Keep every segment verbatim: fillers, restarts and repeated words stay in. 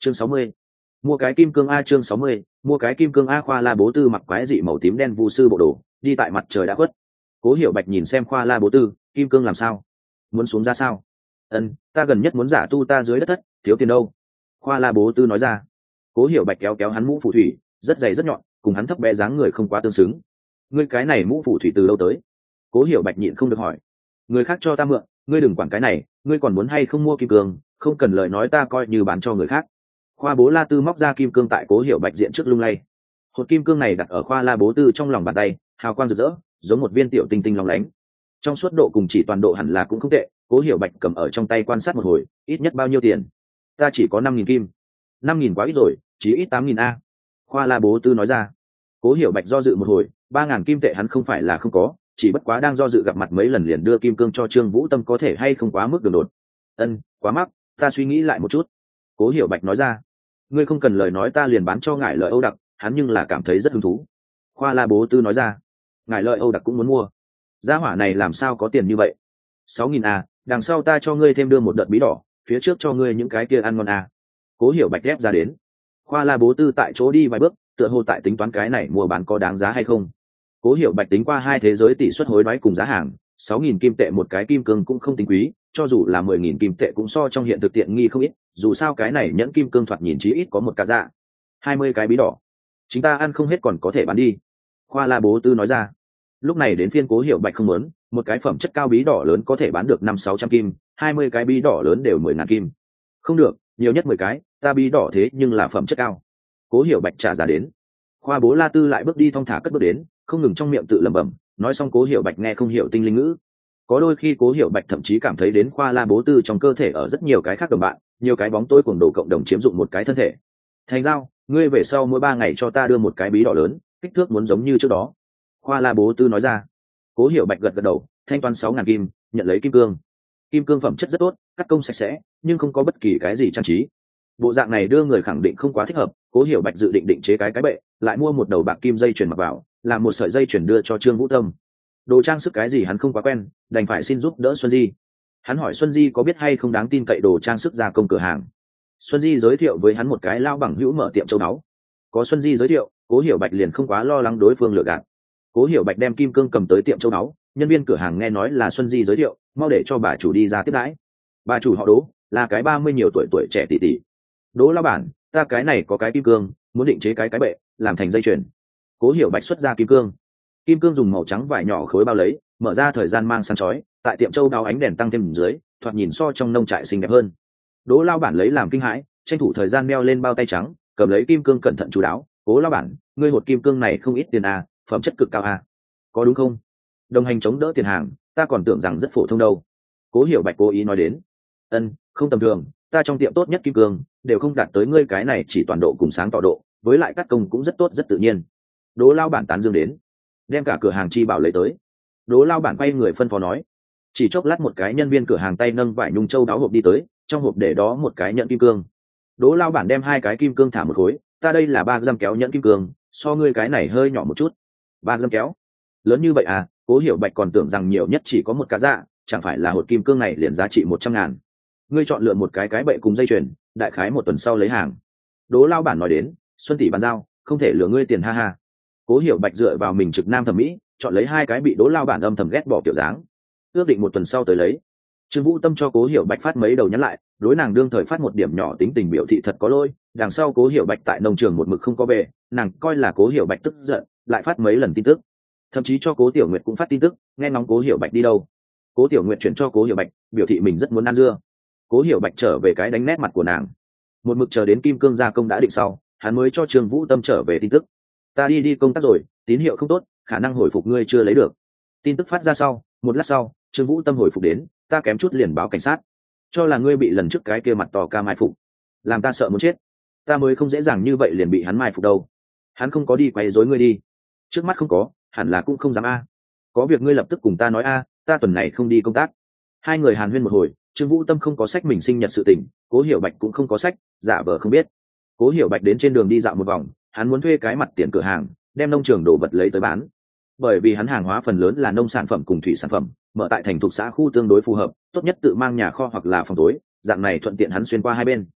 chương sáu mươi, mua cái kim cương a. Chương sáu mươi, mua cái kim cương a. Khoa La Bố Tư mặc quái dị màu tím đen vu sư bộ đồ, đi tại mặt trời đã khuất. Cố Hiểu Bạch nhìn xem Khoa La Bố Tư, kim cương làm sao, muốn xuống ra sao? Ân, ta gần nhất muốn giả tu ta dưới đất thất, thiếu tiền đâu. Khoa La Bố Tư nói ra. Cố Hiểu Bạch kéo kéo hắn mũ phù thủy, rất dày rất nhọn, cùng hắn thấp bé dáng người không quá tương xứng. Ngươi cái này mũ phù thủy từ đâu tới? Cố Hiểu Bạch nhịn không được hỏi. Người khác cho ta mượn, ngươi đừng quản cái này, ngươi còn muốn hay không mua kim cương, không cần lời nói ta coi như bán cho người khác. Khoa Bố La Tư móc ra kim cương tại Cố Hiểu Bạch diện trước lung lay. Hột kim cương này đặt ở Khoa La Bố Tư trong lòng bàn tay, hào quang rực rỡ, giống một viên tiểu tinh tinh lóng lánh. Trong suốt độ cùng chỉ toàn độ hẳn là cũng không tệ. Cố Hiểu Bạch cầm ở trong tay quan sát một hồi, ít nhất bao nhiêu tiền? Ta chỉ có năm nghìn kim. Năm nghìn quá ít rồi, chỉ ít tám nghìn a. Khoa La Bố Tư nói ra. Cố Hiểu Bạch do dự một hồi, ba ngàn kim tệ hắn không phải là không có, chỉ bất quá đang do dự gặp mặt mấy lần liền đưa kim cương cho Trương Vũ Tâm có thể hay không quá mức đường đột. Ân, quá mắc, ta suy nghĩ lại một chút. Cố Hiểu Bạch nói ra. Ngươi không cần lời nói ta liền bán cho ngải lợi Âu Đặc, hắn nhưng là cảm thấy rất hứng thú. Khoa La Bố Tư nói ra. Ngải lợi Âu Đặc cũng muốn mua. Giá hỏa này làm sao có tiền như vậy? Sáu nghìn a, đằng sau ta cho ngươi thêm đưa một đợt bí đỏ, phía trước cho ngươi những cái kia ăn ngon a. Cố Hiểu Bạch ép ra đến. Khoa La Bố Tư tại chỗ đi vài bước, tựa hồ tại tính toán cái này mua bán có đáng giá hay không. Cố Hiểu Bạch tính qua hai thế giới tỷ suất hối đoái cùng giá hàng, sáu nghìn kim tệ một cái kim cương cũng không tính quý, cho dù là mười nghìn kim tệ cũng so trong hiện thực tiện nghi không ít, dù sao cái này nhẫn kim cương thoạt nhìn chí ít có một cả dạ. hai mươi cái bí đỏ, chúng ta ăn không hết còn có thể bán đi. Khoa La Bố Tư nói ra. Lúc này đến phiên Cố Hiểu Bạch không muốn, một cái phẩm chất cao bí đỏ lớn có thể bán được năm sáu trăm kim, hai mươi cái bí đỏ lớn đều mười ngàn kim. Không được, nhiều nhất mười cái, ta bí đỏ thế nhưng là phẩm chất cao. Cố Hiểu Bạch trả giá đến. Khoa Bố La Tư lại bước đi thong thả cất bước đến, không ngừng trong miệng tự lẩm bẩm, nói xong Cố Hiểu Bạch nghe không hiểu tinh linh ngữ. Có đôi khi Cố Hiểu Bạch thậm chí cảm thấy đến Khoa La Bố Tư trong cơ thể ở rất nhiều cái khác đồng bạn, nhiều cái bóng tối cuồng đồ cộng đồng chiếm dụng một cái thân thể. Thành giao, ngươi về sau mỗi ba ngày cho ta đưa một cái bí đỏ lớn, kích thước muốn giống như trước đó. Khoa La Bố Tư nói ra. Cố Hiểu Bạch gật gật đầu, thanh toán sáu ngàn kim, nhận lấy kim cương. Kim cương phẩm chất rất tốt, cắt công sạch sẽ, nhưng không có bất kỳ cái gì trang trí. Bộ dạng này đưa người khẳng định không quá thích hợp. Cố Hiểu Bạch dự định định chế cái cái bệ, lại mua một đầu bạc kim dây chuyền mặc vào, làm một sợi dây chuyền đưa cho Trương Vũ Tâm. Đồ trang sức cái gì hắn không quá quen, đành phải xin giúp đỡ Xuân Di. Hắn hỏi Xuân Di có biết hay không đáng tin cậy đồ trang sức gia công cửa hàng. Xuân Di giới thiệu với hắn một cái lao bằng hữu mở tiệm châu báu. Có Xuân Di giới thiệu, Cố Hiểu Bạch liền không quá lo lắng đối phương lừa gạt. Cố Hiểu Bạch đem kim cương cầm tới tiệm châu báu, nhân viên cửa hàng nghe nói là Xuân Di giới thiệu, mau để cho bà chủ đi ra tiếp đãi. Bà chủ họ Đỗ, là cái ba mươi nhiều tuổi tuổi trẻ tỷ tỷ. Đỗ lão bản, ta cái này có cái kim cương, muốn định chế cái cái bệ, làm thành dây chuyền. Cố Hiểu Bạch xuất ra kim cương. Kim cương dùng màu trắng vải nhỏ khối bao lấy, mở ra thời gian mang sáng chói, tại tiệm châu đáo ánh đèn tăng thêm dưới, thoạt nhìn so trong nông trại xinh đẹp hơn. Đỗ lão bản lấy làm kinh hãi, tranh thủ thời gian đeo lên bao tay trắng, cầm lấy kim cương cẩn thận chú đáo. Cố lão bản, ngươi hột kim cương này không ít tiền à, phẩm chất cực cao à? Có đúng không? Đồng hành chống đỡ tiền hàng, ta còn tưởng rằng rất phổ thông đâu. Cố Hiểu Bạch cố ý nói đến. Ân, không tầm thường, ta trong tiệm tốt nhất kim cương đều không đạt tới ngươi cái này chỉ toàn độ cùng sáng tỏ độ, với lại cắt công cũng rất tốt rất tự nhiên. Đỗ lao bản tán dương đến, đem cả cửa hàng chi bảo lấy tới. Đỗ lao bản quay người phân phó nói. Chỉ chốc lát một cái nhân viên cửa hàng tay nâng vải nhung châu đáo hộp đi tới, trong hộp để đó một cái nhẫn kim cương. Đỗ lao bản đem hai cái kim cương thả một khối, ta đây là ba gam kéo nhẫn kim cương, so ngươi cái này hơi nhỏ một chút. Ba gam kéo, lớn như vậy à? Cố Hiểu Bạch còn tưởng rằng nhiều nhất chỉ có một cá dạ, chẳng phải là hột kim cương này liền giá trị một trăm ngàn. Ngươi chọn lựa một cái cái bệ cùng dây chuyền, đại khái một tuần sau lấy hàng. Đỗ lao bản nói đến, Xuân tỷ bàn giao, không thể lừa ngươi tiền ha ha. Cố Hiểu Bạch dựa vào mình trực nam thẩm mỹ, chọn lấy hai cái bị Đỗ lao bản âm thầm ghét bỏ kiểu dáng, ước định một tuần sau tới lấy. Trương Vũ Tâm cho Cố Hiểu Bạch phát mấy đầu nhắn lại, đối nàng đương thời phát một điểm nhỏ tính tình biểu thị thật có lỗi. Đằng sau Cố Hiểu Bạch tại nông trường một mực không có về, nàng coi là Cố Hiểu Bạch tức giận, lại phát mấy lần tin tức, thậm chí cho Cố Tiểu Nguyệt cũng phát tin tức, nghe ngóng Cố Hiểu Bạch đi đâu. Cố Tiểu Nguyệt chuyển cho Cố Hiểu Bạch, biểu thị mình rất muốn ăn dưa. Cố Hiểu Bạch trở về cái đánh nét mặt của nàng. Một mực chờ đến kim cương gia công đã định sau, hắn mới cho Trương Vũ Tâm trở về tin tức. Ta đi đi công tác rồi, tín hiệu không tốt, khả năng hồi phục ngươi chưa lấy được. Tin tức phát ra sau, một lát sau, Trương Vũ Tâm hồi phục đến, ta kém chút liền báo cảnh sát, cho là ngươi bị lần trước cái kia mặt to ca mai phục, làm ta sợ muốn chết. Ta mới không dễ dàng như vậy liền bị hắn mai phục đâu. Hắn không có đi quấy rối ngươi đi? Trước mắt không có, hẳn là cũng không dám a. Có việc ngươi lập tức cùng ta nói a, ta tuần này không đi công tác. Hai người hàn huyên một hồi, Trương Vũ Tâm không có sách mình sinh nhật sự tình, Cố Hiểu Bạch cũng không có sách, giả vờ không biết. Cố Hiểu Bạch đến trên đường đi dạo một vòng, hắn muốn thuê cái mặt tiền cửa hàng, đem nông trường đồ vật lấy tới bán. Bởi vì hắn hàng hóa phần lớn là nông sản phẩm cùng thủy sản phẩm, mở tại thành thuộc xã khu tương đối phù hợp, tốt nhất tự mang nhà kho hoặc là phòng tối, dạng này thuận tiện hắn xuyên qua hai bên.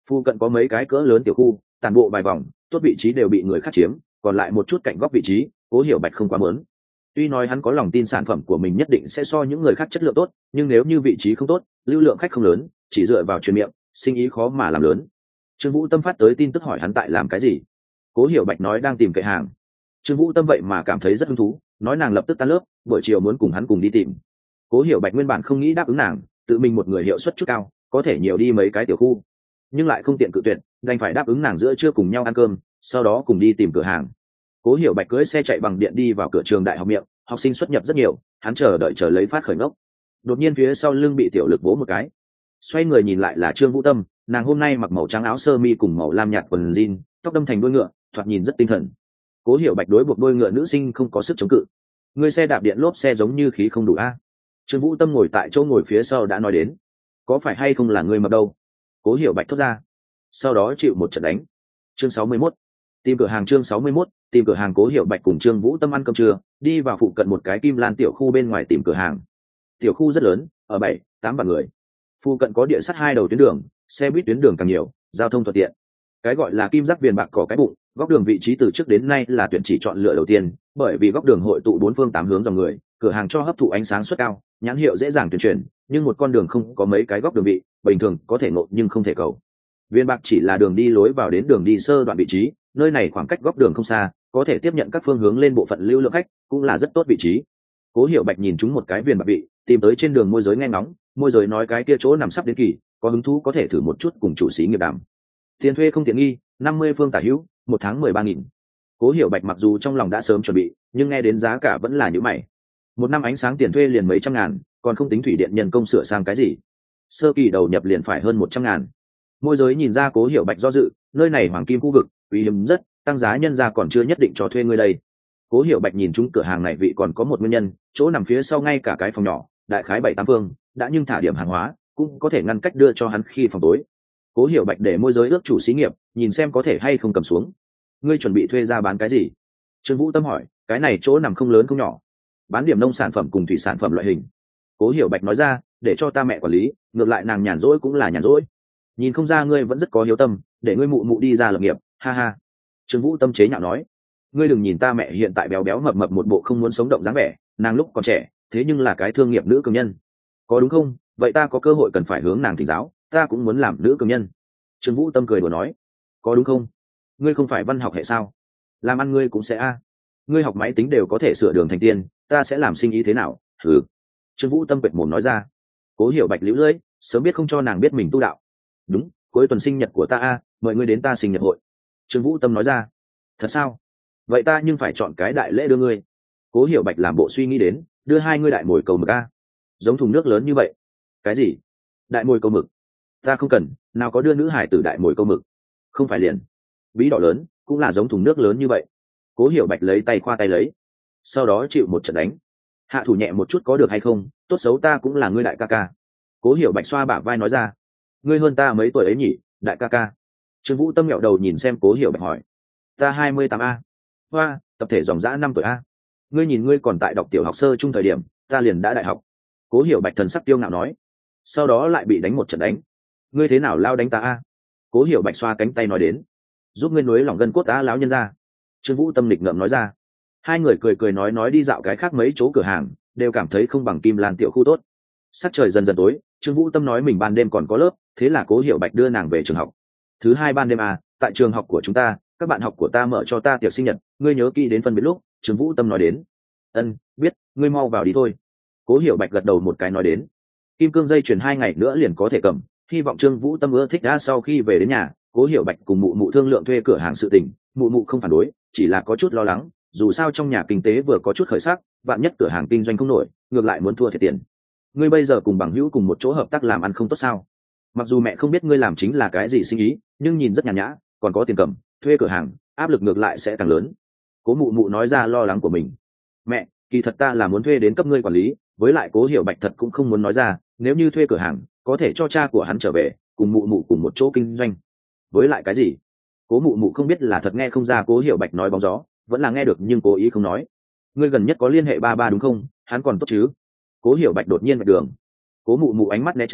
Phu cận có mấy cái cỡ lớn tiểu khu, toàn bộ vài vòng, tốt vị trí đều bị người khác chiếm, còn lại một chút cạnh góc vị trí, Cố Hiểu Bạch không quá muốn. Tuy nói hắn có lòng tin sản phẩm của mình nhất định sẽ so những người khác chất lượng tốt, nhưng nếu như vị trí không tốt, lưu lượng khách không lớn, chỉ dựa vào truyền miệng, sinh ý khó mà làm lớn. Trương Vũ Tâm phát tới tin tức hỏi hắn tại làm cái gì. Cố Hiểu Bạch nói đang tìm kệ hàng. Trương Vũ Tâm vậy mà cảm thấy rất hứng thú, nói nàng lập tức tan lớp, buổi chiều muốn cùng hắn cùng đi tìm. Cố Hiểu Bạch nguyên bản không nghĩ đáp ứng nàng, tự mình một người hiệu suất chút cao, có thể nhiều đi mấy cái tiểu khu, nhưng lại không tiện cự tuyệt, đành phải đáp ứng nàng giữa trưa cùng nhau ăn cơm, sau đó cùng đi tìm cửa hàng. Cố Hiểu Bạch cưỡi xe chạy bằng điện đi vào cửa trường đại học miệng, học sinh xuất nhập rất nhiều, hắn chờ đợi chờ lấy phát khởi ngốc. Đột nhiên phía sau lưng bị tiểu lực vỗ một cái, xoay người nhìn lại là Trương Vũ Tâm, nàng hôm nay mặc màu trắng áo sơ mi cùng màu lam nhạt quần jean, tóc đâm thành đuôi ngựa, thoạt nhìn rất tinh thần. Cố Hiểu Bạch đối buộc đuôi ngựa nữ sinh không có sức chống cự. Người xe đạp điện lốp xe giống như khí không đủ a. Trương Vũ Tâm ngồi tại chỗ ngồi phía sau đã nói đến, có phải hay không là người mập đâu? Cố Hiểu Bạch thốt ra, sau đó chịu một trận đánh. Chương sáu mươi mốt, tìm cửa hàng. Chương sáu mươi mốt, tìm cửa hàng. Cố Hiểu Bạch cùng Trương Vũ Tâm ăn cơm trưa, đi vào phụ cận một cái Kim Lan tiểu khu bên ngoài tìm cửa hàng. Tiểu khu rất lớn, ở bảy, tám vạn người. Phụ cận có địa sắt hai đầu tuyến đường, xe buýt tuyến đường càng nhiều, giao thông thuận tiện. Cái gọi là kim giác viền bạc cỏ cái bụng, góc đường vị trí từ trước đến nay là tuyển chỉ chọn lựa đầu tiên, bởi vì góc đường hội tụ bốn phương tám hướng dòng người, cửa hàng cho hấp thụ ánh sáng suất cao, nhãn hiệu dễ dàng tuyên truyền, nhưng một con đường không có mấy cái góc đường vị, bình thường có thể ngộ nhưng không thể cầu. Viên bạc chỉ là đường đi lối vào đến đường đi sơ đoạn vị trí, nơi này khoảng cách góc đường không xa, có thể tiếp nhận các phương hướng lên bộ phận lưu lượng khách, cũng là rất tốt vị trí. Cố Hiểu Bạch nhìn chúng một cái viên bạc vị, tìm tới trên đường môi giới nghe ngóng, môi giới nói cái kia chỗ nằm sắp đến kỳ, có hứng thú có thể thử một chút cùng chủ xí nghiệp đàm. Tiền thuê không tiện nghi, năm mươi phương tả hữu, một tháng mười ba nghìn. Cố Hiểu Bạch mặc dù trong lòng đã sớm chuẩn bị, nhưng nghe đến giá cả vẫn là nhíu mày. Một năm ánh sáng tiền thuê liền mấy trăm ngàn, còn không tính thủy điện nhân công sửa sang cái gì. Sơ kỳ đầu nhập liền phải hơn một trăm ngàn. Môi giới nhìn ra Cố Hiểu Bạch do dự, nơi này hoàng kim khu vực, uy hiếm rất, tăng giá nhân ra còn chưa nhất định cho thuê ngươi đây. Cố Hiểu Bạch nhìn chúng cửa hàng này vị còn có một nguyên nhân, chỗ nằm phía sau ngay cả cái phòng nhỏ, đại khái bảy tám phương, đã nhưng thả điểm hàng hóa, cũng có thể ngăn cách đưa cho hắn khi phòng tối. Cố Hiểu Bạch để môi giới ước chủ xí nghiệp, nhìn xem có thể hay không cầm xuống. Ngươi chuẩn bị thuê ra bán cái gì? Trương Vũ Tâm hỏi, cái này chỗ nằm không lớn không nhỏ, bán điểm nông sản phẩm cùng thủy sản phẩm loại hình. Cố Hiểu Bạch nói ra, để cho ta mẹ quản lý, ngược lại nàng nhàn rỗi cũng là nhàn rỗi. Nhìn không ra ngươi vẫn rất có hiếu tâm, để ngươi mụ mụ đi ra lập nghiệp, ha ha. Trương Vũ Tâm chế nhạo nói, ngươi đừng nhìn ta mẹ hiện tại béo béo mập mập một bộ không muốn sống động dáng vẻ, nàng lúc còn trẻ, thế nhưng là cái thương nghiệp nữ cường nhân. Có đúng không? Vậy ta có cơ hội cần phải hướng nàng thỉnh giáo, ta cũng muốn làm nữ cường nhân. Trương Vũ Tâm cười đùa nói, có đúng không? Ngươi không phải văn học hệ sao? Làm ăn ngươi cũng sẽ a. Ngươi học máy tính đều có thể sửa đường thành tiên, ta sẽ làm sinh ý thế nào? Thử. Trương Vũ Tâm quệt mồm nói ra. Cố Hiểu Bạch liễu lưỡi, sớm biết không cho nàng biết mình tu đạo. Đúng, cuối tuần sinh nhật của ta a, mời ngươi đến ta sinh nhật hội. Trương Vũ Tâm nói ra. Thật sao? Vậy ta nhưng phải chọn cái đại lễ đưa ngươi. Cố Hiểu Bạch làm bộ suy nghĩ đến, đưa hai ngươi đại mồi cầu mực a. Giống thùng nước lớn như vậy. Cái gì? Đại mồi câu mực? Ta không cần, nào có đưa nữ hải tử đại mồi câu mực. Không phải liền bí đỏ lớn, cũng là giống thùng nước lớn như vậy. Cố Hiểu Bạch lấy tay khoa tay lấy, sau đó chịu một trận đánh. Hạ thủ nhẹ một chút có được hay không? Tốt xấu ta cũng là ngươi đại ca ca. Cố Hiểu Bạch xoa bả vai nói ra, ngươi hơn ta mấy tuổi ấy nhỉ, đại ca ca? Trương Vũ Tâm nghẹo đầu nhìn xem Cố Hiểu Bạch hỏi, ta hai mươi tám a. Hoa, tập thể dòng dã năm tuổi a. Ngươi nhìn ngươi còn tại đọc tiểu học sơ trung thời điểm, ta liền đã đại học. Cố Hiểu Bạch thần sắc tiêu ngạo nói, sau đó lại bị đánh một trận đánh. Ngươi thế nào lao đánh ta a? Cố Hiểu Bạch xoa cánh tay nói đến, giúp ngươi nuối lòng gân cốt ta láo nhân ra. Trương Vũ Tâm lịch ngợm nói ra. Hai người cười cười nói nói đi dạo cái khác mấy chỗ cửa hàng, đều cảm thấy không bằng Kim Lan tiểu khu tốt. Sắc trời dần dần tối, Trương Vũ Tâm nói mình ban đêm còn có lớp, thế là Cố Hiểu Bạch đưa nàng về trường học. Thứ hai ban đêm à, tại trường học của chúng ta, các bạn học của ta mở cho ta tiệc sinh nhật, ngươi nhớ kỹ đến phân biệt lúc. Trương Vũ Tâm nói đến. Ân, biết, ngươi mau vào đi thôi. Cố Hiểu Bạch gật đầu một cái nói đến. Kim cương dây chuyền hai ngày nữa liền có thể cầm, hy vọng Trương Vũ Tâm ưa thích đã. Sau khi về đến nhà, Cố Hiểu Bạch cùng mụ mụ thương lượng thuê cửa hàng sự tình, mụ mụ không phản đối, chỉ là có chút lo lắng, dù sao trong nhà kinh tế vừa có chút khởi sắc, vạn nhất cửa hàng kinh doanh không nổi, ngược lại muốn thua thiệt tiền. Ngươi bây giờ cùng bằng hữu cùng một chỗ hợp tác làm ăn không tốt sao? Mặc dù mẹ không biết ngươi làm chính là cái gì sinh ý, nhưng nhìn rất nhàn nhã, còn có tiền cầm, thuê cửa hàng, áp lực ngược lại sẽ càng lớn. Cố mụ mụ nói ra lo lắng của mình. Mẹ, kỳ thật ta là muốn thuê đến cấp ngươi quản lý, với lại Cố Hiểu Bạch thật cũng không muốn nói ra, nếu như thuê cửa hàng, có thể cho cha của hắn trở về, cùng mụ mụ cùng một chỗ kinh doanh. Với lại cái gì? Cố mụ mụ không biết là thật nghe không ra Cố Hiểu Bạch nói bóng gió, vẫn là nghe được nhưng cố ý không nói. Ngươi gần nhất có liên hệ ba ba đúng không? Hắn còn tốt chứ? Cố Hiểu Bạch đột nhiên vạch đường. Cố mụ mụ ánh mắt né tránh,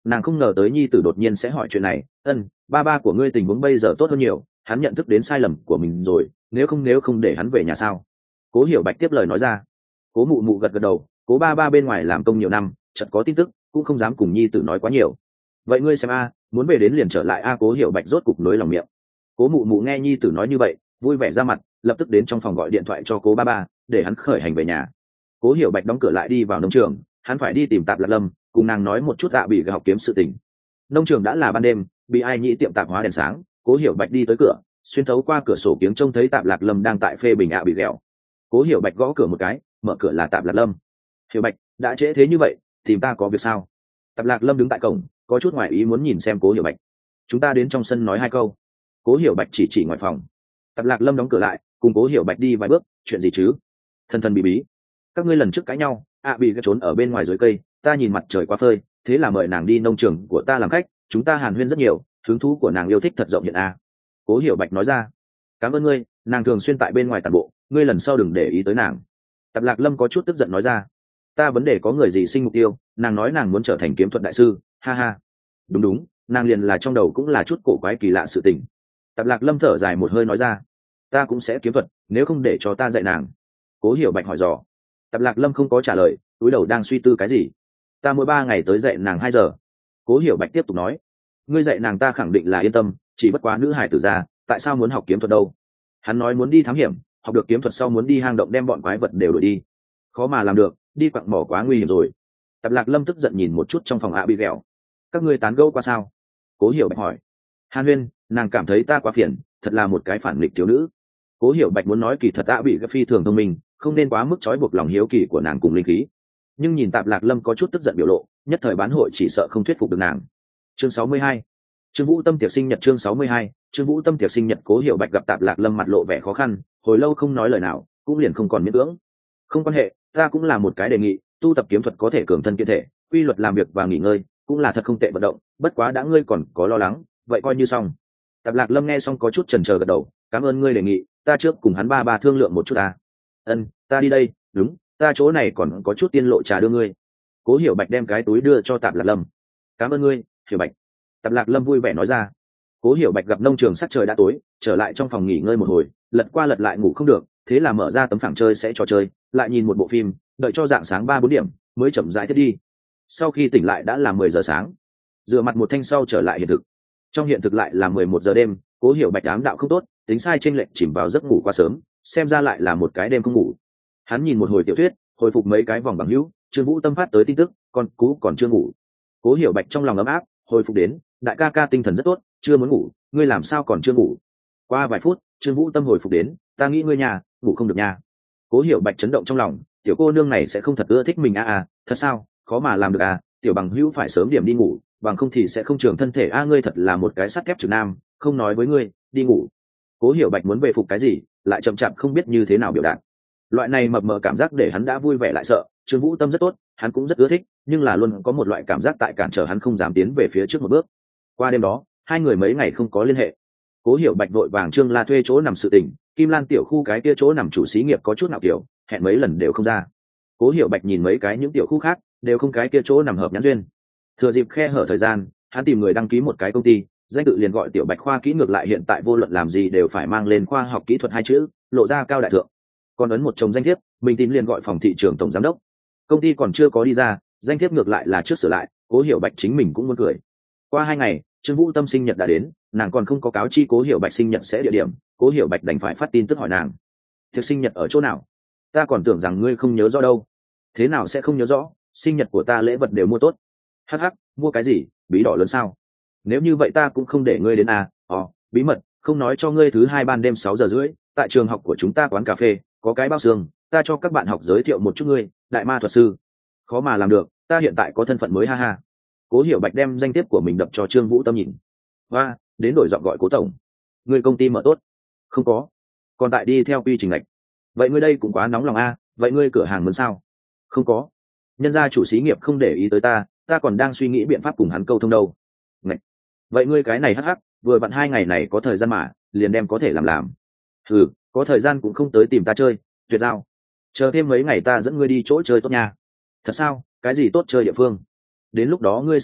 nàng không ngờ tới nhi tử đột nhiên sẽ hỏi chuyện này. Ân, ba ba của ngươi tình huống bây giờ tốt hơn nhiều, hắn nhận thức đến sai lầm của mình rồi, nếu không nếu không để hắn về nhà sao? Cố Hiểu Bạch tiếp lời nói ra. Cố mụ mụ gật gật đầu, cố ba ba bên ngoài làm công nhiều năm, chợt có tin tức cũng không dám cùng nhi tử nói quá nhiều. Vậy ngươi xem a, muốn về đến liền trở lại a. Cố Hiểu Bạch rốt cục nối lòng miệng. Cố mụ mụ nghe nhi tử nói như vậy, vui vẻ ra mặt, lập tức đến trong phòng gọi điện thoại cho cố ba ba để hắn khởi hành về nhà. Cố Hiểu Bạch đóng cửa lại đi vào nông trường, hắn phải đi tìm Tạp Lạc Lâm cùng nàng nói một chút ạ bị học kiếm sự tình. Nông trường đã là ban đêm, bị ai nhĩ tiệm tạp hóa đèn sáng. Cố Hiểu Bạch đi tới cửa, xuyên thấu qua cửa sổ kiếng trông thấy Tạp Lạc Lâm đang tại phê bình ạ bị ghẹo. Cố Hiểu Bạch gõ cửa một cái, mở cửa là Tạp Lạc Lâm. Hiểu Bạch, đã trễ thế như vậy, tìm ta có việc sao? Tạp Lạc Lâm đứng tại cổng, có chút ngoài ý muốn nhìn xem Cố Hiểu Bạch. Chúng ta đến trong sân nói hai câu. Cố Hiểu Bạch chỉ chỉ ngoài phòng. Tạp Lạc Lâm đóng cửa lại, cùng Cố Hiểu Bạch đi vài bước. Chuyện gì chứ? Thần thần bí bí. Các ngươi lần trước cãi nhau, ạ bị trốn ở bên ngoài dưới cây, ta nhìn mặt trời quá phơi, thế là mời nàng đi nông trường của ta làm khách, chúng ta hàn huyên rất nhiều, hứng thú của nàng yêu thích thật rộng hiện a. Cố Hiểu Bạch nói ra. Cảm ơn ngươi, nàng thường xuyên tại bên ngoài tàn bộ, ngươi lần sau đừng để ý tới nàng. Tạp Lạc Lâm có chút tức giận nói ra. Ta vấn đề có người gì sinh mục tiêu, nàng nói nàng muốn trở thành kiếm thuật đại sư, ha ha. Đúng đúng, nàng liền là trong đầu cũng là chút cổ quái kỳ lạ sự tình. Tạp Lạc Lâm thở dài một hơi nói ra. Ta cũng sẽ kiếm thuật, nếu không để cho ta dạy nàng. Cố Hiểu Bạch hỏi dò. Tạp Lạc Lâm không có trả lời, túi đầu đang suy tư cái gì. Ta mỗi ba ngày tới dạy nàng hai giờ. Cố Hiểu Bạch tiếp tục nói. Ngươi dạy nàng ta khẳng định là yên tâm, chỉ bất quá nữ hài tử ra, tại sao muốn học kiếm thuật đâu? Hắn nói muốn đi thám hiểm, học được kiếm thuật sau muốn đi hang động đem bọn quái vật đều đuổi đi. Khó mà làm được, đi quặng mỏ quá nguy hiểm rồi. Tạp Lạc Lâm tức giận nhìn một chút trong phòng ạ bị ghẹo. Các ngươi tán gẫu qua sao? Cố Hiểu Bạch hỏi. Hàn Huyên, nàng cảm thấy ta quá phiền, thật là một cái phản nghịch thiếu nữ. Cố Hiểu Bạch muốn nói kỳ thật ạ bị phi thường thông minh, không nên quá mức trói buộc lòng hiếu kỳ của nàng cùng linh khí. Nhưng nhìn Tạp Lạc Lâm có chút tức giận biểu lộ, nhất thời bán hội chỉ sợ không thuyết phục được nàng. Chương sáu mươi hai, Trương Vũ Tâm tiệc sinh nhật. Chương sáu mươi hai, Trương Vũ Tâm tiệc sinh nhật. Cố Hiểu Bạch gặp Tạp Lạc Lâm mặt lộ vẻ khó khăn, hồi lâu không nói lời nào, cũng liền không còn miễn cưỡng. Không quan hệ, ta cũng là một cái đề nghị, tu tập kiếm thuật có thể cường thân kiện thể, quy luật làm việc và nghỉ ngơi, cũng là thật không tệ vận động, bất quá đã ngươi còn có lo lắng, vậy coi như xong. Tạp Lạc Lâm nghe xong có chút chần chờ gật đầu, cảm ơn ngươi đề nghị, ta trước cùng hắn ba ba thương lượng một chút ta. Ân, ta đi đây, đúng, ta chỗ này còn có chút tiên lộ trà đưa ngươi. Cố Hiểu Bạch đem cái túi đưa cho Tạp Lạc Lâm. Cảm ơn ngươi, Hiểu Bạch. Tạp Lạc Lâm vui vẻ nói ra. Cố Hiểu Bạch gặp nông trường sắc trời đã tối, trở lại trong phòng nghỉ ngơi một hồi, lật qua lật lại ngủ không được, thế là mở ra tấm phẳng chơi sẽ trò chơi, lại nhìn một bộ phim, đợi cho dạng sáng ba bốn điểm mới chậm rãi thiết đi. Sau khi tỉnh lại đã là mười giờ sáng, rửa mặt một thanh sau trở lại hiện thực. Trong hiện thực lại là mười một giờ đêm. Cố Hiểu Bạch ám đạo không tốt, tính sai chênh lệch chìm vào giấc ngủ quá sớm, xem ra lại là một cái đêm không ngủ. Hắn nhìn một hồi tiểu thuyết, hồi phục mấy cái vòng bằng hữu, Trương Vũ Tâm phát tới tin tức, con cú còn chưa ngủ. Cố Hiểu Bạch trong lòng ấm áp, hồi phục đến, đại ca ca tinh thần rất tốt, chưa muốn ngủ, ngươi làm sao còn chưa ngủ? Qua vài phút, Trương Vũ Tâm hồi phục đến, ta nghĩ ngươi nhà, ngủ không được nha. Cố Hiểu Bạch chấn động trong lòng, tiểu cô nương này sẽ không thật ưa thích mình à à, thật sao, khó mà làm được à, tiểu bằng hữu phải sớm điểm đi ngủ, bằng không thì sẽ không trưởng thân thể a à, ngươi thật là một cái sắt thép trực nam, không nói với ngươi, đi ngủ. Cố Hiểu Bạch muốn về phục cái gì, lại chậm chạp không biết như thế nào biểu đạt. Loại này mập mờ cảm giác để hắn đã vui vẻ lại sợ. Trương Vũ Tâm rất tốt, hắn cũng rất ưa thích, nhưng là luôn có một loại cảm giác tại cản trở hắn không dám tiến về phía trước một bước. Qua đêm đó, hai người mấy ngày không có liên hệ. Cố Hiểu Bạch vội vàng Trương La thuê chỗ nằm sự tình, Kim Lan tiểu khu cái kia chỗ nằm chủ xí nghiệp có chút nào kiểu, hẹn mấy lần đều không ra. Cố Hiểu Bạch nhìn mấy cái những tiểu khu khác, đều không cái kia chỗ nằm hợp nhãn duyên. Thừa dịp khe hở thời gian, hắn tìm người đăng ký một cái công ty, danh tự liền gọi Tiểu Bạch khoa kỹ, ngược lại hiện tại vô luận làm gì đều phải mang lên khoa học kỹ thuật hai chữ, lộ ra cao đại thượng. Còn ấn một chồng danh thiếp, mình tin liền gọi phòng thị trường tổng giám đốc. Công ty còn chưa có đi ra, danh thiếp ngược lại là trước sửa lại. Cố Hiểu Bạch chính mình cũng muốn cười. Qua hai ngày, Trương Vũ Tâm sinh nhật đã đến, nàng còn không có cáo chi Cố Hiểu Bạch sinh nhật sẽ địa điểm, Cố Hiểu Bạch đành phải phát tin tức hỏi nàng, tiệc sinh nhật ở chỗ nào? Ta còn tưởng rằng ngươi không nhớ rõ đâu. Thế nào sẽ không nhớ rõ, sinh nhật của ta lễ vật đều mua tốt. Hắc hắc, mua cái gì, bí đỏ lớn sao? Nếu như vậy ta cũng không để ngươi đến à, ồ, bí mật, không nói cho ngươi. Thứ hai ban đêm sáu giờ rưỡi, tại trường học của chúng ta quán cà phê, có cái bao xương, ta cho các bạn học giới thiệu một chút ngươi, đại ma thuật sư. Khó mà làm được, ta hiện tại có thân phận mới ha ha. Cố Hiểu Bạch đem danh thiếp của mình đập cho Trương Vũ Tâm nhìn. Hoa, đến đổi giọng gọi Cố tổng. Ngươi công ty mở tốt? Không có, còn tại đi theo quy trình lệch. Vậy ngươi đây cũng quá nóng lòng a, vậy ngươi cửa hàng muốn sao? Không có, nhân gia chủ xí nghiệp không để ý tới ta, ta còn đang suy nghĩ biện pháp cùng hắn câu thông đâu. Ngậy. Vậy ngươi cái này hắc hắc, vừa vặn hai ngày này có thời gian mà, liền đem có thể làm làm. Ừ, có thời gian cũng không tới tìm ta chơi, tuyệt giao. Chờ thêm mấy ngày ta dẫn ngươi đi chỗ chơi tốt nha. Thật sao? Cái gì tốt chơi địa phương? Đến lúc đó ngươi sẽ biết,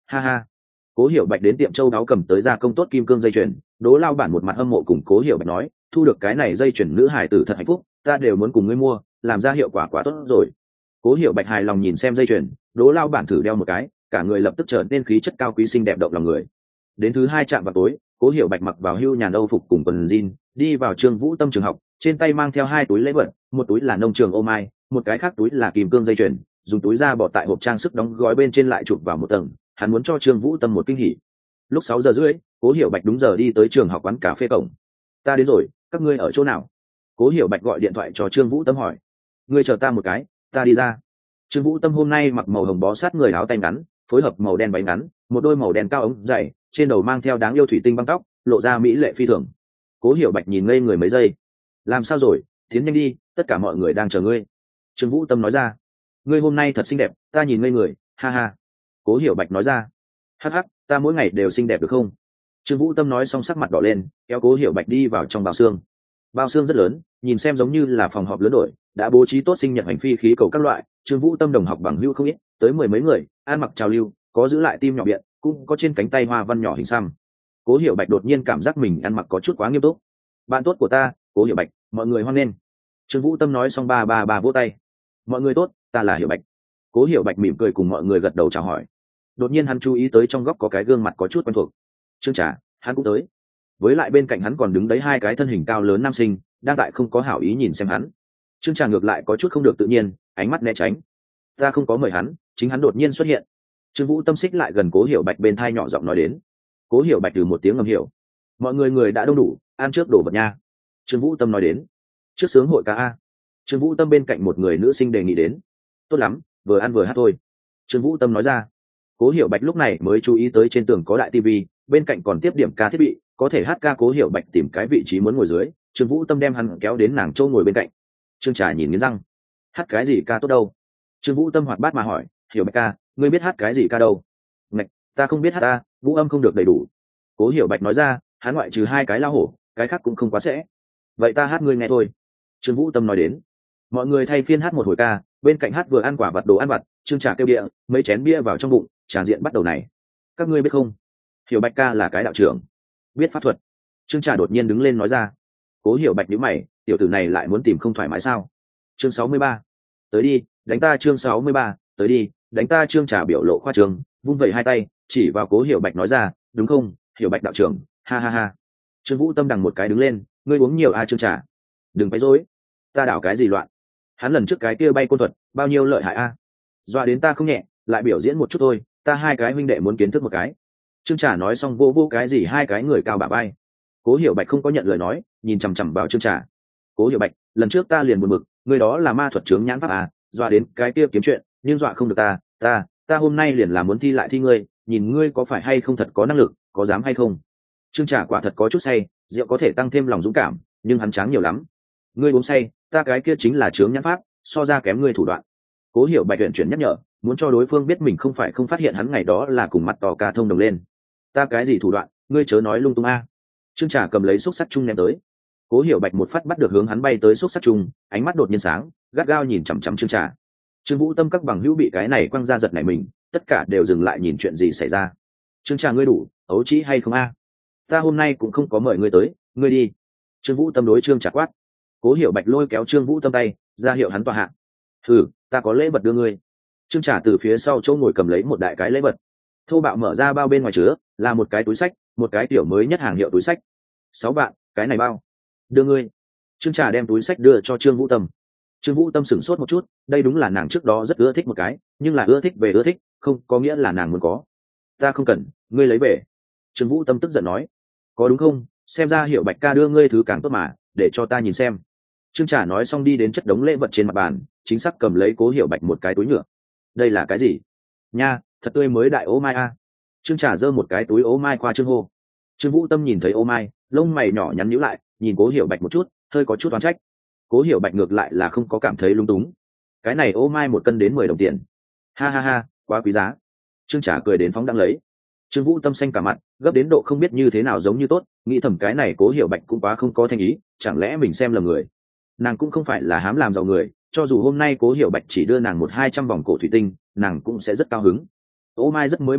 ha ha. Cố Hiểu Bạch đến tiệm châu đáo cầm tới gia công tốt kim cương dây chuyền, Đỗ lao bản một mặt hâm mộ cùng Cố Hiểu Bạch nói, thu được cái này dây chuyền nữ hải tử thật hạnh phúc, ta đều muốn cùng ngươi mua, làm ra hiệu quả quá tốt rồi. Cố Hiểu Bạch hài lòng nhìn xem dây chuyền, Đỗ lao bản thử đeo một cái, cả người lập tức trở nên khí chất cao quý xinh đẹp động lòng người. Đến thứ hai trạm vào tối, Cố Hiểu Bạch mặc vào hưu nhàn âu phục cùng quần jean, đi vào Trương Vũ Tâm trường học, trên tay mang theo hai túi lễ vật, một túi là nông trường ô mai, một cái khác túi là kim cương dây chuyền, dùng túi ra bỏ tại hộp trang sức đóng gói bên trên lại chụp vào một tầng, hắn muốn cho Trương Vũ Tâm một kinh hỉ. Lúc sáu giờ rưỡi, Cố Hiểu Bạch đúng giờ đi tới trường học quán cà phê cổng. Ta đến rồi, các ngươi ở chỗ nào? Cố Hiểu Bạch gọi điện thoại cho Trương Vũ Tâm hỏi. Ngươi chờ ta một cái, ta đi ra. Trương Vũ Tâm hôm nay mặc màu hồng bó sát người áo tay ngắn, phối hợp màu đen váy ngắn, một đôi màu đen cao ống dày, trên đầu mang theo đáng yêu thủy tinh băng tóc, lộ ra mỹ lệ phi thường. Cố Hiểu Bạch nhìn ngây người mấy giây. Làm sao rồi? Tiến nhanh đi, tất cả mọi người đang chờ ngươi. Trương Vũ Tâm nói ra. Ngươi hôm nay thật xinh đẹp, ta nhìn ngây người, ha ha. Cố Hiểu Bạch nói ra. Hắc hắc, ta mỗi ngày đều xinh đẹp được không? Trương Vũ Tâm nói xong sắc mặt đỏ lên, kéo Cố Hiểu Bạch đi vào trong bao xương. Bao xương rất lớn, nhìn xem giống như là phòng họp lớn đổi, đã bố trí tốt sinh nhật hành phi khí cầu các loại. Trương Vũ Tâm đồng học bằng hữu không ít, tới mười mấy người, ăn mặc trào lưu, có giữ lại tim nhỏ biện, cũng có trên cánh tay hoa văn nhỏ hình xăm. Cố Hiểu Bạch đột nhiên cảm giác mình ăn mặc có chút quá nghiêm túc. Bạn tốt của ta, Cố Hiểu Bạch, mọi người hoan nghênh. Trương Vũ Tâm nói xong ba ba ba vỗ tay. Mọi người tốt, ta là Hiểu Bạch. Cố Hiểu Bạch mỉm cười cùng mọi người gật đầu chào hỏi. Đột nhiên hắn chú ý tới trong góc có cái gương mặt có chút quen thuộc. Trương Trà, hắn cũng tới. Với lại bên cạnh hắn còn đứng đấy hai cái thân hình cao lớn nam sinh, đang tại không có hảo ý nhìn xem hắn. Trương Trà ngược lại có chút không được tự nhiên, ánh mắt né tránh. Ta không có mời hắn, chính hắn đột nhiên xuất hiện. Trương Vũ Tâm xích lại gần Cố Hiểu Bạch bên thai nhỏ giọng nói đến. Cố Hiểu Bạch từ một tiếng ngầm hiểu. Mọi người người đã đông đủ, ăn trước đồ vật nha. Trương Vũ Tâm nói đến. Trước sướng hội ca a. Trương Vũ Tâm bên cạnh một người nữ sinh đề nghị đến. Tốt lắm, vừa ăn vừa hát thôi. Trương Vũ Tâm nói ra. Cố Hiểu Bạch lúc này mới chú ý tới trên tường có đại tivi, bên cạnh còn tiếp điểm ca thiết bị, có thể hát ca. Cố Hiểu Bạch tìm cái vị trí muốn ngồi dưới, Trương Vũ Tâm đem hắn kéo đến nàng châu ngồi bên cạnh. Trương Trà nhìn nghiến răng. Hát cái gì ca tốt đâu? Trương Vũ Tâm hoạt bát mà hỏi. Hiểu Bạch ca, ngươi biết hát cái gì ca đâu? Ngạch, ta không biết hát ta, vũ âm không được đầy đủ. Cố Hiểu Bạch nói ra, hắn ngoại trừ hai cái lao hổ, cái khác cũng không quá sẽ. Vậy ta hát ngươi nghe thôi. Trương Vũ Tâm nói đến. Mọi người thay phiên hát một hồi ca, bên cạnh hát vừa ăn quả vặt đồ ăn vặt, Trương Trà kêu địa, mấy chén bia vào trong bụng, tràng diện bắt đầu này. Các ngươi biết không? Hiểu Bạch ca là cái đạo trưởng, biết pháp thuật. Trương Trà đột nhiên đứng lên nói ra. Cố Hiểu Bạch nhíu mày, tiểu tử này lại muốn tìm không thoải mái sao? Chương sáu mươi ba, tới đi, đánh ta. Chương sáu mươi ba, tới đi, đánh ta. Trương Trà biểu lộ khoa trương, vung vẩy hai tay, chỉ vào Cố Hiểu Bạch nói ra, đúng không, Hiểu Bạch đạo trưởng, ha ha ha. Trương Vũ Tâm đằng một cái đứng lên, ngươi uống nhiều a Trương Trà, đừng phải dối, ta đảo cái gì loạn? Hắn lần trước cái kia bay côn thuật, bao nhiêu lợi hại a, dọa đến ta không nhẹ, lại biểu diễn một chút thôi, ta hai cái huynh đệ muốn kiến thức một cái. Trương Trà nói xong vô vô cái gì hai cái người cao bả bay. Cố Hiểu Bạch không có nhận lời nói, nhìn chằm chằm vào Trương Trà. Cố Hiểu Bạch, lần trước ta liền buồn bực, người đó là ma thuật chướng nhãn pháp à, dọa đến cái kia kiếm chuyện, nhưng dọa không được ta, ta, ta hôm nay liền là muốn thi lại thi ngươi, nhìn ngươi có phải hay không thật có năng lực, có dám hay không. Trương Trà quả thật có chút say, rượu có thể tăng thêm lòng dũng cảm, nhưng hắn tráng nhiều lắm. Ngươi uống say, ta cái kia chính là chướng nhãn pháp, so ra kém ngươi thủ đoạn. Cố Hiểu Bạch tuyển chuyển nhắc nhở, muốn cho đối phương biết mình không phải không phát hiện hắn ngày đó là cùng mặt tò ca thông đồng lên. Ta cái gì thủ đoạn, ngươi chớ nói lung tung a. Trương Trà cầm lấy xúc sắc chung ném tới. Cố Hiểu Bạch một phát bắt được hướng hắn bay tới xúc sắc chung, ánh mắt đột nhiên sáng, gắt gao nhìn chằm chằm Trương Trà. Trương Vũ Tâm các bằng hữu bị cái này quăng ra giật nảy mình, tất cả đều dừng lại nhìn chuyện gì xảy ra. Trương Trà ngươi đủ ấu trĩ hay không a? Ta hôm nay cũng không có mời ngươi tới, ngươi đi. Trương Vũ Tâm đối Trương Trà quát. Cố Hiểu Bạch lôi kéo Trương Vũ Tâm tay, ra hiệu hắn tọa hạ. Hừ, ta có lễ vật đưa ngươi. Trương Trà từ phía sau chỗ ngồi cầm lấy một đại cái lễ vật, thô bạo mở ra bao bên ngoài chứa là một cái túi sách, một cái tiểu mới nhất hàng hiệu túi sách. Sáu vạn, cái này bao đưa ngươi. Trương Trà đem túi sách đưa cho Trương Vũ Tâm. Trương Vũ Tâm sửng sốt một chút, đây đúng là nàng trước đó rất ưa thích một cái, nhưng là ưa thích về ưa thích, không có nghĩa là nàng muốn có. Ta không cần, ngươi lấy về. Trương Vũ Tâm tức giận nói. Có đúng không, xem ra Hiểu Bạch ca đưa ngươi thứ càng tốt mà, để cho ta nhìn xem. Trương Trà nói xong đi đến chất đống lễ vật trên mặt bàn, chính xác cầm lấy Cố Hiểu Bạch một cái túi nhựa. Đây là cái gì? Nha, thật tươi mới đại ô mai a. Trương Trà giơ một cái túi ô mai qua Trương hô. Trương Vũ Tâm nhìn thấy ô mai, lông mày nhỏ nhắn nhíu lại, nhìn Cố Hiểu Bạch một chút, hơi có chút oán trách. Cố Hiểu Bạch ngược lại là không có cảm thấy lung túng. Cái này ô mai một cân đến mười đồng tiền. Ha ha ha, quá quý giá. Trương Trà cười đến phóng đăng lấy. Trương Vũ Tâm xanh cả mặt, gấp đến độ không biết như thế nào giống như tốt, nghĩ thầm cái này Cố Hiểu Bạch cũng quá không có thành ý, chẳng lẽ mình xem lầm người. Nàng cũng không phải là hám làm giàu người, cho dù hôm nay Cố Hiểu Bạch chỉ đưa nàng một hai trăm vòng cổ thủy tinh, nàng cũng sẽ rất cao hứng. Ô mai rất mới mẻ a,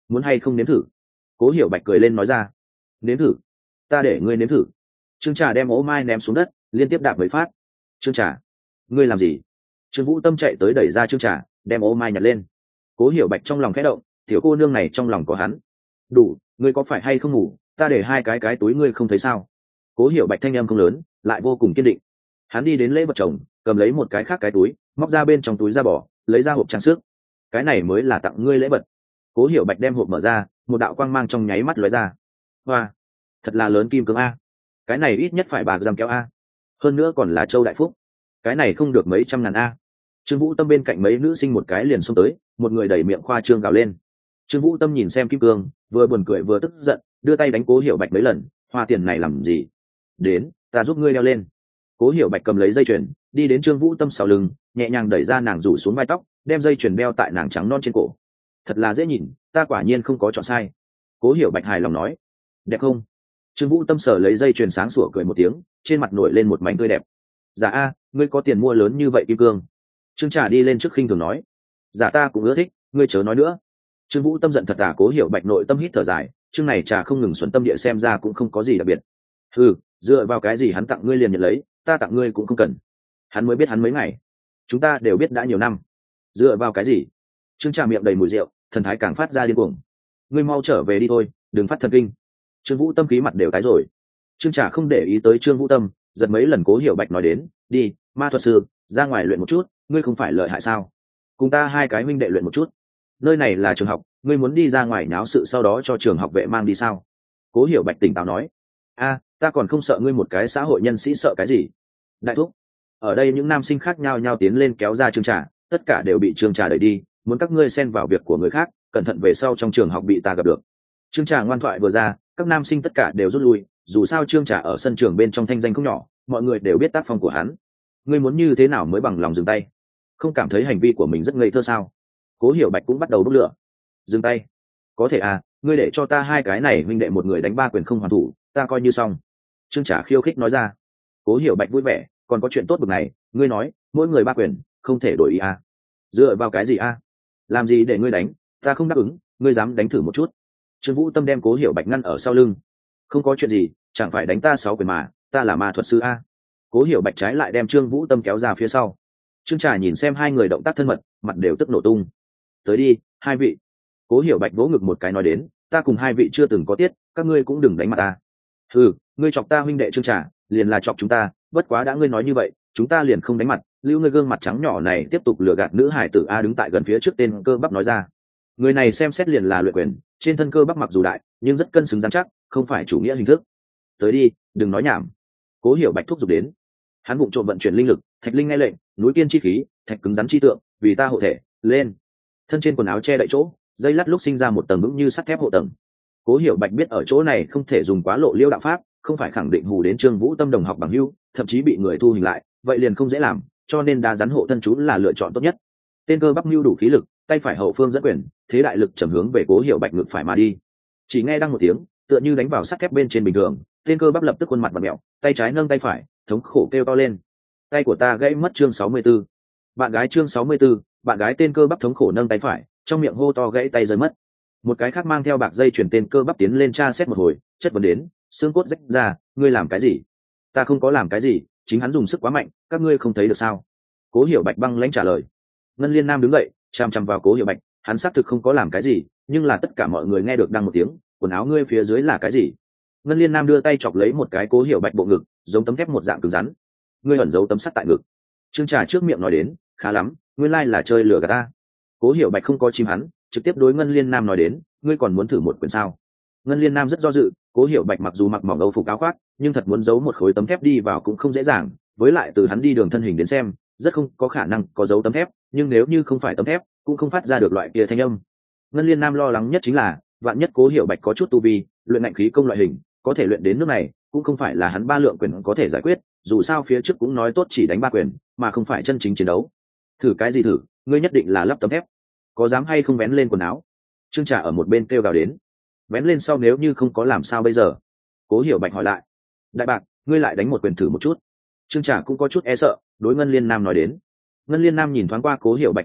muốn hay không nếm thử? Cố Hiểu Bạch cười lên nói ra. Nếm thử? Ta để ngươi nếm thử. Trương Trà đem ố mai ném xuống đất, liên tiếp đạp mấy phát. Trương Trà, ngươi làm gì? Trương Vũ Tâm chạy tới đẩy ra Trương Trà, đem ố mai nhặt lên. Cố Hiểu Bạch trong lòng khẽ động, tiểu cô nương này trong lòng có hắn. Đủ, ngươi có phải hay không ngủ? Ta để hai cái cái túi ngươi không thấy sao? Cố Hiểu Bạch thanh âm không lớn, lại vô cùng kiên định. Hắn đi đến lễ vật chồng, cầm lấy một cái khác cái túi, móc ra bên trong túi da bò, lấy ra hộp trang sức. Cái này mới là tặng ngươi lễ vật. Cố Hiểu Bạch đem hộp mở ra, một đạo quang mang trong nháy mắt lóe ra. Hoa, thật là lớn kim cương a. Cái này ít nhất phải bạc giam kéo a. Hơn nữa còn là châu đại phúc. Cái này không được mấy trăm ngàn a. Trương Vũ Tâm bên cạnh mấy nữ sinh một cái liền xông tới, một người đẩy miệng khoa trương gào lên. Trương Vũ Tâm nhìn xem kim cương, vừa buồn cười vừa tức giận, đưa tay đánh Cố Hiểu Bạch mấy lần. Hoa tiền này làm gì? Đến, ta giúp ngươi đeo lên. Cố Hiểu Bạch cầm lấy dây chuyền, đi đến Trương Vũ Tâm sau lưng, nhẹ nhàng đẩy ra nàng rủ xuống vai tóc, đem dây chuyền đeo tại nàng trắng non trên cổ. Thật là dễ nhìn, ta quả nhiên không có chọn sai. Cố Hiểu Bạch hài lòng nói. Đẹp không? Trương Vũ Tâm sở lấy dây chuyền sáng sủa cười một tiếng, trên mặt nổi lên một mảnh tươi đẹp. Dạ a, ngươi có tiền mua lớn như vậy kim cương? Trương Trà đi lên trước khinh thường nói. Dạ ta cũng ưa thích, ngươi chớ nói nữa. Trương Vũ Tâm giận thật à. Cố Hiểu Bạch nội tâm hít thở dài, chương này Trà không ngừng xuẩn tâm địa xem ra cũng không có gì đặc biệt. Ừ, dựa vào cái gì hắn tặng ngươi liền nhận lấy, ta tặng ngươi cũng không cần. Hắn mới biết hắn mấy ngày, chúng ta đều biết đã nhiều năm. Dựa vào cái gì? Trương Trà miệng đầy mùi rượu, thần thái càng phát ra điên cuồng. Ngươi mau trở về đi thôi, đừng phát thần kinh. Trương Vũ Tâm khí mặt đều tái rồi. Trương Trà không để ý tới Trương Vũ Tâm, giật mấy lần Cố Hiểu Bạch nói đến, đi, ma thuật sư, ra ngoài luyện một chút, ngươi không phải lợi hại sao? Cùng ta hai cái huynh đệ luyện một chút. Nơi này là trường học, ngươi muốn đi ra ngoài náo sự sau đó cho trường học vệ mang đi sao? Cố Hiểu Bạch tỉnh táo nói. A, ta còn không sợ ngươi một cái xã hội nhân sĩ sợ cái gì? Đại thúc, ở đây những nam sinh khác nhau nhau tiến lên kéo ra Trương Trà, tất cả đều bị Trương Trà đẩy đi, muốn các ngươi xen vào việc của người khác, cẩn thận về sau trong trường học bị ta gặp được. Trương Trà ngoan thoại vừa ra, các nam sinh tất cả đều rút lui, dù sao Trương Trà ở sân trường bên trong thanh danh không nhỏ, mọi người đều biết tác phong của hắn. Ngươi muốn như thế nào mới bằng lòng dừng tay? Không cảm thấy hành vi của mình rất ngây thơ sao? Cố Hiểu Bạch cũng bắt đầu bốc lửa. Dừng tay? Có thể à, ngươi để cho ta hai cái này huynh đệ một người đánh ba quyền không hoàn thủ, ta coi như xong. Trương Trà khiêu khích nói ra. Cố Hiểu Bạch vui vẻ, còn có chuyện tốt bực này, ngươi nói, mỗi người ba quyền, không thể đổi ý à? Dựa vào cái gì à? Làm gì để ngươi đánh, ta không đáp ứng, ngươi dám đánh thử một chút. Trương Vũ Tâm đem Cố Hiểu Bạch ngăn ở sau lưng. Không có chuyện gì, chẳng phải đánh ta sáu quyền mà, ta là ma thuật sư a. Cố Hiểu Bạch trái lại đem Trương Vũ Tâm kéo ra phía sau. Trương Trà nhìn xem hai người động tác thân mật, mặt đều tức nổ tung. Tới đi, hai vị. Cố Hiểu Bạch vỗ ngực một cái nói đến, ta cùng hai vị chưa từng có tiết, các ngươi cũng đừng đánh mặt ta. Ừ, ngươi chọc ta huynh đệ Trương Trà, liền là chọc chúng ta, bất quá đã ngươi nói như vậy, chúng ta liền không đánh mặt. Lưu ngươi gương mặt trắng nhỏ này tiếp tục lừa gạt nữ hải tử a. Đứng tại gần phía trước tên cơ bắp nói ra. Người này xem xét liền là luyện quyền, trên thân cơ bắp mặc dù đại, nhưng rất cân xứng rắn chắc, không phải chủ nghĩa hình thức. Tới đi, đừng nói nhảm. Cố Hiểu Bạch thúc giục đến. Hắn vụng trộm vận chuyển linh lực, thạch linh nghe lệnh, núi kiên chi khí, thạch cứng rắn chi tượng, vì ta hộ thể, lên. Thân trên quần áo che đậy chỗ, dây lát lúc sinh ra một tầng vững như sắt thép hộ tầng. Cố Hiểu Bạch biết ở chỗ này không thể dùng quá lộ liêu đạo pháp, không phải khẳng định hù đến Trương Vũ Tâm đồng học bằng hữu, thậm chí bị người thu hình lại, vậy liền không dễ làm, cho nên đa rắn hộ thân chú là lựa chọn tốt nhất. Tên cơ bắp mưu đủ khí lực, tay phải hậu phương dẫn quyền, thế đại lực chầm hướng về Cố Hiểu Bạch ngực phải mà đi. Chỉ nghe đăng một tiếng, tựa như đánh vào sắt thép bên trên bình thường, tên cơ bắp lập tức khuôn mặt vặn mèo, tay trái nâng tay phải, thống khổ kêu to lên. Tay của ta gãy mất. Chương sáu mươi 64. Bạn gái chương sáu mươi 64, bạn gái tên cơ bắp thống khổ nâng tay phải, trong miệng hô to gãy tay rơi mất. Một cái khác mang theo bạc dây chuyển tên cơ bắp tiến lên tra xét một hồi, chất vấn đến, xương cốt rách ra, ngươi làm cái gì? Ta không có làm cái gì, chính hắn dùng sức quá mạnh, các ngươi không thấy được sao? Cố Hiểu Bạch băng lãnh trả lời. Ngân Liên Nam đứng dậy, chằm chằm vào Cố Hiểu Bạch, hắn xác thực không có làm cái gì, nhưng là tất cả mọi người nghe được đăng một tiếng, quần áo ngươi phía dưới là cái gì? Ngân Liên Nam đưa tay chọc lấy một cái Cố Hiểu Bạch bộ ngực, giống tấm thép một dạng cứng rắn. Ngươi ẩn giấu tấm sắt tại ngực. Trương Trà trước miệng nói đến, khá lắm, nguyên lai là chơi lừa gạt ta. Cố Hiểu Bạch không có chim hắn, trực tiếp đối Ngân Liên Nam nói đến, ngươi còn muốn thử một quyền sao? Ngân Liên Nam rất do dự, Cố Hiểu Bạch mặc dù mặc mỏng âu phục áo khoác, nhưng thật muốn giấu một khối tấm thép đi vào cũng không dễ dàng, với lại từ hắn đi đường thân hình đến xem, rất không có khả năng có dấu tấm thép, nhưng nếu như không phải tấm thép, cũng không phát ra được loại kia thanh âm. Ngân Liên Nam lo lắng nhất chính là, vạn nhất Cố Hiểu Bạch có chút tu vi, luyện ngạnh khí công loại hình, có thể luyện đến nước này, cũng không phải là hắn ba lượng quyền có thể giải quyết, dù sao phía trước cũng nói tốt chỉ đánh ba quyền, mà không phải chân chính chiến đấu. Thử cái gì thử, ngươi nhất định là lắp tấm thép. Có dám hay không vén lên quần áo? Trương Trà ở một bên kêu gào đến. Vén lên sau nếu như không có làm sao bây giờ? Cố Hiểu Bạch hỏi lại. Đại bạc, ngươi lại đánh một quyền thử một chút. Trương Trà cũng có chút e sợ, đối Ngân Liên Nam nói đến. Ngân Liên Nam nhìn thoáng qua Cố Hiểu Bạch biểu lộ,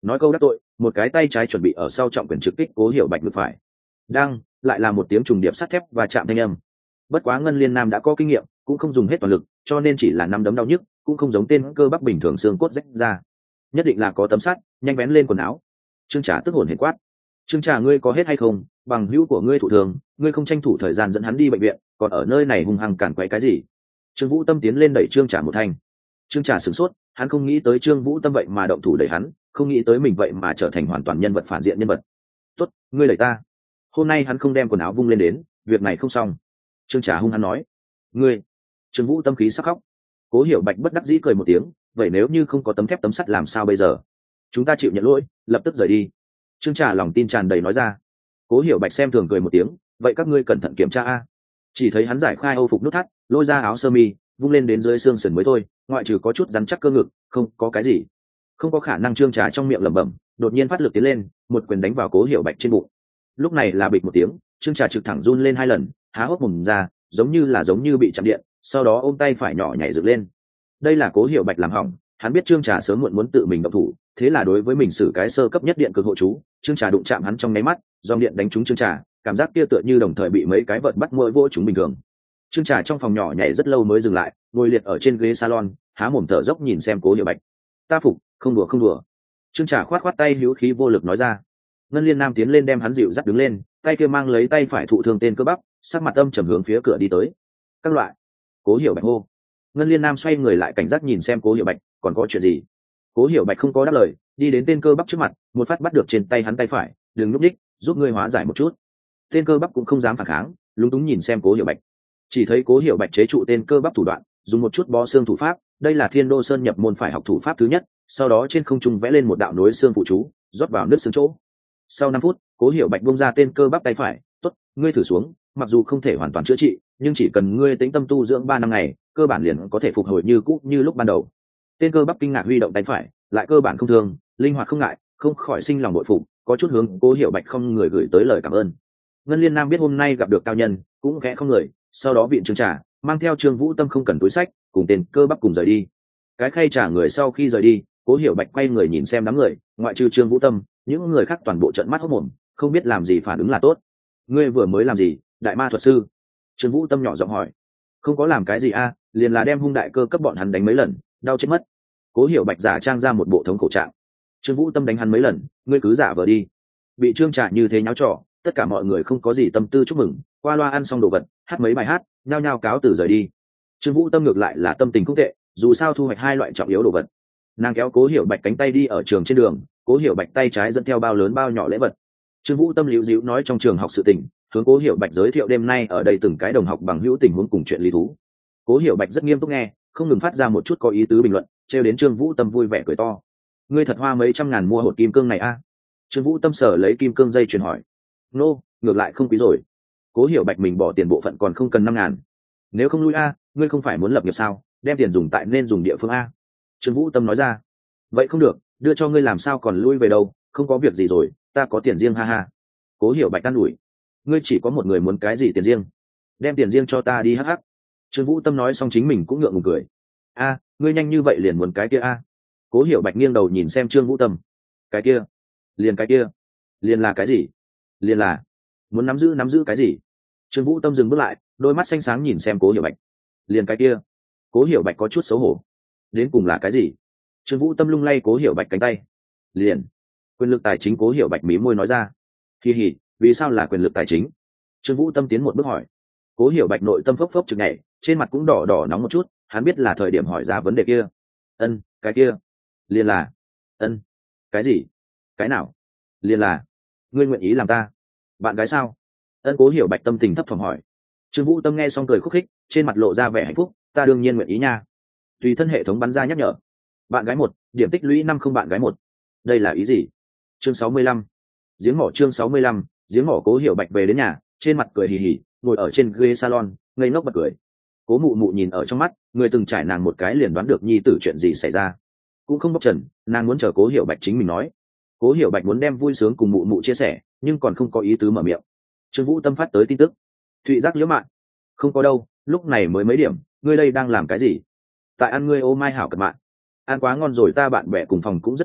nói câu đắc tội, một cái tay trái chuẩn bị ở sau trọng quyền trực kích cố hiểu bạch ngực phải. Đang lại là một tiếng trùng điệp sắt thép và chạm thanh âm. Bất quá Ngân Liên Nam đã có kinh nghiệm, cũng không dùng hết toàn lực, cho nên chỉ là năm đấm đau nhức, cũng không giống tên cơ bắp bình thường xương cốt rách ra. Nhất định là có tấm sắt, nhanh vén lên quần áo. Trương Trà tức hồn hển quát: Trương Trà, ngươi có hết hay không? Bằng hữu của ngươi thụ thường, ngươi không tranh thủ thời gian dẫn hắn đi bệnh viện, còn ở nơi này hung hăng cản quấy cái gì? Trương Vũ Tâm tiến lên đẩy Trương Trà một thanh. Trương Trà sửng sốt, hắn không nghĩ tới Trương Vũ Tâm vậy mà động thủ đẩy hắn, không nghĩ tới mình vậy mà trở thành hoàn toàn nhân vật phản diện nhân vật. Tốt, ngươi đẩy ta. Hôm nay hắn không đem quần áo vung lên đến, việc này không xong. Trương Trà hung hăng nói: ngươi. Trương Vũ Tâm khí sắc khóc. Cố Hiểu Bạch bất đắc dĩ cười một tiếng: vậy nếu như không có tấm thép tấm sắt làm sao bây giờ? Chúng ta chịu nhận lỗi, lập tức rời đi. Trương Trà lòng tin tràn đầy nói ra. Cố Hiểu Bạch xem thường cười một tiếng: vậy các ngươi cẩn thận kiểm tra a. Chỉ thấy hắn giải khai âu phục nút thắt, lôi ra áo sơ mi, vung lên đến dưới xương sườn mới thôi, ngoại trừ có chút rắn chắc cơ ngực, không có cái gì. Không có khả năng. Trương Trà trong miệng lẩm bẩm, đột nhiên phát lực tiến lên, một quyền đánh vào Cố Hiểu Bạch trên bụng. Lúc này là bịch một tiếng, Trương Trà trực thẳng run lên hai lần, há hốc mồm ra, giống như là giống như bị chạm điện, sau đó ôm tay phải nhỏ nhảy dựng lên. Đây là Cố Hiểu Bạch làm hỏng, hắn biết Trương Trà sớm muộn muốn tự mình động thủ, thế là đối với mình xử cái sơ cấp nhất điện cực hộ chú. Trương Trà đụng chạm hắn trong nháy mắt, dòng điện đánh trúng Trương Trà, cảm giác kia tựa như đồng thời bị mấy cái vật bắt mỗi vỗ chúng bình thường. Trương Trà trong phòng nhỏ nhảy rất lâu mới dừng lại, ngồi liệt ở trên ghế salon, há mồm thở dốc nhìn xem Cố Hiểu Bạch. Ta phục, không đùa không đùa. Trương Trà khoát khoát tay hữu khí vô lực nói ra. Ngân Liên Nam tiến lên đem hắn dịu dắt đứng lên, tay kia mang lấy tay phải thụ thương tên cơ bắp, sắc mặt âm trầm hướng phía cửa đi tới. Các loại. Cố Hiểu Bạch hô. Ngân Liên Nam xoay người lại cảnh giác nhìn xem Cố Hiểu Bạch, còn có chuyện gì? Cố Hiểu Bạch không có đáp lời, đi đến tên cơ bắp trước mặt, một phát bắt được trên tay hắn tay phải, đừng núp đích, giúp ngươi hóa giải một chút. Tên cơ bắp cũng không dám phản kháng, lúng túng nhìn xem Cố Hiểu Bạch. Chỉ thấy Cố Hiểu Bạch chế trụ tên cơ bắp thủ đoạn, dùng một chút bó xương thủ pháp, đây là Thiên Đô Sơn nhập môn phải học thủ pháp thứ nhất, sau đó trên không trung vẽ lên một đạo nối xương phụ chú, rót vào nước xương chỗ. Sau năm phút, Cố Hiểu Bạch buông ra tên cơ bắp tay phải, "Tốt, ngươi thử xuống, mặc dù không thể hoàn toàn chữa trị, nhưng chỉ cần ngươi tĩnh tâm tu dưỡng ba năm ngày, cơ bản liền có thể phục hồi như cũ như lúc ban đầu." Tên cơ bắp kinh ngạc huy động tay phải, lại cơ bản không thương, linh hoạt không ngại, không khỏi sinh lòng bội phục, có chút hướng Cố Hiểu Bạch không người gửi tới lời cảm ơn. Ngân Liên Nam biết hôm nay gặp được cao nhân, cũng khẽ không người, sau đó viện Trương Trà, mang theo Trương Vũ Tâm không cần túi sách, cùng tên cơ bắp cùng rời đi. Cái khay trả người sau khi rời đi, Cố Hiểu Bạch quay người nhìn xem đám người, ngoại trừ Trương Vũ Tâm, những người khác toàn bộ trợn mắt hốt mồm, không biết làm gì phản ứng là tốt. Ngươi vừa mới làm gì, đại ma thuật sư? Trương Vũ Tâm nhỏ giọng hỏi. Không có làm cái gì a, liền là đem hung đại cơ cấp bọn hắn đánh mấy lần, đau chết mất. Cố Hiểu Bạch giả trang ra một bộ thống khổ trạng. Trương Vũ Tâm đánh hắn mấy lần, ngươi cứ giả vờ đi. Bị Trương Trà như thế nháo trò, tất cả mọi người không có gì tâm tư chúc mừng, qua loa ăn xong đồ vật, hát mấy bài hát, nhao nhao cáo từ rời đi. Trương Vũ Tâm ngược lại là tâm tình không tệ, dù sao thu hoạch hai loại trọng yếu đồ vật. Nàng kéo Cố Hiểu Bạch cánh tay đi ở trường trên đường, Cố Hiểu Bạch tay trái dẫn theo bao lớn bao nhỏ lễ vật. Trương Vũ Tâm liễu díu nói trong trường học sự tình, hướng Cố Hiểu Bạch giới thiệu đêm nay ở đây từng cái đồng học bằng hữu tình huống cùng chuyện lý thú. Cố Hiểu Bạch rất nghiêm túc nghe, không ngừng phát ra một chút có ý tứ bình luận, trêu đến Trương Vũ Tâm vui vẻ cười to. Ngươi thật hoa mấy trăm ngàn mua hột kim cương này a? Trương Vũ Tâm sở lấy kim cương dây chuyền hỏi. Nô, ngược lại không quý rồi. Cố Hiểu Bạch mình bỏ tiền bộ phận còn không cần năm ngàn. Nếu không lui a, ngươi không phải muốn lập nghiệp sao, đem tiền dùng tại nên dùng địa phương a. Trương Vũ Tâm nói ra. Vậy không được, đưa cho ngươi làm sao còn lui về đâu, không có việc gì rồi, ta có tiền riêng ha ha. Cố Hiểu Bạch an ủi. Ngươi chỉ có một người muốn cái gì tiền riêng? Đem tiền riêng cho ta đi hắc hắc. Trương Vũ Tâm nói xong chính mình cũng ngượng ngùng cười. A, ngươi nhanh như vậy liền muốn cái kia a? Cố Hiểu Bạch nghiêng đầu nhìn xem Trương Vũ Tâm. Cái kia? Liền cái kia? Liền là cái gì? Liền là muốn nắm giữ nắm giữ cái gì? Trương Vũ Tâm dừng bước lại, đôi mắt xanh sáng nhìn xem Cố Hiểu Bạch. Liền cái kia? Cố Hiểu Bạch có chút xấu hổ. Đến cùng là cái gì? Trương Vũ Tâm lung lay Cố Hiểu Bạch cánh tay. Liền quyền lực tài chính. Cố Hiểu Bạch mí môi nói ra. Kỳ hỉ, vì sao là quyền lực tài chính? Trương Vũ Tâm tiến một bước hỏi. Cố Hiểu Bạch nội tâm phốc phốc chực nhảy, trên mặt cũng đỏ đỏ nóng một chút, hắn biết là thời điểm hỏi ra vấn đề kia. Ân, cái kia? Liền là ân, cái gì? Cái nào? Liền là ngươi nguyện ý làm ta bạn gái sao? Ân. Cố Hiểu Bạch tâm tình thấp thỏm hỏi. Trương Vũ Tâm nghe xong cười khúc khích, trên mặt lộ ra vẻ hạnh phúc. Ta đương nhiên nguyện ý nha. Tùy thân hệ thống bắn ra nhắc nhở. Bạn gái một, điểm tích lũy năm không bạn gái một. Đây là ý gì? Chương sáu mươi lăm. Giếng mỏ. Chương sáu mươi lăm. Giếng mỏ. Cố Hiểu Bạch về đến nhà, trên mặt cười hì hì, ngồi ở trên ghế salon, ngây ngốc bật cười. Cố Mụ Mụ nhìn ở trong mắt, người từng trải nàng một cái liền đoán được nhi tử chuyện gì xảy ra, cũng không bóc trần, nàng muốn chờ Cố Hiểu Bạch chính mình nói. Cố Hiểu Bạch muốn đem vui sướng cùng Mụ Mụ chia sẻ, nhưng còn không có ý tứ mở miệng. Trương Vũ Tâm phát tới tin tức. Thụy Giác liễu mạng. Không có đâu, lúc này mới mấy điểm, ngươi đây đang làm cái gì? Tại ăn ngươi ô mai hảo cật mạng. Ăn quá ngon rồi, ta bạn bè cùng phòng cũng rất ưa thích,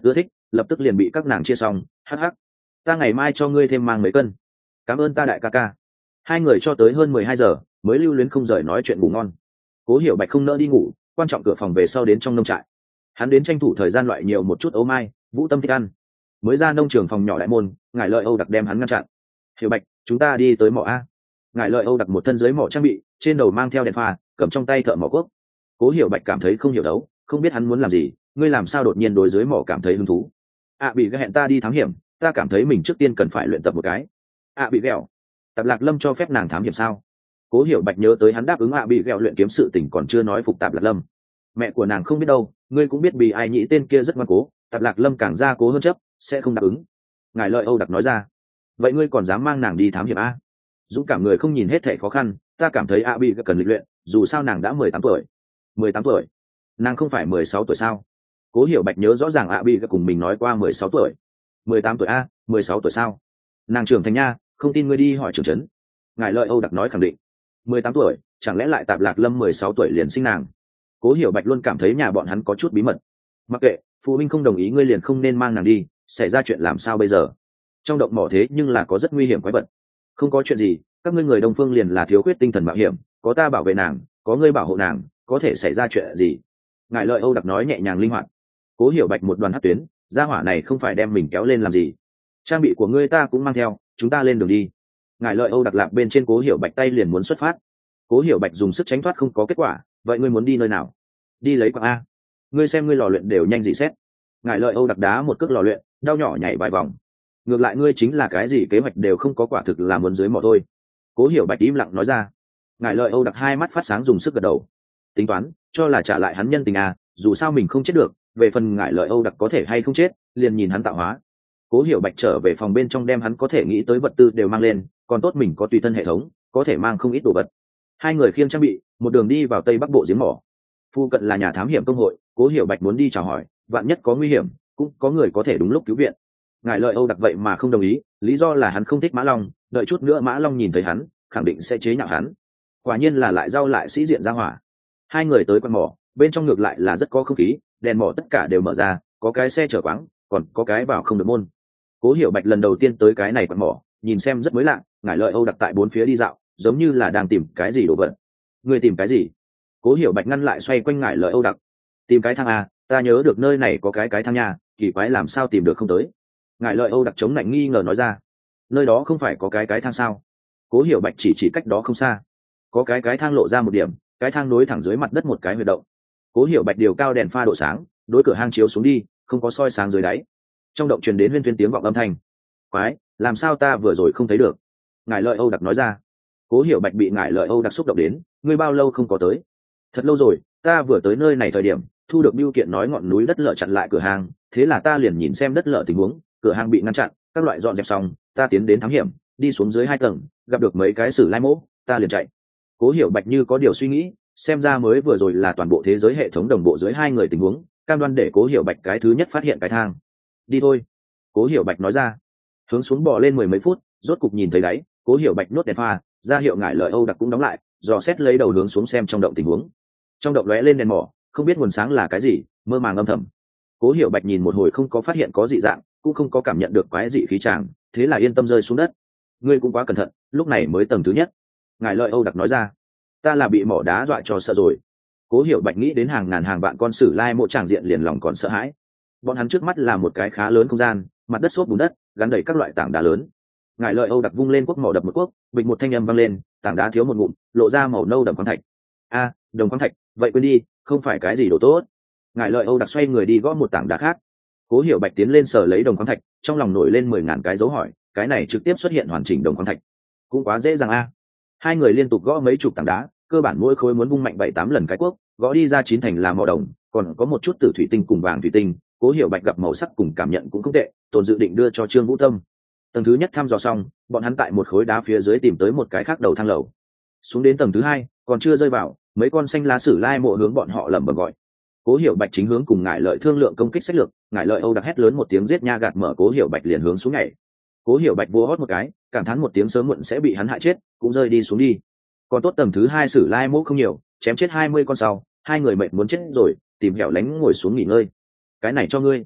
lập tức liền bị các nàng chia xong. Hắc hắc, ta ngày mai cho ngươi thêm mang mấy cân. Cảm ơn ta đại ca ca. Hai người cho tới hơn mười hai giờ mới lưu luyến không rời nói chuyện ngủ ngon. Cố Hiểu Bạch không nỡ đi ngủ, quan trọng cửa phòng về sau đến trong nông trại. Hắn đến tranh thủ thời gian loại nhiều một chút ấu mai, Vũ Tâm thích ăn. Mới ra nông trường phòng nhỏ đại môn, Ngải Lợi Âu Đặc đem hắn ngăn chặn. Hiểu Bạch, chúng ta đi tới mỏ a. Ngải Lợi Âu Đặc một thân dưới mỏ trang bị, trên đầu mang theo đèn pha, cầm trong tay thợ mỏ cuốc. Cố Hiểu Bạch cảm thấy không hiểu đấu, không biết hắn muốn làm gì, ngươi làm sao đột nhiên đối dưới mỏ cảm thấy hứng thú? À bị hẹn ta đi thám hiểm, ta cảm thấy mình trước tiên cần phải luyện tập một cái. À bị ghẹo. Tạp Lạc Lâm cho phép nàng thám hiểm sao? Cố Hiểu Bạch nhớ tới hắn đáp ứng ạ bị ghẹo luyện kiếm sự tình còn chưa nói phục Tạp Lạc Lâm. Mẹ của nàng không biết đâu, ngươi cũng biết bị ai nhĩ tên kia rất ngoan cố, Tạp Lạc Lâm càng ra cố hơn chấp, sẽ không đáp ứng. Ngài Lợi Âu Đặc nói ra. Vậy ngươi còn dám mang nàng đi thám hiểm a? Dũng cảm người không nhìn hết thảy khó khăn, ta cảm thấy ạ bị cần lịch luyện, dù sao nàng đã mười tám tuổi. Mười tám tuổi? Nàng không phải mười sáu tuổi sao? Cố Hiểu Bạch nhớ rõ ràng ạ bị cùng mình nói qua mười sáu tuổi. Mười tám tuổi a, mười sáu tuổi sao? Nàng trưởng thành nha, không tin ngươi đi hỏi trưởng trấn. Ngài Lợi Âu Đặc nói khẳng định. Mười tám tuổi, chẳng lẽ lại Tạp Lạc Lâm mười sáu tuổi liền sinh nàng? Cố Hiểu Bạch luôn cảm thấy nhà bọn hắn có chút bí mật. Mặc kệ, phụ huynh không đồng ý ngươi liền không nên mang nàng đi, xảy ra chuyện làm sao bây giờ? Trong động mỏ thế nhưng là có rất nguy hiểm quái vật. Không có chuyện gì, các ngươi người Đông Phương liền là thiếu khuyết tinh thần mạo hiểm, có ta bảo vệ nàng, có ngươi bảo hộ nàng, có thể xảy ra chuyện gì? Ngài Lợi Âu Đặc nói nhẹ nhàng linh hoạt. Cố Hiểu Bạch một đoàn hất tuyến, gia hỏa này không phải đem mình kéo lên làm gì? Trang bị của ngươi ta cũng mang theo, chúng ta lên đường đi. Ngài Lợi Âu Đặc lạp bên trên Cố Hiểu Bạch tay liền muốn xuất phát. Cố Hiểu Bạch dùng sức tránh thoát không có kết quả, vậy ngươi muốn đi nơi nào? Đi lấy quạng a. Ngươi xem ngươi lò luyện đều nhanh gì xét. Ngài Lợi Âu Đặc đá một cước lò luyện, đau nhỏ nhảy vài vòng. Ngược lại ngươi chính là cái gì kế hoạch đều không có, quả thực là muốn dưới mỏ thôi. Cố Hiểu Bạch im lặng nói ra. Ngài Lợi Âu Đặc hai mắt phát sáng dùng sức gật đầu. Tính toán, cho là trả lại hắn nhân tình à, dù sao mình không chết được, về phần Ngải Lợi Âu Đặc có thể hay không chết, liền nhìn hắn tạo hóa. Cố Hiểu Bạch trở về phòng bên trong đem hắn có thể nghĩ tới vật tư đều mang lên, còn tốt mình có tùy thân hệ thống, có thể mang không ít đồ vật. Hai người khiêng trang bị, một đường đi vào tây bắc bộ giếng mỏ. Phu cận là nhà thám hiểm công hội, Cố Hiểu Bạch muốn đi chào hỏi, vạn nhất có nguy hiểm, cũng có người có thể đúng lúc cứu viện. Ngải Lợi Âu Đặc vậy mà không đồng ý, lý do là hắn không thích Mã Long, đợi chút nữa Mã Long nhìn thấy hắn, khẳng định sẽ chế nhạo hắn. Quả nhiên là lại giao lại sĩ diện ra hỏa. Hai người tới quan mỏ, bên trong ngược lại là rất có không khí, đèn mỏ tất cả đều mở ra, có cái xe chở quáng, còn có cái vào không được môn. Cố Hiểu Bạch lần đầu tiên tới cái này quan mỏ, nhìn xem rất mới lạ, Ngải Lợi Âu Đặc tại bốn phía đi dạo, giống như là đang tìm cái gì đồ vật. Người tìm cái gì? Cố Hiểu Bạch ngăn lại xoay quanh Ngải Lợi Âu Đặc. Tìm cái thang à, ta nhớ được nơi này có cái cái thang nhà, kỳ quái làm sao tìm được không tới. Ngải Lợi Âu Đặc chống lạnh nghi ngờ nói ra. Nơi đó không phải có cái cái thang sao? Cố Hiểu Bạch chỉ chỉ cách đó không xa. Có cái cái thang lộ ra một điểm, cái thang nối thẳng dưới mặt đất một cái huyệt động. Cố Hiểu Bạch điều cao đèn pha độ sáng, đối cửa hang chiếu xuống đi, không có soi sáng dưới đáy. Trong động truyền đến huyên thuyên tiếng vọng âm thanh. Quái, làm sao ta vừa rồi không thấy được? Ngải Lợi Âu Đặc nói ra. Cố Hiểu Bạch bị Ngải Lợi Âu Đặc xúc động đến, ngươi bao lâu không có tới? Thật lâu rồi, ta vừa tới nơi này thời điểm, thu được bưu kiện nói ngọn núi đất lở chặn lại cửa hang, thế là ta liền nhìn xem đất lở tình huống, cửa hang bị ngăn chặn, các loại dọn dẹp xong, ta tiến đến thám hiểm, đi xuống dưới hai tầng, gặp được mấy cái sử lai mỗ, ta liền chạy. Cố Hiểu Bạch như có điều suy nghĩ, xem ra mới vừa rồi là toàn bộ thế giới hệ thống đồng bộ dưới hai người tình huống, cam đoan để Cố Hiểu Bạch cái thứ nhất phát hiện cái thang. Đi thôi. Cố Hiểu Bạch nói ra. Hướng xuống bò lên mười mấy phút, rốt cục nhìn thấy đáy, Cố Hiểu Bạch nốt đèn pha, ra hiệu Ngải Lợi Âu Đặc cũng đóng lại, dò xét lấy đầu hướng xuống xem trong động tình huống. Trong động lóe lên đèn mỏ, không biết nguồn sáng là cái gì, mơ màng âm thầm. Cố Hiểu Bạch nhìn một hồi không có phát hiện có dị dạng, cũng không có cảm nhận được quái dị khí tràng, thế là yên tâm rơi xuống đất. Ngươi cũng quá cẩn thận, lúc này mới tầng thứ nhất. Ngải Lợi Âu Đặc nói ra. Ta là bị mỏ đá dọa cho sợ rồi. Cố Hiểu Bạch nghĩ đến hàng ngàn hàng vạn con sử lai mộ tràng diện liền lòng còn sợ hãi. Bọn hắn trước mắt là một cái khá lớn không gian, mặt đất xốp bùn đất, gắn đầy các loại tảng đá lớn. Ngải Lợi Âu Đặc vung lên cuốc mỏ đập một cuốc, bịch một thanh âm vang lên, tảng đá thiếu một ngụm, lộ ra màu nâu đậm khoáng thạch. A, đồng khoáng thạch, vậy quên đi, không phải cái gì đồ tốt. Ngải Lợi Âu Đặc xoay người đi gõ một tảng đá khác. Cố Hiểu Bạch tiến lên sờ lấy đồng khoáng thạch, trong lòng nổi lên mười ngàn cái dấu hỏi, cái này trực tiếp xuất hiện hoàn chỉnh đồng khoáng thạch, cũng quá dễ dàng a. Hai người liên tục gõ mấy chục tảng đá, cơ bản mỗi khối muốn vung mạnh bảy tám lần cái cuốc, gõ đi ra chín thành là màu đồng, còn có một chút tử thủy tinh cùng vàng thủy tinh. Cố Hiểu Bạch gặp màu sắc cùng cảm nhận cũng không tệ, tồn dự định đưa cho Trương Vũ Tâm. Tầng thứ nhất thăm dò xong, bọn hắn tại một khối đá phía dưới tìm tới một cái khác đầu thang lầu. Xuống đến tầng thứ hai, còn chưa rơi vào, mấy con xanh lá sử lai mộ hướng bọn họ lẩm bẩm gọi. Cố Hiểu Bạch chính hướng cùng Ngải Lợi thương lượng công kích sách lược, Ngải Lợi Âu Đặc hét lớn một tiếng giết nha gạt mở Cố Hiểu Bạch liền hướng xuống nhảy. Cố Hiểu Bạch vỗ hót một cái, cảm thán một tiếng sớm muộn sẽ bị hắn hại chết, cũng rơi đi xuống đi. Còn tốt tầng thứ hai sử lai mộ không nhiều, chém chết hai mươi con sau, hai người mệt muốn chết rồi, tìm hẻo lánh ngồi xuống nghỉ ngơi. Cái này cho ngươi.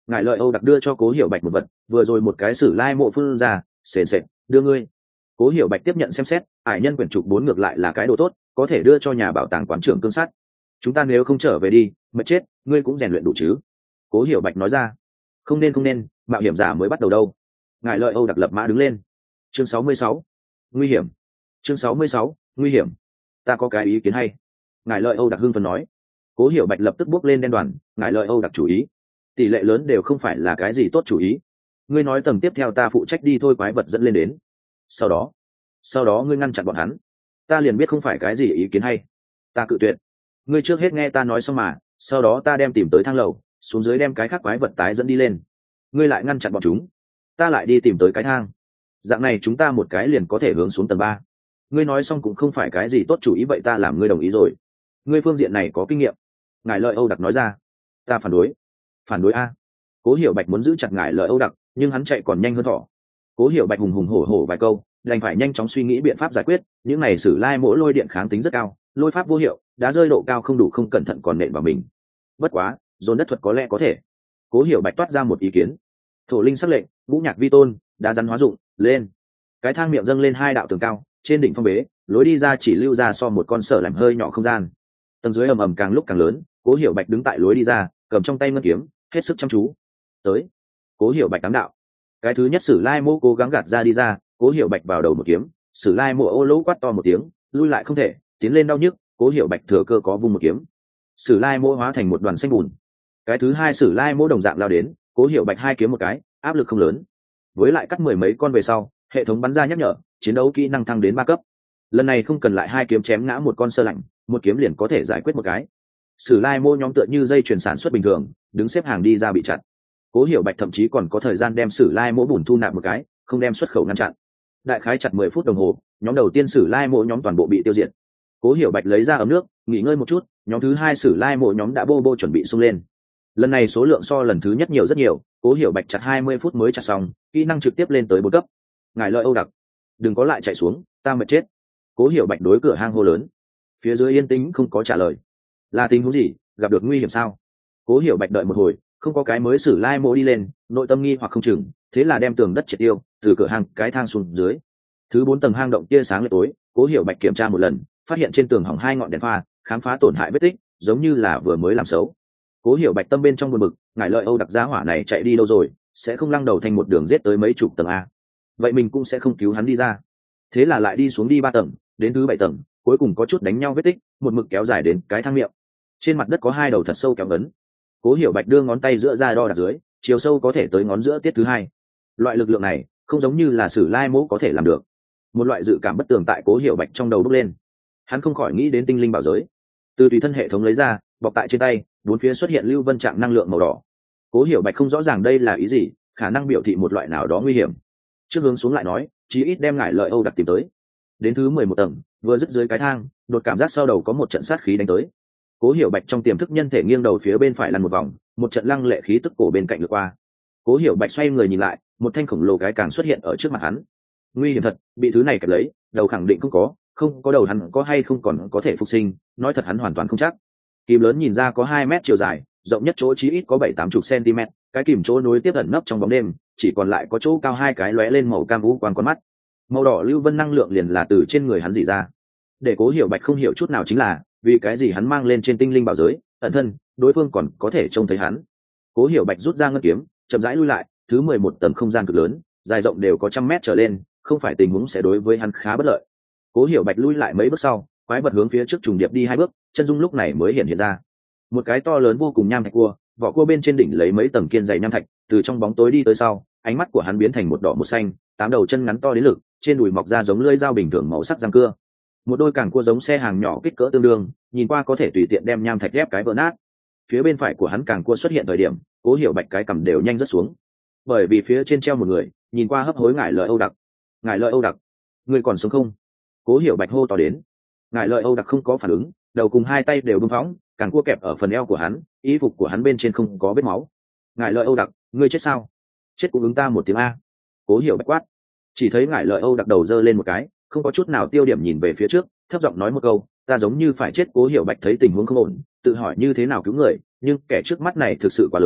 Ngải Lợi Âu đặc đưa cho Cố Hiểu Bạch một vật, vừa rồi một cái sử lai mộ phương ra, sền sệt, đưa ngươi. Cố Hiểu Bạch tiếp nhận xem xét, ải nhân quyển trục bốn ngược lại là cái đồ tốt, có thể đưa cho nhà bảo tàng quán trưởng cương sát. Chúng ta nếu không trở về đi, mệt chết, ngươi cũng rèn luyện đủ chứ? Cố Hiểu Bạch nói ra. Không nên không nên, mạo hiểm giả mới bắt đầu đâu. Ngải Lợi Âu đặc lập mã đứng lên. Chương sáu mươi sáu, nguy hiểm. Chương sáu mươi sáu, nguy hiểm. Ta có cái ý kiến hay. Ngải Lợi Âu đặc hưng phấn nói. Cố Hiểu Bạch lập tức bước lên đen đoàn. Ngải Lợi Âu đặc chủ ý, tỷ lệ lớn đều không phải là cái gì tốt chủ ý. Ngươi nói tầng tiếp theo ta phụ trách đi thôi, quái vật dẫn lên đến. Sau đó, sau đó ngươi ngăn chặn bọn hắn. Ta liền biết không phải cái gì ý kiến hay. Ta cự tuyệt. Ngươi trước hết nghe ta nói xong mà, sau đó ta đem tìm tới thang lầu, xuống dưới đem cái khác quái vật tái dẫn đi lên. Ngươi lại ngăn chặn bọn chúng, ta lại đi tìm tới cái thang. Dạng này chúng ta một cái liền có thể hướng xuống tầng ba. Ngươi nói xong cũng không phải cái gì tốt chủ ý, vậy ta làm ngươi đồng ý rồi. Ngươi phương diện này có kinh nghiệm. Ngải Lợi Âu đặc nói ra. Ta phản đối. Phản đối a? Cố Hiểu Bạch muốn giữ chặt Ngải Lợi Âu đặc, nhưng hắn chạy còn nhanh hơn thỏ. Cố Hiểu Bạch hùng hùng hổ hổ vài câu, đành phải nhanh chóng suy nghĩ biện pháp giải quyết. Những này sử lai mỗi lôi điện kháng tính rất cao, lôi pháp vô hiệu, đá rơi độ cao không đủ, không cẩn thận còn nện vào mình. Bất quá, dồn đất thuật có lẽ có thể. Cố Hiểu Bạch toát ra một ý kiến. Thổ linh sắc lệnh, ngũ nhạc vi tôn, đá rắn hóa dụng, lên. Cái thang miệng dâng lên hai đạo tường cao, trên đỉnh phong bế, lối đi ra chỉ lưu ra so một con sở làm hơi nhỏ không gian. Tầng dưới ầm ầm càng lúc càng lớn. Cố Hiểu Bạch đứng tại lối đi ra, cầm trong tay ngân kiếm, hết sức chăm chú. Tới. Cố Hiểu Bạch tám đạo. Cái thứ nhất sử lai mô cố gắng gạt ra đi ra. Cố Hiểu Bạch vào đầu một kiếm, sử lai mô ô lỗ quát to một tiếng, lui lại không thể, tiến lên đau nhức. Cố Hiểu Bạch thừa cơ có vung một kiếm, sử lai mô hóa thành một đoàn xanh bùn. Cái thứ hai sử lai mô đồng dạng lao đến. Cố Hiểu Bạch hai kiếm một cái, áp lực không lớn, với lại cắt mười mấy con về sau, hệ thống bắn ra nhắc nhở, chiến đấu kỹ năng thăng đến ba cấp. Lần này không cần lại hai kiếm chém ngã một con sơ lạnh, một kiếm liền có thể giải quyết một cái. Sử lai mô nhóm tựa như dây chuyền sản xuất bình thường, đứng xếp hàng đi ra bị chặn. Cố Hiểu Bạch thậm chí còn có thời gian đem sử lai mô bùn thu nạp một cái, không đem xuất khẩu ngăn chặn. Đại khái chặt mười phút đồng hồ, nhóm đầu tiên sử lai mô nhóm toàn bộ bị tiêu diệt. Cố Hiểu Bạch lấy ra ấm nước, nghỉ ngơi một chút, nhóm thứ hai sử lai mô nhóm đã bô bô chuẩn bị xung lên. Lần này số lượng so lần thứ nhất nhiều rất nhiều. Cố Hiểu Bạch chặt hai mươi phút mới chặt xong, kỹ năng trực tiếp lên tới bốn cấp. Ngải Lợi Âu đặc, đừng có lại chạy xuống, ta mệt chết. Cố Hiểu Bạch đối cửa hang hô lớn. Phía dưới yên tĩnh không có trả lời. Là tình huống gì, gặp được nguy hiểm sao? Cố Hiểu Bạch đợi một hồi, không có cái mới sử lai mô đi lên, nội tâm nghi hoặc không chừng, thế là đem tường đất triệt tiêu, từ cửa hang cái thang xuống dưới. Thứ bốn tầng hang động tia sáng lệ tối. Cố Hiểu Bạch kiểm tra một lần, phát hiện trên tường hỏng hai ngọn đèn pha, khám phá tổn hại vết tích, giống như là vừa mới làm xấu. Cố Hiểu Bạch tâm bên trong buồn bực, Ngải Lợi Âu đặc giá hỏa này chạy đi đâu rồi, sẽ không lăng đầu thành một đường giết tới mấy chục tầng a. Vậy mình cũng sẽ không cứu hắn đi ra. Thế là lại đi xuống đi ba tầng, đến thứ bảy tầng, cuối cùng có chút đánh nhau vết tích, một mực kéo dài đến cái thang miệng. Trên mặt đất có hai đầu thật sâu kéo ấn. Cố Hiểu Bạch đưa ngón tay giữa ra đo đạc dưới, chiều sâu có thể tới ngón giữa tiết thứ hai. Loại lực lượng này, không giống như là sử lai mỗ có thể làm được. Một loại dự cảm bất tường tại Cố Hiểu Bạch trong đầu bốc lên. Hắn không khỏi nghĩ đến tinh linh bảo giới. Từ tùy thân hệ thống lấy ra, bọc tại trên tay, bốn phía xuất hiện lưu vân trạng năng lượng màu đỏ. Cố Hiểu Bạch không rõ ràng đây là ý gì, khả năng biểu thị một loại nào đó nguy hiểm. Trước hướng xuống lại nói, chí ít đem Ngải Lợi Âu đặc tìm tới. Đến thứ mười một tầng, vừa dứt dưới cái thang, đột cảm giác sau đầu có một trận sát khí đánh tới. Cố Hiểu Bạch trong tiềm thức nhân thể nghiêng đầu phía bên phải lăn một vòng, một trận lăng lệ khí tức cổ bên cạnh lướt qua. Cố Hiểu Bạch xoay người nhìn lại, một thanh khổng lồ cái càng xuất hiện ở trước mặt hắn. Nguy hiểm thật, bị thứ này kẹp lấy, đầu khẳng định không có, không có đầu hắn có hay không còn có thể phục sinh, nói thật hắn hoàn toàn không chắc. Kìm lớn nhìn ra có hai mét chiều dài, rộng nhất chỗ chí ít có bảy tám chục cm, cái kìm chỗ nối tiếp ẩn nấp trong bóng đêm, chỉ còn lại có chỗ cao hai cái lóe lên màu cam vũ quang con mắt. Màu đỏ lưu vân năng lượng liền là từ trên người hắn rỉ ra. Để Cố Hiểu Bạch không hiểu chút nào chính là, vì cái gì hắn mang lên trên tinh linh bảo giới, ẩn thân, đối phương còn có thể trông thấy hắn. Cố Hiểu Bạch rút ra ngân kiếm, chậm rãi lui lại, thứ mười một tầng không gian cực lớn, dài rộng đều có trăm mét trở lên, không phải tình huống sẽ đối với hắn khá bất lợi. Cố Hiểu Bạch lui lại mấy bước sau, quái vật hướng phía trước trùng điệp đi hai bước, chân dung lúc này mới hiện hiện ra. Một cái to lớn vô cùng nham thạch cua, vỏ cua bên trên đỉnh lấy mấy tầng kiên dày nham thạch, từ trong bóng tối đi tới sau, ánh mắt của hắn biến thành một đỏ một xanh, tám đầu chân ngắn to đến lực, trên đùi mọc ra giống lưỡi dao bình thường màu sắc răng cưa. Một đôi càng cua giống xe hàng nhỏ kích cỡ tương đương, nhìn qua có thể tùy tiện đem nham thạch ghép cái vỡ nát. Phía bên phải của hắn càng cua xuất hiện thời điểm, Cố Hiểu Bạch cái cầm đều nhanh rớt xuống, bởi vì phía trên treo một người, nhìn qua hấp hối Ngải Lợi Âu đặc. Ngải Lợi Âu đặc, người còn sống không? Cố Hiểu Bạch hô to đến. Ngải Lợi Âu đặc không có phản ứng, đầu cùng hai tay đều bưng phóng, càng cua kẹp ở phần eo của hắn, y phục của hắn bên trên không có vết máu. Ngải Lợi Âu đặc, ngươi chết sao? Chết cũng ứng ta một tiếng a. Cố Hiểu Bạch quát. Chỉ thấy Ngải Lợi Âu đặc đầu giơ lên một cái, không có chút nào tiêu điểm nhìn về phía trước, thấp giọng nói một câu, ta giống như phải chết. Cố Hiểu Bạch thấy tình huống không ổn, tự hỏi như thế nào cứu người, nhưng kẻ trước mắt này thực sự quá lớn,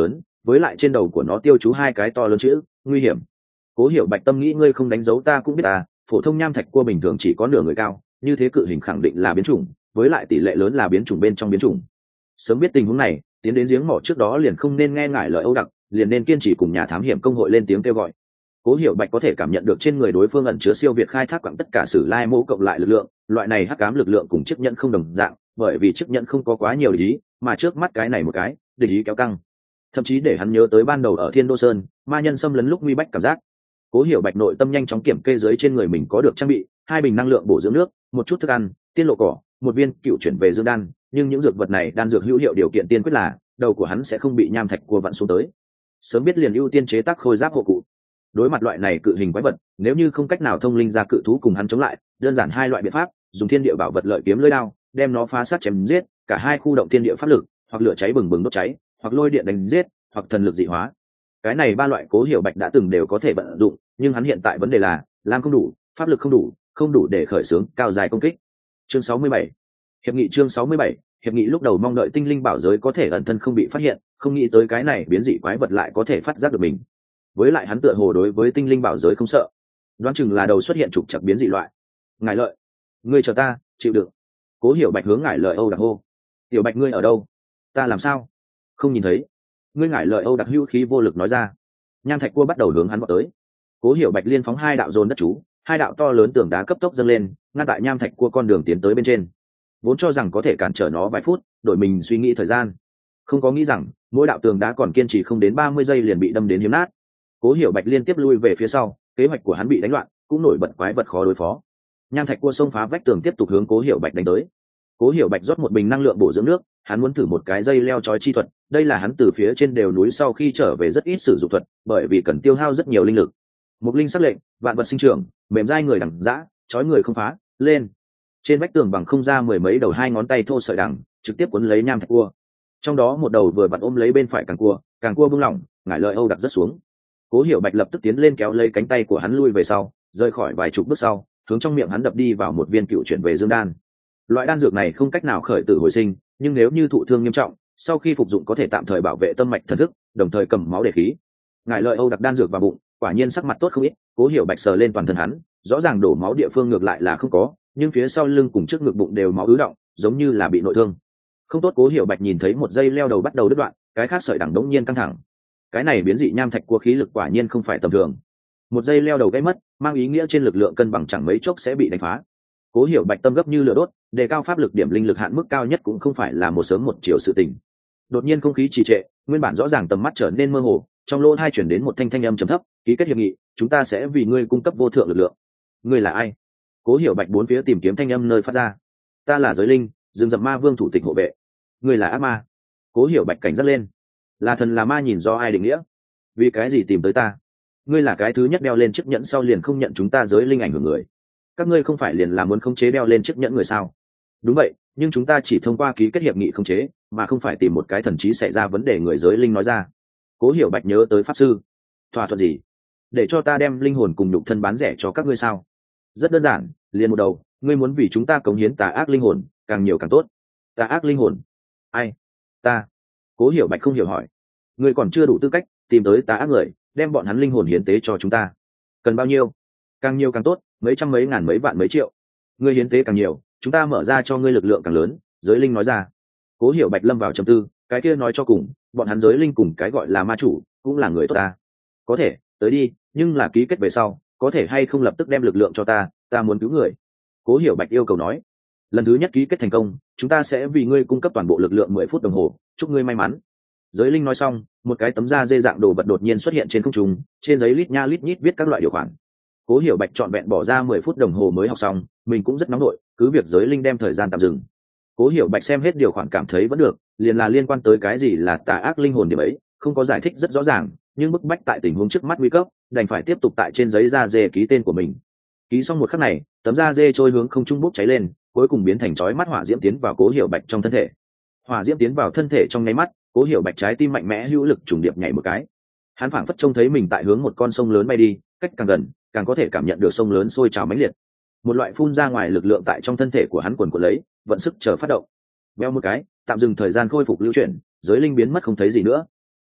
với lại trên đầu của nó tiêu chú hai cái to lớn chữ nguy hiểm. Cố Hiểu Bạch tâm nghĩ ngươi không đánh dấu ta cũng biết ta, phổ thông nham thạch cua bình thường chỉ có nửa người cao, như thế cự hình khẳng định là biến chủng, với lại tỷ lệ lớn là biến chủng bên trong biến chủng. Sớm biết tình huống này, tiến đến giếng mỏ trước đó liền không nên nghe ngại lời Âu Đặc, liền nên kiên trì cùng nhà thám hiểm công hội lên tiếng kêu gọi. Cố Hiểu Bạch có thể cảm nhận được trên người đối phương ẩn chứa siêu việt khai thác quặng tất cả sử lai mô cộng lại lực lượng, loại này hắc ám lực lượng cùng chiếc nhẫn không đồng dạng, bởi vì chiếc nhẫn không có quá nhiều lý, mà trước mắt cái này một cái, địch ý kéo căng. Thậm chí để hắn nhớ tới ban đầu ở Thiên Đô Sơn, ma nhân xâm lấn lúc nguy bách cảm giác. Cố Hiểu Bạch nội tâm nhanh chóng kiểm kê dưới trên người mình có được trang bị, hai bình năng lượng bổ dưỡng nước, một chút thức ăn, tiên lộ cỏ, một viên cựu chuyển về dương đan, nhưng những dược vật này đan dược hữu hiệu điều kiện tiên quyết là đầu của hắn sẽ không bị nham thạch cua vặn xuống tới. Sớm biết liền ưu tiên chế tác khôi giáp hộ cụ. Đối mặt loại này cự hình quái vật, nếu như không cách nào thông linh ra cự thú cùng hắn chống lại, đơn giản hai loại biện pháp, dùng thiên địa bảo vật lợi kiếm lưỡi đao, đem nó phá sát chém giết, cả hai khu động thiên địa pháp lực, hoặc lửa cháy bừng bừng đốt cháy, hoặc lôi điện đánh giết, hoặc thần lực dị hóa. Cái này ba loại Cố Hiểu Bạch đã từng đều có thể vận dụng, nhưng hắn hiện tại vấn đề là lam không đủ, pháp lực không đủ, không đủ để khởi xướng cao dài công kích. Chương sáu mươi bảy, hiệp nghị. Chương sáu mươi bảy, hiệp nghị. Lúc đầu mong đợi tinh linh bảo giới có thể ẩn thân không bị phát hiện, không nghĩ tới cái này biến dị quái vật lại có thể phát giác được mình. Với lại hắn tựa hồ đối với tinh linh bảo giới không sợ, đoán chừng là đầu xuất hiện trục trặc biến dị loại. Ngài Lợi, ngươi chờ ta, chịu đựng. Cố Hiểu Bạch hướng Ngải Lợi Âu Đặc hô. Tiểu Bạch ngươi ở đâu? Ta làm sao không nhìn thấy? Ngươi Ngải Lợi Âu Đặc hữu khí vô lực nói ra. Nham thạch cua bắt đầu hướng hắn vọt tới. Cố Hiểu Bạch liên phóng hai đạo dồn đất chú, hai đạo to lớn tường đá cấp tốc dâng lên, ngăn tại nham thạch cua con đường tiến tới bên trên. Vốn cho rằng có thể cản trở nó vài phút, đổi mình suy nghĩ thời gian, không có nghĩ rằng mỗi đạo tường đá còn kiên trì không đến ba mươi giây liền bị đâm đến hiếm nát. Cố Hiểu Bạch liên tiếp lui về phía sau, kế hoạch của hắn bị đánh loạn, cũng nổi bật quái vật khó đối phó. Nham thạch cua xông phá vách tường tiếp tục hướng Cố Hiểu Bạch đánh tới. Cố Hiểu Bạch rót một bình năng lượng bổ dưỡng nước, hắn muốn thử một cái dây leo trói chi thuật, đây là hắn từ phía trên đèo núi sau khi trở về rất ít sử dụng thuật, bởi vì cần tiêu hao rất nhiều linh lực. Một linh sắc lệnh, vạn vật sinh trưởng, mềm dai người đằng dã, trói người không phá, lên. Trên vách tường bằng không ra mười mấy đầu hai ngón tay thô sợi đằng, trực tiếp cuốn lấy nham thạch cua. Trong đó một đầu vừa vặn ôm lấy bên phải càng cua, càng cua buông lỏng, Ngải Lợi Âu Đặc rất xuống. Cố Hiểu Bạch lập tức tiến lên kéo lấy cánh tay của hắn lui về sau, rời khỏi vài chục bước sau, hướng trong miệng hắn đập đi vào một viên cựu chuyển về dương đan. Loại đan dược này không cách nào khởi tử hồi sinh, nhưng nếu như thụ thương nghiêm trọng, sau khi phục dụng có thể tạm thời bảo vệ tâm mạch thần thức, đồng thời cầm máu để khí. Ngải Lợi Âu Đặc đan dược vào bụng, quả nhiên sắc mặt tốt không ít. Cố Hiểu Bạch sờ lên toàn thân hắn, rõ ràng đổ máu địa phương ngược lại là không có, nhưng phía sau lưng cùng trước ngực bụng đều máu ứ động, giống như là bị nội thương. Không tốt. Cố Hiểu Bạch nhìn thấy một dây leo đầu bắt đầu đứt đoạn, cái khác sợi đằng đống nhiên căng thẳng. Cái này biến dị nham thạch cua khí lực quả nhiên không phải tầm thường. Một dây leo đầu gãy mất, mang ý nghĩa trên lực lượng cân bằng chẳng mấy chốc sẽ bị đánh phá. Cố Hiểu Bạch tâm gấp như lửa đốt, đề cao pháp lực điểm linh lực hạn mức cao nhất cũng không phải là một sớm một chiều sự tình. Đột nhiên không khí trì trệ, nguyên bản rõ ràng tầm mắt trở nên mơ hồ, trong lỗ tai truyền đến một thanh thanh âm trầm thấp, ký kết hiệp nghị, chúng ta sẽ vì ngươi cung cấp vô thượng lực lượng. Ngươi là ai? Cố Hiểu Bạch bốn phía tìm kiếm thanh âm nơi phát ra. Ta là Giới Linh, rừng rậm ma vương thủ tịch hộ vệ. Ngươi là ác ma? Cố Hiểu Bạch cảnh giác lên. Là thần là ma nhìn do ai định nghĩa? Vì cái gì tìm tới ta? Ngươi là cái thứ nhất đeo lên chiếc nhẫn sau liền không nhận chúng ta Giới Linh ảnh hưởng người. Các ngươi không phải liền là muốn khống chế đeo lên chiếc nhẫn người sao? Đúng vậy, nhưng chúng ta chỉ thông qua ký kết hiệp nghị khống chế, mà không phải tìm một cái thần trí xảy ra vấn đề người Giới Linh nói ra. Cố Hiểu Bạch nhớ tới pháp sư. Thỏa thuận gì? Để cho ta đem linh hồn cùng nhục thân bán rẻ cho các ngươi sao? Rất đơn giản, liền một đầu, ngươi muốn vì chúng ta cống hiến tà ác linh hồn, càng nhiều càng tốt. Tà ác linh hồn? Ai? Ta. Cố Hiểu Bạch không hiểu hỏi. Ngươi còn chưa đủ tư cách tìm tới tà ác người, đem bọn hắn linh hồn hiến tế cho chúng ta. Cần bao nhiêu? Càng nhiều càng tốt, mấy trăm mấy ngàn mấy vạn mấy triệu. Ngươi hiến tế càng nhiều, chúng ta mở ra cho ngươi lực lượng càng lớn. Giới Linh nói ra. Cố Hiểu Bạch lâm vào trầm tư, cái kia nói cho cùng, bọn hắn Giới Linh cùng cái gọi là ma chủ cũng là người tốt ta. Có thể, tới đi, nhưng là ký kết về sau, có thể hay không lập tức đem lực lượng cho ta, ta muốn cứu người. Cố Hiểu Bạch yêu cầu nói. Lần thứ nhất ký kết thành công, chúng ta sẽ vì ngươi cung cấp toàn bộ lực lượng mười phút đồng hồ, chúc ngươi may mắn. Giới Linh nói xong, một cái tấm da dê dạng đồ vật đột nhiên xuất hiện trên không trung, trên giấy lít nha lít nhít viết các loại điều khoản. Cố Hiểu Bạch trọn vẹn bỏ ra mười phút đồng hồ mới học xong, mình cũng rất nóng nổi, cứ việc Giới Linh đem thời gian tạm dừng. Cố Hiểu Bạch xem hết điều khoản cảm thấy vẫn được, liền là liên quan tới cái gì là tà ác linh hồn điểm ấy, không có giải thích rất rõ ràng, nhưng bức bách tại tình huống trước mắt nguy cấp, đành phải tiếp tục tại trên giấy da dê ký tên của mình. Ký xong một khắc này, tấm da dê trôi hướng không trung bốc cháy lên, cuối cùng biến thành chói mắt hỏa diễm tiến vào Cố Hiểu Bạch trong thân thể. Hỏa diễm tiến vào thân thể trong nháy mắt, Cố Hiểu Bạch trái tim mạnh mẽ hữu lực trùng điệp nhảy một cái. Hắn phảng phất trông thấy mình tại hướng một con sông lớn bay đi, cách càng gần, càng có thể cảm nhận được sông lớn sôi trào mãnh liệt. Một loại phun ra ngoài lực lượng tại trong thân thể của hắn quần quật lấy, vận sức chờ phát động. Veo một cái, tạm dừng thời gian khôi phục lưu chuyển, Giới Linh biến mất không thấy gì nữa.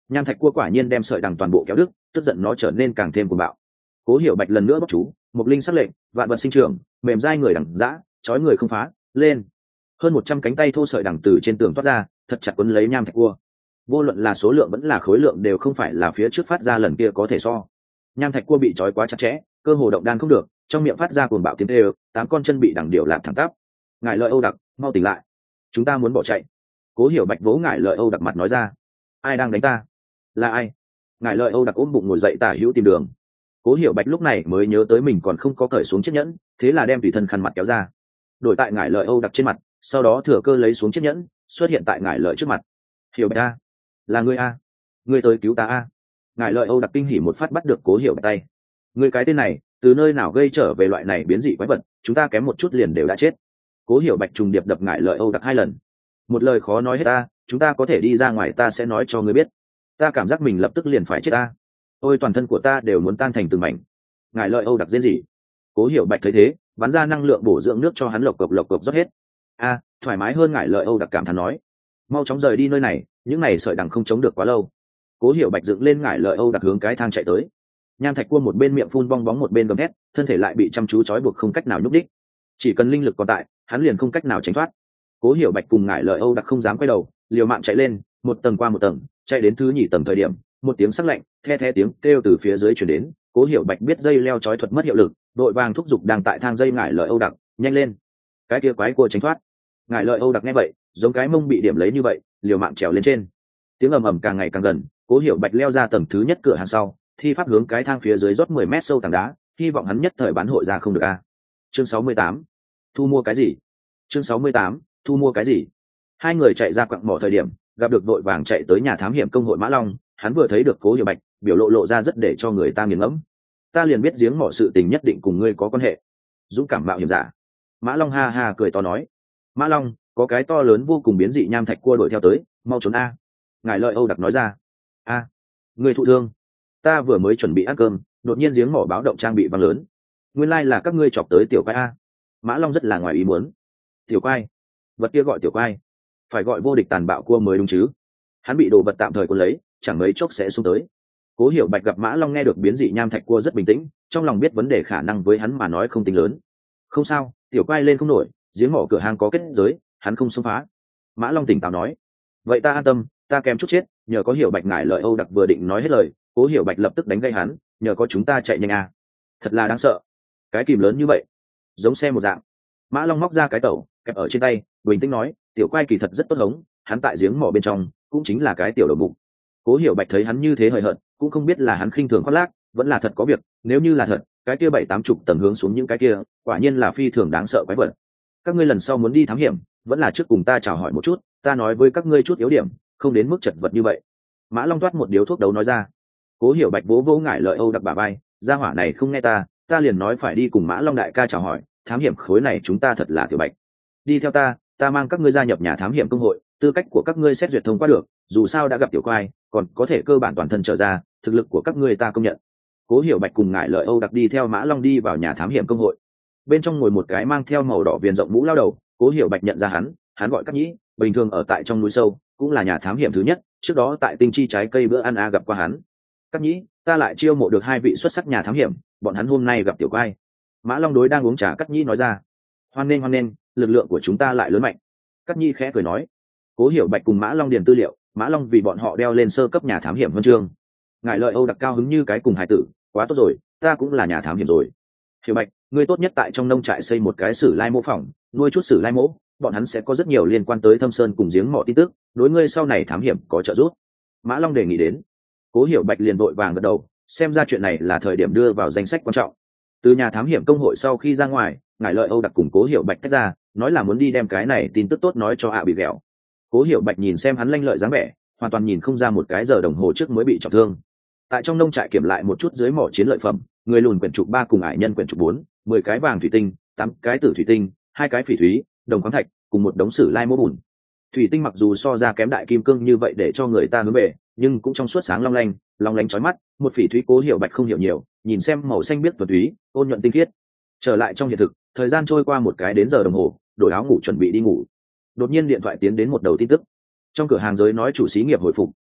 Nham thạch cua quả nhiên đem sợi đằng toàn bộ kéo đứt, tức giận nó trở nên càng thêm cuồng bạo. Cố Hiểu Bạch lần nữa bóc chú, một linh sắc lệnh, vạn vật sinh trưởng, mềm dai người đằng dã, chói người không phá, lên. Hơn một trăm cánh tay thô sợi đằng từ trên tường toát ra, thật chặt quấn lấy nham thạch cua. Vô luận là số lượng vẫn là khối lượng đều không phải là phía trước phát ra lần kia có thể so. Nham thạch cua bị trói quá chặt chẽ, cơ hồ động đan không được, trong miệng phát ra cuồng bạo tiếng kêu, tám con chân bị đằng điểu lạp thẳng tắp. Ngải Lợi Âu Đặc, mau tỉnh lại, chúng ta muốn bỏ chạy. Cố Hiểu Bạch vỗ Ngải Lợi Âu Đặc mặt nói ra. Ai đang đánh ta? Là ai? Ngải Lợi Âu Đặc ôm bụng ngồi dậy tả hữu tìm đường. Cố Hiểu Bạch lúc này mới nhớ tới mình còn không có cởi xuống chiếc nhẫn, thế là đem tùy thân khăn mặt kéo ra, đổi tại Ngải Lợi Âu Đặc trên mặt, sau đó thừa cơ lấy xuống chiếc nhẫn, xuất hiện tại Ngải Lợi trước mặt. Hiểu Bạch a, là ngươi a, ngươi tới cứu ta a. Ngải Lợi Âu Đặc kinh hỉ một phát bắt được Cố Hiểu Bạch tay. Ngươi cái tên này, từ nơi nào gây trở về loại này biến dị quái vật, chúng ta kém một chút liền đều đã chết. Cố Hiểu Bạch trùng điệp đập Ngải Lợi Âu Đặc hai lần. Một lời khó nói hết ta, chúng ta có thể đi ra ngoài, ta sẽ nói cho ngươi biết. Ta cảm giác mình lập tức liền phải chết ta. Ôi toàn thân của ta đều muốn tan thành từng mảnh. Ngải Lợi Âu Đặc rên rỉ. Cố Hiểu Bạch thấy thế, bắn ra năng lượng bổ dưỡng nước cho hắn lộc cộc lộc cộc rót hết. A, thoải mái hơn. Ngải Lợi Âu Đặc cảm thán nói. Mau chóng rời đi nơi này, những này sợi đằng không chống được quá lâu. Cố Hiểu Bạch dựng lên Ngải Lợi Âu Đặc hướng cái thang chạy tới. Nham thạch cua một bên miệng phun bong bóng một bên gầm hét, thân thể lại bị chăm chú trói buộc không cách nào nhúc đích. Chỉ cần linh lực còn tại, hắn liền không cách nào tránh thoát. Cố Hiểu Bạch cùng Ngải Lợi Âu Đặc không dám quay đầu, liều mạng chạy lên, một tầng qua một tầng, chạy đến thứ nhì tầng thời điểm, một tiếng sắc lạnh, the the tiếng kêu từ phía dưới truyền đến. Cố Hiểu Bạch biết dây leo trói thuật mất hiệu lực, đội vàng thúc giục đang tại thang dây Ngải Lợi Âu Đặc, nhanh lên. Cái kia quái cua tránh thoát. Ngải Lợi Âu Đặc nghe vậy, giống cái mông bị điểm lấy như vậy, liều mạng trèo lên trên. Tiếng ầm ầm càng ngày càng gần, Cố Hiểu Bạch leo ra tầng thứ nhất cửa hàng sau, thi pháp hướng cái thang phía dưới rót mười mét sâu tảng đá, hy vọng hắn nhất thời bán hội ra không được a. Chương sáu mươi tám, thu mua cái gì? Chương sáu mươi tám, thu mua cái gì? Hai người chạy ra quặng mỏ thời điểm, gặp được đội vàng chạy tới nhà thám hiểm công hội Mã Long, hắn vừa thấy được Cố Hiểu Bạch, biểu lộ lộ ra rất để cho người ta nghiền ngẫm. Ta liền biết giếng mỏ sự tình nhất định cùng ngươi có quan hệ. Dũng cảm mạo hiểm giả. Mã Long ha ha cười to nói. Mã Long, có cái to lớn vô cùng biến dị nham thạch cua đuổi theo tới, mau trốn a. Ngải Lợi Âu Đặc nói ra. A, người thụ thương. Ta vừa mới chuẩn bị ăn cơm, đột nhiên giếng mỏ báo động trang bị vang lớn. Nguyên lai là các ngươi chọc tới tiểu quái a. Mã Long rất là ngoài ý muốn. Tiểu quái? Vật kia gọi tiểu quái, phải gọi vô địch tàn bạo cua mới đúng chứ. Hắn bị đồ vật tạm thời cuốn lấy, chẳng mấy chốc sẽ xuống tới. Cố Hiểu Bạch gặp Mã Long nghe được biến dị nham thạch cua rất bình tĩnh, trong lòng biết vấn đề khả năng với hắn mà nói không tính lớn. Không sao, tiểu quái lên không nổi, giếng mỏ cửa hàng có kết giới, hắn không xông phá. Mã Long tỉnh táo nói. Vậy ta an tâm, ta kém chút chết, nhờ có Hiểu Bạch. Ngải Lợi Âu Đặc vừa định nói hết lời, Cố Hiểu Bạch lập tức đánh gây hắn, nhờ có chúng ta chạy nhanh à. Thật là đáng sợ, cái kìm lớn như vậy, giống xe một dạng. Mã Long móc ra cái tẩu kẹp ở trên tay, bình tĩnh nói, tiểu quái kỳ thật rất tốt hống, hắn tại giếng mỏ bên trong cũng chính là cái tiểu đầu bụng. Cố Hiểu Bạch thấy hắn như thế hời hợt, cũng không biết là hắn khinh thường khoác lác, vẫn là thật có việc. Nếu như là thật, cái kia bảy tám chục tầng hướng xuống những cái kia, quả nhiên là phi thường đáng sợ quái vật. Các ngươi lần sau muốn đi thám hiểm, vẫn là trước cùng ta chào hỏi một chút, ta nói với các ngươi chút yếu điểm, không đến mức chật vật như vậy. Mã Long toát một điếu thuốc đấu nói ra. Cố Hiểu Bạch vỗ vỗ Ngải Lợi Âu Đặc bả vai, gia hỏa này không nghe ta, ta liền nói phải đi cùng Mã Long đại ca chào hỏi, thám hiểm khối này chúng ta thật là tiểu bạch. Đi theo ta, ta mang các ngươi gia nhập nhà thám hiểm công hội, tư cách của các ngươi xét duyệt thông qua được, dù sao đã gặp tiểu quái, còn có thể cơ bản toàn thân trở ra, thực lực của các ngươi ta công nhận. Cố Hiểu Bạch cùng Ngải Lợi Âu Đặc đi theo Mã Long đi vào nhà thám hiểm công hội. Bên trong ngồi một cái mang theo màu đỏ viền rộng mũ lao đầu, Cố Hiểu Bạch nhận ra hắn, hắn gọi Cát Nhĩ, bình thường ở tại trong núi sâu, cũng là nhà thám hiểm thứ nhất, trước đó tại Tinh Chi trái cây bữa ăn a gặp qua hắn. Cát Nhĩ, ta lại chiêu mộ được hai vị xuất sắc nhà thám hiểm, bọn hắn hôm nay gặp tiểu quái. Mã Long đối đang uống trà Cát Nhĩ nói ra. Hoan nghênh hoan nghênh, lực lượng của chúng ta lại lớn mạnh. Cát Nhĩ khẽ cười nói. Cố Hiểu Bạch cùng Mã Long điền tư liệu, Mã Long vì bọn họ đeo lên sơ cấp nhà thám hiểm huân chương. Ngải Lợi Âu Đặc cao hứng như cái cùng hải tử, quá tốt rồi, ta cũng là nhà thám hiểm rồi. Hiểu Bạch, ngươi tốt nhất tại trong nông trại xây một cái sử lai mô phỏng, nuôi chút sử lai mỗ, bọn hắn sẽ có rất nhiều liên quan tới Thâm Sơn cùng giếng mỏ tin tức, đối ngươi sau này thám hiểm có trợ giúp. Mã Long đề nghị đến. Cố Hiểu Bạch liền vội vàng gật đầu, xem ra chuyện này là thời điểm đưa vào danh sách quan trọng. Từ nhà thám hiểm công hội sau khi ra ngoài, Ngải Lợi Âu Đặc cùng Cố Hiểu Bạch tách ra, nói là muốn đi đem cái này tin tức tốt nói cho ạ bị ghẹo. Cố Hiểu Bạch nhìn xem hắn lanh lợi dáng vẻ, hoàn toàn nhìn không ra một cái giờ đồng hồ trước mới bị trọng thương. Tại trong nông trại kiểm lại một chút dưới mỏ chiến lợi phẩm, người lùn quyển trục ba cùng ải nhân quyển trục bốn, mười cái vàng thủy tinh, tám cái tử thủy tinh, hai cái phỉ thúy, đồng khoáng thạch, cùng một đống sử lai mô bùn. Thủy tinh mặc dù so ra kém đại kim cương như vậy để cho người ta hướng về, nhưng cũng trong suốt sáng long lanh, long lánh chói mắt. Một phỉ thúy Cố Hiểu Bạch không hiểu nhiều, nhìn xem màu xanh biếc thuần túy, ôn nhuận tinh khiết. Trở lại trong hiện thực, thời gian trôi qua một cái đến giờ đồng hồ, đổi áo ngủ chuẩn bị đi ngủ. Đột nhiên điện thoại tiến đến một đầu tin tức. Trong cửa hàng giới nói chủ xí nghiệp hồi phục,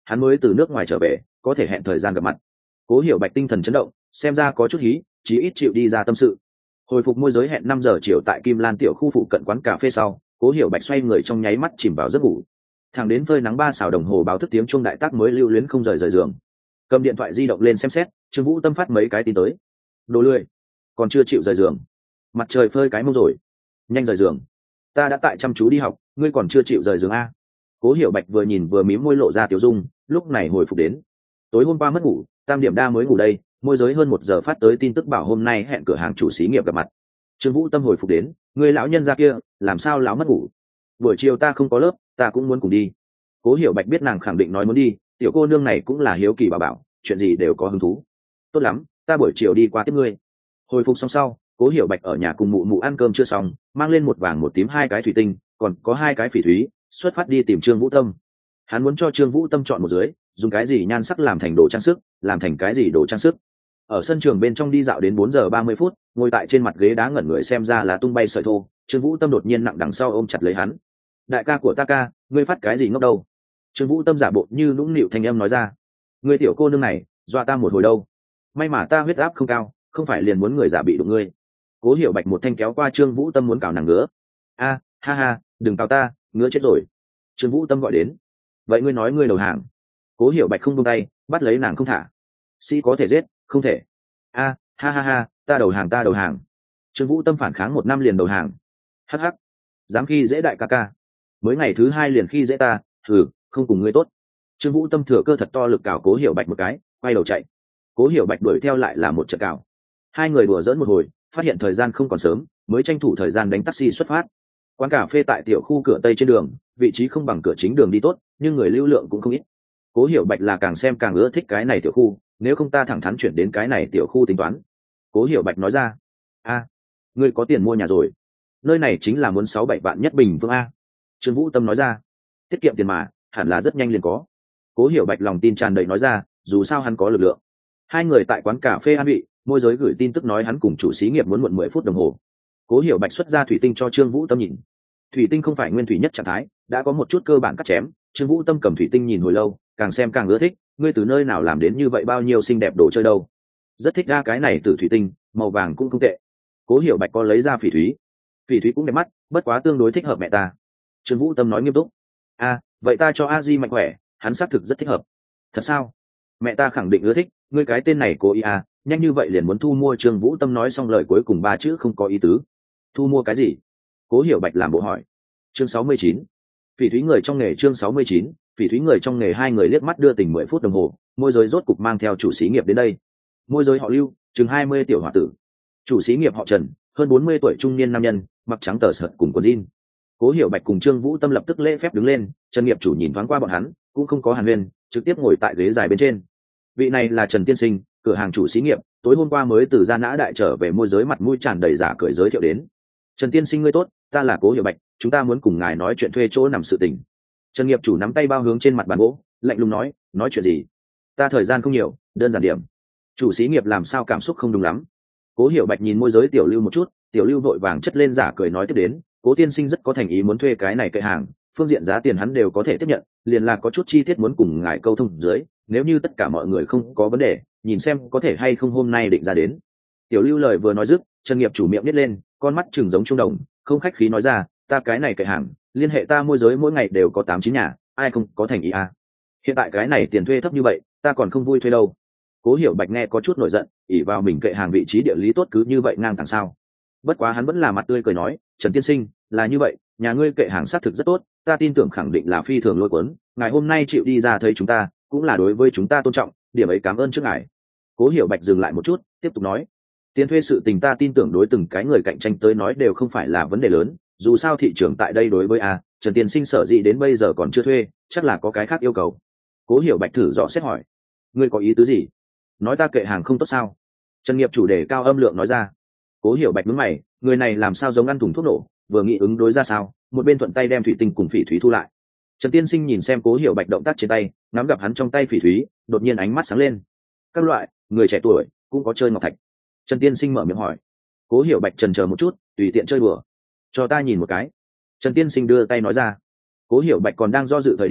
hắn mới từ nước ngoài trở về, có thể hẹn thời gian gặp mặt. Cố Hiểu Bạch tinh thần chấn động, xem ra có chút hí, chí ít chịu đi ra tâm sự. Hồi phục môi giới hẹn năm giờ chiều tại Kim Lan tiểu khu phụ cận quán cà phê sau, Cố Hiểu Bạch xoay người trong nháy mắt chìm vào giấc ngủ. Thẳng đến phơi nắng ba xào đồng hồ báo thức tiếng chuông đại tác mới lưu luyến không rời rời giường. Cầm điện thoại di động lên xem xét, Trương Vũ Tâm phát mấy cái tin tới. Đồ lười, còn chưa chịu rời giường. Mặt trời phơi cái mông rồi, nhanh rời giường. Ta đã tại chăm chú đi học, ngươi còn chưa chịu rời giường a? Cố Hiểu Bạch vừa nhìn vừa mím môi lộ ra tiểu dung, lúc này hồi phục đến. Tối hôm qua mất ngủ, tam điểm đa mới ngủ đây, môi giới hơn một giờ phát tới tin tức bảo hôm nay hẹn cửa hàng chủ xí nghiệp gặp mặt. Trương Vũ Tâm hồi phục đến, người lão nhân ra kia, làm sao lão mất ngủ? Buổi chiều ta không có lớp, ta cũng muốn cùng đi. Cố Hiểu Bạch biết nàng khẳng định nói muốn đi, tiểu cô nương này cũng là hiếu kỳ bà bảo, chuyện gì đều có hứng thú. Tốt lắm, ta buổi chiều đi qua tiếp ngươi. Hồi phục xong sau, Cố Hiểu Bạch ở nhà cùng mụ mụ ăn cơm chưa xong, mang lên một vàng một tím hai cái thủy tinh, còn có hai cái phỉ thúy, xuất phát đi tìm Trương Vũ Tâm. Hắn muốn cho Trương Vũ Tâm chọn một dưới, dùng cái gì nhan sắc làm thành đồ trang sức, làm thành cái gì đồ trang sức. Ở sân trường bên trong đi dạo đến bốn giờ ba mươi phút, ngồi tại trên mặt ghế đá ngẩn người xem ra là tung bay sợi thô, Trương Vũ Tâm đột nhiên nặng đằng sau ôm chặt lấy hắn. Đại ca của ta ca, ngươi phát cái gì ngốc đâu? Trương Vũ Tâm giả bộ như nũng nịu thanh âm nói ra. Ngươi tiểu cô nương này, dọa ta một hồi đâu. May mà ta huyết áp không cao, không phải liền muốn người giả bị đụng ngươi. Cố Hiểu Bạch một thanh kéo qua Trương Vũ Tâm muốn cào nàng ngứa. A, ha ha, đừng cào ta, ngứa chết rồi. Trương Vũ Tâm gọi đến. Vậy ngươi nói ngươi đầu hàng? Cố Hiểu Bạch không buông tay, bắt lấy nàng không thả. Sĩ có thể giết, không thể. A, ha ha ha, ta đầu hàng ta đầu hàng. Trương Vũ Tâm phản kháng một năm liền đầu hàng. Hắc hắc, dám khi dễ đại ca ca. Mới ngày thứ hai liền khi dễ ta, thử, không cùng ngươi tốt. Trương Vũ Tâm thừa cơ thật to lực cào Cố Hiểu Bạch một cái, quay đầu chạy. Cố Hiểu Bạch đuổi theo lại là một trận cào. Hai người đùa giỡn một hồi, phát hiện thời gian không còn sớm, mới tranh thủ thời gian đánh taxi xuất phát. Quán cà phê tại tiểu khu cửa tây trên đường, vị trí không bằng cửa chính đường đi tốt, nhưng người lưu lượng cũng không ít. Cố Hiểu Bạch là càng xem càng ưa thích cái này tiểu khu, nếu không ta thẳng thắn chuyển đến cái này tiểu khu tính toán. Cố Hiểu Bạch nói ra. A, ngươi có tiền mua nhà rồi? Nơi này chính là muốn sáu bảy vạn nhất bình phương a. Trương Vũ Tâm nói ra. Tiết kiệm tiền mà, hẳn là rất nhanh liền có. Cố Hiểu Bạch lòng tin tràn đầy nói ra, dù sao hắn có lực lượng. Hai người tại quán cà phê an vị, môi giới gửi tin tức nói hắn cùng chủ xí nghiệp muốn muộn mười phút đồng hồ. Cố Hiểu Bạch xuất ra thủy tinh cho Trương Vũ Tâm nhìn. Thủy tinh không phải nguyên thủy nhất trạng thái, đã có một chút cơ bản cắt chém. Trương Vũ Tâm cầm thủy tinh nhìn hồi lâu, càng xem càng ưa thích. Ngươi từ nơi nào làm đến như vậy, bao nhiêu xinh đẹp đồ chơi đâu? Rất thích ra cái này từ thủy tinh, màu vàng cũng không tệ. Cố Hiểu Bạch có lấy ra phỉ thúy. Phỉ thúy cũng đẹp mắt, bất quá tương đối thích hợp mẹ ta. Trương Vũ Tâm nói nghiêm túc. A, vậy ta cho A Di mạnh khỏe, hắn xác thực rất thích hợp. Thật sao? Mẹ ta khẳng định ưa thích. Ngươi cái tên này cố ý à, nhanh như vậy liền muốn thu mua. Trương Vũ Tâm nói xong lời cuối cùng ba chữ không có ý tứ. Thu mua cái gì? Cố Hiểu Bạch làm bộ hỏi. Chương sáu mươi chín. Phỉ thúy người trong nghề. Chương sáu mươi chín. Phỉ thúy người trong nghề. Hai người liếc mắt đưa tình mười phút đồng hồ, môi giới rốt cục mang theo chủ xí nghiệp đến đây. Môi giới họ Lưu, chừng hai mươi tiểu hòa tử. Chủ xí nghiệp họ Trần, hơn bốn mươi tuổi trung niên nam nhân, mặc trắng tờ sợt cùng quần jean. Cố Hiểu Bạch cùng Trương Vũ Tâm lập tức lễ phép đứng lên, Trần nghiệp chủ nhìn thoáng qua bọn hắn, cũng không có hàn huyên, trực tiếp ngồi tại ghế dài bên trên. Vị này là Trần tiên sinh, cửa hàng chủ xí nghiệp, tối hôm qua mới từ Gia Nã đại trở về, môi giới mặt mũi tràn đầy giả cười giới thiệu đến. Trần tiên sinh ngươi tốt, ta là Cố Hiểu Bạch, chúng ta muốn cùng ngài nói chuyện thuê chỗ nằm sự tình. Trần nghiệp chủ nắm tay bao hướng trên mặt bàn gỗ, lạnh lùng nói, nói chuyện gì? Ta thời gian không nhiều, đơn giản điểm. Chủ xí nghiệp làm sao cảm xúc không đúng lắm. Cố Hiểu Bạch nhìn môi giới Tiểu Lưu một chút, Tiểu Lưu vội vàng chất lên giả cười nói tiếp đến, Cố tiên sinh rất có thành ý muốn thuê cái này kệ hàng, phương diện giá tiền hắn đều có thể tiếp nhận, liền là có chút chi tiết muốn cùng ngài câu thông dưới, nếu như tất cả mọi người không có vấn đề, nhìn xem có thể hay không hôm nay định ra đến. Tiểu Lưu lời vừa nói dứt, Trần nghiệp chủ miệng nhếch lên, con mắt trừng giống trung đồng, không khách khí nói ra, ta cái này kệ hàng, liên hệ ta môi giới mỗi ngày đều có tám chín nhà, ai không có thành ý à? Hiện tại cái này tiền thuê thấp như vậy, ta còn không vui thuê đâu. Cố Hiểu Bạch nghe có chút nổi giận, ỷ vào mình kệ hàng vị trí địa lý tốt cứ như vậy ngang tàng sao? Bất quá hắn vẫn là mặt tươi cười nói, Trần tiên sinh, là như vậy, nhà ngươi kệ hàng xác thực rất tốt, ta tin tưởng khẳng định là phi thường lôi cuốn, ngài hôm nay chịu đi ra thấy chúng ta, cũng là đối với chúng ta tôn trọng, điểm ấy cảm ơn trước ngài. Cố Hiểu Bạch dừng lại một chút, tiếp tục nói, tiền thuê sự tình ta tin tưởng đối từng cái người cạnh tranh tới nói đều không phải là vấn đề lớn, dù sao thị trường tại đây đối với a Trần tiên sinh sở dĩ đến bây giờ còn chưa thuê, chắc là có cái khác yêu cầu. Cố Hiểu Bạch thử dò xét hỏi, ngươi có ý tứ gì? Nói ta kệ hàng không tốt sao? Trần nghiệp chủ đề cao âm lượng nói ra. Cố Hiểu Bạch nhướng mày, người này làm sao giống ăn thùng thuốc nổ, vừa nghĩ ứng đối ra sao, một bên thuận tay đem thủy tinh cùng phỉ thúy thu lại. Trần tiên sinh nhìn xem Cố Hiểu Bạch động tác trên tay, ngắm gặp hắn trong tay phỉ thúy, đột nhiên ánh mắt sáng lên. Các loại, người trẻ tuổi cũng có chơi ngọc thạch. Trần tiên sinh mở miệng hỏi. Cố Hiểu Bạch chần chờ một chút, tùy tiện chơi đùa. Cho ta nhìn một cái. Trần tiên sinh đưa tay nói ra. Cố Hiểu Bạch còn đang do dự thời điểm,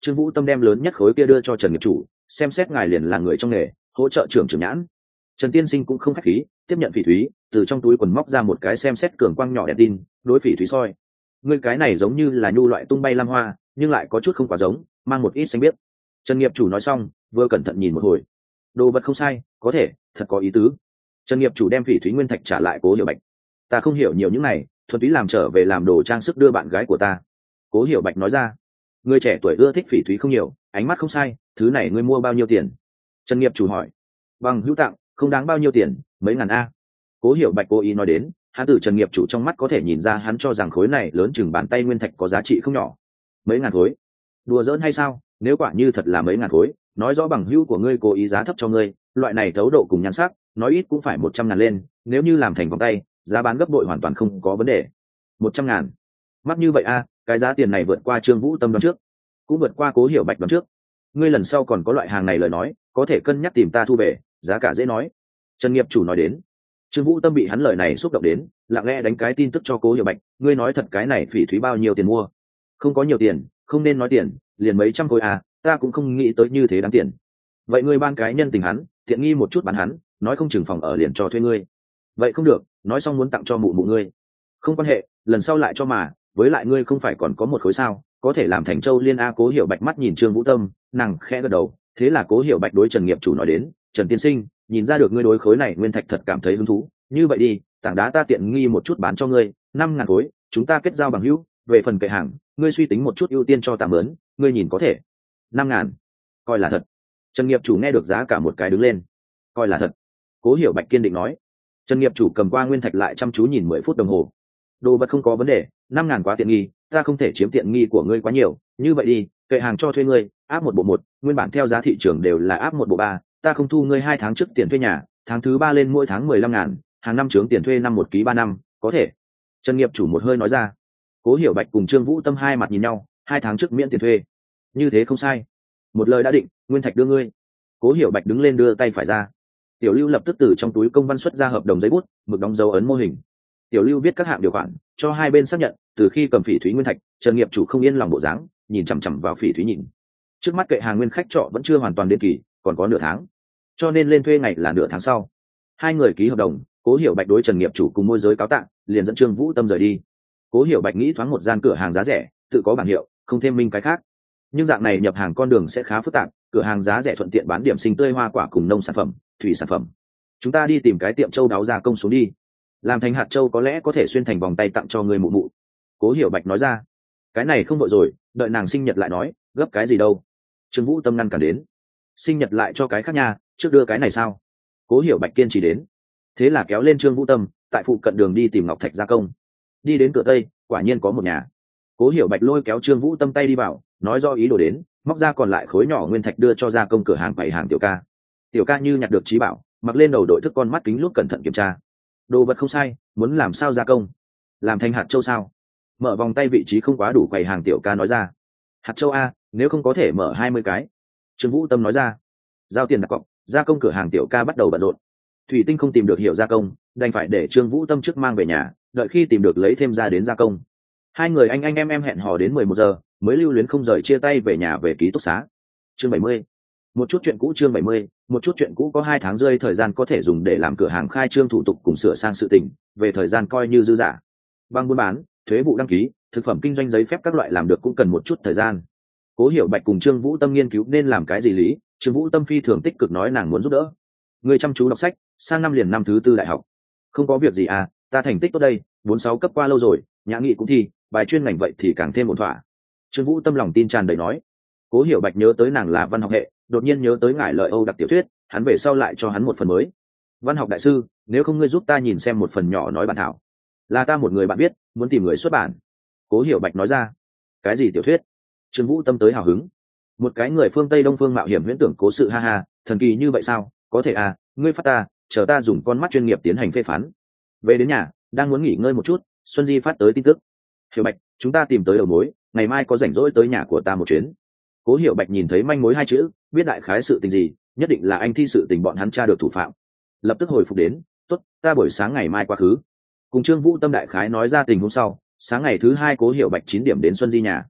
Trương Vũ Tâm đem lớn nhất khối kia đưa cho Trần nghiệp chủ, xem xét ngài liền là người trong nghề, hỗ trợ trưởng trưởng nhãn. Trần tiên sinh cũng không khách khí, tiếp nhận phỉ thúy, từ trong túi quần móc ra một cái xem xét cường quang nhỏ đèn tin, đối phỉ thúy soi. Ngươi cái này giống như là nhu loại tung bay lam hoa, nhưng lại có chút không quá giống, mang một ít xanh biếc. Trần nghiệp chủ nói xong, vừa cẩn thận nhìn một hồi. Đồ vật không sai, có thể, thật có ý tứ. Trần nghiệp chủ đem phỉ thúy nguyên thạch trả lại Cố Hiểu Bạch. Ta không hiểu nhiều những này, thuần túy làm trở về làm đồ trang sức đưa bạn gái của ta. Cố Hiểu Bạch nói ra. Người trẻ tuổi ưa thích phỉ thúy không nhiều, ánh mắt không sai, thứ này ngươi mua bao nhiêu tiền? Trần nghiệp chủ hỏi. Bằng hữu tặng, không đáng bao nhiêu tiền, mấy ngàn a. Cố Hiểu Bạch cố ý nói đến, hắn từ Trần nghiệp chủ trong mắt có thể nhìn ra hắn cho rằng khối này lớn chừng bàn tay nguyên thạch có giá trị không nhỏ. Mấy ngàn khối? Đùa giỡn hay sao? Nếu quả như thật là mấy ngàn khối, nói rõ bằng hữu của ngươi cố ý giá thấp cho ngươi, loại này thấu độ cùng nhan sắc, nói ít cũng phải một trăm ngàn lên, nếu như làm thành vòng tay, giá bán gấp bội hoàn toàn không có vấn đề. Một trăm ngàn? Mắc như vậy a, cái giá tiền này vượt qua Trương Vũ Tâm đoán trước, cũng vượt qua Cố Hiểu Bạch đoán trước. Ngươi lần sau còn có loại hàng này lời nói, có thể cân nhắc tìm ta thu về, giá cả dễ nói. Trần nghiệp chủ nói đến. Trương Vũ Tâm bị hắn lời này xúc động đến, lặng lẽ đánh cái tin tức cho Cố Hiểu Bạch, ngươi nói thật cái này phỉ thúy bao nhiêu tiền mua? Không có nhiều tiền, không nên nói tiền, liền mấy trăm khối à, ta cũng không nghĩ tới như thế đáng tiền. Vậy ngươi ban cái nhân tình hắn, tiện nghi một chút bán hắn, nói không chừng phòng ở liền cho thuê ngươi. Vậy không được, nói xong muốn tặng cho mụ mụ ngươi. Không quan hệ, lần sau lại cho mà, với lại ngươi không phải còn có một khối sao, có thể làm thành châu liên a. Cố Hiểu Bạch mắt nhìn Trương Vũ Tâm, nàng khẽ gật đầu, thế là Cố Hiểu Bạch đối Trần nghiệp chủ nói đến, Trần tiên sinh, nhìn ra được ngươi đối khối này nguyên thạch thật cảm thấy hứng thú, như vậy đi, tảng đá ta tiện nghi một chút bán cho ngươi, năm ngàn khối, chúng ta kết giao bằng hữu, về phần kệ hàng, ngươi suy tính một chút ưu tiên cho tạm lớn, ngươi nhìn có thể. Năm ngàn, coi là thật. Trần nghiệp chủ nghe được giá cả một cái đứng lên, coi là thật. Cố Hiểu Bạch kiên định nói. Trần nghiệp chủ cầm qua nguyên thạch lại chăm chú nhìn mười phút đồng hồ. Đồ vật không có vấn đề, năm ngàn quá tiện nghi, ta không thể chiếm tiện nghi của ngươi quá nhiều, như vậy đi, kệ hàng cho thuê ngươi, áp một bộ một, nguyên bản theo giá thị trường đều là áp một bộ ba, ta không thu ngươi hai tháng trước tiền thuê nhà, tháng thứ ba lên mỗi tháng mười lăm ngàn, hàng năm trướng tiền thuê năm một ký ba năm, có thể. Trần nghiệp chủ một hơi nói ra. Cố Hiểu Bạch cùng Trương Vũ Tâm hai mặt nhìn nhau, hai tháng trước miễn tiền thuê, như thế không sai. Một lời đã định, nguyên thạch đưa ngươi. Cố Hiểu Bạch đứng lên đưa tay phải ra. Tiểu Lưu lập tức từ trong túi công văn xuất ra hợp đồng giấy bút, mực đóng dấu ấn mô hình. Tiểu Lưu viết các hạng điều khoản, cho hai bên xác nhận. Từ khi cầm phỉ thúy nguyên thạch, Trần nghiệp chủ không yên lòng bộ dáng, nhìn chằm chằm vào phỉ thúy nhìn. Trước mắt kệ hàng nguyên khách trọ vẫn chưa hoàn toàn đến kỳ, còn có nửa tháng, cho nên lên thuê ngày là nửa tháng sau. Hai người ký hợp đồng, Cố Hiểu Bạch đối Trần nghiệp chủ cùng môi giới cáo tạ, liền dẫn Trương Vũ Tâm rời đi. Cố Hiểu Bạch nghĩ thoáng một gian cửa hàng giá rẻ, tự có bảng hiệu, không thêm minh cái khác. Nhưng dạng này nhập hàng con đường sẽ khá phức tạp, cửa hàng giá rẻ thuận tiện bán điểm sinh tươi hoa quả cùng nông sản phẩm, thủy sản phẩm. Chúng ta đi tìm cái tiệm châu đáo gia công xuống đi, làm thành hạt châu có lẽ có thể xuyên thành vòng tay tặng cho người mụ mụ. Cố Hiểu Bạch nói ra. Cái này không vội rồi, đợi nàng sinh nhật lại nói, gấp cái gì đâu. Trương Vũ Tâm ngăn cản đến. Sinh nhật lại cho cái khác nha, trước đưa cái này sao? Cố Hiểu Bạch kiên trì đến. Thế là kéo lên Trương Vũ Tâm, tại phụ cận đường đi tìm ngọc thạch gia công. Đi đến cửa tây, quả nhiên có một nhà. Cố Hiểu Bạch lôi kéo Trương Vũ Tâm tay đi vào, nói do ý đồ đến, móc ra còn lại khối nhỏ nguyên thạch đưa cho gia công cửa hàng bày hàng Tiểu Ca. Tiểu Ca như nhặt được trí bảo, mặc lên đầu đội thức con mắt kính lúp cẩn thận kiểm tra. Đồ vật không sai, muốn làm sao gia công? Làm thành hạt châu sao? Mở vòng tay vị trí không quá đủ, quầy hàng Tiểu Ca nói ra. Hạt châu a, nếu không có thể mở hai mươi cái. Trương Vũ Tâm nói ra. Giao tiền đặt cọc, gia công cửa hàng Tiểu Ca bắt đầu bận rộn. Thủy Tinh không tìm được hiệu gia công, đành phải để Trương Vũ Tâm trước mang về nhà, đợi khi tìm được lấy thêm ra đến gia công. Hai người anh anh em em hẹn hò đến mười một giờ, mới lưu luyến không rời chia tay về nhà về ký túc xá. Chương bảy mươi. Một chút chuyện cũ. Chương bảy mươi. Một chút chuyện cũ có hai tháng rơi thời gian có thể dùng để làm cửa hàng khai trương thủ tục cùng sửa sang sự tình, về thời gian coi như dư giả. Bằng buôn bán, thuế vụ đăng ký, thực phẩm kinh doanh giấy phép các loại làm được cũng cần một chút thời gian. Cố Hiểu Bạch cùng Trương Vũ Tâm nghiên cứu nên làm cái gì lý, Trương Vũ Tâm phi thường tích cực nói nàng muốn giúp đỡ. Người chăm chú đọc sách, sang năm liền năm thứ tư đại học. Không có việc gì à, ta thành tích tốt đây, bốn sáu cấp qua lâu rồi, nhã nghị cũng thi, bài chuyên ngành vậy thì càng thêm ổn thỏa. Trương Vũ Tâm lòng tin tràn đầy nói. Cố Hiểu Bạch nhớ tới nàng là văn học hệ, đột nhiên nhớ tới ngải lợi Âu đặc tiểu thuyết, hắn về sau lại cho hắn một phần mới. Văn học đại sư, nếu không ngươi giúp ta nhìn xem một phần nhỏ nói bản thảo. Là ta một người bạn biết, muốn tìm người xuất bản. Cố Hiểu Bạch nói ra. Cái gì tiểu thuyết? Trương Vũ Tâm tới hào hứng. Một cái người phương Tây Đông phương mạo hiểm huyễn tưởng cố sự, ha ha, thần kỳ như vậy sao? Có thể à, ngươi phát ta, chờ ta dùng con mắt chuyên nghiệp tiến hành phê phán. Về đến nhà, đang muốn nghỉ ngơi một chút, Xuân Di phát tới tin tức. Hiểu Bạch, chúng ta tìm tới đầu mối, ngày mai có rảnh rỗi tới nhà của ta một chuyến. Cố Hiểu Bạch nhìn thấy manh mối hai chữ, biết đại khái sự tình gì, nhất định là anh thi sự tình bọn hắn tra được thủ phạm. Lập tức hồi phục đến, tốt, ta buổi sáng ngày mai qua khứ. Cùng Trương Vũ Tâm đại khái nói ra tình hôm sau, sáng ngày thứ hai Cố Hiểu Bạch chín điểm đến Xuân Di nhà.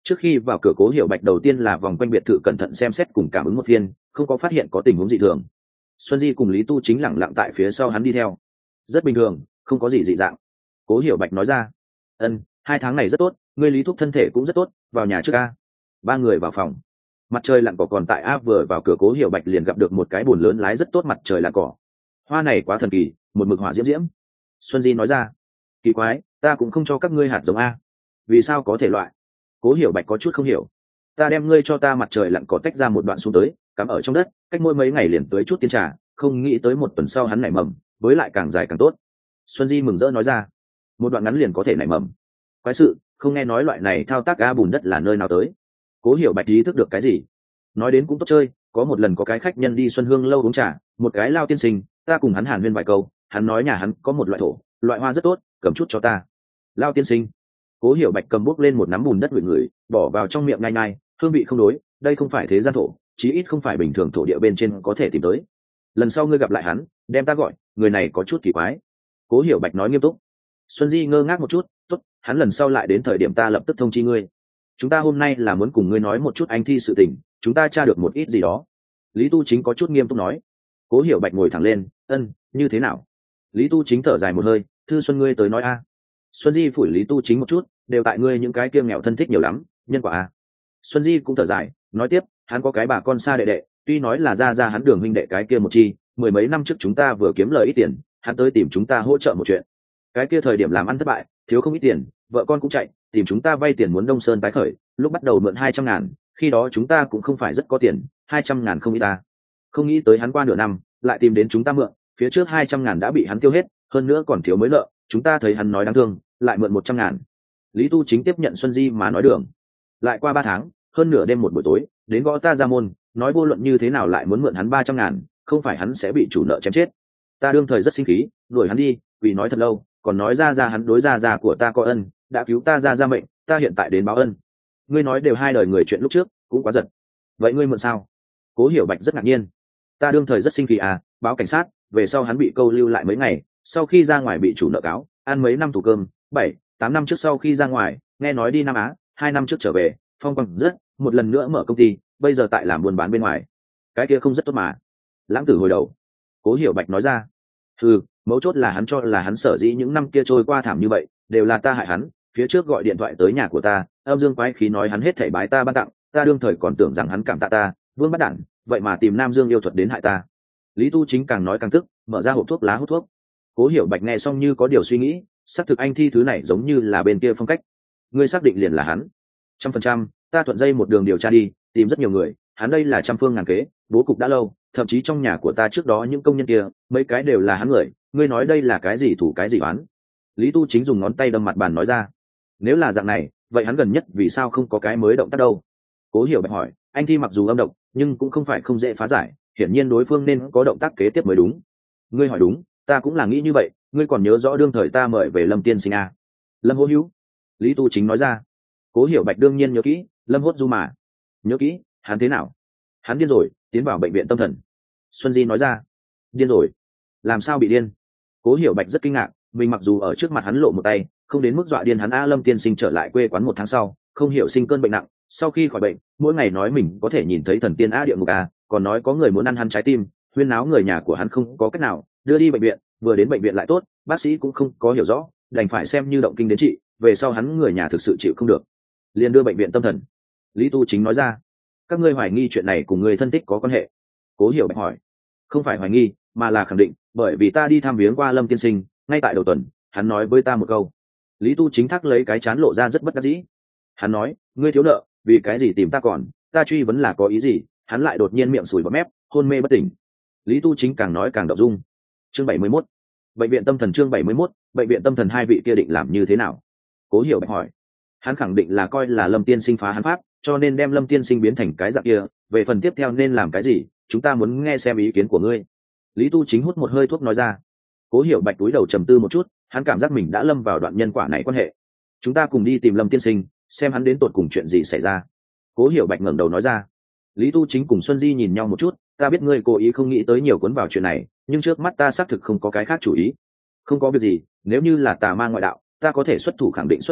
Trước khi vào cửa Cố Hiểu Bạch đầu tiên là vòng quanh biệt thự cẩn thận xem xét cùng cảm ứng một phiên, không có phát hiện có tình huống dị thường. Xuân Di cùng Lý Tu Chính lẳng lặng tại phía sau hắn đi theo. Rất bình thường, không có gì dị dạng. Cố Hiểu Bạch nói ra. Ân, hai tháng này rất tốt, ngươi Lý Thúc thân thể cũng rất tốt, vào nhà trước a. Ba người vào phòng. Mặt trời lặn cỏ còn tại a, vừa vào cửa Cố Hiểu Bạch liền gặp được một cái bồn lớn lái rất tốt mặt trời lặn cỏ. Hoa này quá thần kỳ, một mực hỏa diễm diễm. Xuân Di nói ra. Kỳ quái, ta cũng không cho các ngươi hạt giống a. Vì sao có thể loại? Cố Hiểu Bạch có chút không hiểu. Ta đem ngươi cho ta mặt trời lặn cỏ tách ra một đoạn xuống tới, cắm ở trong đất, cách mỗi mấy ngày liền tưới chút tiên trà, không nghĩ tới một tuần sau hắn nảy mầm, với lại càng dài càng tốt. Xuân Di mừng rỡ nói ra. Một đoạn ngắn liền có thể nảy mầm. Quái sự, không nghe nói loại này thao tác a bùn đất là nơi nào tới. Cố Hiểu Bạch ý thức được cái gì. Nói đến cũng tốt chơi, có một lần có cái khách nhân đi Xuân Hương lâu uống trà, một cái lao tiên sinh, ta cùng hắn hàn huyên vài câu, hắn nói nhà hắn có một loại thổ, loại hoa rất tốt, cầm chút cho ta. Lao tiên sinh. Cố Hiểu Bạch cầm bút lên một nắm bùn đất ngửi ngửi, bỏ vào trong miệng nhai nhai, hương vị không đối, đây không phải thế gian thổ, chí ít không phải bình thường thổ địa bên trên có thể tìm tới. Lần sau ngươi gặp lại hắn, đem ta gọi, người này có chút kỳ quái. Cố Hiểu Bạch nói nghiêm túc. Xuân Di ngơ ngác một chút, tốt, hắn lần sau lại đến thời điểm ta lập tức thông chi ngươi. Chúng ta hôm nay là muốn cùng ngươi nói một chút anh thi sự tình, chúng ta tra được một ít gì đó. Lý Tu Chính có chút nghiêm túc nói. Cố Hiểu Bạch ngồi thẳng lên, ân, như thế nào? Lý Tu Chính thở dài một hơi, thư Xuân ngươi tới nói a. Xuân Di phủi Lý Tu Chính một chút, đều tại ngươi những cái kiêng nghèo thân thích nhiều lắm, nhân quả a. Xuân Di cũng thở dài, nói tiếp, hắn có cái bà con xa đệ đệ, tuy nói là ra ra hắn Đường huynh đệ cái kia một chi, mười mấy năm trước chúng ta vừa kiếm lời ít tiền, hắn tới tìm chúng ta hỗ trợ một chuyện. Cái kia thời điểm làm ăn thất bại, thiếu không ít tiền, vợ con cũng chạy, tìm chúng ta vay tiền muốn Đông Sơn tái khởi, lúc bắt đầu mượn hai trăm ngàn, khi đó chúng ta cũng không phải rất có tiền, hai trăm ngàn không ít ta. Không nghĩ tới hắn qua nửa năm, lại tìm đến chúng ta mượn, phía trước hai trăm ngàn đã bị hắn tiêu hết, hơn nữa còn thiếu mới nợ, chúng ta thấy hắn nói đáng thương, lại mượn một trăm ngàn. Lý Tu Chính tiếp nhận Xuân Di mà nói đường. Lại qua ba tháng, hơn nửa đêm một buổi tối, đến gõ ta ra môn, nói vô luận như thế nào lại muốn mượn hắn ba trăm ngàn, không phải hắn sẽ bị chủ nợ chém chết. Ta đương thời rất sinh khí, đuổi hắn đi, vì nói thật lâu, còn nói ra ra hắn đối ra ra của ta có ân, đã cứu ta ra ra mệnh, ta hiện tại đến báo ân. Ngươi nói đều hai đời người chuyện lúc trước, cũng quá giật. Vậy ngươi mượn sao? Cố Hiểu Bạch rất ngạc nhiên. Ta đương thời rất sinh khí à, báo cảnh sát, về sau hắn bị câu lưu lại mấy ngày, sau khi ra ngoài bị chủ nợ cáo, ăn mấy năm tù cơm, bảy, tám năm trước sau khi ra ngoài, nghe nói đi Nam Á, hai năm trước trở về, phong quang rất, một lần nữa mở công ty, bây giờ tại làm buôn bán bên ngoài. Cái kia không rất tốt mà. Lãng tử hồi đầu. Cố Hiểu Bạch nói ra. Ừ, mấu chốt là hắn cho là hắn sở dĩ những năm kia trôi qua thảm như vậy, đều là ta hại hắn, phía trước gọi điện thoại tới nhà của ta, âm dương quái khí nói hắn hết thảy bái ta ban tặng, ta đương thời còn tưởng rằng hắn cảm tạ ta, vương bắt đản, vậy mà tìm Nam Dương yêu thuật đến hại ta. Lý Tu Chính càng nói càng tức, mở ra hộp thuốc lá hút thuốc. Cố Hiểu Bạch nghe xong như có điều suy nghĩ, xác thực anh thi thứ này giống như là bên kia phong cách. Ngươi xác định liền là hắn? Trăm phần trăm, ta thuận dây một đường điều tra đi, tìm rất nhiều người, hắn đây là trăm phương ngàn kế, bố cục đã lâu, thậm chí trong nhà của ta trước đó những công nhân kia, mấy cái đều là hắn người, ngươi nói đây là cái gì thủ cái gì oán? Lý Tu Chính dùng ngón tay đâm mặt bàn nói ra. Nếu là dạng này, vậy hắn gần nhất vì sao không có cái mới động tác đâu? Cố Hiểu Bạch hỏi, anh thi mặc dù âm độc, nhưng cũng không phải không dễ phá giải, hiển nhiên đối phương nên có động tác kế tiếp mới đúng. Ngươi hỏi đúng, ta cũng là nghĩ như vậy, ngươi còn nhớ rõ đương thời ta mời về Lâm tiên sinh à? Lâm Hô Hữu. Lý Tu Chính nói ra. Cố Hiểu Bạch đương nhiên nhớ kỹ, Lâm Hốt Du mà. Nhớ kỹ, hắn thế nào? Hắn điên rồi, tiến vào bệnh viện tâm thần. Xuân Di nói ra. Điên rồi? Làm sao bị điên? Cố Hiểu Bạch rất kinh ngạc, mình mặc dù ở trước mặt hắn lộ một tay, không đến mức dọa điên hắn. A Lâm tiên sinh trở lại quê quán một tháng sau, không hiểu sinh cơn bệnh nặng, sau khi khỏi bệnh, mỗi ngày nói mình có thể nhìn thấy thần tiên a địa ngục a, còn nói có người muốn ăn hắn trái tim, huyên náo người nhà của hắn không có cách nào, đưa đi bệnh viện, vừa đến bệnh viện lại tốt, bác sĩ cũng không có hiểu rõ, đành phải xem như động kinh đến trị, về sau hắn người nhà thực sự chịu không được, liền đưa bệnh viện tâm thần. Lý Tu Chính nói ra. Các ngươi hoài nghi chuyện này cùng người thân thích có quan hệ? Cố Hiểu Bạch hỏi. Không phải hoài nghi, mà là khẳng định, bởi vì ta đi thăm viếng qua Lâm tiên sinh, ngay tại đầu tuần, hắn nói với ta một câu. Lý Tu Chính thắc lấy cái chán lộ ra rất bất đắc dĩ. Hắn nói, ngươi thiếu nợ, vì cái gì tìm ta còn, ta truy vấn là có ý gì? Hắn lại đột nhiên miệng sùi bọt mép, hôn mê bất tỉnh. Lý Tu Chính càng nói càng động dung. Chương bảy mươi mốt. Bệnh viện tâm thần. Chương bảy mươi mốt. Bệnh viện tâm thần. Hai vị kia định làm như thế nào? Cố Hiểu Bạch hỏi. Hắn khẳng định là coi là Lâm tiên sinh phá hắn pháp, cho nên đem Lâm tiên sinh biến thành cái dạng kia, về phần tiếp theo nên làm cái gì, chúng ta muốn nghe xem ý kiến của ngươi. Lý Tu Chính hút một hơi thuốc nói ra. Cố Hiểu Bạch túi đầu trầm tư một chút, hắn cảm giác mình đã lâm vào đoạn nhân quả này quan hệ. Chúng ta cùng đi tìm Lâm tiên sinh, xem hắn đến tột cùng chuyện gì xảy ra. Cố Hiểu Bạch ngẩng đầu nói ra. Lý Tu Chính cùng Xuân Di nhìn nhau một chút, ta biết ngươi cố ý không nghĩ tới nhiều cuốn vào chuyện này, nhưng trước mắt ta xác thực không có cái khác chủ ý. Không có việc gì, nếu như là tà ma ngoại đạo, ta có thể xuất thủ khẳng định xuất thủ,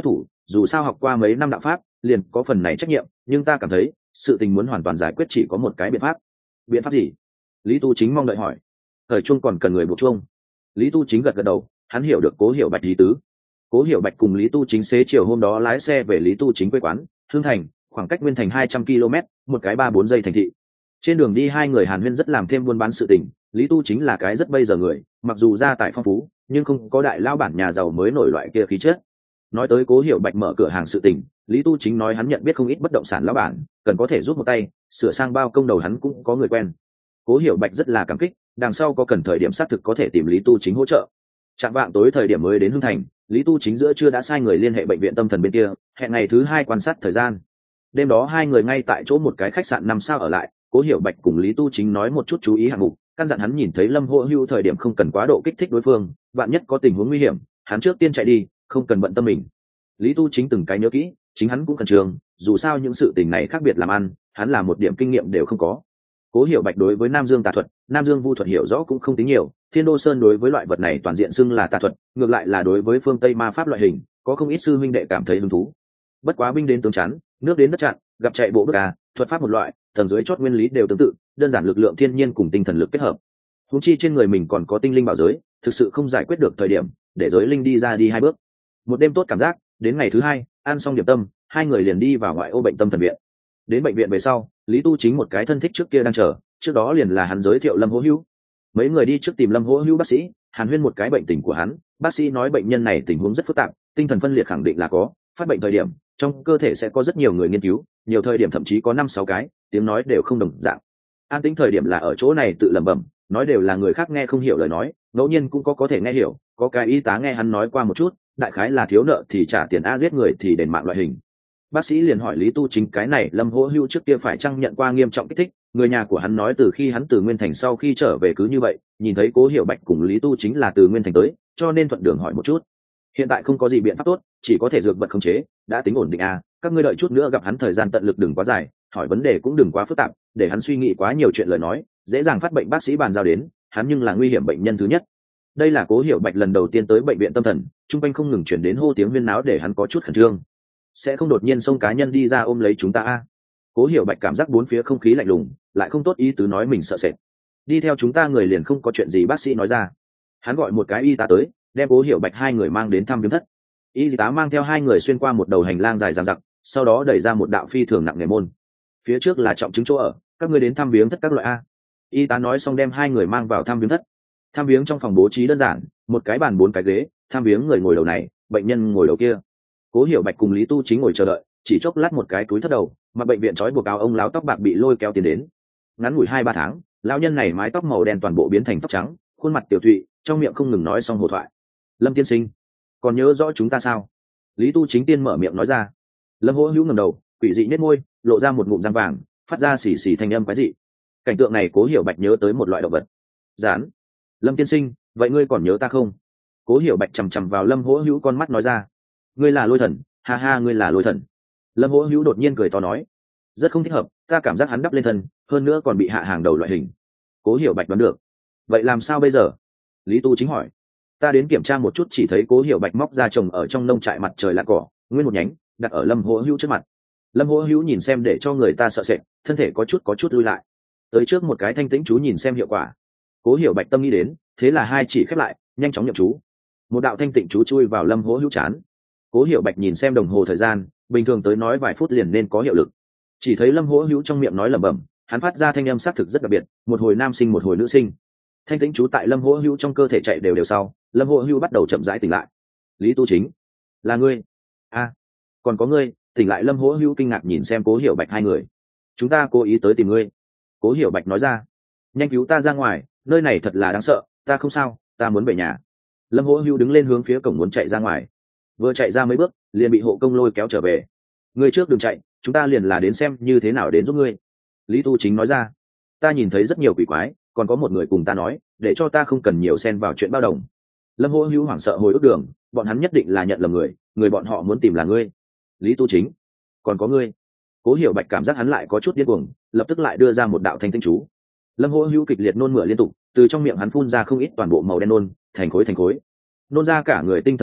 dù sao học qua mấy năm đạo pháp liền có phần này trách nhiệm, nhưng ta cảm thấy sự tình muốn hoàn toàn giải quyết chỉ có một cái biện pháp. Biện pháp gì? Lý Tu Chính mong đợi hỏi. Thời chuông còn cần người buộc chuông. Lý Tu Chính gật gật đầu, hắn hiểu được Cố Hiểu Bạch ý tứ. Cố Hiểu Bạch cùng Lý Tu Chính xế chiều hôm đó lái xe về Lý Tu Chính quê quán Hương Thành, khoảng cách Nguyên Thành hai trăm ki lô mét, một cái ba bốn giây thành thị. Trên đường đi hai người hàn huyên rất làm thêm buôn bán sự tình. Lý Tu Chính là cái rất bây giờ người, mặc dù gia tài phong phú nhưng không có đại lao bản nhà giàu mới nổi loại kia khí chất. Nói tới Cố Hiểu Bạch mở cửa hàng sự tình, Lý Tu Chính nói hắn nhận biết không ít bất động sản lão bản, cần có thể giúp một tay sửa sang bao công đầu, hắn cũng có người quen. Cố Hiểu Bạch rất là cảm kích, đằng sau có cần thời điểm xác thực có thể tìm Lý Tu Chính hỗ trợ. Trạng vạng tối thời điểm mới đến Hưng Thành, Lý Tu Chính giữa trưa đã sai người liên hệ bệnh viện tâm thần bên kia, hẹn ngày thứ hai quan sát thời gian. Đêm đó hai người ngay tại chỗ một cái khách sạn năm sao ở lại. Cố Hiểu Bạch cùng Lý Tu Chính nói một chút chú ý hạng mục, căn dặn hắn nhìn thấy Lâm Hỗ Hưu thời điểm không cần quá độ kích thích đối phương, vạn nhất có tình huống nguy hiểm hắn trước tiên chạy đi, không cần bận tâm mình. Lý Tu Chính từng cái nhớ kỹ, chính hắn cũng khẩn trương, dù sao những sự tình này khác biệt làm ăn, hắn là một điểm kinh nghiệm đều không có. Cố Hiểu Bạch đối với Nam Dương tà thuật, Nam Dương vu thuật hiểu rõ cũng không tính nhiều, Thiên Đô Sơn đối với loại vật này toàn diện xưng là tà thuật, ngược lại là đối với phương Tây ma pháp loại hình, có không ít sư huynh đệ cảm thấy hứng thú. Bất quá binh đến tướng chắn, nước đến đất chặn, gặp chạy bộ bước à, thuật pháp một loại, tầng dưới chót nguyên lý đều tương tự, đơn giản lực lượng thiên nhiên cùng tinh thần lực kết hợp. Huống chi trên người mình còn có tinh linh bảo giới, thực sự không giải quyết được thời điểm, để giới linh đi ra đi hai bước. Một đêm tốt cảm giác, đến ngày thứ hai, ăn xong điểm tâm, hai người liền đi vào ngoại ô bệnh tâm thần viện. Đến bệnh viện về sau, Lý Tu Chính một cái thân thích trước kia đang chờ, trước đó liền là hắn giới thiệu Lâm Hỗ Hữu. Mấy người đi trước tìm Lâm Hỗ Hữu bác sĩ, hàn huyên một cái bệnh tình của hắn, bác sĩ nói bệnh nhân này tình huống rất phức tạp, tinh thần phân liệt khẳng định là có, phát bệnh thời điểm trong cơ thể sẽ có rất nhiều người nghiên cứu, nhiều thời điểm thậm chí có năm sáu cái, tiếng nói đều không đồng dạng. An tĩnh thời điểm là ở chỗ này tự lẩm bẩm, nói đều là người khác nghe không hiểu lời nói, ngẫu nhiên cũng có có thể nghe hiểu, có cái y tá nghe hắn nói qua một chút, đại khái là thiếu nợ thì trả tiền, a giết người thì đền mạng loại hình. Bác sĩ liền hỏi Lý Tu Chính cái này Lâm Hỗ Hữu trước kia phải chăng nhận qua nghiêm trọng kích thích, người nhà của hắn nói từ khi hắn từ Nguyên Thành sau khi trở về cứ như vậy, nhìn thấy Cố Hiểu Bạch cùng Lý Tu Chính là từ Nguyên Thành tới, cho nên thuận đường hỏi một chút. Hiện tại không có gì biện pháp tốt, chỉ có thể dược vật khống chế, đã tính ổn định à, các ngươi đợi chút nữa gặp hắn thời gian tận lực đừng quá dài, hỏi vấn đề cũng đừng quá phức tạp, để hắn suy nghĩ quá nhiều chuyện lời nói, dễ dàng phát bệnh. Bác sĩ bàn giao đến, hắn nhưng là nguy hiểm bệnh nhân thứ nhất. Đây là Cố Hiểu Bạch lần đầu tiên tới bệnh viện tâm thần, trung quanh không ngừng chuyển đến hô tiếng huyên náo để hắn có chút khẩn trương. Sẽ không đột nhiên xông cá nhân đi ra ôm lấy chúng ta a? À? Cố Hiểu Bạch cảm giác bốn phía không khí lạnh lùng, lại không tốt ý tứ nói mình sợ sệt. Đi theo chúng ta người liền không có chuyện gì, bác sĩ nói ra. Hắn gọi một cái y tá tới, đem Cố Hiểu Bạch hai người mang đến thăm viếng thất. Y tá mang theo hai người xuyên qua một đầu hành lang dài dằng dặc, sau đó đẩy ra một đạo phi thường nặng nề môn. Phía trước là trọng chứng chỗ ở, các ngươi đến thăm viếng thất các loại a. Y tá nói xong đem hai người mang vào thăm viếng thất. Thăm viếng trong phòng bố trí đơn giản, một cái bàn bốn cái ghế, thăm viếng người ngồi đầu này, bệnh nhân ngồi đầu kia. Cố Hiểu Bạch cùng Lý Tu Chính ngồi chờ đợi, chỉ chốc lát một cái túi thấp đầu, mà bệnh viện trói buộc áo ông lão tóc bạc bị lôi kéo tiến đến. Ngắn ngủi hai ba tháng, lão nhân này mái tóc màu đen toàn bộ biến thành tóc trắng, khuôn mặt tiểu thụy, trong miệng không ngừng nói xong hồ thoại. Lâm tiên sinh, còn nhớ rõ chúng ta sao? Lý Tu Chính tiên mở miệng nói ra. Lâm Hỗ Hữu ngẩng đầu, quỷ dị nhếch môi, lộ ra một ngụm răng vàng, phát ra xì xì thanh âm quái dị. Cảnh tượng này Cố Hiểu Bạch nhớ tới một loại động vật. Gián. Lâm tiên sinh, vậy ngươi còn nhớ ta không? Cố Hiểu Bạch chằm chằm vào Lâm Hỗ Hữu con mắt nói ra. Ngươi là Lôi Thần, ha ha, ngươi là Lôi Thần. Lâm Hỗ Hữu đột nhiên cười to nói. Rất không thích hợp, ta cảm giác hắn đắp lên thân, hơn nữa còn bị hạ hàng đầu loại hình. Cố Hiểu Bạch đoán được. Vậy làm sao bây giờ? Lý Tu Chính hỏi. Ta đến kiểm tra một chút, chỉ thấy Cố Hiểu Bạch móc ra trồng ở trong nông trại mặt trời lạ cỏ, nguyên một nhánh, đặt ở Lâm Hỗ Hữu trước mặt. Lâm Hỗ Hữu nhìn xem để cho người ta sợ sệt, thân thể có chút có chút lui lại. Tới trước một cái thanh tĩnh chú nhìn xem hiệu quả. Cố Hiểu Bạch tâm nghĩ đến, thế là hai chỉ khép lại, nhanh chóng nhậm chú. Một đạo thanh tịnh chú chui vào Lâm Hỗ Hữu trán. Cố Hiểu Bạch nhìn xem đồng hồ thời gian, bình thường tới nói vài phút liền nên có hiệu lực. Chỉ thấy Lâm Hỗ Hữu trong miệng nói lẩm bẩm, hắn phát ra thanh âm xác thực rất đặc biệt, một hồi nam sinh một hồi nữ sinh. Thanh tĩnh chú tại Lâm Hỗ Hữu trong cơ thể chạy đều đều sau, Lâm Hỗ Hữu bắt đầu chậm rãi tỉnh lại. Lý Tu Chính, là ngươi? A, à, còn có ngươi. Tỉnh lại Lâm Hỗ Hữu kinh ngạc nhìn xem Cố Hiểu Bạch hai người. Chúng ta cố ý tới tìm ngươi. Cố Hiểu Bạch nói ra. Nhanh cứu ta ra ngoài, nơi này thật là đáng sợ, ta không sao, ta muốn về nhà. Lâm Hỗ Hữu đứng lên hướng phía cổng muốn chạy ra ngoài, vừa chạy ra mấy bước liền bị hộ công lôi kéo trở về. Ngươi trước đừng chạy, chúng ta liền là đến xem như thế nào đến giúp ngươi. Lý Tu Chính nói ra. Ta nhìn thấy rất nhiều quỷ quái, còn có một người cùng ta nói để cho ta không cần nhiều xen vào chuyện bao đồng. Lâm Hỗ Hữu hoảng sợ hồi ức đường, bọn hắn nhất định là nhận lầm người, người bọn họ muốn tìm là ngươi. Lý Tu Chính, còn có ngươi. Cố Hiểu Bạch cảm giác hắn lại có chút điên cuồng, lập tức lại đưa ra một đạo thanh tinh chú. Lâm Hỗ Hữu kịch liệt nôn mửa liên tục, từ trong miệng hắn phun ra không ít toàn bộ màu đen nôn, thành khối thành khối, nôn ra cả người tinh thần không ít,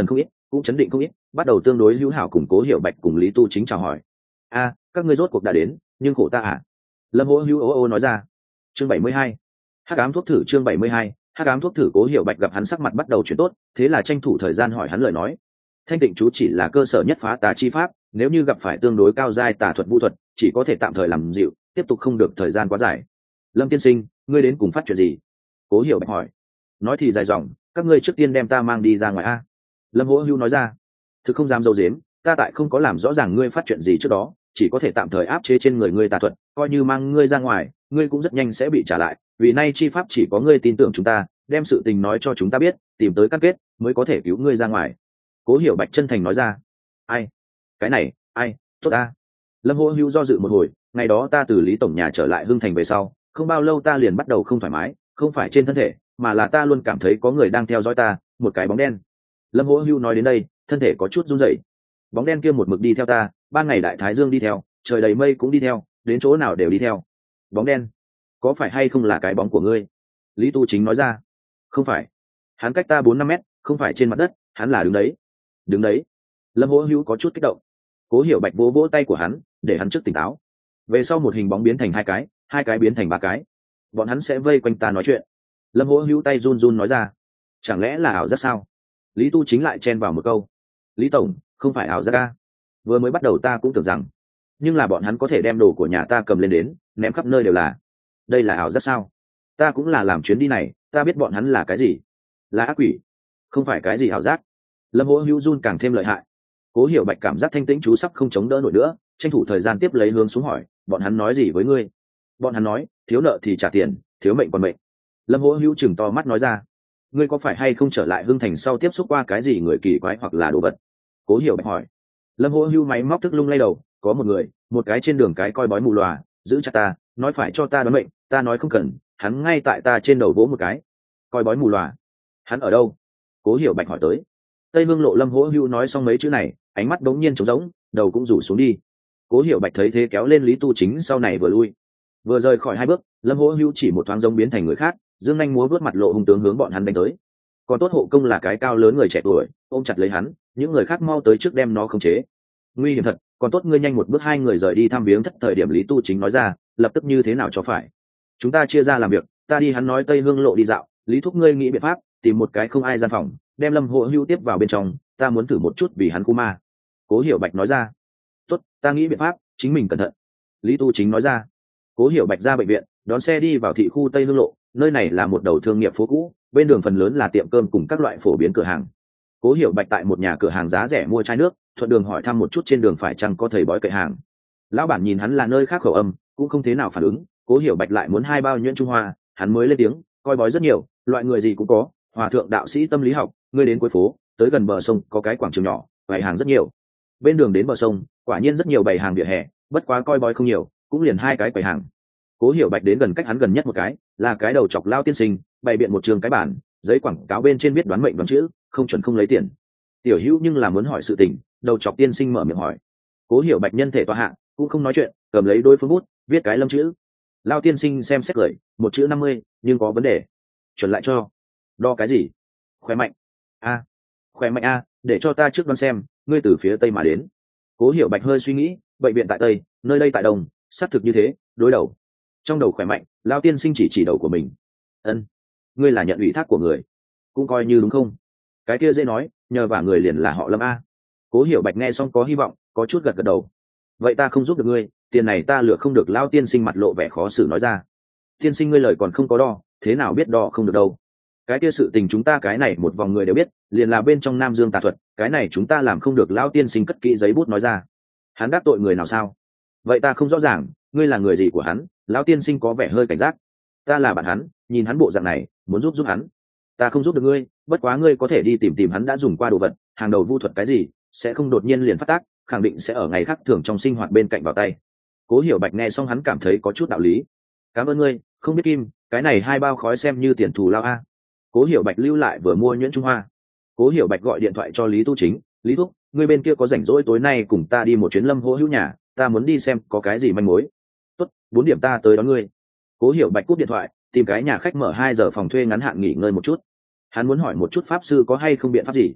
cũng chấn định không ít, bắt đầu tương đối hữu hảo cùng Cố Hiểu Bạch cùng Lý Tu Chính chào hỏi. A, các ngươi rốt cuộc đã đến, nhưng khổ ta à? Lâm Hỗ Hữu ô ô nói ra. Chương bảy mươi hai, hắc ám thuốc thử. Chương bảy mươi hai, hắc ám thuốc thử. Cố Hiểu Bạch gặp hắn sắc mặt bắt đầu chuyển tốt, thế là tranh thủ thời gian hỏi hắn lời nói. Thanh tịnh chú chỉ là cơ sở nhất phá tà chi pháp, nếu như gặp phải tương đối cao giai tà thuật vũ thuật, chỉ có thể tạm thời làm dịu, tiếp tục không được thời gian quá dài. Lâm tiên sinh, ngươi đến cùng phát chuyện gì? Cố Hiểu Bạch hỏi. Nói thì dài dòng, các ngươi trước tiên đem ta mang đi ra ngoài a. Lâm Hỗ Hữu nói ra. Thực không dám dâu dếm, ta tại không có làm rõ ràng ngươi phát chuyện gì trước đó, chỉ có thể tạm thời áp chế trên người ngươi tà thuật, coi như mang ngươi ra ngoài, ngươi cũng rất nhanh sẽ bị trả lại, vì nay chi pháp chỉ có ngươi tin tưởng chúng ta, đem sự tình nói cho chúng ta biết, tìm tới cắt kết mới có thể cứu ngươi ra ngoài. Cố Hiểu Bạch chân thành nói ra. Ai? Cái này, ai? Tốt ta. Lâm Hỗ Hữu do dự một hồi, ngày đó ta từ Lý tổng nhà trở lại Hưng Thành về sau, không bao lâu ta liền bắt đầu không thoải mái, không phải trên thân thể, mà là ta luôn cảm thấy có người đang theo dõi ta, một cái bóng đen. Lâm Hỗ Hữu nói đến đây, thân thể có chút run rẩy. Bóng đen kia một mực đi theo ta, ban ngày đại thái dương đi theo, trời đầy mây cũng đi theo, đến chỗ nào đều đi theo. Bóng đen, có phải hay không là cái bóng của ngươi? Lý Tu Chính nói ra. Không phải, hắn cách ta bốn năm mét, không phải trên mặt đất, hắn là đứng đấy. Đứng đấy. Lâm Hỗ Hữu có chút kích động. Cố Hiểu Bạch vỗ vỗ tay của hắn, để hắn trước tỉnh táo. Về sau một hình bóng biến thành hai cái, hai cái biến thành ba cái, bọn hắn sẽ vây quanh ta nói chuyện. Lâm Hỗ Hữu tay run run nói ra. Chẳng lẽ là ảo giác sao? Lý Tu Chính lại chen vào một câu. Lý tổng, không phải ảo giác a. Vừa mới bắt đầu ta cũng tưởng rằng, nhưng là bọn hắn có thể đem đồ của nhà ta cầm lên đến, ném khắp nơi đều là. Đây là ảo giác sao? Ta cũng là làm chuyến đi này, ta biết bọn hắn là cái gì. Là ác quỷ, không phải cái gì ảo giác. Lâm Hỗ Hữu run càng thêm lợi hại. Cố Hiểu Bạch cảm giác thanh tĩnh chú sắp không chống đỡ nổi nữa, tranh thủ thời gian tiếp lấy hướng xuống hỏi, bọn hắn nói gì với ngươi? Bọn hắn nói, thiếu nợ thì trả tiền, thiếu mệnh còn mệnh. Lâm Hỗ Hữu chừng to mắt nói ra. Ngươi có phải hay không trở lại Hưng Thành sau tiếp xúc qua cái gì người kỳ quái hoặc là đồ vật? Cố Hiểu Bạch hỏi. Lâm Hỗ Hữu máy móc thức lung lay đầu, có một người, một cái trên đường cái coi bói mù lòa, giữ chặt ta, nói phải cho ta đoán mệnh, ta nói không cần, hắn ngay tại ta trên đầu vỗ một cái. Coi bói mù lòa? Hắn ở đâu? Cố Hiểu Bạch hỏi tới. Tây Hương Lộ. Lâm Hỗ Hữu nói xong mấy chữ này, ánh mắt đống nhiên trống rỗng, đầu cũng rủ xuống đi. Cố Hiểu Bạch thấy thế kéo lên Lý Tu Chính sau này vừa lui, vừa rời khỏi hai bước, Lâm Hỗ Hữu chỉ một thoáng giống biến thành người khác, dương nhanh múa vớt mặt lộ hung tướng hướng bọn hắn đánh tới. Còn tốt hộ công là cái cao lớn người trẻ tuổi, ôm chặt lấy hắn, những người khác mau tới trước đem nó khống chế. Nguy hiểm thật, còn tốt ngươi nhanh một bước. Hai người rời đi thăm viếng thất thời điểm, Lý Tu Chính nói ra, lập tức như thế nào cho phải. Chúng ta chia ra làm việc, ta đi hắn nói Tây Hương Lộ đi dạo, Lý thúc ngươi nghĩ biện pháp, tìm một cái không ai gian phòng, đem Lâm Hỗ Hữu tiếp vào bên trong, ta muốn thử một chút vì hắn khu ma. Cố Hiểu Bạch nói ra. Tốt, ta nghĩ biện pháp, chính mình cẩn thận. Lý Tu Chính nói ra. Cố Hiểu Bạch ra bệnh viện, đón xe đi vào thị khu Tây Hương Lộ, nơi này là một đầu thương nghiệp phố cũ, bên đường phần lớn là tiệm cơm cùng các loại phổ biến cửa hàng. Cố Hiểu Bạch tại một nhà cửa hàng giá rẻ mua chai nước, thuận đường hỏi thăm một chút trên đường phải chăng có thầy bói cậy hàng. Lão bản nhìn hắn là nơi khác khẩu âm, cũng không thế nào phản ứng. Cố Hiểu Bạch lại muốn hai bao nhuyễn trung hoa, hắn mới lên tiếng, coi bói rất nhiều, loại người gì cũng có. Hòa thượng đạo sĩ tâm lý học, ngươi đến cuối phố, tới gần bờ sông có cái quảng trường nhỏ, bày hàng rất nhiều. Bên đường đến bờ sông, quả nhiên rất nhiều bày hàng vỉa hè, bất quá coi bói không nhiều, cũng liền hai cái quầy hàng. Cố Hiểu Bạch đến gần cách hắn gần nhất một cái, là cái đầu chọc lao tiên sinh, bày biện một trường cái bản, giấy quảng cáo bên trên viết đoán mệnh đoán chữ, không chuẩn không lấy tiền. Tiểu Hữu nhưng là muốn hỏi sự tình, đầu chọc tiên sinh mở miệng hỏi. Cố Hiểu Bạch nhân thể tọa hạ, cũng không nói chuyện, cầm lấy đôi phương bút, viết cái lâm chữ. Lao tiên sinh xem xét cười, một chữ năm mươi, nhưng có vấn đề. Chuẩn lại cho. Đo cái gì? Khỏe mạnh. A. Khỏe mạnh a, để cho ta trước đoán xem, ngươi từ phía tây mà đến. Cố Hiểu Bạch hơi suy nghĩ, bệnh viện tại tây, nơi đây tại đông, xác thực như thế, đối đầu. Trong đầu khỏe mạnh, Lao tiên sinh chỉ chỉ đầu của mình. Ân, ngươi là nhận ủy thác của người, cũng coi như đúng không? Cái kia dễ nói, nhờ vả người liền là họ Lâm a. Cố Hiểu Bạch nghe xong có hy vọng, có chút gật gật đầu. Vậy ta không giúp được ngươi, tiền này ta lựa không được. Lao tiên sinh mặt lộ vẻ khó xử nói ra. Tiên sinh ngươi lời còn không có đo, thế nào biết đo không được đâu? Cái kia sự tình chúng ta cái này một vòng người đều biết, liền là bên trong Nam Dương tà thuật, cái này chúng ta làm không được. Lao tiên sinh cất kỹ giấy bút nói ra. Hắn đắc tội người nào sao? Vậy ta không rõ ràng, ngươi là người gì của hắn? Lão tiên sinh có vẻ hơi cảnh giác. Ta là bạn hắn, nhìn hắn bộ dạng này, muốn giúp giúp hắn. Ta không giúp được ngươi, bất quá ngươi có thể đi tìm tìm hắn đã dùng qua đồ vật, hàng đầu vu thuật cái gì, sẽ không đột nhiên liền phát tác, khẳng định sẽ ở ngày khác thường trong sinh hoạt bên cạnh vào tay. Cố Hiểu Bạch nghe xong hắn cảm thấy có chút đạo lý. Cảm ơn ngươi, không biết kim, cái này hai bao khói xem như tiền thù lao a. Cố Hiểu Bạch lưu lại vừa mua nhuyễn trung hoa. Cố Hiểu Bạch gọi điện thoại cho Lý Tu Chính, Lý thúc, ngươi bên kia có rảnh rỗi tối nay cùng ta đi một chuyến Lâm Hỗ Hữu nhà, ta muốn đi xem có cái gì manh mối. Tốt, bốn điểm ta tới đón ngươi. Cố Hiểu Bạch cúp điện thoại, tìm cái nhà khách mở hai giờ phòng thuê ngắn hạn nghỉ ngơi một chút. Hắn muốn hỏi một chút pháp sư có hay không biện pháp gì.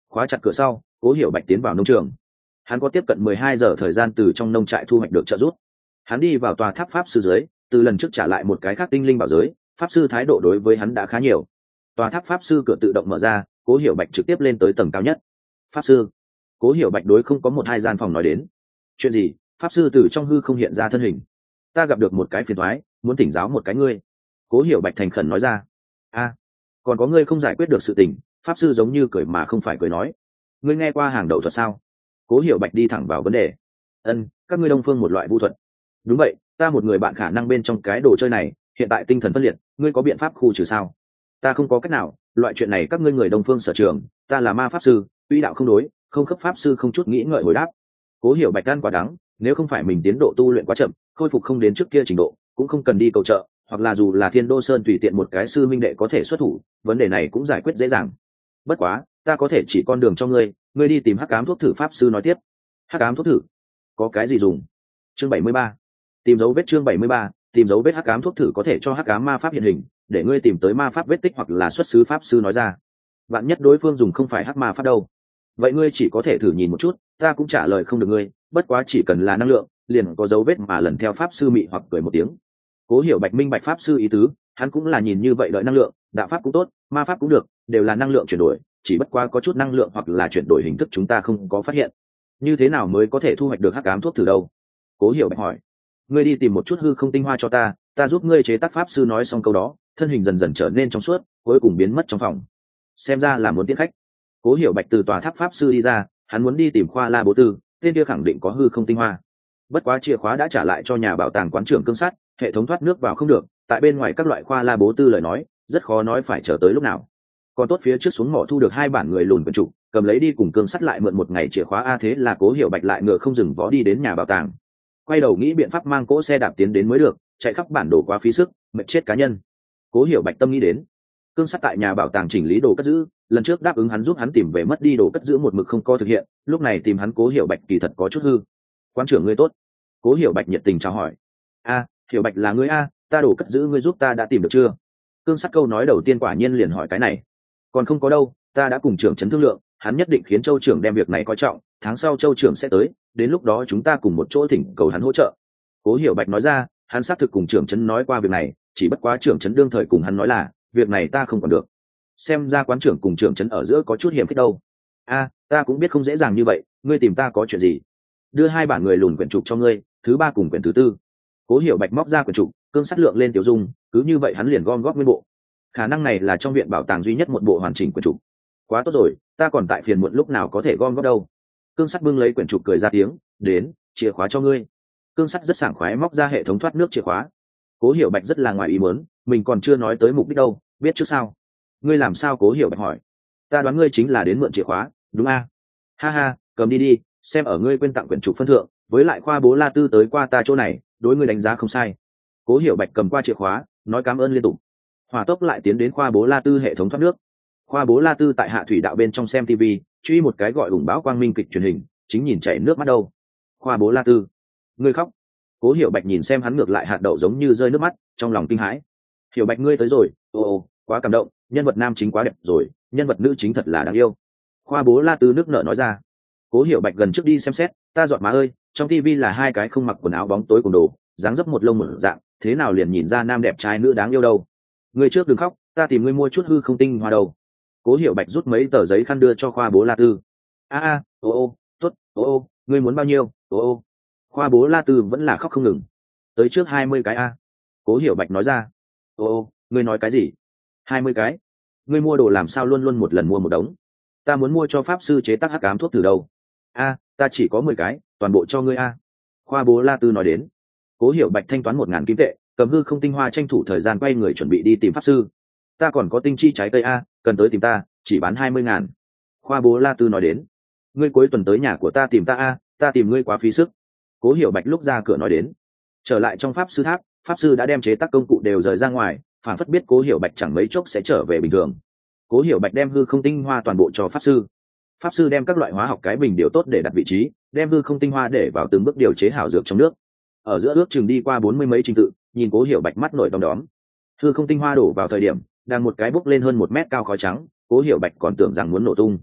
Khóa chặt cửa sau, Cố Hiểu Bạch tiến vào nông trường. Hắn có tiếp cận mười hai giờ thời gian từ trong nông trại thu hoạch được trợ giúp. Hắn đi vào tòa tháp pháp sư dưới, từ lần trước trả lại một cái khác tinh linh bảo giới, pháp sư thái độ đối với hắn đã khá nhiều. Tòa tháp pháp sư cửa tự động mở ra, Cố Hiểu Bạch trực tiếp lên tới tầng cao nhất. Pháp sư. Cố Hiểu Bạch đối không có một hai gian phòng nói đến. Chuyện gì? Pháp sư từ trong hư không hiện ra thân hình. Ta gặp được một cái phiền toái, muốn thỉnh giáo một cái ngươi. Cố Hiểu Bạch thành khẩn nói ra. A, còn có ngươi không giải quyết được sự tình. Pháp sư giống như cười mà không phải cười nói. Ngươi nghe qua hàng đậu thuật sao? Cố Hiểu Bạch đi thẳng vào vấn đề. Ân, các ngươi đông phương một loại vu thuật. Đúng vậy, ta một người bạn khả năng bên trong cái đồ chơi này, hiện tại tinh thần phân liệt, ngươi có biện pháp khu trừ sao? Ta không có cách nào, loại chuyện này các ngươi người đông phương sở trường, ta là ma pháp sư, uy đạo không đối, không cấp pháp sư không chút nghĩ ngợi hồi đáp. Cố Hiểu Bạch gan quá đắng, nếu không phải mình tiến độ tu luyện quá chậm, khôi phục không đến trước kia trình độ, cũng không cần đi cầu trợ, hoặc là dù là Thiên Đô Sơn tùy tiện một cái sư minh đệ có thể xuất thủ, vấn đề này cũng giải quyết dễ dàng. Bất quá, ta có thể chỉ con đường cho ngươi, ngươi đi tìm hắc ám thuốc thử. Pháp sư nói tiếp. Hắc ám thuốc thử? Có cái gì dùng? Chương bảy mươi ba. Tìm dấu vết. Chương bảy mươi ba. Tìm dấu vết. Hắc ám thuốc thử có thể cho hắc ám ma pháp hiện hình, để ngươi tìm tới ma pháp vết tích hoặc là xuất xứ. Pháp sư nói ra. Vạn nhất đối phương dùng không phải hắc ma pháp đâu? Vậy ngươi chỉ có thể thử nhìn một chút, ta cũng trả lời không được ngươi, bất quá chỉ cần là năng lượng, liền có dấu vết mà lần theo. Pháp sư mị hoặc cười một tiếng. Cố Hiểu Bạch minh bạch pháp sư ý tứ, hắn cũng là nhìn như vậy, đợi năng lượng, đạo pháp cũng tốt, ma pháp cũng được, đều là năng lượng chuyển đổi, chỉ bất quá có chút năng lượng hoặc là chuyển đổi hình thức chúng ta không có phát hiện. Như thế nào mới có thể thu hoạch được hắc ám thuốc thử đâu? Cố Hiểu Bạch hỏi. Ngươi đi tìm một chút hư không tinh hoa cho ta, ta giúp ngươi chế tác. Pháp sư nói xong câu đó, thân hình dần dần trở nên trong suốt, cuối cùng biến mất trong phòng. Xem ra là muốn tiễn khách. Cố Hiểu Bạch từ tòa tháp pháp sư đi ra, hắn muốn đi tìm Khoa La Bố Tư, tên kia khẳng định có hư không tinh hoa. Bất quá chìa khóa đã trả lại cho nhà bảo tàng quán trưởng Cương Sắt, hệ thống thoát nước vào không được, tại bên ngoài các loại Khoa La Bố Tư lời nói, rất khó nói phải chờ tới lúc nào. Còn tốt phía trước xuống mỏ thu được hai bản người lùn quần trục, cầm lấy đi cùng Cương Sắt lại mượn một ngày chìa khóa. A thế là Cố Hiểu Bạch lại ngựa không dừng vó đi đến nhà bảo tàng. Quay đầu nghĩ biện pháp mang cỗ xe đạp tiến đến mới được, chạy khắp bản đồ quá phí sức, mệt chết cá nhân. Cố Hiểu Bạch tâm nghĩ đến. Cương Sắt tại nhà bảo tàng chỉnh lý đồ cất giữ, lần trước đáp ứng hắn giúp hắn tìm về mất đi đồ cất giữ một mực không có thực hiện, lúc này tìm hắn Cố Hiểu Bạch kỳ thật có chút hư. Quán trưởng ngươi tốt. Cố Hiểu Bạch nhiệt tình chào hỏi. A, Hiểu Bạch là ngươi a, ta đồ cất giữ ngươi giúp ta đã tìm được chưa? Cương Sắt câu nói đầu tiên quả nhiên liền hỏi cái này. Còn không có đâu, ta đã cùng trưởng trấn thương lượng, hắn nhất định khiến Châu trưởng đem việc này coi trọng, tháng sau Châu trưởng sẽ tới, đến lúc đó chúng ta cùng một chỗ thỉnh cầu hắn hỗ trợ. Cố Hiểu Bạch nói ra, hắn xác thực cùng trưởng trấn nói qua việc này, chỉ bất quá trưởng trấn đương thời cùng hắn nói là, việc này ta không còn được. Xem ra quán trưởng cùng trưởng trấn ở giữa có chút hiểm khích đâu. A, ta cũng biết không dễ dàng như vậy, ngươi tìm ta có chuyện gì? Đưa hai bản người lùn quyển trục cho ngươi, thứ ba cùng quyển thứ tư. Cố Hiểu Bạch móc ra quyển trục, Cương Sắt lượng lên tiểu dung, cứ như vậy hắn liền gom góp nguyên bộ. Khả năng này là trong viện bảo tàng duy nhất một bộ hoàn chỉnh quyển trục. Quá tốt rồi, ta còn tại phiền muộn lúc nào có thể gom góp đâu. Cương Sắt bưng lấy quyển trục cười ra tiếng, đến, chìa khóa cho ngươi. Cương Sắt rất sảng khoái móc ra hệ thống thoát nước chìa khóa. Cố Hiểu Bạch rất là ngoài ý muốn, mình còn chưa nói tới mục đích đâu, biết trước sao? Ngươi làm sao? Cố Hiểu Bạch hỏi. Ta đoán ngươi chính là đến mượn chìa khóa, đúng a? Ha ha, cầm đi đi, xem ở ngươi quên tặng quyển trục phân thượng, với lại Khoa Bố La Tư tới qua ta chỗ này, đối ngươi đánh giá không sai. Cố Hiểu Bạch cầm qua chìa khóa, nói cảm ơn liên tục. Hỏa tốc lại tiến đến Khoa Bố La Tư hệ thống thoát nước. Khoa Bố La Tư tại Hạ Thủy Đạo bên trong xem ti vi, truy một cái gọi ủng báo quang minh kịch truyền hình, chính nhìn chảy nước mắt đâu. Khoa Bố La Tư, ngươi khóc. Cố Hiểu Bạch nhìn xem hắn ngược lại hạt đậu giống như rơi nước mắt, trong lòng kinh hãi. Hiểu Bạch ngươi tới rồi, ô ô, quá cảm động, nhân vật nam chính quá đẹp rồi, nhân vật nữ chính thật là đáng yêu. Khoa Bố La Tư nước nở nói ra. Cố Hiểu Bạch gần trước đi xem xét, ta dọn má ơi, trong tivi là hai cái không mặc quần áo bóng tối cùng đồ, dáng dấp một lông một dạng, thế nào liền nhìn ra nam đẹp trai nữ đáng yêu đâu. Ngươi trước đừng khóc, ta tìm ngươi mua chút hư không tinh hoa đầu. Cố Hiểu Bạch rút mấy tờ giấy khăn đưa cho Khoa Bố La Tư. A a, ô ô, tốt, ô ô, ngươi muốn bao nhiêu? Ô ô. Khoa Bố La Tư vẫn là khóc không ngừng. Tới trước hai mươi cái a. Cố Hiểu Bạch nói ra. Ô ô, ngươi nói cái gì? Hai mươi cái? Ngươi mua đồ làm sao luôn luôn một lần mua một đống? Ta muốn mua cho pháp sư chế tác hắc ám thuốc từ đâu? A, ta chỉ có mười cái, toàn bộ cho ngươi a. Khoa Bố La Tư nói đến. Cố Hiểu Bạch thanh toán một ngàn kim tệ, cầm hư không tinh hoa tranh thủ thời gian quay người chuẩn bị đi tìm pháp sư. Ta còn có tinh chi trái cây a, cần tới tìm ta, chỉ bán hai mươi ngàn. Khoa Bố La Tư nói đến. Ngươi cuối tuần tới nhà của ta tìm ta a, ta tìm ngươi quá phí sức. Cố Hiểu Bạch lúc ra cửa nói đến. Trở lại trong pháp sư tháp, pháp sư đã đem chế tác công cụ đều rời ra ngoài, phản phất biết Cố Hiểu Bạch chẳng mấy chốc sẽ trở về bình thường. Cố Hiểu Bạch đem hư không tinh hoa toàn bộ cho pháp sư. Pháp sư đem các loại hóa học cái bình điều tốt để đặt vị trí, đem hư không tinh hoa để vào từng bước điều chế hảo dược trong nước. Ở giữa ước chừng đi qua bốn mươi mấy trình tự, nhìn Cố Hiểu Bạch mắt nổi đom đóm. Hư không tinh hoa đổ vào thời điểm, đang một cái bốc lên hơn một mét cao khói trắng, Cố Hiểu Bạch còn tưởng rằng muốn nổ tung.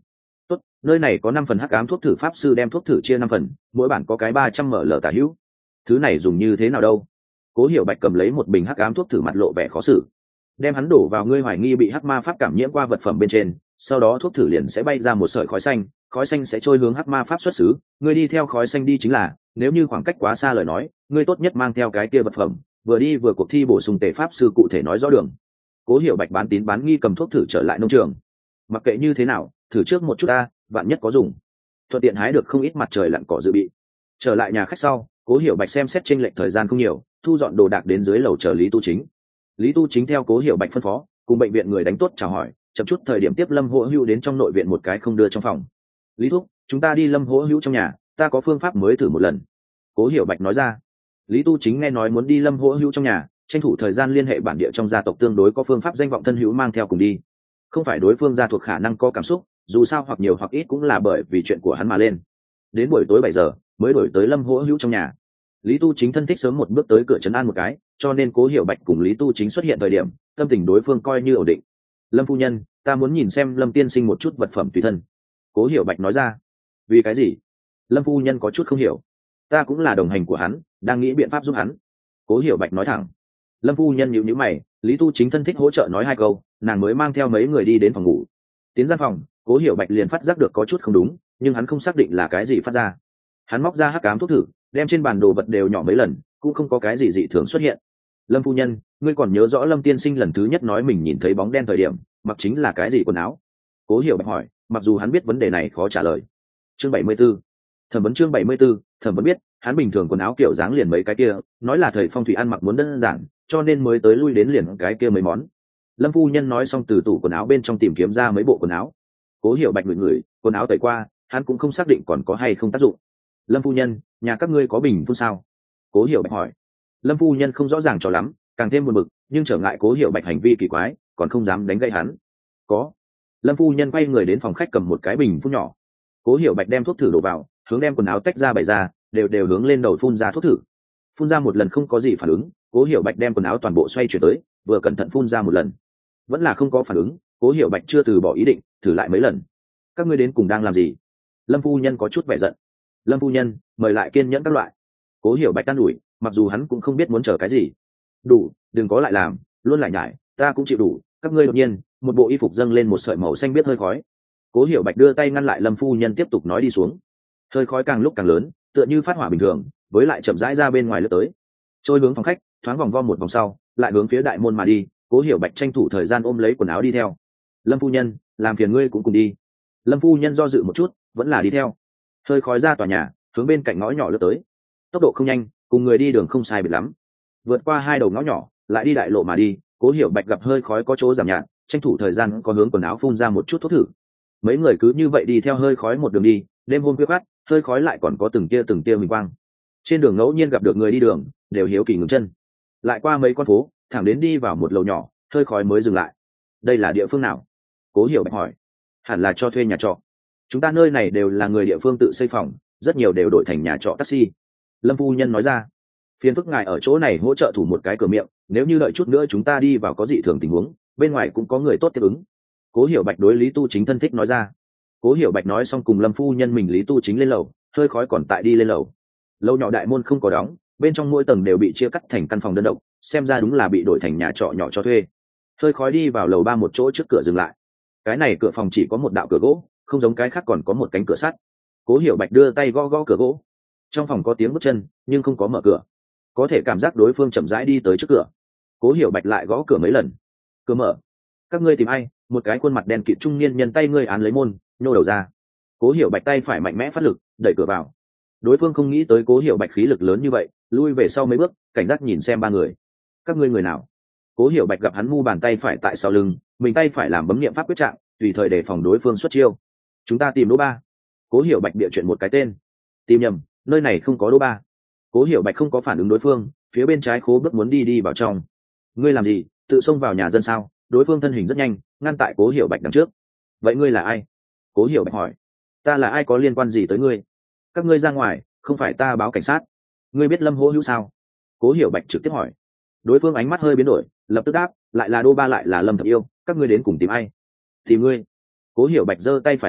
tốt, nơi này có năm phần hắc ám thuốc thử, pháp sư đem thuốc thử chia năm phần, mỗi bản có cái ba trăm ml tả hữu. Thứ này dùng như thế nào đâu? Cố Hiểu Bạch cầm lấy một bình hắc ám thuốc thử, mặt lộ vẻ khó xử. Đem hắn đổ vào ngươi hoài nghi bị hắc ma pháp cảm nhiễm qua vật phẩm bên trên, sau đó thuốc thử liền sẽ bay ra một sợi khói xanh, khói xanh sẽ trôi hướng hắc ma pháp xuất xứ, ngươi đi theo khói xanh đi chính là, nếu như khoảng cách quá xa lời nói, ngươi tốt nhất mang theo cái kia vật phẩm, vừa đi vừa cuộc thi bổ sung tề pháp sư cụ thể nói rõ đường. Cố Hiểu Bạch bán tín bán nghi cầm thuốc thử trở lại nông trường. Mặc kệ như thế nào, thử trước một chút ta, vạn nhất có dùng. Thuận tiện hái được không ít mặt trời lặn cỏ dự bị. Trở lại nhà khách sau, Cố Hiểu Bạch xem xét chênh lệch thời gian không nhiều, thu dọn đồ đạc đến dưới lầu chờ Lý Tu Chính. Lý Tu Chính theo Cố Hiểu Bạch phân phó, cùng bệnh viện người đánh tốt chào hỏi, chậm chút thời điểm tiếp Lâm Hỗ Hữu đến trong nội viện một cái không đưa trong phòng. Lý thúc, chúng ta đi Lâm Hỗ Hữu trong nhà, ta có phương pháp mới thử một lần. Cố Hiểu Bạch nói ra. Lý Tu Chính nghe nói muốn đi Lâm Hỗ Hữu trong nhà, tranh thủ thời gian liên hệ bản địa trong gia tộc tương đối có phương pháp danh vọng thân hữu mang theo cùng đi. Không phải đối phương gia thuộc khả năng có cảm xúc, dù sao hoặc nhiều hoặc ít cũng là bởi vì chuyện của hắn mà lên. Đến buổi tối bảy giờ mới đổi tới Lâm Hỗ Hữu trong nhà. Lý Tu Chính thân thích sớm một bước tới cửa trấn an một cái, cho nên Cố Hiểu Bạch cùng Lý Tu Chính xuất hiện thời điểm, tâm tình đối phương coi như ổn định. Lâm phu nhân, ta muốn nhìn xem Lâm tiên sinh một chút vật phẩm tùy thân. Cố Hiểu Bạch nói ra. Vì cái gì? Lâm phu nhân có chút không hiểu. Ta cũng là đồng hành của hắn, đang nghĩ biện pháp giúp hắn. Cố Hiểu Bạch nói thẳng. Lâm phu nhân nhíu nhíu mày, Lý Tu Chính thân thích hỗ trợ nói hai câu, nàng mới mang theo mấy người đi đến phòng ngủ. Tiến gian phòng, Cố Hiểu Bạch liền phát giác được có chút không đúng, nhưng hắn không xác định là cái gì phát ra. Hắn móc ra hắc ám thuốc thử, đem trên bàn đồ vật đều nhỏ mấy lần, cũng không có cái gì dị thường xuất hiện. Lâm phu nhân, ngươi còn nhớ rõ Lâm tiên sinh lần thứ nhất nói mình nhìn thấy bóng đen thời điểm mặc chính là cái gì quần áo? Cố Hiểu Bạch hỏi, mặc dù hắn biết vấn đề này khó trả lời. Chương bảy mươi 74. Thẩm vấn chương bảy mươi 74, thẩm vấn biết, hắn bình thường quần áo kiểu dáng liền mấy cái kia, nói là thời phong thủy ăn mặc muốn đơn giản, cho nên mới tới lui đến liền cái kia mấy món. Lâm phu nhân nói xong từ tủ quần áo bên trong tìm kiếm ra mấy bộ quần áo. Cố Hiểu Bạch ngửi ngửi, quần áo tẩy qua, hắn cũng không xác định còn có hay không tác dụng. Lâm phu nhân, nhà các ngươi có bình phun sao? Cố Hiểu Bạch hỏi. Lâm phu nhân không rõ ràng cho lắm, càng thêm buồn bực, nhưng trở ngại Cố Hiểu Bạch hành vi kỳ quái, còn không dám đánh gãy hắn. Có. Lâm phu nhân quay người đến phòng khách cầm một cái bình phun nhỏ. Cố Hiểu Bạch đem thuốc thử đổ vào, hướng đem quần áo tách ra bày ra, đều đều hướng lên đầu phun ra thuốc thử. Phun ra một lần không có gì phản ứng, Cố Hiểu Bạch đem quần áo toàn bộ xoay chuyển tới, vừa cẩn thận phun ra một lần, vẫn là không có phản ứng. Cố Hiểu Bạch chưa từ bỏ ý định, thử lại mấy lần. Các ngươi đến cùng đang làm gì? Lâm phu nhân có chút vẻ giận. Lâm phu nhân, mời lại kiên nhẫn các loại. Cố Hiểu Bạch tan ủi, mặc dù hắn cũng không biết muốn chờ cái gì. Đủ, đừng có lại làm, luôn lại nhải, ta cũng chịu đủ. Các ngươi đột nhiên, một bộ y phục dâng lên một sợi màu xanh biết hơi khói. Cố Hiểu Bạch đưa tay ngăn lại Lâm phu nhân tiếp tục nói đi xuống. Hơi khói càng lúc càng lớn, tựa như phát hỏa bình thường, với lại chậm rãi ra bên ngoài lướt tới, trôi hướng phòng khách, thoáng vòng vo một vòng sau, lại hướng phía đại môn mà đi. Cố Hiểu Bạch tranh thủ thời gian ôm lấy quần áo đi theo. Lâm phu nhân, làm phiền ngươi cũng cùng đi. Lâm phu nhân do dự một chút, vẫn là đi theo. Hơi khói ra tòa nhà, hướng bên cạnh ngõ nhỏ lướt tới, tốc độ không nhanh, cùng người đi đường không sai biệt lắm. Vượt qua hai đầu ngõ nhỏ, lại đi đại lộ mà đi. Cố Hiểu Bạch gặp hơi khói có chỗ giảm nhạt, tranh thủ thời gian có hướng quần áo phun ra một chút thuốc thử. Mấy người cứ như vậy đi theo hơi khói một đường đi, đêm hôm khuya khoắt, hơi khói lại còn có từng tia từng tia huỳnh quang. Trên đường ngẫu nhiên gặp được người đi đường, đều hiếu kỳ ngừng chân. Lại qua mấy con phố, thẳng đến đi vào một lầu nhỏ, hơi khói mới dừng lại. Đây là địa phương nào? Cố Hiểu Bạch hỏi. Hẳn là cho thuê nhà trọ. Chúng ta nơi này đều là người địa phương tự xây phòng, rất nhiều đều đổi thành nhà trọ taxi. Lâm phu nhân nói ra. Phiền phức ngài ở chỗ này hỗ trợ thủ một cái cửa miệng, nếu như đợi chút nữa chúng ta đi vào có dị thường tình huống, bên ngoài cũng có người tốt tiếp ứng. Cố Hiểu Bạch đối Lý Tu Chính thân thích nói ra. Cố Hiểu Bạch nói xong cùng Lâm phu nhân mình Lý Tu Chính lên lầu, hơi khói còn tại đi lên lầu. Lâu nhỏ đại môn không có đóng, bên trong mỗi tầng đều bị chia cắt thành căn phòng đơn độc, xem ra đúng là bị đổi thành nhà trọ nhỏ cho thuê. Hơi khói đi vào lầu ba một chỗ trước cửa dừng lại. Cái này cửa phòng chỉ có một đạo cửa gỗ, không giống cái khác còn có một cánh cửa sắt. Cố Hiểu Bạch đưa tay gõ gõ cửa gỗ. Trong phòng có tiếng bước chân, nhưng không có mở cửa. Có thể cảm giác đối phương chậm rãi đi tới trước cửa. Cố Hiểu Bạch lại gõ cửa mấy lần. Cửa mở. Các ngươi tìm ai? Một cái khuôn mặt đen kịt trung niên nhân tay ngươi án lấy môn, nhô đầu ra. Cố Hiểu Bạch tay phải mạnh mẽ phát lực, đẩy cửa vào. Đối phương không nghĩ tới Cố Hiểu Bạch khí lực lớn như vậy, lui về sau mấy bước, cảnh giác nhìn xem ba người. Các ngươi người nào? Cố Hiểu Bạch gặp hắn mu bàn tay phải tại sau lưng, mình tay phải làm bấm niệm pháp quyết trạng, tùy thời để phòng đối phương xuất chiêu. Chúng ta tìm Đỗ Ba. Cố Hiểu Bạch bịa chuyện một cái tên. Tìm nhầm, nơi này không có Đỗ Ba. Cố Hiểu Bạch không có phản ứng đối phương, phía bên trái khố bước muốn đi đi vào trong. Ngươi làm gì, tự xông vào nhà dân sao? Đối phương thân hình rất nhanh, ngăn tại Cố Hiểu Bạch đằng trước. Vậy ngươi là ai? Cố Hiểu Bạch hỏi. Ta là ai có liên quan gì tới ngươi? Các ngươi ra ngoài, không phải ta báo cảnh sát. Ngươi biết Lâm Hỗ Hữu sao? Cố Hiểu Bạch trực tiếp hỏi. Đối phương ánh mắt hơi biến đổi, lập tức đáp, lại là Đỗ Ba lại là Lâm Thập Yêu, các ngươi đến cùng tìm ai? Tìm ngươi. Cố Hiểu Bạch giơ tay phải lên,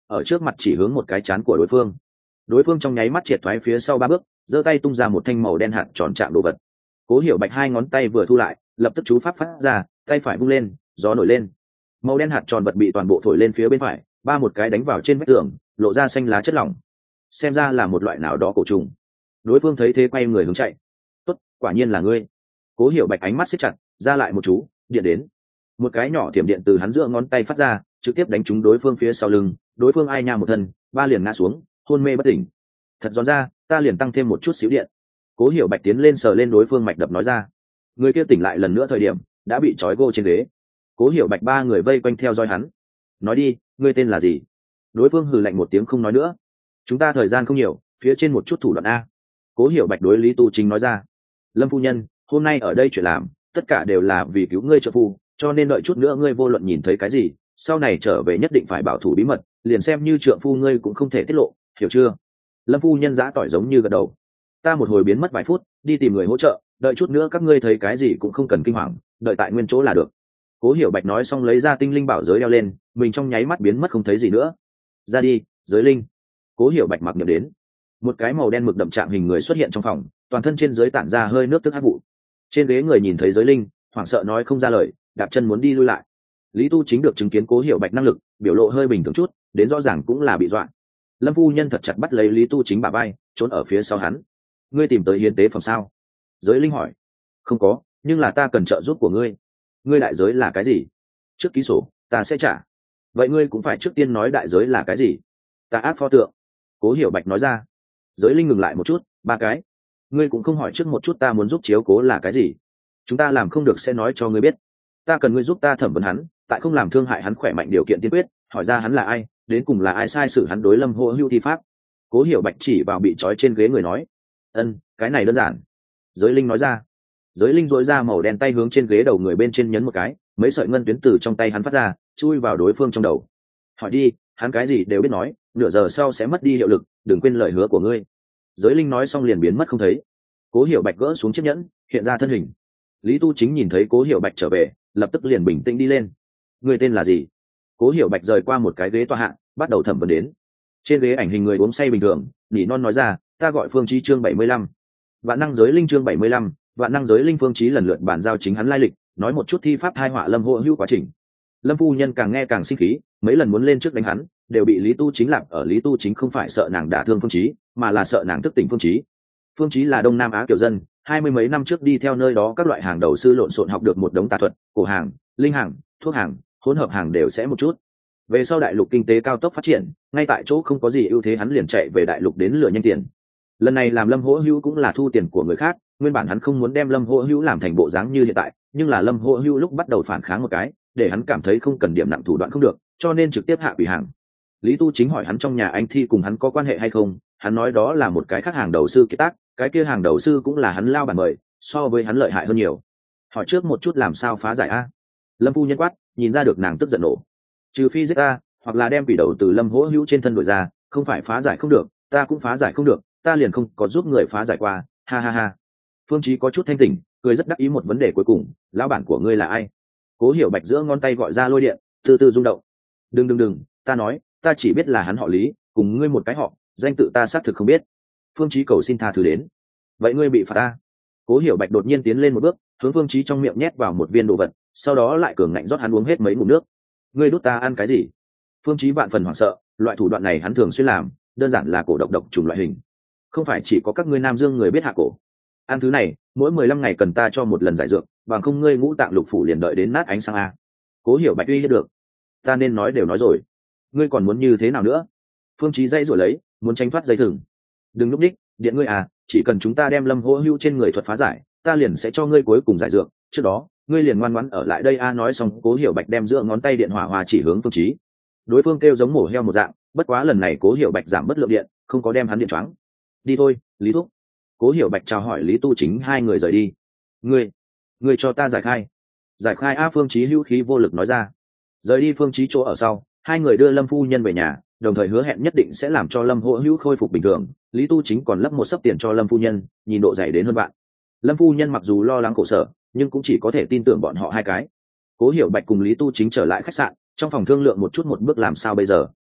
ở trước mặt chỉ hướng một cái chán của đối phương. Đối phương trong nháy mắt triệt thoái phía sau ba bước, giơ tay tung ra một thanh màu đen hạt tròn chạm đồ vật. Cố Hiểu Bạch hai ngón tay vừa thu lại, lập tức chú pháp phát ra, tay phải vung lên, gió nổi lên. Màu đen hạt tròn vật bị toàn bộ thổi lên phía bên phải, ba một cái đánh vào trên vách tường, lộ ra xanh lá chất lỏng. Xem ra là một loại nào đó cổ trùng. Đối phương thấy thế quay người hướng chạy. Tốt, quả nhiên là ngươi. Cố Hiểu Bạch ánh mắt siết chặt, ra lại một chú, điện đến. Một cái nhỏ thiểm điện từ hắn giữa ngón tay phát ra, trực tiếp đánh trúng đối phương phía sau lưng, đối phương ai nha một thân, ba liền ngã xuống, hôn mê bất tỉnh. Thật giòn ra, ta liền tăng thêm một chút xíu điện. Cố Hiểu Bạch tiến lên sờ lên đối phương mạch đập nói ra. Người kia tỉnh lại lần nữa thời điểm đã bị trói gô trên ghế. Cố Hiểu Bạch ba người vây quanh theo dõi hắn. Nói đi, ngươi tên là gì? Đối phương hừ lạnh một tiếng không nói nữa. Chúng ta thời gian không nhiều, phía trên một chút thủ đoạn a. Cố Hiểu Bạch đối Lý Tu Chính nói ra. Lâm phu nhân, hôm nay ở đây chuyện làm tất cả đều là vì cứu ngươi trợ phu, cho nên đợi chút nữa ngươi vô luận nhìn thấy cái gì, sau này trở về nhất định phải bảo thủ bí mật, liền xem như trượng phu ngươi cũng không thể tiết lộ, hiểu chưa? Lâm phu nhân giã tỏi giống như gật đầu. Ta một hồi biến mất vài phút, đi tìm người hỗ trợ, đợi chút nữa các ngươi thấy cái gì cũng không cần kinh hoàng, đợi tại nguyên chỗ là được. Cố Hiểu Bạch nói xong lấy ra tinh linh bảo giới đeo lên, mình trong nháy mắt biến mất không thấy gì nữa. Ra đi, giới linh. Cố Hiểu Bạch mặc niệm đến. Một cái màu đen mực đậm trạng hình người xuất hiện trong phòng, toàn thân trên dưới tản ra hơi nước tức hắc vụ. Trên ghế người nhìn thấy giới linh, hoảng sợ nói không ra lời, đạp chân muốn đi lui lại. Lý Tu Chính được chứng kiến Cố Hiểu Bạch năng lực, biểu lộ hơi bình thường chút, đến rõ ràng cũng là bị dọa. Lâm phu nhân thật chặt bắt lấy Lý Tu Chính bả vai, trốn ở phía sau hắn. Ngươi tìm tới hiến tế phẩm sao? Giới linh hỏi. Không có, nhưng là ta cần trợ giúp của ngươi. Ngươi đại giới là cái gì? Trước ký sổ ta sẽ trả. Vậy ngươi cũng phải trước tiên nói đại giới là cái gì? Ta ác pho tượng. Cố Hiểu Bạch nói ra. Giới linh ngừng lại một chút, ba cái. Ngươi cũng không hỏi trước một chút ta muốn giúp chiếu cố là cái gì? Chúng ta làm không được sẽ nói cho ngươi biết. Ta cần ngươi giúp ta thẩm vấn hắn, tại không làm thương hại hắn khỏe mạnh điều kiện tiên quyết, hỏi ra hắn là ai, đến cùng là ai sai xử hắn đối Lâm Hô Hưu thi pháp. Cố Hiểu Bạch chỉ vào bị trói trên ghế người nói. Ân, cái này đơn giản. Giới linh nói ra. Giới linh dội ra màu đen tay hướng trên ghế đầu người bên trên nhấn một cái, mấy sợi ngân tuyến từ trong tay hắn phát ra, chui vào đối phương trong đầu. Hỏi đi, hắn cái gì đều biết nói, nửa giờ sau sẽ mất đi hiệu lực, đừng quên lời hứa của ngươi. Giới linh nói xong liền biến mất không thấy. Cố Hiểu Bạch gỡ xuống chiếc nhẫn, hiện ra thân hình. Lý Tu Chính nhìn thấy Cố Hiểu Bạch trở về, lập tức liền bình tĩnh đi lên. Người tên là gì? Cố Hiểu Bạch rời qua một cái ghế tọa hạ, bắt đầu thẩm vấn đến. Trên ghế ảnh hình người uống say bình thường, nỉ non nói ra, ta gọi Phương Chí chương bảy mươi lăm. Vạn năng giới linh chương bảy mươi lăm, vạn năng giới linh Phương Chí lần lượt bàn giao chính hắn lai lịch, nói một chút thi pháp thai họa Lâm Hô Hưu quá trình. Lâm phu nhân càng nghe càng sinh khí, mấy lần muốn lên trước đánh hắn, đều bị Lý Tu Chính lặp ở. Lý Tu Chính không phải sợ nàng đả thương Phương Chí, mà là sợ nàng thức tỉnh Phương Chí. Phương Chí là Đông Nam Á kiều dân, hai mươi mấy năm trước đi theo nơi đó các loại hàng đầu sư lộn xộn học được một đống tà thuật, cổ hàng, linh hàng, thuốc hàng, hỗn hợp hàng đều sẽ một chút. Về sau đại lục kinh tế cao tốc phát triển, ngay tại chỗ không có gì ưu thế hắn liền chạy về đại lục đến lừa nhanh tiền. Lần này làm Lâm Hỗ Hưu cũng là thu tiền của người khác, nguyên bản hắn không muốn đem Lâm Hỗ Hưu làm thành bộ dáng như hiện tại, nhưng là Lâm Hỗ Hưu lúc bắt đầu phản kháng một cái, để hắn cảm thấy không cần điểm nặng thủ đoạn không được, cho nên trực tiếp hạ quỷ hàng. Lý Tu Chính hỏi hắn trong nhà anh Thi cùng hắn có quan hệ hay không, hắn nói đó là một cái khác hàng đầu sư kiệt tác, cái kia hàng đầu sư cũng là hắn lao bản mời, so với hắn lợi hại hơn nhiều. Hỏi trước một chút làm sao phá giải a? Lâm phu nhân quát, nhìn ra được nàng tức giận nổ. Trừ phi giết ta, hoặc là đem quỷ đầu từ Lâm Hỗ Hữu trên thân đổi ra, không phải phá giải không được, ta cũng phá giải không được, ta liền không có giúp người phá giải qua, ha ha ha. Phương Chí có chút thanh tỉnh, cười rất đắc ý một vấn đề cuối cùng, lão bản của ngươi là ai? Cố Hiểu Bạch giữa ngón tay gọi ra lôi điện, từ từ rung động. Đừng đừng đừng, ta nói, ta chỉ biết là hắn họ Lý, cùng ngươi một cái họ, danh tự ta xác thực không biết. Phương Chí cầu xin tha thứ đến. Vậy ngươi bị phạt ta? Cố Hiểu Bạch đột nhiên tiến lên một bước, hướng Phương Chí trong miệng nhét vào một viên đồ vật, sau đó lại cường ngạnh rót hắn uống hết mấy ngụm nước. Ngươi đút ta ăn cái gì? Phương Chí vạn phần hoảng sợ, loại thủ đoạn này hắn thường xuyên làm, đơn giản là cổ độc độc trùng loại hình. Không phải chỉ có các ngươi Nam Dương người biết hạ cổ. Ăn thứ này, mỗi mười lăm ngày cần ta cho một lần giải dược, bằng không ngươi ngũ tạng lục phủ liền đợi đến nát ánh sáng a. Cố Hiểu Bạch uy hiếp được. Ta nên nói đều nói rồi, ngươi còn muốn như thế nào nữa? Phương Chí dây rồi lấy, muốn tránh thoát dây thừng. Đừng lúc đích, điện ngươi à, chỉ cần chúng ta đem Lâm Hỗ Hưu trên người thuật phá giải, ta liền sẽ cho ngươi cuối cùng giải dược, trước đó ngươi liền ngoan ngoãn ở lại đây a. Nói xong Cố Hiểu Bạch đem giữa ngón tay điện hỏa hòa chỉ hướng Phương Chí. Đối phương kêu giống mổ heo một dạng, bất quá lần này Cố Hiểu Bạch giảm bất lượng điện, không có đem hắn điện choáng. Đi thôi, Lý thúc. Cố Hiểu Bạch chào hỏi Lý Tu Chính, hai người rời đi. Ngươi, ngươi cho ta giải khai. Giải khai a. Phương Chí hữu khí vô lực nói ra. Rời đi Phương Chí chỗ ở sau, hai người đưa Lâm phu nhân về nhà, đồng thời hứa hẹn nhất định sẽ làm cho Lâm Hỗ Hữu khôi phục bình thường. Lý Tu Chính còn lấp một sấp tiền cho Lâm phu nhân, nhìn độ dày đến hơn bạn. Lâm phu nhân mặc dù lo lắng khổ sở, nhưng cũng chỉ có thể tin tưởng bọn họ hai cái. Cố Hiểu Bạch cùng Lý Tu Chính trở lại khách sạn, trong phòng thương lượng một chút một bước làm sao bây giờ.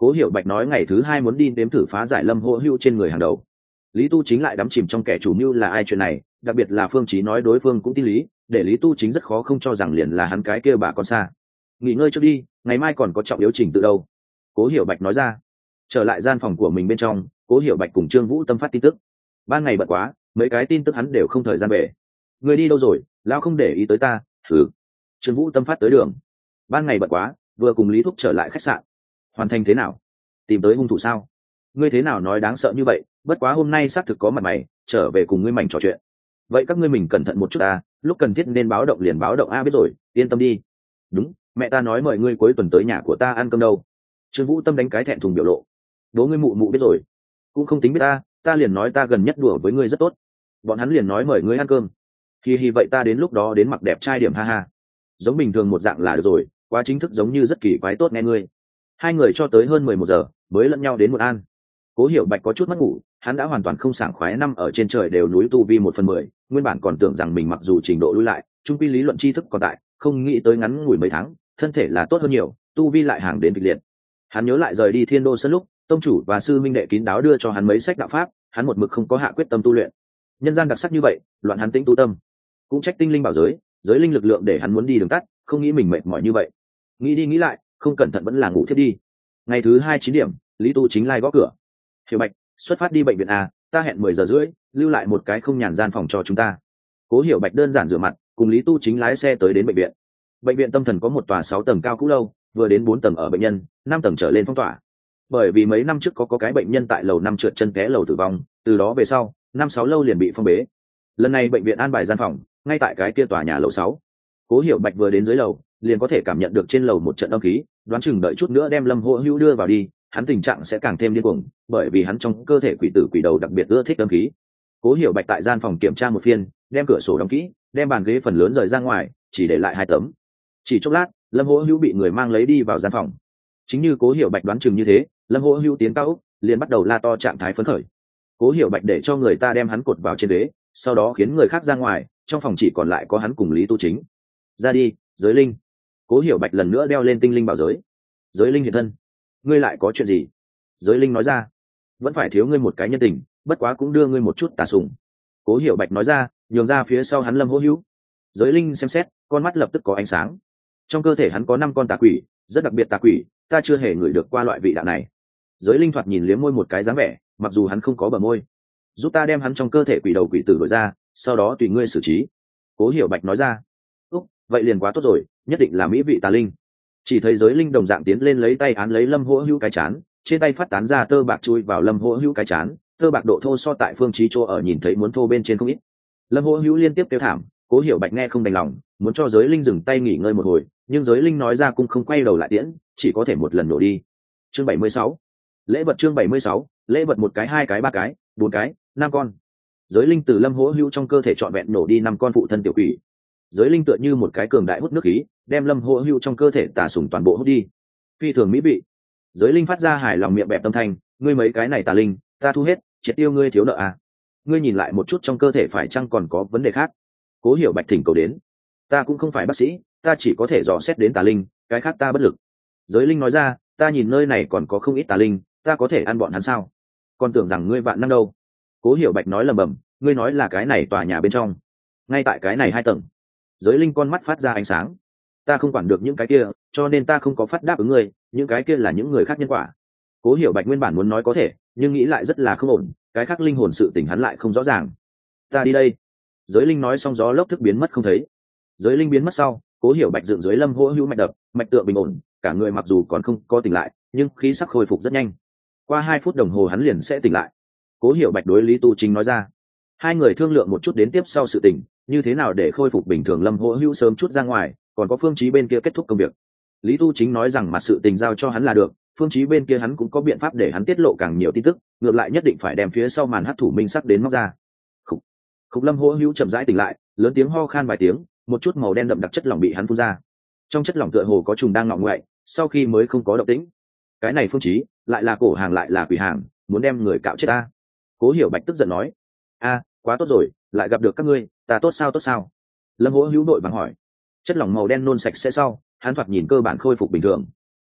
Cố Hiểu Bạch nói ngày thứ hai muốn đi nếm thử phá giải Lâm Hỗ Hữu trên người hàng đầu. Lý Tu Chính lại đắm chìm trong kẻ chủ mưu là ai chuyện này, đặc biệt là Phương Chí nói đối phương cũng tin lý, để Lý Tu Chính rất khó không cho rằng liền là hắn cái kia bà con xa. Nghỉ ngơi trước đi, ngày mai còn có trọng yếu trình tự đâu. Cố Hiểu Bạch nói ra. Trở lại gian phòng của mình bên trong, Cố Hiểu Bạch cùng Trương Vũ Tâm phát tin tức. Ban ngày bận quá, mấy cái tin tức hắn đều không thời gian về. Người đi đâu rồi, lão không để ý tới ta, thử. Trương Vũ Tâm phát tới đường. Ban ngày bận quá, vừa cùng Lý Thúc trở lại khách sạn. Hoàn thành thế nào? Tìm tới hung thủ sao? Ngươi thế nào nói đáng sợ như vậy, bất quá hôm nay xác thực có mặt mày, trở về cùng ngươi mảnh trò chuyện. Vậy các ngươi mình cẩn thận một chút ta, lúc cần thiết nên báo động liền báo động a biết rồi, yên tâm đi. Đúng, mẹ ta nói mời ngươi cuối tuần tới nhà của ta ăn cơm đâu. Trương Vũ Tâm đánh cái thẹn thùng biểu lộ. Đố ngươi mụ mụ biết rồi. Cũng không tính biết ta, ta liền nói ta gần nhất đùa với ngươi rất tốt. Bọn hắn liền nói mời ngươi ăn cơm. Hi hi vậy ta đến lúc đó đến mặc đẹp trai điểm ha ha. Giống bình thường một dạng là được rồi, quá chính thức giống như rất kỳ quái tốt nghe ngươi. Hai người cho tới hơn mười một giờ mới lẫn nhau đến một an. Cố Hiểu Bạch có chút mất ngủ, hắn đã hoàn toàn không sảng khoái năm ở trên trời đều núi tu vi một phần mười, nguyên bản còn tưởng rằng mình mặc dù trình độ lui lại, trung quy lý luận tri thức còn tại, không nghĩ tới ngắn ngủi mấy tháng, thân thể là tốt hơn nhiều, tu vi lại hàng đến kịch liệt. Hắn nhớ lại rời đi Thiên Đô sân lúc, tông chủ và sư minh đệ kín đáo đưa cho hắn mấy sách đạo pháp, hắn một mực không có hạ quyết tâm tu luyện. Nhân gian đặc sắc như vậy, loạn hắn tĩnh tu tâm. Cũng trách tinh linh bảo giới, giới linh lực lượng để hắn muốn đi đường tắt, không nghĩ mình mệt mỏi như vậy. Nghĩ đi nghĩ lại, không cẩn thận vẫn là ngủ thiết đi. Ngày thứ hai chín điểm, Lý Tu Chính lai gõ cửa. Hiểu Bạch, xuất phát đi bệnh viện à, ta hẹn mười giờ rưỡi, lưu lại một cái không nhàn gian phòng cho chúng ta. Cố Hiểu Bạch đơn giản rửa mặt, cùng Lý Tu Chính lái xe tới đến bệnh viện. Bệnh viện tâm thần có một tòa sáu tầng cao cũ lâu, vừa đến bốn tầng ở bệnh nhân, năm tầng trở lên phong tỏa. Bởi vì mấy năm trước có có cái bệnh nhân tại lầu năm trượt chân té lầu tử vong, từ đó về sau, năm sáu lâu liền bị phong bế. Lần này bệnh viện an bài gian phòng, ngay tại cái kia tòa nhà lầu sáu. Cố Hiểu Bạch vừa đến dưới lầu, liền có thể cảm nhận được trên lầu một trận âm khí, đoán chừng đợi chút nữa đem Lâm Hỗ Hữu đưa vào đi, hắn tình trạng sẽ càng thêm điên cuồng, bởi vì hắn trong cơ thể quỷ tử quỷ đầu đặc biệt ưa thích âm khí. Cố Hiểu Bạch tại gian phòng kiểm tra một phiên, đem cửa sổ đóng kỹ, đem bàn ghế phần lớn rời ra ngoài, chỉ để lại hai tấm. Chỉ chốc lát, Lâm Hỗ Hữu bị người mang lấy đi vào gian phòng. Chính như Cố Hiểu Bạch đoán chừng như thế, Lâm Hỗ Hữu tiến cao ốc, liền bắt đầu la to trạng thái phấn khởi. Cố Hiểu Bạch để cho người ta đem hắn cột vào trên ghế, sau đó khiến người khác ra ngoài, trong phòng chỉ còn lại có hắn cùng Lý Tu Chính. Ra đi, giới linh. Cố Hiểu Bạch lần nữa đeo lên tinh linh bảo giới. Giới linh hiện thân. Ngươi lại có chuyện gì? Giới linh nói ra. Vẫn phải thiếu ngươi một cái nhân tình, bất quá cũng đưa ngươi một chút tà sùng. Cố Hiểu Bạch nói ra, nhường ra phía sau hắn Lâm Hỗ Hữu. Giới linh xem xét, con mắt lập tức có ánh sáng. Trong cơ thể hắn có năm con tà quỷ, rất đặc biệt tà quỷ, ta chưa hề ngửi được qua loại vị đạo này. Giới linh thoạt nhìn liếm môi một cái dáng vẻ, mặc dù hắn không có bờ môi. Giúp ta đem hắn trong cơ thể quỷ đầu quỷ tử đổi ra, sau đó tùy ngươi xử trí. Cố Hiểu Bạch nói ra. Úc, vậy liền quá tốt rồi, nhất định là mỹ vị tà linh. Chỉ thấy giới linh đồng dạng tiến lên lấy tay án lấy Lâm Hỗ Hữu cái chán, trên tay phát tán ra tơ bạc chui vào Lâm Hỗ Hữu cái chán, tơ bạc độ thô so tại Phương Chí chỗ ở nhìn thấy muốn thô bên trên không ít. Lâm Hỗ Hữu liên tiếp kêu thảm, Cố Hiểu Bạch nghe không đành lòng, muốn cho giới linh dừng tay nghỉ ngơi một hồi, nhưng giới linh nói ra cũng không quay đầu lại tiễn, chỉ có thể một lần nổ đi. Chương bảy mươi sáu, lễ vật. Chương bảy mươi sáu, lễ vật. Một cái, hai cái, ba cái, bốn cái, năm con. Giới linh từ Lâm Hỗ Hữu trong cơ thể trọn vẹn nổ đi năm con phụ thân tiểu quỷ. Giới linh tựa như một cái cường đại hút nước khí, đem Lâm Hỗ Hữu trong cơ thể tà sủng toàn bộ hút đi. Phi thường mỹ vị. Giới linh phát ra hài lòng miệng bẹp tâm thanh, ngươi mấy cái này tà linh, ta thu hết, triệt tiêu ngươi thiếu nợ à? Ngươi nhìn lại một chút trong cơ thể phải chăng còn có vấn đề khác? Cố Hiểu Bạch thỉnh cầu đến. Ta cũng không phải bác sĩ, ta chỉ có thể dò xét đến tà linh, cái khác ta bất lực. Giới linh nói ra, ta nhìn nơi này còn có không ít tà linh, ta có thể ăn bọn hắn sao? Còn tưởng rằng ngươi vạn năng đâu. Cố Hiểu Bạch nói lầm bầm, ngươi nói là cái này tòa nhà bên trong, ngay tại cái này hai tầng. Giới linh con mắt phát ra ánh sáng. Ta không quản được những cái kia, cho nên ta không có phát đáp ứng ngươi, những cái kia là những người khác nhân quả. Cố Hiểu Bạch nguyên bản muốn nói có thể, nhưng nghĩ lại rất là không ổn, cái khác linh hồn sự tình hắn lại không rõ ràng. Ta đi đây. Giới linh nói xong gió lốc thức biến mất không thấy. Giới linh biến mất sau, Cố Hiểu Bạch dựng dưới Lâm Hỗ Hữu mạch đập, mạch tượng bình ổn, cả người mặc dù còn không có tỉnh lại, nhưng khí sắc khôi phục rất nhanh. Qua hai phút đồng hồ hắn liền sẽ tỉnh lại. Cố Hiểu Bạch đối Lý Tu Chính nói ra. Hai người thương lượng một chút đến tiếp sau sự tình, như thế nào để khôi phục bình thường Lâm Hỗ Hữu sớm chút ra ngoài, còn có Phương Chí bên kia kết thúc công việc. Lý Tu Chính nói rằng mặt sự tình giao cho hắn là được, Phương Chí bên kia hắn cũng có biện pháp để hắn tiết lộ càng nhiều tin tức, ngược lại nhất định phải đem phía sau màn hắc thủ minh sắc đến móc ra. Khúc, Khúc Lâm Hỗ Hữu chậm rãi tỉnh lại, lớn tiếng ho khan vài tiếng, một chút màu đen đậm đặc chất lỏng bị hắn phun ra. Trong chất lỏng tựa hồ có trùng đang ngọ ngoại, sau khi mới không có động tĩnh. Cái này Phương Chí, lại là cổ hàng lại là quỷ hàng, muốn đem người cạo chết ta. Cố Hiểu Bạch tức giận nói, a, quá tốt rồi, lại gặp được các ngươi, ta tốt sao tốt sao? Lâm Hỗ Hữu đội vàng hỏi. Chất lỏng màu đen nôn sạch sẽ sau, hắn thoạt nhìn cơ bản khôi phục bình thường.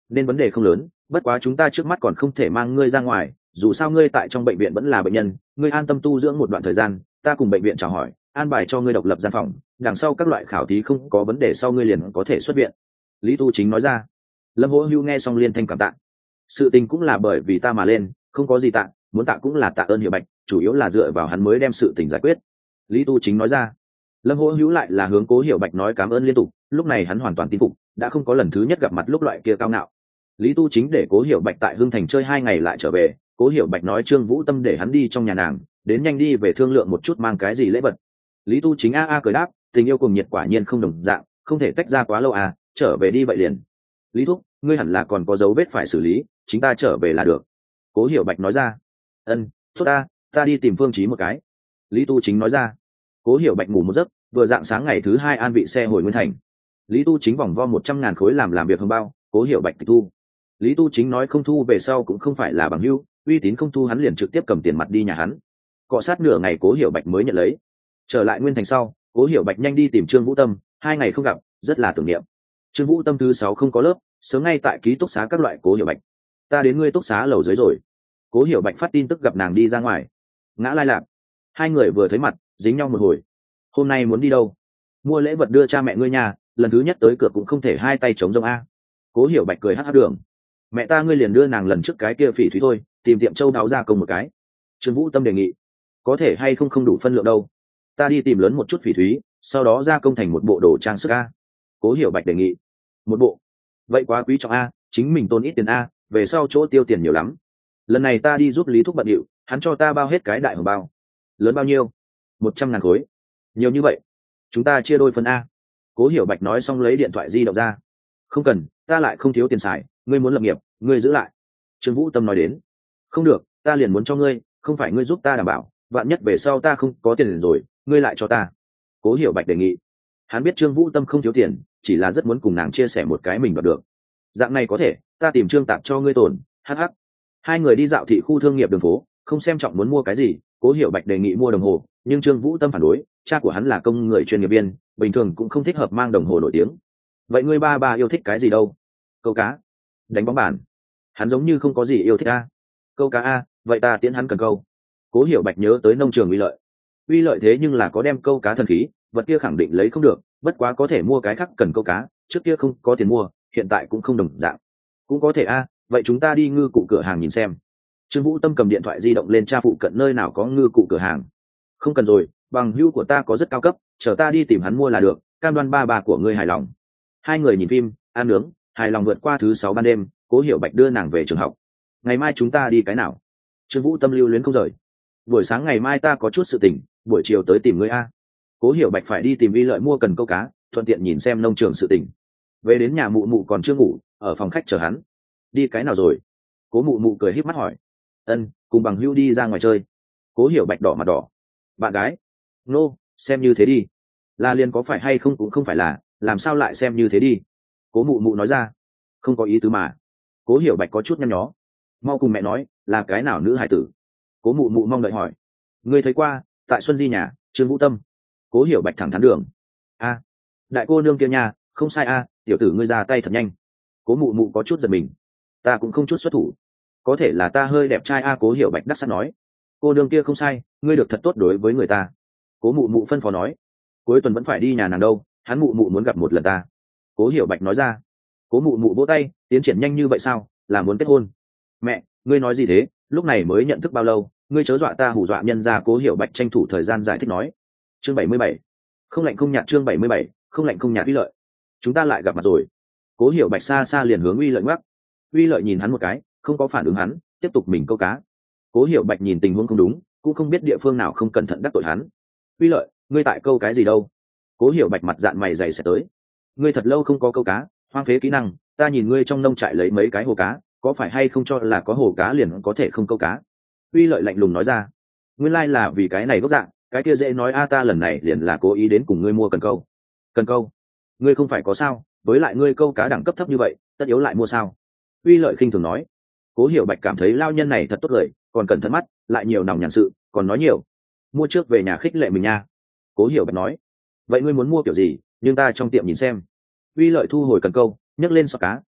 nên vấn đề không lớn, bất quá chúng ta trước mắt còn không thể mang ngươi ra ngoài, dù sao ngươi tại trong bệnh viện vẫn là bệnh nhân, ngươi an tâm tu dưỡng một đoạn thời gian, ta cùng bệnh viện chào hỏi, an bài cho ngươi độc lập gian phòng, đằng sau các loại khảo thí không có vấn đề sau ngươi liền có thể xuất viện. Lý Tu Chính nói ra. Lâm Hỗ Hưu nghe xong liên thanh cảm tạ. Sự tình cũng là bởi vì ta mà lên, không có gì tạ, muốn tạ cũng là tạ ơn Hiệu Bạch, chủ yếu là dựa vào hắn mới đem sự tình giải quyết. Lý Tu Chính nói ra. Lâm Hỗ Hữu lại là hướng Cố Hiểu Bạch nói cảm ơn liên tục, lúc này hắn hoàn toàn tin phục, đã không có lần thứ nhất gặp mặt lúc loại kia cao ngạo. Lý Tu Chính để Cố Hiểu Bạch tại Hưng Thành chơi hai ngày lại trở về, Cố Hiểu Bạch nói Trương Vũ Tâm để hắn đi trong nhà nàng, đến nhanh đi về thương lượng một chút mang cái gì lễ vật. Lý Tu Chính a a cười đáp, tình yêu cùng nhiệt quả nhiên không đồng dạng, không thể tách ra quá lâu à, trở về đi vậy liền. Lý Thúc, ngươi hẳn là còn có dấu vết phải xử lý, chính ta trở về là được. Cố Hiểu Bạch nói ra. Ân, tốt ta, ta đi tìm Phương Chí một cái. Lý Tu Chính nói ra. Cố Hiểu Bạch ngủ một giấc, vừa dạng sáng ngày thứ hai an vị xe hồi Nguyên Thành. Lý Tu Chính vòng vo một trăm ngàn khối làm làm việc hồng bao, Cố Hiểu Bạch tịch thu. Lý Tu Chính nói không thu về sau cũng không phải là bằng hữu, uy tín không thu hắn liền trực tiếp cầm tiền mặt đi nhà hắn. Cọ sát nửa ngày Cố Hiểu Bạch mới nhận lấy. Trở lại Nguyên Thành sau, Cố Hiểu Bạch nhanh đi tìm Trương Vũ Tâm, hai ngày không gặp, rất là tưởng niệm. Trương Vũ Tâm thứ sáu không có lớp, sớm ngay tại ký túc xá các loại. Cố Hiểu Bạch, ta đến ngươi túc xá lầu dưới rồi. Cố Hiểu Bạch phát tin tức gặp nàng đi ra ngoài. Ngã lai lạc, hai người vừa thấy mặt dính nhau một hồi. Hôm nay muốn đi đâu? Mua lễ vật đưa cha mẹ ngươi nhà, lần thứ nhất tới cửa cũng không thể hai tay chống rông a. Cố Hiểu Bạch cười hắc hắc đường. Mẹ ta ngươi liền đưa nàng lần trước cái kia phỉ thúy thôi, tìm tiệm châu đáo ra công một cái. Trương Vũ Tâm đề nghị. Có thể hay không không đủ phân lượng đâu. Ta đi tìm lớn một chút phỉ thúy, sau đó ra công thành một bộ đồ trang sức a. Cố Hiểu Bạch đề nghị. Một bộ? Vậy quá quý trọng a, chính mình tốn ít tiền a, về sau chỗ tiêu tiền nhiều lắm. Lần này ta đi giúp Lý Thúc bận điệu, hắn cho ta bao hết cái đại hồng bao. Lớn bao nhiêu? Một trăm ngàn khối. Nhiều như vậy? Chúng ta chia đôi phần a. Cố Hiểu Bạch nói xong lấy điện thoại di động ra. Không cần, ta lại không thiếu tiền xài, ngươi muốn lập nghiệp, ngươi giữ lại. Trương Vũ Tâm nói đến. Không được, ta liền muốn cho ngươi, không phải ngươi giúp ta đảm bảo, vạn nhất về sau ta không có tiền rồi, ngươi lại cho ta. Cố Hiểu Bạch đề nghị. Hắn biết Trương Vũ Tâm không thiếu tiền, chỉ là rất muốn cùng nàng chia sẻ một cái mình đoạt được. Dạng này có thể, ta tìm Trương Tạp cho ngươi tổn, hắc hắc. Hai người đi dạo thị khu thương nghiệp đường phố, không xem trọng muốn mua cái gì, Cố Hiểu Bạch đề nghị mua đồng hồ, nhưng Trương Vũ Tâm phản đối, cha của hắn là công người chuyên nghiệp viên, bình thường cũng không thích hợp mang đồng hồ nổi tiếng. Vậy ngươi ba ba yêu thích cái gì đâu? Câu cá, đánh bóng bàn. Hắn giống như không có gì yêu thích a. Câu cá a, vậy ta tiễn hắn cần câu. Cố Hiểu Bạch nhớ tới nông trường Uy Lợi. Uy Lợi thế nhưng là có đem câu cá thần khí, vật kia khẳng định lấy không được, bất quá có thể mua cái khác cần câu cá, trước kia không có tiền mua, hiện tại cũng không đồng dạng. Cũng có thể a, vậy chúng ta đi ngư cụ cửa hàng nhìn xem. Trương Vũ Tâm cầm điện thoại di động lên tra phụ cận nơi nào có ngư cụ cửa hàng. Không cần rồi, bằng hữu của ta có rất cao cấp, chờ ta đi tìm hắn mua là được, cam đoan ba bà của ngươi hài lòng. Hai người nhìn phim, ăn nướng, hài lòng vượt qua thứ sáu ban đêm, Cố Hiểu Bạch đưa nàng về trường học. Ngày mai chúng ta đi cái nào? Trương Vũ Tâm lưu luyến không rời. Buổi sáng ngày mai ta có chút sự tình, buổi chiều tới tìm ngươi a. Cố Hiểu Bạch phải đi tìm Uy Lợi mua cần câu cá, thuận tiện nhìn xem nông trường sự tình. Về đến nhà mụ mụ còn chưa ngủ, ở phòng khách chờ hắn. Đi cái nào rồi? Cố mụ mụ cười híp mắt hỏi. Ân, cùng bằng hữu đi ra ngoài chơi. Cố Hiểu Bạch đỏ mặt đỏ. Bạn gái? Nô, no, xem như thế đi. Là liền có phải hay không cũng không phải là, làm sao lại xem như thế đi. Cố mụ mụ nói ra. Không có ý tứ mà. Cố Hiểu Bạch có chút nhăn nhó. Mau cùng mẹ nói, là cái nào nữ hải tử? Cố mụ mụ mong đợi hỏi. Ngươi thấy qua, tại Xuân Di nhà, Trương Vũ Tâm. Cố Hiểu Bạch thẳng thắn đường. A, đại cô nương kia nhà, không sai a, tiểu tử ngươi ra tay thật nhanh. Cố mụ mụ có chút giật mình. Ta cũng không chút xuất thủ, có thể là ta hơi đẹp trai a. Cố Hiểu Bạch đắc sẵn nói. Cô nương kia không sai, ngươi được thật tốt đối với người ta. Cố mụ mụ phân phó nói. Cuối tuần vẫn phải đi nhà nàng đâu, hắn mụ mụ muốn gặp một lần ta. Cố Hiểu Bạch nói ra. Cố mụ mụ vỗ tay, tiến triển nhanh như vậy sao, là muốn kết hôn? Mẹ, ngươi nói gì thế, lúc này mới nhận thức bao lâu, ngươi chớ dọa ta hù dọa nhân ra. Cố Hiểu Bạch tranh thủ thời gian giải thích nói. Chương bảy mươi bảy, không lạnh không nhạt. Chương bảy mươi bảy, không lạnh không nhạt. Uy Lợi, chúng ta lại gặp mặt rồi. Cố Hiểu Bạch xa xa liền hướng Uy Lợi ngoắc. Uy Lợi nhìn hắn một cái, không có phản ứng hắn, tiếp tục mình câu cá. Cố Hiểu Bạch nhìn tình huống không đúng, cũng không biết địa phương nào không cẩn thận đắc tội hắn. Uy Lợi, ngươi tại câu cái gì đâu? Cố Hiểu Bạch mặt dạn mày dày sẽ tới. Ngươi thật lâu không có câu cá, hoang phế kỹ năng, ta nhìn ngươi trong nông trại lấy mấy cái hồ cá, có phải hay không cho là có hồ cá liền có thể không câu cá? Uy Lợi lạnh lùng nói ra. Nguyên lai là vì cái này gốc dạng, cái kia dễ nói a, ta lần này liền là cố ý đến cùng ngươi mua cần câu. Cần câu? Ngươi không phải có sao, với lại ngươi câu cá đẳng cấp thấp như vậy, tất yếu lại mua sao? Uy Lợi khinh thường nói. Cố Hiểu Bạch cảm thấy lao nhân này thật tốt lời, còn cẩn thận mắt, lại nhiều nòng nhàn sự, còn nói nhiều. Mua trước về nhà khích lệ mình nha. Cố Hiểu Bạch nói. Vậy ngươi muốn mua kiểu gì, nhưng ta trong tiệm nhìn xem. Uy Lợi thu hồi cần câu, nhấc lên sọ cá,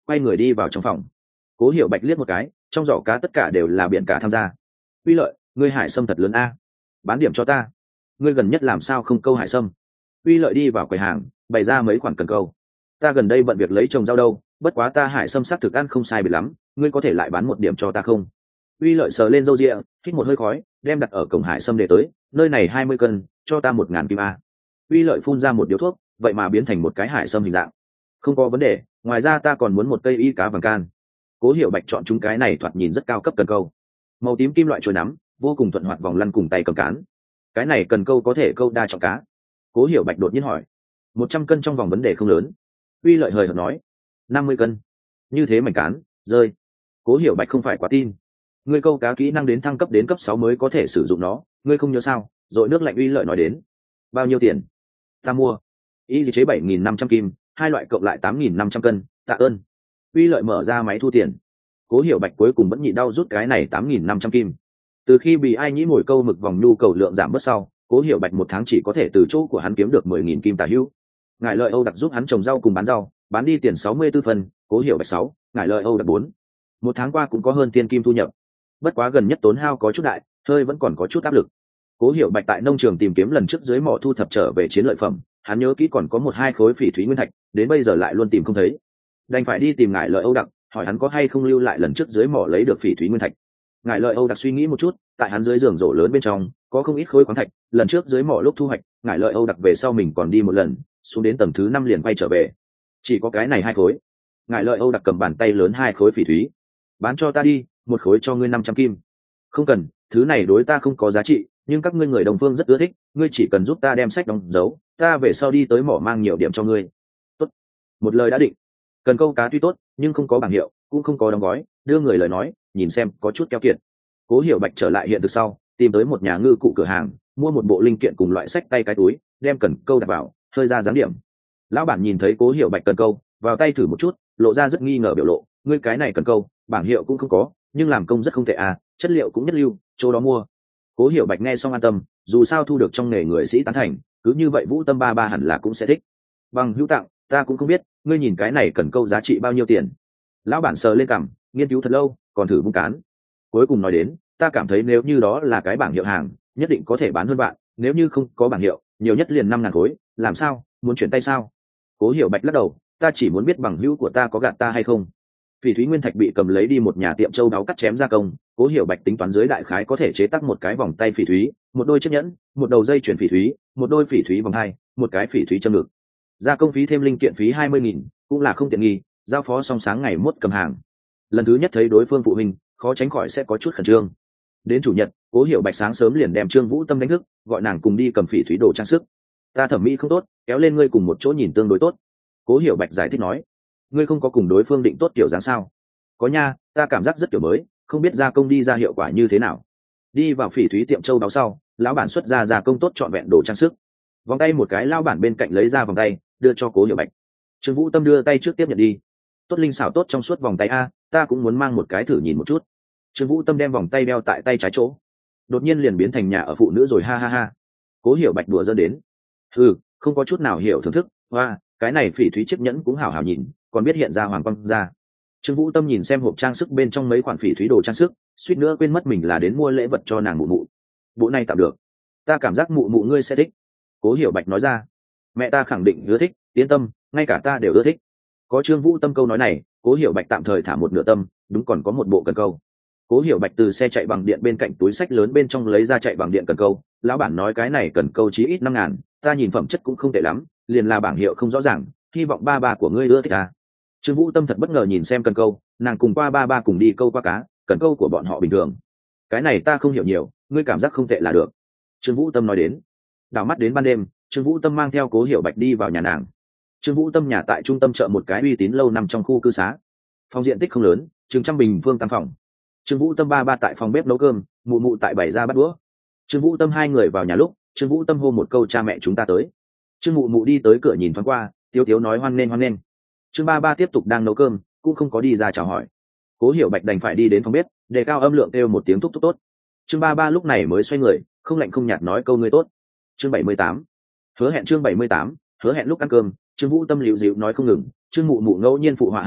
quay người đi vào trong phòng. Cố Hiểu Bạch liếc một cái, trong giỏ cá tất cả đều là biển cả tham gia. Uy Lợi, ngươi hải sâm thật lớn a, bán điểm cho ta. Ngươi gần nhất làm sao không câu hải sâm? Uy Lợi đi vào quầy hàng, bày ra mấy khoản cần câu. Ta gần đây bận việc lấy trồng rau đâu, bất quá ta hải sâm sắc thực ăn không sai biệt lắm, ngươi có thể lại bán một điểm cho ta không? Uy Lợi sờ lên râu ria, hít một hơi khói, đem đặt ở cổng hải sâm để tới, nơi này hai mươi cân, cho ta một ngàn kim a. Uy Lợi phun ra một điếu thuốc, vậy mà biến thành một cái hải sâm hình dạng. Không có vấn đề, ngoài ra ta còn muốn một cây y cá vàng can. Cố Hiểu Bạch chọn chúng cái này thoạt nhìn rất cao cấp cần câu, màu tím kim loại chuôi nắm, vô cùng thuận hoạt vòng lăn cùng tay cầm cán. Cái này cần câu có thể câu đa trọng cá. Cố Hiểu Bạch đột nhiên hỏi. Một trăm cân trong vòng vấn đề không lớn. Uy Lợi hời hợt nói. Năm mươi cân. Như thế mảnh cán, rơi. Cố Hiểu Bạch không phải quá tin. Ngươi câu cá kỹ năng đến thăng cấp đến cấp sáu mới có thể sử dụng nó, ngươi không nhớ sao? Rồi nước lạnh Uy Lợi nói đến. Bao nhiêu tiền? Ta mua. Y chế bảy nghìn năm trăm kim, hai loại cộng lại tám nghìn năm trăm cân, tạ ơn. Uy Lợi mở ra máy thu tiền. Cố Hiểu Bạch cuối cùng vẫn nhịn đau rút cái này tám nghìn năm trăm kim. Từ khi bị ai nhĩ mồi câu mực vòng nhu cầu lượng giảm bớt sau, Cố Hiểu Bạch một tháng chỉ có thể từ chỗ của hắn kiếm được mười nghìn kim tả hữu. Ngải Lợi Âu Đặc giúp hắn trồng rau cùng bán rau, bán đi tiền sáu mươi tư phần, Cố Hiểu Bạch sáu, Ngải Lợi Âu Đặc bốn. Một tháng qua cũng có hơn tiền kim thu nhập. Bất quá gần nhất tốn hao có chút đại, hơi vẫn còn có chút áp lực. Cố Hiểu Bạch tại nông trường tìm kiếm lần trước dưới mỏ thu thập trở về chiến lợi phẩm, hắn nhớ kỹ còn có một hai khối phỉ thúy nguyên thạch, đến bây giờ lại luôn tìm không thấy. Đành phải đi tìm Ngải Lợi Âu Đặc, hỏi hắn có hay không lưu lại lần trước dưới mỏ lấy được phỉ thúy nguyên thạch. Ngải Lợi Âu Đặc suy nghĩ một chút, tại hắn dưới giường rổ lớn bên trong có không ít khối khoáng thạch, lần trước dưới mỏ lúc thu hoạch, Ngải Lợi Âu Đặc về sau mình còn đi một lần, xuống đến tầng thứ năm liền quay trở về. Chỉ có cái này hai khối. Ngải Lợi Âu Đặc cầm bàn tay lớn hai khối phỉ thúy. Bán cho ta đi, một khối cho ngươi năm trăm kim. Không cần, thứ này đối ta không có giá trị, nhưng các ngươi người đồng phương rất ưa thích, ngươi chỉ cần giúp ta đem sách đóng dấu, ta về sau đi tới mỏ mang nhiều điểm cho ngươi. Tốt. Một lời đã định. Cần câu cá tuy tốt, nhưng không có bảng hiệu, cũng không có đóng gói, đưa người lời nói, nhìn xem có chút keo kiệt. Cố Hiểu Bạch trở lại hiện thực sau, tìm tới một nhà ngư cụ cửa hàng, mua một bộ linh kiện cùng loại sách tay cái túi, đem cần câu đặt vào, hơi ra dáng điểm. Lão bản nhìn thấy Cố Hiểu Bạch cần câu, vào tay thử một chút, lộ ra rất nghi ngờ biểu lộ, ngươi cái này cần câu, bảng hiệu cũng không có, nhưng làm công rất không tệ à, chất liệu cũng nhất lưu, chỗ đó mua. Cố Hiểu Bạch nghe xong an tâm, dù sao thu được trong nghề người sĩ tán thành, cứ như vậy Vũ Tâm ba ba hẳn là cũng sẽ thích. Bằng hữu tặng, ta cũng không biết, ngươi nhìn cái này cần câu giá trị bao nhiêu tiền. Lão bản sờ lên cằm, nghiên cứu thật lâu, còn thử vung cán. Cuối cùng nói đến, ta cảm thấy nếu như đó là cái bảng hiệu hàng, nhất định có thể bán hơn bạn, nếu như không có bảng hiệu, nhiều nhất liền năm ngàn khối, làm sao, muốn chuyển tay sao? Cố Hiểu Bạch lắc đầu, ta chỉ muốn biết bằng hữu của ta có gạt ta hay không. Phỉ thúy nguyên thạch bị cầm lấy đi một nhà tiệm châu đáo cắt chém gia công, Cố Hiểu Bạch tính toán dưới đại khái có thể chế tác một cái vòng tay phỉ thúy, một đôi chiếc nhẫn, một đầu dây chuyền phỉ thúy, một đôi phỉ thúy vòng hai, một cái phỉ thúy châm ngực. Gia công phí thêm linh kiện phí hai mươi nghìn, cũng là không tiện nghi, giao phó xong sáng ngày mốt cầm hàng. Lần thứ nhất thấy đối phương phụ huynh, khó tránh khỏi sẽ có chút khẩn trương. Đến chủ nhật, Cố Hiểu Bạch sáng sớm liền đem Trương Vũ Tâm đánh thức, gọi nàng cùng đi cầm phỉ thúy đồ trang sức. Ta thẩm mỹ không tốt, kéo lên ngươi cùng một chỗ nhìn tương đối tốt. Cố Hiểu Bạch giải thích nói, ngươi không có cùng đối phương định tốt kiểu dáng sao? Có nha, ta cảm giác rất kiểu mới, không biết gia công đi ra hiệu quả như thế nào. Đi vào phỉ thúy tiệm châu đáo sau, lão bản xuất ra gia công tốt trọn vẹn đồ trang sức. Vòng tay một cái lão bản bên cạnh lấy ra vòng tay, đưa cho Cố Hiểu Bạch. Trương Vũ Tâm đưa tay trước tiếp nhận đi. Tốt linh xảo tốt trong suốt vòng tay a, ta cũng muốn mang một cái thử nhìn một chút. Trương Vũ Tâm đem vòng tay đeo tại tay trái chỗ, đột nhiên liền biến thành nhà ở phụ nữ rồi, ha ha ha. Cố Hiểu Bạch đùa giỡn đến. Ừ, không có chút nào hiểu thưởng thức, hoa, cái này phỉ thúy chiếc nhẫn cũng hảo hảo nhìn, còn biết hiện ra hoàng quang ra. Trương Vũ Tâm nhìn xem hộp trang sức bên trong mấy khoản phỉ thúy đồ trang sức, suýt nữa quên mất mình là đến mua lễ vật cho nàng mụ mụ. Bộ này tạm được, ta cảm giác mụ mụ ngươi sẽ thích. Cố Hiểu Bạch nói ra. Mẹ ta khẳng định ưa thích, yên tâm, ngay cả ta đều ưa thích. Có Trương Vũ Tâm câu nói này, Cố Hiểu Bạch tạm thời thả một nửa tâm, đúng còn có một bộ cần câu. Cố Hiểu Bạch từ xe chạy bằng điện bên cạnh túi sách lớn bên trong lấy ra chạy bằng điện cần câu, lão bản nói cái này cần câu chí ít năm ngàn, ta nhìn phẩm chất cũng không tệ lắm, liền là bảng hiệu không rõ ràng, hy vọng ba ba của ngươi ưa thích à. Trương Vũ Tâm thật bất ngờ nhìn xem cần câu, nàng cùng qua ba ba cùng đi câu qua cá, cần câu của bọn họ bình thường. Cái này ta không hiểu nhiều, ngươi cảm giác không tệ là được. Trương Vũ Tâm nói đến. Đảo mắt đến ban đêm, Trương Vũ Tâm mang theo Cố Hiểu Bạch đi vào nhà nàng. Trương Vũ Tâm nhà tại trung tâm chợ một cái uy tín lâu nằm trong khu cư xá. Phòng diện tích không lớn, chừng trăm bình phương tam phòng. Trương Vũ Tâm ba ba tại phòng bếp nấu cơm, mụ mụ tại bày ra bắt đũa. Trương Vũ Tâm hai người vào nhà lúc, Trương Vũ Tâm hô một câu cha mẹ chúng ta tới. Trương mụ mụ đi tới cửa nhìn thoáng qua, tiếu tiếu nói hoan nghênh hoan nghênh. Trương ba ba tiếp tục đang nấu cơm, cũng không có đi ra chào hỏi. Cố Hiểu Bạch đành phải đi đến phòng bếp, đề cao âm lượng kêu một tiếng thúc thúc tốt. Trương ba ba lúc này mới xoay người, không lạnh không nhạt nói câu ngươi tốt. Chương bảy mươi tám, hứa hẹn chương bảy mươi tám, hứa hẹn lúc ăn cơm, Trương Vũ Tâm liễu dịu nói không ngừng, Trương mụ mụ ngẫu nhiên phụ họa hai câu,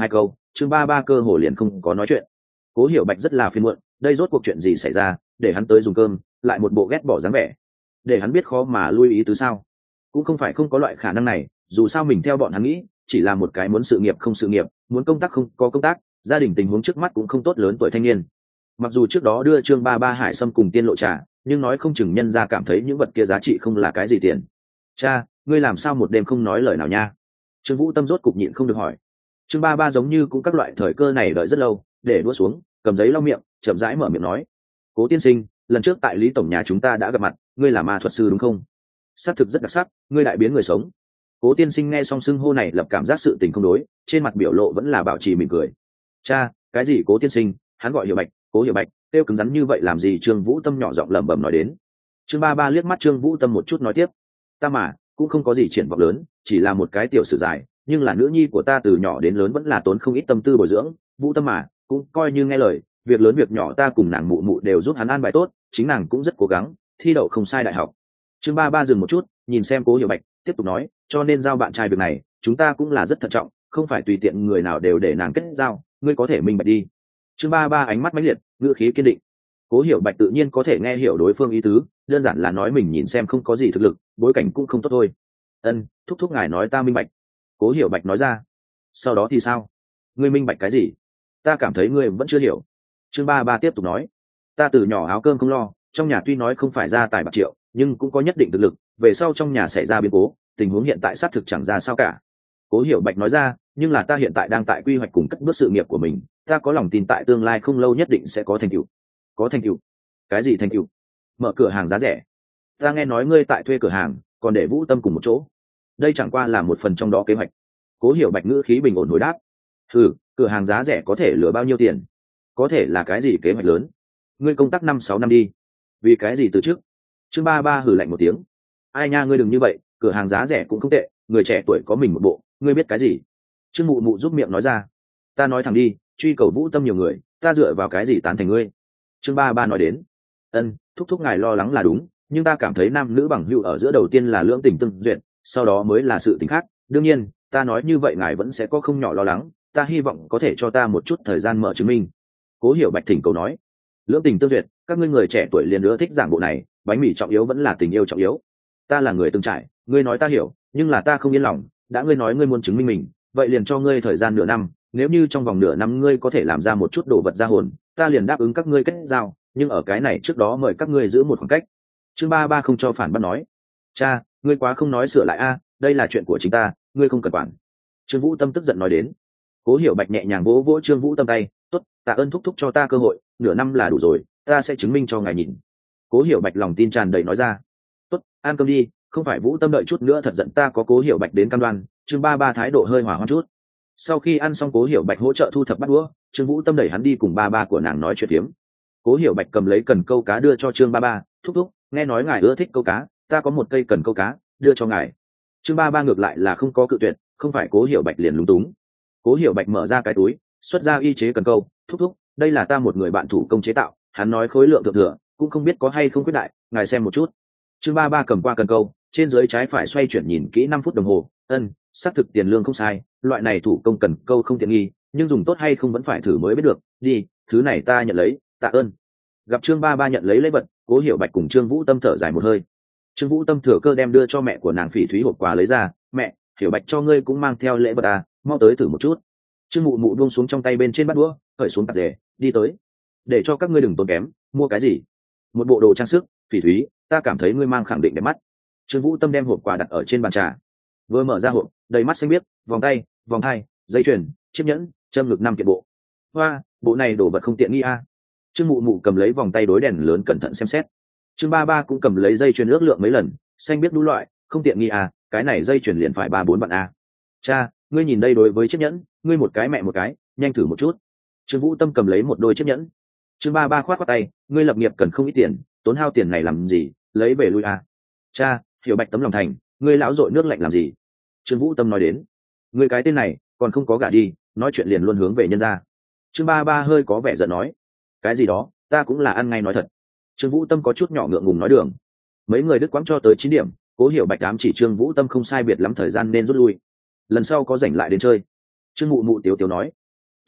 chương ba ba cơ hồ liền không có nói chuyện. Cố Hiểu Bạch rất là phiền muộn, đây rốt cuộc chuyện gì xảy ra, để hắn tới dùng cơm, lại một bộ ghét bỏ dáng vẻ. Để hắn biết khó mà lui ý tứ sao? Cũng không phải không có loại khả năng này, dù sao mình theo bọn hắn nghĩ, chỉ là một cái muốn sự nghiệp không sự nghiệp, muốn công tác không có công tác, gia đình tình huống trước mắt cũng không tốt lớn tuổi thanh niên. Mặc dù trước đó đưa Trương Ba Ba Hải Sâm cùng Tiên Lộ Trà, nhưng nói không chừng nhân gia cảm thấy những vật kia giá trị không là cái gì tiền. Cha, ngươi làm sao một đêm không nói lời nào nha? Trương Vũ Tâm rốt cục nhịn không được hỏi. Trương Ba Ba giống như cũng các loại thời cơ này đợi rất lâu, để đũa xuống, cầm giấy lau miệng, chậm rãi mở miệng nói: Cố tiên sinh, lần trước tại Lý tổng nhà chúng ta đã gặp mặt, ngươi là ma thuật sư đúng không? Xác thực rất đặc sắc, ngươi đại biến người sống. Cố tiên sinh nghe xong xưng hô này lập cảm giác sự tình không đối, trên mặt biểu lộ vẫn là bảo trì mỉm cười. Cha, cái gì Cố tiên sinh? Hắn gọi Hiểu Bạch, Cố Hiểu Bạch, tiêu cứng rắn như vậy làm gì? Trương Vũ Tâm nhỏ giọng lẩm bẩm nói đến. Trương Ba Ba liếc mắt Trương Vũ Tâm một chút nói tiếp: Ta mà cũng không có gì triển vọng lớn, chỉ là một cái tiểu sử dài, nhưng là nữ nhi của ta từ nhỏ đến lớn vẫn là tốn không ít tâm tư bồi dưỡng. Vũ Tâm mà cũng coi như nghe lời, việc lớn việc nhỏ ta cùng nàng mụ mụ đều giúp hắn an bài tốt, chính nàng cũng rất cố gắng, thi đậu không sai đại học. Trương Ba Ba dừng một chút, nhìn xem Cố Hiểu Bạch, tiếp tục nói: cho nên giao bạn trai việc này, chúng ta cũng là rất thận trọng, không phải tùy tiện người nào đều để nàng kết giao, ngươi có thể minh bạch đi. Trương Ba Ba ánh mắt mãnh liệt, ngữ khí kiên định. Cố Hiểu Bạch tự nhiên có thể nghe hiểu đối phương ý tứ, đơn giản là nói mình nhìn xem không có gì thực lực, bối cảnh cũng không tốt thôi. Ân, thúc thúc ngài nói ta minh bạch. Cố Hiểu Bạch nói ra. Sau đó thì sao? Ngươi minh bạch cái gì? Ta cảm thấy ngươi vẫn chưa hiểu. Trương Ba Ba tiếp tục nói: ta từ nhỏ áo cơm không lo, trong nhà tuy nói không phải gia tài bạc triệu, nhưng cũng có nhất định thực lực, về sau trong nhà xảy ra biến cố, tình huống hiện tại xác thực chẳng ra sao cả. Cố Hiểu Bạch nói ra, nhưng là ta hiện tại đang tại quy hoạch cùng cất bước sự nghiệp của mình, ta có lòng tin tại tương lai không lâu nhất định sẽ có thành tựu. Có thành tựu? Cái gì thành tựu? Mở cửa hàng giá rẻ. Ta nghe nói ngươi tại thuê cửa hàng, còn để Vũ Tâm cùng một chỗ. Đây chẳng qua là một phần trong đó kế hoạch. Cố Hiểu Bạch ngữ khí bình ổn hồi đáp. Ừ, cửa hàng giá rẻ có thể lừa bao nhiêu tiền? Có thể là cái gì kế hoạch lớn? Ngươi công tác năm sáu năm đi, vì cái gì từ trước? Trương Ba Ba hừ lạnh một tiếng. Ai nha, ngươi đừng như vậy, cửa hàng giá rẻ cũng không tệ, người trẻ tuổi có mình một bộ, ngươi biết cái gì? Trương Mụ Mụ giúp miệng nói ra. Ta nói thẳng đi, truy cầu Vũ Tâm nhiều người, ta dựa vào cái gì tán thành ngươi? Trương Ba Ba nói đến. Ân, thúc thúc ngài lo lắng là đúng, nhưng ta cảm thấy nam nữ bằng hữu ở giữa đầu tiên là lưỡng tình tương duyệt, sau đó mới là sự tình khác. Đương nhiên, ta nói như vậy ngài vẫn sẽ có không nhỏ lo lắng, ta hy vọng có thể cho ta một chút thời gian mở chứng minh. Cố Hiểu Bạch thỉnh cầu nói. Lưỡng tình tương duyệt, các ngươi người trẻ tuổi liền nữa thích giảng bộ này, bánh mì trọng yếu vẫn là tình yêu trọng yếu. Ta là người từng trải, ngươi nói ta hiểu, nhưng là ta không yên lòng, đã ngươi nói ngươi muốn chứng minh mình, vậy liền cho ngươi thời gian nửa năm, nếu như trong vòng nửa năm ngươi có thể làm ra một chút đồ vật ra hồn, ta liền đáp ứng các ngươi kết giao, nhưng ở cái này trước đó mời các ngươi giữ một khoảng cách. Trương Ba Ba không cho phản bác nói. Cha, ngươi quá không nói sửa lại a, đây là chuyện của chính ta, ngươi không cần quản. Trương Vũ Tâm tức giận nói đến. Cố Hiểu Bạch nhẹ nhàng vỗ vỗ Trương Vũ Tâm tay, tốt, tạ ơn thúc thúc cho ta cơ hội, nửa năm là đủ rồi, ta sẽ chứng minh cho ngài nhìn. Cố Hiểu Bạch lòng tin tràn đầy nói ra. Tốt, ăn cơm đi, không phải Vũ Tâm đợi chút nữa thật giận ta có Cố Hiểu Bạch đến cam đoan. Trương Ba Ba thái độ hơi hỏa hoạn chút. Sau khi ăn xong, Cố Hiểu Bạch hỗ trợ thu thập bát đũa, Trương Vũ Tâm đẩy hắn đi cùng ba ba của nàng nói chuyện phiếm. Cố Hiểu Bạch cầm lấy cần câu cá đưa cho Trương Ba Ba, thúc thúc, nghe nói ngài ưa thích câu cá, ta có một cây cần câu cá, đưa cho ngài. Trương Ba Ba ngược lại là không có cự tuyệt, không phải Cố Hiểu Bạch liền lúng túng. Cố Hiểu Bạch mở ra cái túi, xuất ra y chế cần câu, thúc thúc, đây là ta một người bạn thủ công chế tạo, hắn nói khối lượng thượng thừa, cũng không biết có hay không quyết đại, ngài xem một chút. Trương Ba Ba cầm qua cần câu, trên dưới trái phải xoay chuyển nhìn kỹ năm phút đồng hồ, ân, xác thực tiền lương không sai, loại này thủ công cần câu không tiện nghi, nhưng dùng tốt hay không vẫn phải thử mới biết được, đi, thứ này ta nhận lấy, tạ ơn. Gặp Trương Ba Ba nhận lấy lễ vật, Cố Hiểu Bạch cùng Trương Vũ Tâm thở dài một hơi. Trương Vũ Tâm thừa cơ đem đưa cho mẹ của nàng Phỉ Thúy hộp quà lấy ra, mẹ, Hiểu Bạch cho ngươi cũng mang theo lễ vật à, mau tới thử một chút. Trương Mụ Mụ buông xuống trong tay bên trên bát đũa, khởi xuống tạp dề, đi tới. Để cho các ngươi đừng tốn kém, mua cái gì? Một bộ đồ trang sức, Phỉ Thúy, ta cảm thấy ngươi mang khẳng định đẹp mắt. Trương Vũ Tâm đem hộp quà đặt ở trên bàn trà, vừa mở ra hộp, đầy mắt xanh biếc, vòng tay, vòng hai, dây chuyền, chiếc nhẫn, châm ngực năm kiện bộ. Hoa, bộ này đồ vật không tiện nghi à? Trương Mụ Mụ cầm lấy vòng tay đối đèn lớn cẩn thận xem xét. Trương Ba Ba cũng cầm lấy dây chuyền ước lượng mấy lần, xanh biết đủ loại, không tiện nghi à, cái này dây chuyền liền phải ba bốn vạn à. Cha, ngươi nhìn đây đối với chiếc nhẫn, ngươi một cái mẹ một cái, nhanh thử một chút. Trương Vũ Tâm cầm lấy một đôi chiếc nhẫn. Trương Ba Ba khoát khoát tay, ngươi lập nghiệp cần không ít tiền, tốn hao tiền này làm gì, lấy về lui à. Cha, Hiểu Bạch tấm lòng thành, ngươi lão dội nước lạnh làm gì? Trương Vũ Tâm nói đến. Ngươi cái tên này còn không có gả đi, nói chuyện liền luôn hướng về nhân gia. Trương Ba Ba hơi có vẻ giận nói. Cái gì đó, ta cũng là ăn ngay nói thật. Trương Vũ Tâm có chút nhỏ ngượng ngùng nói đường. Mấy người đứt quãng cho tới chín điểm, Cố Hiểu Bạch ám chỉ Trương Vũ Tâm không sai biệt lắm thời gian nên rút lui, lần sau có rảnh lại đến chơi. Trương Mụ Mụ tiếu tiếu nói.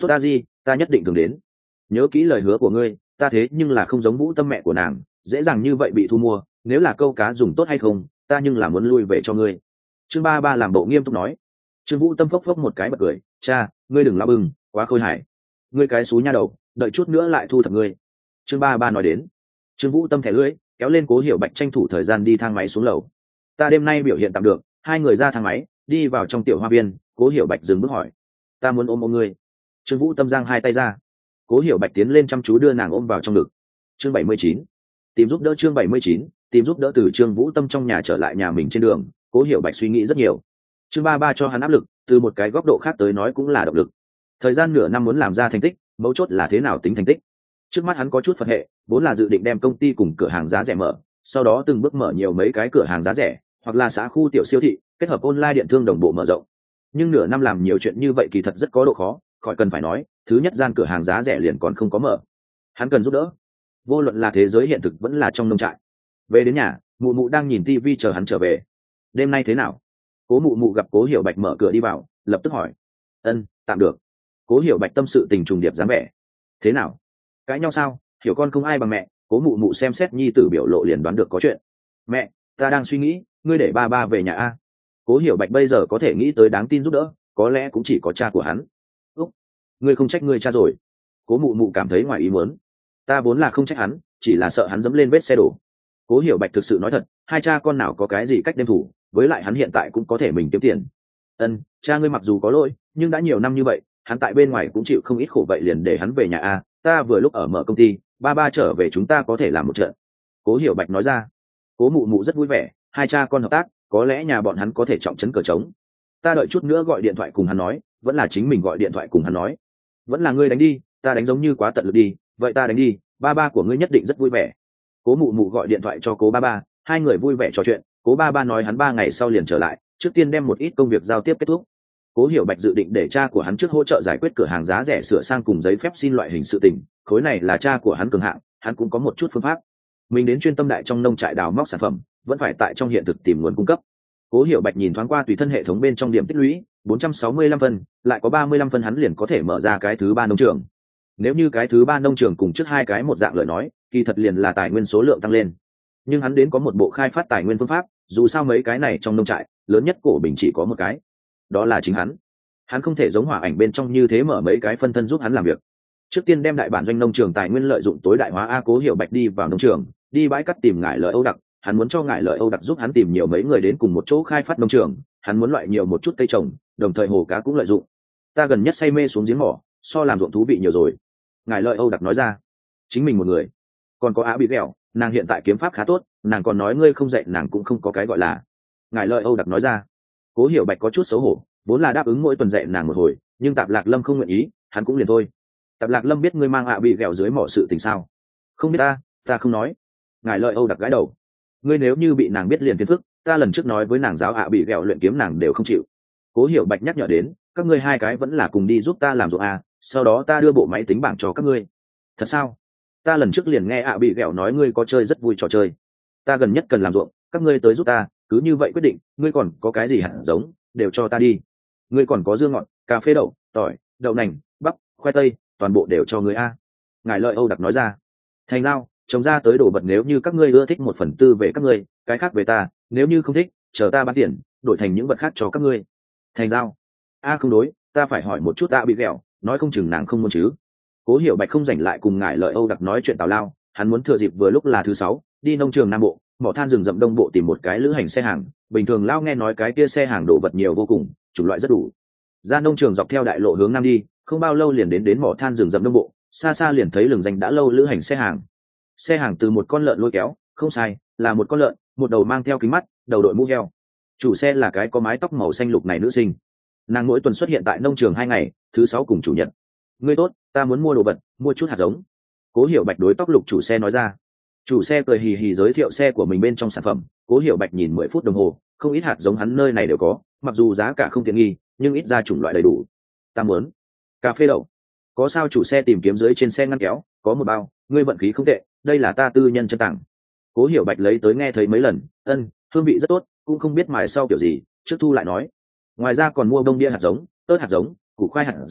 tốt ta gì ta nhất định thường đến. Nhớ kỹ lời hứa của ngươi, ta thế nhưng là không giống Vũ Tâm mẹ của nàng, dễ dàng như vậy bị thu mua. Nếu là câu cá dùng tốt hay không, ta nhưng là muốn lui về cho ngươi. Trương ba ba làm bộ nghiêm túc nói. Trương Vũ Tâm phốc phốc một cái bật cười, cha, ngươi đừng lao bừng, quá khôi hài. Ngươi cái xú nha đầu, đợi chút nữa lại thu thập ngươi. Trương ba ba nói đến. Trương Vũ Tâm thẻ lưỡi, kéo lên Cố Hiểu Bạch tranh thủ thời gian đi thang máy xuống lầu. Ta đêm nay biểu hiện tạm được. Hai người ra thang máy, đi vào trong tiểu hoa viên. Cố Hiểu Bạch dừng bước hỏi, ta muốn ôm ôm ngươi. Trương Vũ Tâm giang hai tay ra. Cố Hiểu Bạch tiến lên chăm chú đưa nàng ôm vào trong ngực. Chương bảy mươi chín, tìm giúp đỡ. Chương bảy mươi chín, tìm giúp đỡ. Từ Trương Vũ Tâm trong nhà trở lại nhà mình trên đường, Cố Hiểu Bạch suy nghĩ rất nhiều. Trương ba ba cho hắn áp lực, từ một cái góc độ khác tới nói cũng là động lực. Thời gian nửa năm muốn làm ra thành tích, mấu chốt là thế nào tính thành tích. Trước mắt hắn có chút phật hệ, vốn là dự định đem công ty cùng cửa hàng giá rẻ mở, sau đó từng bước mở nhiều mấy cái cửa hàng giá rẻ, hoặc là xã khu tiểu siêu thị, kết hợp online điện thương đồng bộ mở rộng. Nhưng nửa năm làm nhiều chuyện như vậy kỳ thật rất có độ khó, khỏi cần phải nói, thứ nhất gian cửa hàng giá rẻ liền còn không có mở. Hắn cần giúp đỡ, vô luận là thế giới hiện thực vẫn là trong nông trại. Về đến nhà, mụ mụ đang nhìn tivi chờ hắn trở về. Đêm nay thế nào? Cố mụ mụ gặp Cố Hiểu Bạch mở cửa đi vào, lập tức hỏi. Ân, tạm được. Cố Hiểu Bạch tâm sự tình trùng điệp dáng vẻ. Thế nào? Cãi nhau sao? Hiểu con không ai bằng mẹ. Cố mụ mụ xem xét nhi tử biểu lộ liền đoán được có chuyện. Mẹ, ta đang suy nghĩ, ngươi để ba ba về nhà a. Cố Hiểu Bạch bây giờ có thể nghĩ tới đáng tin giúp đỡ, có lẽ cũng chỉ có cha của hắn. Úc, ngươi không trách ngươi cha rồi? Cố mụ mụ cảm thấy ngoài ý muốn. Ta vốn là không trách hắn, chỉ là sợ hắn dẫm lên vết xe đổ. Cố Hiểu Bạch thực sự nói thật, hai cha con nào có cái gì cách đêm thủ, với lại hắn hiện tại cũng có thể mình kiếm tiền. Ân, cha ngươi mặc dù có lỗi, nhưng đã nhiều năm như vậy, hắn tại bên ngoài cũng chịu không ít khổ, vậy liền để hắn về nhà a. Ta vừa lúc ở mở công ty, ba ba trở về chúng ta có thể làm một trận. Cố Hiểu Bạch nói ra. Cố mụ mụ rất vui vẻ, hai cha con hợp tác, có lẽ nhà bọn hắn có thể trọng trấn cờ trống. Ta đợi chút nữa gọi điện thoại cùng hắn nói, vẫn là chính mình gọi điện thoại cùng hắn nói. Vẫn là ngươi đánh đi, ta đánh giống như quá tận lực đi, vậy ta đánh đi, ba ba của ngươi nhất định rất vui vẻ. Cố mụ mụ gọi điện thoại cho Cố ba ba, hai người vui vẻ trò chuyện. Cố ba ba nói hắn ba ngày sau liền trở lại, trước tiên đem một ít công việc giao tiếp kết thúc. Cố Hiểu Bạch dự định để cha của hắn trước hỗ trợ giải quyết cửa hàng giá rẻ sửa sang cùng giấy phép xin loại hình sự tình, khối này là cha của hắn cường hạng, hắn cũng có một chút phương pháp. Mình đến chuyên tâm đại trong nông trại đào móc sản phẩm, vẫn phải tại trong hiện thực tìm nguồn cung cấp. Cố Hiểu Bạch nhìn thoáng qua tùy thân hệ thống bên trong điểm tích lũy, bốn trăm sáu mươi lăm phân, lại có ba mươi lăm phân hắn liền có thể mở ra cái thứ ba nông trường. Nếu như cái thứ ba nông trường cùng trước hai cái một dạng lời nói, kỳ thật liền là tài nguyên số lượng tăng lên. Nhưng hắn đến có một bộ khai phát tài nguyên phương pháp, dù sao mấy cái này trong nông trại, lớn nhất cổ bình chỉ có một cái. Đó là chính hắn. Hắn không thể giống hỏa ảnh bên trong như thế mở mấy cái phân thân giúp hắn làm việc. Trước tiên đem đại bản doanh nông trường tài nguyên lợi dụng tối đại hóa. A Cố Hiểu Bạch đi vào nông trường, đi bãi cắt tìm ngải lợi Âu Đặc, hắn muốn cho ngải lợi Âu Đặc giúp hắn tìm nhiều mấy người đến cùng một chỗ khai phát nông trường, hắn muốn loại nhiều một chút cây trồng, đồng thời hồ cá cũng lợi dụng. Ta gần nhất say mê xuống giếng mỏ, so làm ruộng thú vị nhiều rồi. Ngải lợi Âu Đặc nói ra. Chính mình một người. Còn có Á bị ghẹo, nàng hiện tại kiếm pháp khá tốt, nàng còn nói ngươi không dạy nàng cũng không có cái gọi là. Ngải lợi Âu Đặc nói ra. Cố Hiểu Bạch có chút xấu hổ, vốn là đáp ứng mỗi tuần dạy nàng một hồi, nhưng Tạp Lạc Lâm không nguyện ý, hắn cũng liền thôi. Tạp Lạc Lâm biết ngươi mang ạ bị ghẹo dưới mỏ sự tình sao? Không biết ta, ta không nói. Ngải lợi Âu Đặc gãi đầu. Ngươi nếu như bị nàng biết liền phiền phức, ta lần trước nói với nàng giáo ạ bị ghẹo luyện kiếm nàng đều không chịu. Cố Hiểu Bạch nhắc nhở đến, các ngươi hai cái vẫn là cùng đi giúp ta làm ruộng à, sau đó ta đưa bộ máy tính bảng cho các ngươi. Thật sao? Ta lần trước liền nghe ạ bị ghẹo nói ngươi có chơi rất vui trò chơi. Ta gần nhất cần làm ruộng, các ngươi tới giúp ta, cứ như vậy quyết định, ngươi còn có cái gì hạt giống, đều cho ta đi. Ngươi còn có dưa ngọt, cà phê đậu, tỏi, đậu nành, bắp, khoai tây, toàn bộ đều cho ngươi a. Ngài lợi Âu Đặc nói ra. Thành giao, trồng ra tới đồ vật nếu như các ngươi ưa thích một phần tư về các ngươi, cái khác về ta, nếu như không thích, chờ ta bán tiền, đổi thành những vật khác cho các ngươi. Thành giao. A không đối, ta phải hỏi một chút ta bị ghẹo, nói không chừng nàng không muốn chứ. Cố Hiểu Bạch không rảnh lại cùng ngài lợi Âu Đặc nói chuyện tào lao, hắn muốn thừa dịp vừa lúc là thứ sáu, đi nông trường Nam Bộ, mỏ than rừng rậm Đông Bộ tìm một cái lữ hành xe hàng. Bình thường lao nghe nói cái kia xe hàng đồ vật nhiều vô cùng, chủng loại rất đủ. Ra nông trường dọc theo đại lộ hướng nam đi, không bao lâu liền đến đến mỏ than rừng rậm Đông Bộ, xa xa liền thấy lừng danh đã lâu lữ hành xe hàng. Xe hàng từ một con lợn lôi kéo, không sai, là một con lợn, một đầu mang theo kính mắt, đầu đội mũ heo. Chủ xe là cái có mái tóc màu xanh lục này nữ sinh. Nàng mỗi tuần xuất hiện tại nông trường hai ngày, thứ sáu cùng chủ nhật. Ngươi tốt, ta muốn mua đồ vật, mua chút hạt giống. Cố Hiểu Bạch đối tóc lục chủ xe nói ra. Chủ xe cười hì hì giới thiệu xe của mình bên trong sản phẩm. Cố Hiểu Bạch nhìn mười phút đồng hồ, không ít hạt giống hắn nơi này đều có, mặc dù giá cả không tiện nghi, nhưng ít ra chủng loại đầy đủ. Ta muốn cà phê đậu. Có sao chủ xe tìm kiếm dưới trên xe ngăn kéo, có một bao, ngươi vận khí không tệ, đây là ta tư nhân chân tặng. Cố Hiểu Bạch lấy tới nghe thấy mấy lần, ân, hương vị rất tốt, cũng không biết mài sau kiểu gì, trước thu lại nói. Ngoài ra còn mua bông bia hạt giống, tớt hạt giống, củ khoai hạt giống,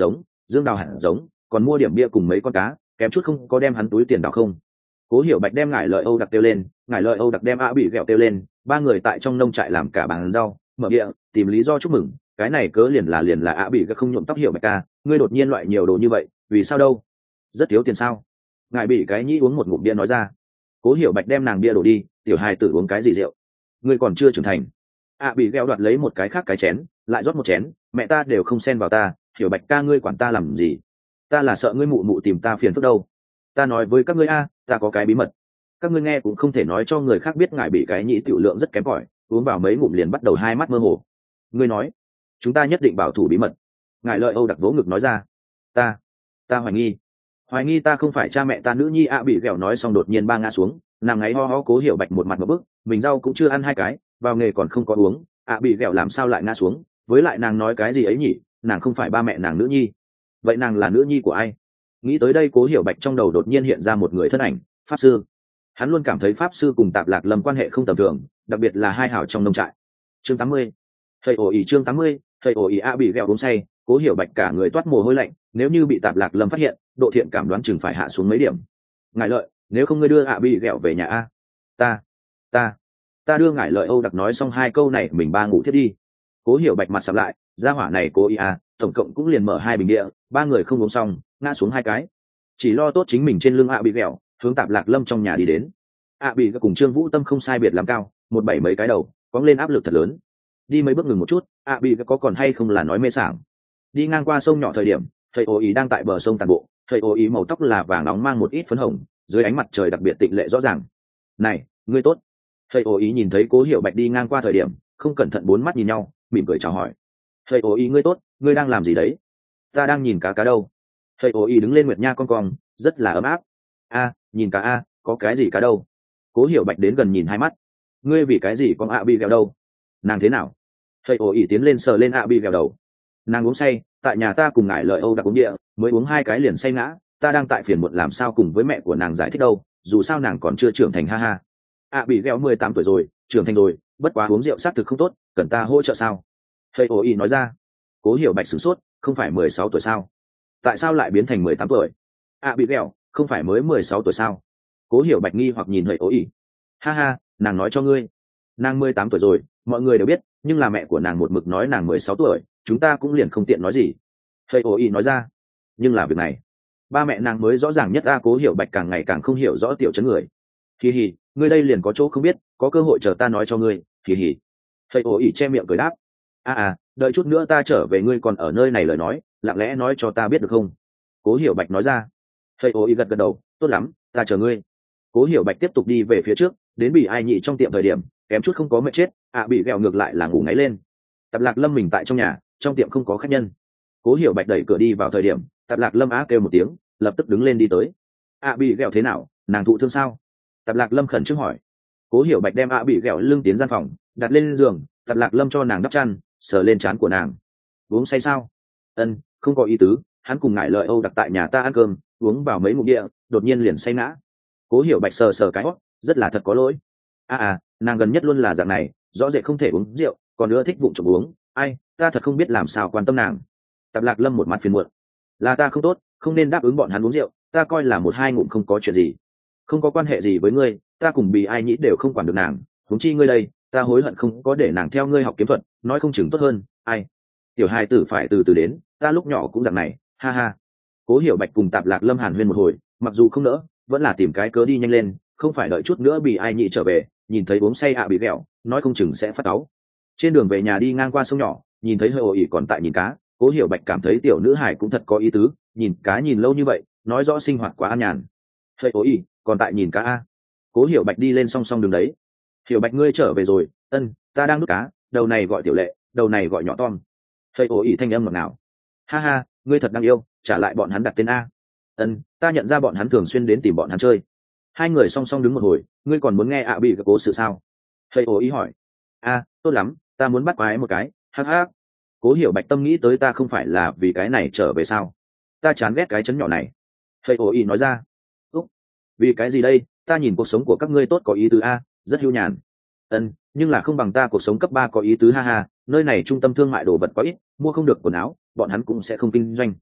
dương đào hẳn giống còn mua điểm bia cùng mấy con cá, kém chút không có đem hắn túi tiền đào không. Cố Hiểu Bạch đem ngải lợi Âu đặc kêu lên, ngải lợi Âu đặc đem ạ bị ghẹo kêu lên, ba người tại trong nông trại làm cả bàn rau mở địa, tìm lý do chúc mừng. Cái này cớ liền là liền là ạ bị ghẹo không nhuộm tóc Hiểu Bạch ca, ngươi đột nhiên loại nhiều đồ như vậy, vì sao đâu? Rất thiếu tiền sao? Ngải bị cái nhĩ uống một ngụm bia nói ra. Cố Hiểu Bạch đem nàng bia đổ đi, tiểu hài tử uống cái gì rượu? Ngươi còn chưa trưởng thành. ạ bị ghẹo đoạt lấy một cái khác cái chén, lại rót một chén, mẹ ta đều không xen vào ta, Hiểu Bạch ca ngươi quản ta làm gì? Ta là sợ ngươi mụ mụ tìm ta phiền phức đâu. Ta nói với các ngươi a, ta có cái bí mật, các ngươi nghe cũng không thể nói cho người khác biết. Ngài bị cái nhĩ tiểu lượng rất kém cỏi, uống vào mấy ngụm liền bắt đầu hai mắt mơ hồ. Ngươi nói chúng ta nhất định bảo thủ bí mật. Ngài lợi Âu đặc vỗ ngực nói ra. ta ta hoài nghi hoài nghi ta không phải cha mẹ ta nữ nhi. ạ bị ghẹo nói xong đột nhiên ba ngã xuống, nàng ngáy ho ho. Cố Hiểu Bạch một mặt một bức, mình rau cũng chưa ăn hai cái, vào nghề còn không có uống, ạ bị ghẹo làm sao lại ngã xuống? Với lại nàng nói cái gì ấy nhỉ? Nàng không phải ba mẹ nàng nữ nhi, vậy nàng là nữ nhi của ai? Nghĩ tới đây, Cố Hiểu Bạch trong đầu đột nhiên hiện ra một người thân ảnh, pháp sư. Hắn luôn cảm thấy pháp sư cùng Tạp Lạc Lâm quan hệ không tầm thường, đặc biệt là hai hảo trong nông trại. Chương tám mươi. Thầy ổ ý chương tám mươi, thầy ổ ý a bị ghẹo uống say, Cố Hiểu Bạch cả người toát mồ hôi lạnh, nếu như bị Tạp Lạc Lâm phát hiện, độ thiện cảm đoán chừng phải hạ xuống mấy điểm. Ngải lợi, nếu không ngươi đưa a bị ghẹo về nhà a. Ta, ta, ta đưa Ngải lợi Âu đặc nói xong hai câu này mình ba ngủ thiết đi. Cố Hiểu Bạch mặt sầm lại, gia hỏa này cố ý a, tổng cộng cũng liền mở hai bình địa, ba người không uống xong, ngã xuống hai cái, chỉ lo tốt chính mình trên lưng a bị ghẹo, hướng Tạp Lạc Lâm trong nhà đi đến. A bị cùng Trương Vũ Tâm không sai biệt làm cao, một bảy mấy cái đầu, cóng lên áp lực thật lớn. Đi mấy bước ngừng một chút, A bị có còn hay không là nói mê sảng. Đi ngang qua sông nhỏ thời điểm, thầy ô ý đang tại bờ sông tàn bộ, thầy ô ý màu tóc là vàng nóng mang một ít phấn hồng, dưới ánh mặt trời đặc biệt tịnh lệ rõ ràng. Này, ngươi tốt. Thầy ô ý nhìn thấy Cố Hiểu Bạch đi ngang qua thời điểm, không cẩn thận bốn mắt nhìn nhau, mỉm cười chào hỏi. Thầy ô ý ngươi tốt, ngươi đang làm gì đấy? Ta đang nhìn cá cá đâu. Thầy ô ý đứng lên nguyệt nha con cong, rất là ấm áp. A, nhìn cá a, có cái gì cá đâu? Cố Hiểu Bạch đến gần nhìn hai mắt. Ngươi vì cái gì con ạ bị ghẹo đâu? Nàng thế nào? Thầy ổ ỉ tiến lên sờ lên ạ bị ghẹo đầu. Nàng uống say, tại nhà ta cùng ngải lợi Âu đặc uống địa, mới uống hai cái liền say ngã, ta đang tại phiền muộn làm sao cùng với mẹ của nàng giải thích đâu, dù sao nàng còn chưa trưởng thành ha ha. ạ bị ghẹo mười tám tuổi rồi, trưởng thành rồi, bất quá uống rượu xác thực không tốt, cần ta hỗ trợ sao? Thầy ổ ỉ nói ra. Cố Hiểu Bạch sửng sốt, không phải mười sáu tuổi sao? Tại sao lại biến thành mười tám tuổi? ạ bị ghẹo, không phải mới mười sáu tuổi sao? Cố Hiểu Bạch nghi hoặc nhìn thầy ổ ỉ. Ha ha, nàng nói cho ngươi, nàng mười tám tuổi rồi, mọi người đều biết, nhưng là mẹ của nàng một mực nói nàng mười sáu tuổi, chúng ta cũng liền không tiện nói gì. Thầy ổ ỉ nói ra. Nhưng là việc này, ba mẹ nàng mới rõ ràng nhất. A Cố Hiểu Bạch càng ngày càng không hiểu rõ tiểu chấn người. Kỳ hì, ngươi đây liền có chỗ không biết, có cơ hội chờ ta nói cho ngươi. Kỳ hì. Thầy ổ ỉ che miệng cười đáp. A à, đợi chút nữa ta trở về, ngươi còn ở nơi này lời nói, lặng lẽ nói cho ta biết được không? Cố Hiểu Bạch nói ra. Thầy ổ ỉ gật gật đầu, tốt lắm, ta chờ ngươi. Cố Hiểu Bạch tiếp tục đi về phía trước, đến bị ai nhị trong tiệm thời điểm, kém chút không có mệt chết, ạ bị ghẹo ngược lại là ngủ ngáy lên. Tạp Lạc Lâm mình tại trong nhà, trong tiệm không có khách nhân. Cố Hiểu Bạch đẩy cửa đi vào thời điểm, Tạp Lạc Lâm á kêu một tiếng, lập tức đứng lên đi tới. ạ bị ghẹo thế nào, nàng thụ thương sao? Tạp Lạc Lâm khẩn trương hỏi. Cố Hiểu Bạch đem ạ bị ghẹo lưng tiến gian phòng, đặt lên giường, Tạp Lạc Lâm cho nàng đắp chăn, sờ lên trán của nàng. Uống say sao? Ân, không có ý tứ, hắn cùng ngải lợi Âu đặc tại nhà ta ăn cơm, uống vào mấy ngụm địa, đột nhiên liền say ngã. Cố Hiểu Bạch sờ sờ cái hót, rất là thật có lỗi. À à, nàng gần nhất luôn là dạng này, rõ rệt không thể uống rượu, còn nữa thích vụng trộm uống. Ai, ta thật không biết làm sao quan tâm nàng. Tạp Lạc Lâm một mặt phiền muộn. Là ta không tốt, không nên đáp ứng bọn hắn uống rượu, ta coi là một hai ngụm không có chuyện gì. Không có quan hệ gì với ngươi, ta cùng bị ai nhĩ đều không quản được nàng, huống chi ngươi đây, ta hối hận không có để nàng theo ngươi học kiếm thuật, nói không chừng tốt hơn. Ai, tiểu hai tử phải từ từ đến, ta lúc nhỏ cũng dạng này, ha ha. Cố Hiểu Bạch cùng Tạp Lạc Lâm hàn huyên một hồi, mặc dù không nỡ, vẫn là tìm cái cớ đi nhanh lên, không phải đợi chút nữa bị ai nhị trở về, nhìn thấy uống say ạ bị ghẹo, nói không chừng sẽ phát cáu. Trên đường về nhà đi ngang qua sông nhỏ, nhìn thấy hơi ồ ỉ còn tại nhìn cá, Cố Hiểu Bạch cảm thấy tiểu nữ hải cũng thật có ý tứ, nhìn cá nhìn lâu như vậy, nói rõ sinh hoạt quá an nhàn. Hơi ồ ỉ còn tại nhìn cá a. Cố Hiểu Bạch đi lên song song đường đấy. Hiểu Bạch ngươi trở về rồi, ân, ta đang đút cá, đầu này gọi Tiểu Lệ, đầu này gọi Nhỏ Tom. Hơi ồ ỉ thanh âm ngọt ngào. Ha ha, ngươi thật đáng yêu, trả lại bọn hắn đặt tên a. Ân, ta nhận ra bọn hắn thường xuyên đến tìm bọn hắn chơi. Hai người song song đứng một hồi, ngươi còn muốn nghe ạ bị cái cố sự sao? Hơi ồ ý hỏi. A, tốt lắm, ta muốn bắt quái một cái, hắc hắc. Cố Hiểu Bạch tâm nghĩ tới ta không phải là vì cái này trở về sao? Ta chán ghét cái chấn nhỏ này. Hơi ồ ý nói ra. Úc, vì cái gì đây? Ta nhìn cuộc sống của các ngươi tốt có ý tứ a, rất hưu nhàn. Ân, nhưng là không bằng ta cuộc sống cấp ba có ý tứ ha ha, nơi này trung tâm thương mại đồ vật quá ít, mua không được quần áo, bọn hắn cũng sẽ không kinh doanh.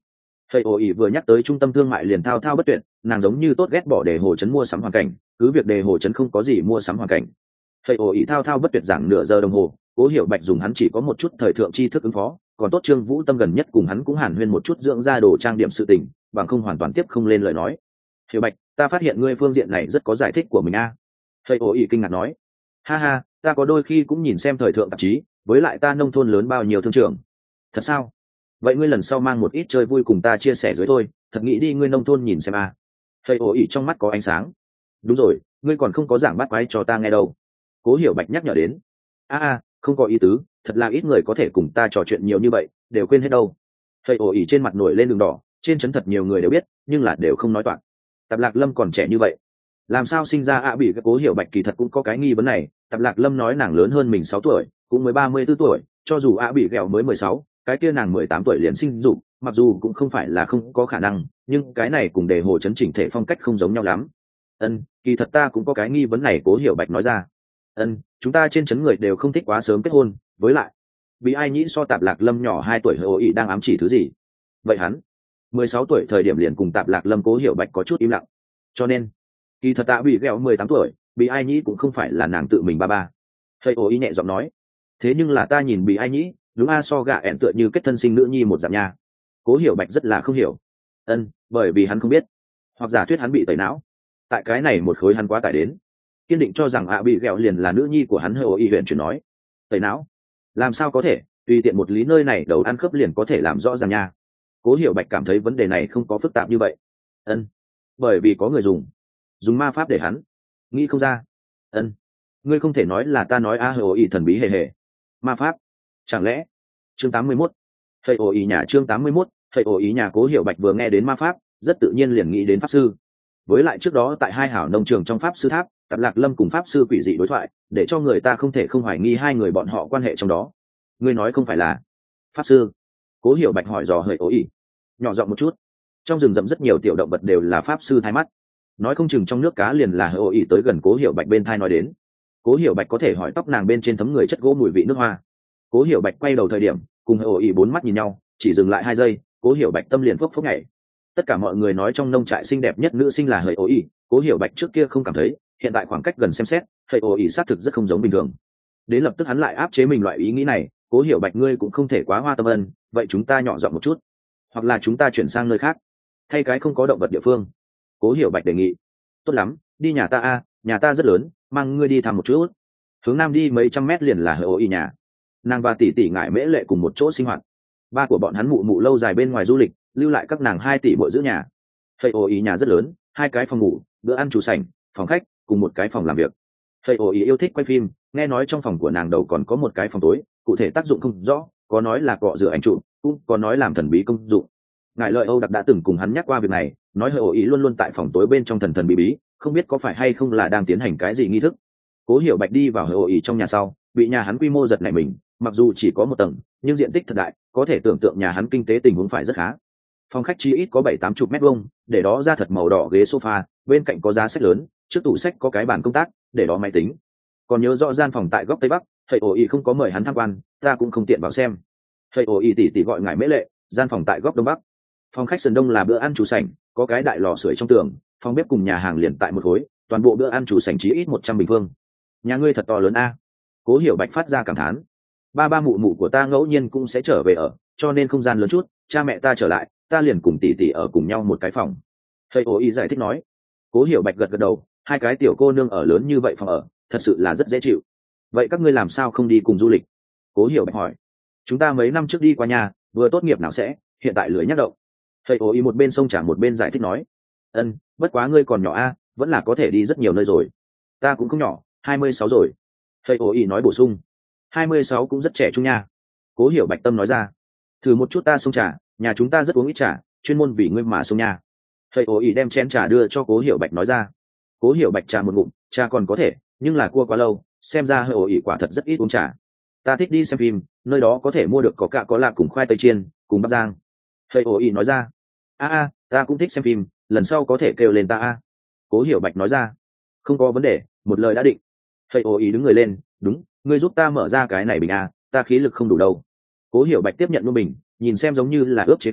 Thầy ổ ỉ vừa nhắc tới trung tâm thương mại liền thao thao bất tuyệt, nàng giống như tốt ghét bỏ để hồ chấn mua sắm hoàn cảnh, cứ việc đề hồ chấn không có gì mua sắm hoàn cảnh. Thầy ổ ỉ thao thao bất tuyệt giảng nửa giờ đồng hồ, Cố Hiểu Bạch dùng hắn chỉ có một chút thời thượng tri thức ứng phó, còn tốt Trương Vũ Tâm gần nhất cùng hắn cũng hàn huyên một chút dưỡng da đồ trang điểm sự tình, bằng không hoàn toàn tiếp không lên lời nói. Hiểu Bạch, ta phát hiện ngươi phương diện này rất có giải thích của mình a. Thầy ổ ỉ kinh ngạc nói, ha ha, ta có đôi khi cũng nhìn xem thời thượng tạp chí, với lại ta nông thôn lớn bao nhiêu thương trường. Thật sao? Vậy ngươi lần sau mang một ít chơi vui cùng ta chia sẻ dưới thôi, thật nghĩ đi ngươi nông thôn nhìn xem a. Thầy ổ ỉ trong mắt có ánh sáng. Đúng rồi, ngươi còn không có giảng bắt quái cho ta nghe đâu. Cố Hiểu Bạch nhắc nhở đến. a a không có ý tứ, thật là ít người có thể cùng ta trò chuyện nhiều như vậy, đều quên hết đâu. Thầy ổ ỉ trên mặt nổi lên đường đỏ, trên trấn thật nhiều người đều biết, nhưng là đều không nói toạc. Tạp Lạc Lâm còn trẻ như vậy, làm sao sinh ra ạ bị cái Cố Hiểu Bạch kỳ thật cũng có cái nghi vấn này. Tạp Lạc Lâm nói nàng lớn hơn mình sáu tuổi, cũng mới ba mươi tư tuổi, cho dù ạ bị ghẹo mới mười sáu, cái kia nàng mười tám tuổi liền sinh dục, mặc dù cũng không phải là không có khả năng, nhưng cái này cùng đề hồ chấn chỉnh thể phong cách không giống nhau lắm. Ân, kỳ thật ta cũng có cái nghi vấn này, Cố Hiểu Bạch nói ra. Ân, chúng ta trên trấn người đều không thích quá sớm kết hôn, với lại vì ai nhĩ so Tạp Lạc Lâm nhỏ hai tuổi, hồ ý đang ám chỉ thứ gì? Vậy hắn mười sáu tuổi thời điểm liền cùng Tạp Lạc Lâm. Cố Hiểu Bạch có chút im lặng. Cho nên kỳ thật tạ bị ghẹo mười tám tuổi, bị ai nhĩ cũng không phải là nàng tự mình ba ba. Thầy ố ý nhẹ giọng nói, thế nhưng là ta nhìn bị ai nhĩ đúng a so gạ ẹn tựa như kết thân sinh nữ nhi một dạng nha. Cố Hiểu Bạch rất là không hiểu. Ân, bởi vì hắn không biết, hoặc giả thuyết hắn bị tẩy não, tại cái này một khối hắn quá tải đến, kiên định cho rằng ạ bị ghẹo liền là nữ nhi của hắn. Hơi ố ý huyện chuyển nói, tẩy não làm sao có thể, tùy tiện một lý nơi này đầu ăn khớp liền có thể làm rõ ràng nha. Cố Hiểu Bạch cảm thấy vấn đề này không có phức tạp như vậy. Ân, bởi vì có người dùng dùng ma pháp để hắn nghĩ không ra. Ân, ngươi không thể nói là ta nói a. Hơi ố ý thần bí hề hề. Ma pháp chẳng lẽ? Chương tám mươi mốt. Hơi ố ý nhà. Chương tám mươi mốt. Hơi ố ý nhà. Cố Hiểu Bạch vừa nghe đến ma pháp, rất tự nhiên liền nghĩ đến pháp sư. Với lại trước đó tại hai hảo nông trường trong pháp sư tháp, Tạp Lạc Lâm cùng pháp sư quỷ dị đối thoại, để cho người ta không thể không hoài nghi hai người bọn họ quan hệ trong đó. Ngươi nói không phải là pháp sư? Cố Hiểu Bạch hỏi dò. Hơi ố ý nhỏ giọng một chút, trong rừng rậm rất nhiều tiểu động vật đều là pháp sư thay mắt, nói không chừng trong nước cá liền là. Hơi ố ý tới gần Cố Hiểu Bạch bên thai nói đến. Cố Hiểu Bạch có thể hỏi tóc nàng bên trên thấm người chất gỗ mùi vị nước hoa. Cố Hiểu Bạch quay đầu thời điểm cùng Hơi ố ý bốn mắt nhìn nhau, chỉ dừng lại hai giây, Cố Hiểu Bạch tâm liền phốc phốc nhảy. Tất cả mọi người nói trong nông trại xinh đẹp nhất nữ sinh là Hơi ố ý, Cố Hiểu Bạch trước kia không cảm thấy, hiện tại khoảng cách gần xem xét, Hơi ố ý xác thực rất không giống bình thường. Đến lập tức hắn lại áp chế mình loại ý nghĩ này. Cố Hiểu Bạch, ngươi cũng không thể quá hoa tâm ân, vậy chúng ta nhỏ giọng một chút, hoặc là chúng ta chuyển sang nơi khác, thay cái không có động vật địa phương. Cố Hiểu Bạch đề nghị. Tốt lắm, đi nhà ta a, nhà ta rất lớn, mang ngươi đi thăm một chút. Hướng nam đi mấy trăm mét liền là Hơi ố ý nhà. Nàng và tỷ tỷ Ngải Mễ Lệ cùng một chỗ sinh hoạt, ba của bọn hắn mụ mụ lâu dài bên ngoài du lịch, lưu lại các nàng hai tỷ muội giữ nhà. Hơi ố ý nhà rất lớn, hai cái phòng ngủ, bữa ăn chủ sảnh, phòng khách cùng một cái phòng làm việc. Hơi ố ý yêu thích quay phim, nghe nói trong phòng của nàng đầu còn có một cái phòng tối, cụ thể tác dụng không rõ, có nói là cọ rửa ảnh trụ, cũng có nói làm thần bí công dụng. Ngải Lợi Âu Đặc đã từng cùng hắn nhắc qua việc này, nói Hơi ố ý luôn luôn tại phòng tối bên trong thần thần bí bí, không biết có phải hay không là đang tiến hành cái gì nghi thức. Cố Hiểu Bạch đi vào Hơi ố ý trong nhà sau, bị nhà hắn quy mô giật nảy mình, mặc dù chỉ có một tầng, nhưng diện tích thật đại, có thể tưởng tượng nhà hắn kinh tế tình huống phải rất khá. Phòng khách chi ít có bảy tám chục mét vuông, để đó ra thật màu đỏ ghế sofa, bên cạnh có giá sách lớn, trước tủ sách có cái bàn công tác, để đó máy tính. Còn nhớ rõ gian phòng tại góc tây bắc, Hơi ố ý không có mời hắn tham quan, ta cũng không tiện vào xem. Hơi ố ý tỉ tỉ gọi Ngải Mễ Lệ, gian phòng tại góc đông bắc. Phòng khách sườn đông là bữa ăn chủ sảnh, có cái đại lò sưởi trong tường, phòng bếp cùng nhà hàng liền tại một khối, toàn bộ bữa ăn chủ sảnh chí ít một trăm bình phương. Nhà ngươi thật to lớn a. Cố Hiểu Bạch phát ra cảm thán. Ba ba mụ mụ của ta ngẫu nhiên cũng sẽ trở về ở, cho nên không gian lớn chút, cha mẹ ta trở lại, ta liền cùng tỷ tỷ ở cùng nhau một cái phòng. Hơi ố ý giải thích nói. Cố Hiểu Bạch gật gật đầu, hai cái tiểu cô nương ở lớn như vậy phòng ở, thật sự là rất dễ chịu. Vậy các ngươi làm sao không đi cùng du lịch? Cố Hiểu Bạch hỏi. Chúng ta mấy năm trước đi qua nhà, vừa tốt nghiệp nào sẽ, hiện tại lười nhắc động. Hơi ố ý một bên sông trả một bên giải thích nói. Ân, bất quá ngươi còn nhỏ a, vẫn là có thể đi rất nhiều nơi rồi. Ta cũng không nhỏ, hai mươi sáu rồi. Hơi ố ý nói bổ sung. Hai mươi sáu cũng rất trẻ trung nha. Cố Hiểu Bạch tâm nói ra. Thử một chút ta xông trà, nhà chúng ta rất uống ít trà, chuyên môn vì ngươi mà xông nha. Hơi ố ý đem chén trà đưa cho Cố Hiểu Bạch nói ra. Cố Hiểu Bạch trà một ngụm, trà còn có thể, nhưng là cua quá lâu, xem ra hơi ố ý quả thật rất ít uống trà. Ta thích đi xem phim, nơi đó có thể mua được có cạ có lạc cùng khoai tây chiên, cùng bắp rang. Hơi ố ý nói ra. A a, ta cũng thích xem phim, lần sau có thể kêu lên ta a. Cố Hiểu Bạch nói ra. Không có vấn đề, một lời đã định. Hơi ố ý đứng người lên. Đúng, ngươi giúp ta mở ra cái này bình a, ta khí lực không đủ đâu. Cố Hiểu Bạch tiếp nhận luôn bình, nhìn xem giống như là ướp chế phẩm,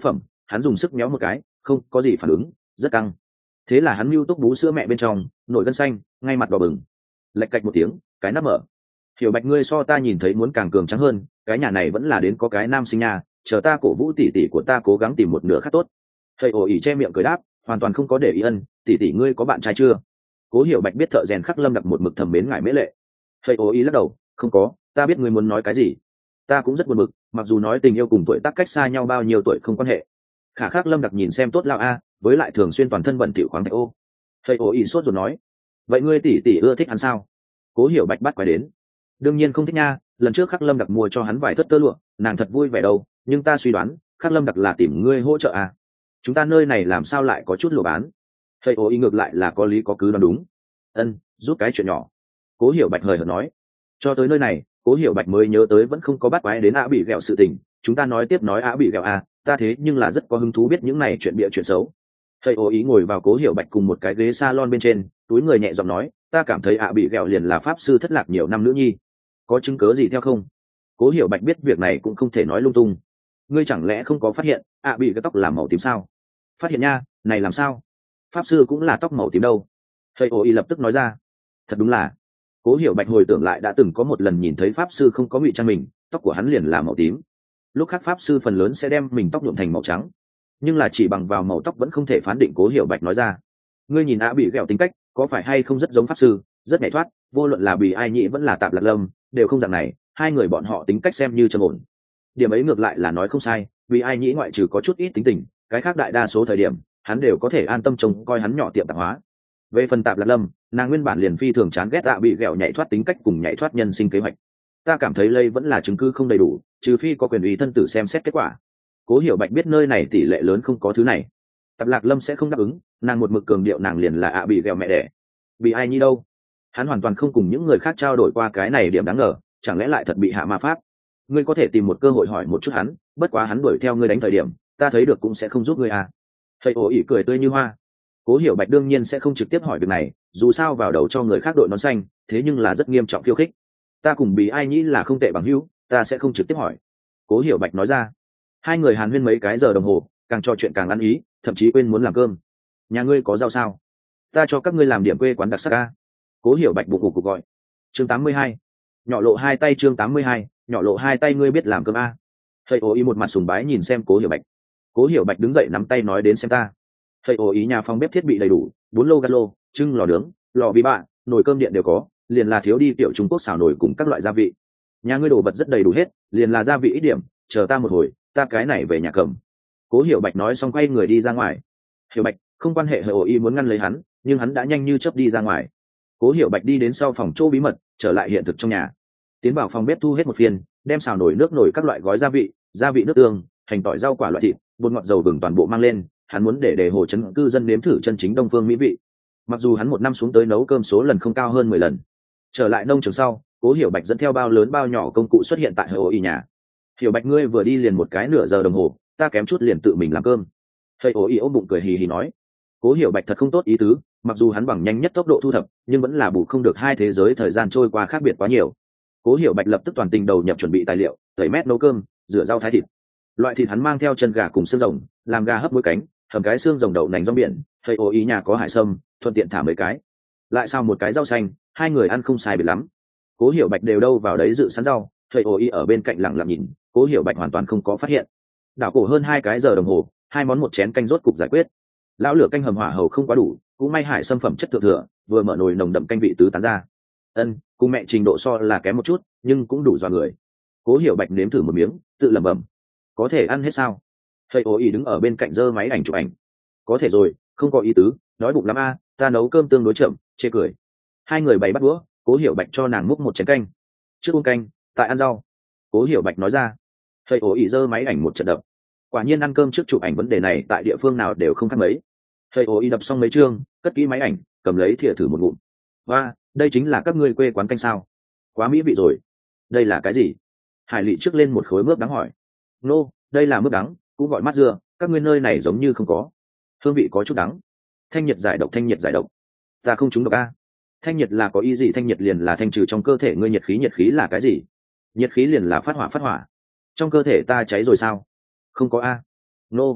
hắn dùng sức méo một cái, không có gì phản ứng, rất căng. Thế là hắn mưu túc bú sữa mẹ bên trong, nổi gân xanh, ngay mặt đỏ bừng. Lạch cạch một tiếng, cái nắp mở. Hiểu Bạch, ngươi so ta nhìn thấy muốn càng cường trắng hơn, cái nhà này vẫn là đến có cái nam sinh nhà, chờ ta cổ vũ tỷ tỷ của ta cố gắng tìm một nửa khác tốt. Thầy ổ ỉ che miệng cười đáp, hoàn toàn không có để ý ân, tỷ tỷ ngươi có bạn trai chưa? Cố Hiểu Bạch biết thợ rèn Khắc Lâm Đặc một mực thầm mến ngải Mễ Lệ. Thầy ổ ỉ lắc đầu, không có, ta biết ngươi muốn nói cái gì. Ta cũng rất buồn bực, mặc dù nói tình yêu cùng tuổi tác cách xa nhau bao nhiêu tuổi không quan hệ. Khả Khắc Lâm Đặc nhìn xem tốt lão a, với lại thường xuyên toàn thân bẩn thỉu khoáng thạch ô. Thầy ổ ỉ sốt rồi nói, vậy ngươi tỷ tỷ ưa thích hắn sao? Cố Hiểu Bạch bắt quái đến, đương nhiên không thích nha, lần trước Khắc Lâm Đặc mua cho hắn vài thất tơ lụa, nàng thật vui vẻ đâu, nhưng ta suy đoán Khắc Lâm Đặc là tìm ngươi hỗ trợ à. Chúng ta nơi này làm sao lại có chút lụa bán? Thầy ổ ý ngược lại là có lý có cứ đoán đúng. Ân, giúp cái chuyện nhỏ. Cố Hiểu Bạch hời hợt nói. Cho tới nơi này, Cố Hiểu Bạch mới nhớ tới vẫn không có bắt quái đến Á bị ghẹo sự tình, chúng ta nói tiếp nói Á bị ghẹo à, ta thế nhưng là rất có hứng thú biết những này chuyện bịa chuyện xấu. Thầy ổ ý ngồi vào Cố Hiểu Bạch cùng một cái ghế salon bên trên, túi người nhẹ giọng nói, ta cảm thấy Á bị ghẹo liền là pháp sư thất lạc nhiều năm nữ nhi. Có chứng cớ gì theo không? Cố Hiểu Bạch biết việc này cũng không thể nói lung tung. Ngươi chẳng lẽ không có phát hiện Á bị cái tóc làm màu tím sao? Phát hiện nha, này làm sao? Pháp sư cũng là tóc màu tím đâu. Thầy ổ ý lập tức nói ra, thật đúng là. Cố Hiểu Bạch hồi tưởng lại đã từng có một lần nhìn thấy pháp sư không có ngụy trang mình, tóc của hắn liền là màu tím. Lúc khác pháp sư phần lớn sẽ đem mình tóc nhuộm thành màu trắng, nhưng là chỉ bằng vào màu tóc vẫn không thể phán định. Cố Hiểu Bạch nói ra, ngươi nhìn Á bị ghẹo tính cách có phải hay không rất giống pháp sư, rất nhảy thoát, vô luận là Bì Ai Nhĩ vẫn là Tạp Lạc Lâm đều không dạng này, hai người bọn họ tính cách xem như trầm ổn. Điểm ấy ngược lại là nói không sai, Bì Ai Nhĩ ngoại trừ có chút ít tính tình, cái khác đại đa số thời điểm hắn đều có thể an tâm trông coi hắn nhỏ tiệm tạp hóa. Về phần Tạp Lạc Lâm, nàng nguyên bản liền phi thường chán ghét Ạ bị ghẹo nhảy thoát tính cách cùng nhảy thoát nhân sinh kế hoạch. Ta cảm thấy lây vẫn là chứng cứ không đầy đủ, trừ phi có quyền ủy thân tử xem xét kết quả. Cố Hiểu Bạch biết nơi này tỷ lệ lớn không có thứ này, Tạp Lạc Lâm sẽ không đáp ứng, nàng một mực cường điệu nàng liền là Ạ bị ghẹo mẹ đẻ. Bị ai nhi đâu? Hắn hoàn toàn không cùng những người khác trao đổi qua cái này điểm đáng ngờ, chẳng lẽ lại thật bị hạ ma pháp? Ngươi có thể tìm một cơ hội hỏi một chút hắn, bất quá hắn đuổi theo ngươi đánh thời điểm, ta thấy được cũng sẽ không giúp ngươi à. Thầy ổ ỉ cười tươi như hoa. Cố Hiểu Bạch đương nhiên sẽ không trực tiếp hỏi việc này, dù sao vào đầu cho người khác đội nón xanh, thế nhưng là rất nghiêm trọng khiêu khích. Ta cùng Bị ai nhĩ là không tệ bằng hữu, ta sẽ không trực tiếp hỏi. Cố Hiểu Bạch nói ra. Hai người hàn huyên mấy cái giờ đồng hồ, càng trò chuyện càng ăn ý, thậm chí quên muốn làm cơm. Nhà ngươi có rau sao? Ta cho các ngươi làm điểm quê quán đặc sắc a. Cố Hiểu Bạch bụng cục gọi. Chương tám mươi hai. Nhỏ lộ hai tay. Chương tám mươi hai. Nhỏ lộ hai tay. Ngươi biết làm cơm a? Thầy ổ ý một mặt sùng bái nhìn xem Cố Hiểu Bạch. Cố Hiểu Bạch đứng dậy nắm tay nói, đến xem ta. Thầy ổ ý nhà phòng bếp thiết bị đầy đủ, bốn lô gas lô, trưng lò nướng, lò vi bạ, nồi cơm điện đều có, liền là thiếu đi tiểu Trung Quốc xào nồi cùng các loại gia vị. Nhà ngươi đồ vật rất đầy đủ hết, liền là gia vị ít điểm, chờ ta một hồi, ta cái này về nhà cầm. Cố Hiểu Bạch nói xong quay người đi ra ngoài. Hiểu Bạch, không quan hệ. Thầy ổ ý muốn ngăn lấy hắn, nhưng hắn đã nhanh như chớp đi ra ngoài. Cố Hiểu Bạch đi đến sau phòng chỗ bí mật, trở lại hiện thực trong nhà, tiến vào phòng bếp thu hết một phiên, đem xào nồi nước nồi các loại gói gia vị, gia vị nước tương, hành tỏi rau quả loại thịt, bột ngọt dầu vừng toàn bộ mang lên. Hắn muốn để để hồ chấn cư dân nếm thử chân chính đông phương mỹ vị. Mặc dù hắn một năm xuống tới nấu cơm số lần không cao hơn mười lần. Trở lại nông trường sau, Cố Hiểu Bạch dẫn theo bao lớn bao nhỏ công cụ xuất hiện tại Hồ Y nhà. Hiểu Bạch, ngươi vừa đi liền một cái nửa giờ đồng hồ, ta kém chút liền tự mình làm cơm. Thầy Hồ Y ôm bụng cười hì hì nói. Cố Hiểu Bạch thật không tốt ý tứ, mặc dù hắn bằng nhanh nhất tốc độ thu thập, nhưng vẫn là bù không được hai thế giới thời gian trôi qua khác biệt quá nhiều. Cố Hiểu Bạch lập tức toàn tình đầu nhập chuẩn bị tài liệu, tẩy mét nấu cơm, rửa rau thái thịt. Loại thịt hắn mang theo chân gà cùng xương rồng, làm gà hấp muối cánh, hầm cái xương rồng đậu nành rong biển. Thầy Ô ý nhà có hải sâm, thuận tiện thả mấy cái, lại sao một cái rau xanh, hai người ăn không sai biệt lắm. Cố Hiểu Bạch đều đâu vào đấy dự sẵn rau, thầy Ô ý ở bên cạnh lặng lặng nhìn. Cố Hiểu Bạch hoàn toàn không có phát hiện. Đảo cổ hơn hai cái giờ đồng hồ, hai món một chén canh rốt cục giải quyết. Lão lửa canh hầm hỏa hầu không quá đủ, cũng may hải sâm phẩm chất thượng thừa, vừa mở nồi nồng đậm canh vị tứ tán ra. Ân, cùng mẹ trình độ so là kém một chút, nhưng cũng đủ dọa người. Cố Hiểu Bạch nếm thử một miếng, tự lẩm bẩm, có thể ăn hết sao? Thầy Ô ý đứng ở bên cạnh giơ máy ảnh chụp ảnh. Có thể rồi, không có ý tứ, đói bụng lắm a, ta nấu cơm tương đối chậm, chê cười. Hai người bày bắt đũa, Cố Hiểu Bạch cho nàng múc một chén canh. Trước uống canh, tại ăn rau. Cố Hiểu Bạch nói ra. Thầy Ô ý giơ máy ảnh một trận đập. Quả nhiên ăn cơm trước chụp ảnh vấn đề này tại địa phương nào đều không khác mấy. Thầy Ô ý đập xong mấy chương, cất kỹ máy ảnh, cầm lấy thìa thử một ngụm. Và, đây chính là các ngươi quê quán canh sao? Quá mỹ vị rồi. Đây là cái gì? Hải Lệ trước lên một khối mướp đắng hỏi. Nô, đây là mướp đắng, cũng gọi mắt dưa, các ngươi nơi này giống như không có. Hương vị có chút đắng. Thanh nhiệt giải độc, thanh nhiệt giải độc. Ta không trúng độc a. Thanh nhiệt là có ý gì? Thanh nhiệt liền là thanh trừ trong cơ thể ngươi nhiệt khí, nhiệt khí là cái gì? Nhiệt khí liền là phát hỏa, phát hỏa. Trong cơ thể ta cháy rồi sao? Không có a. Nô.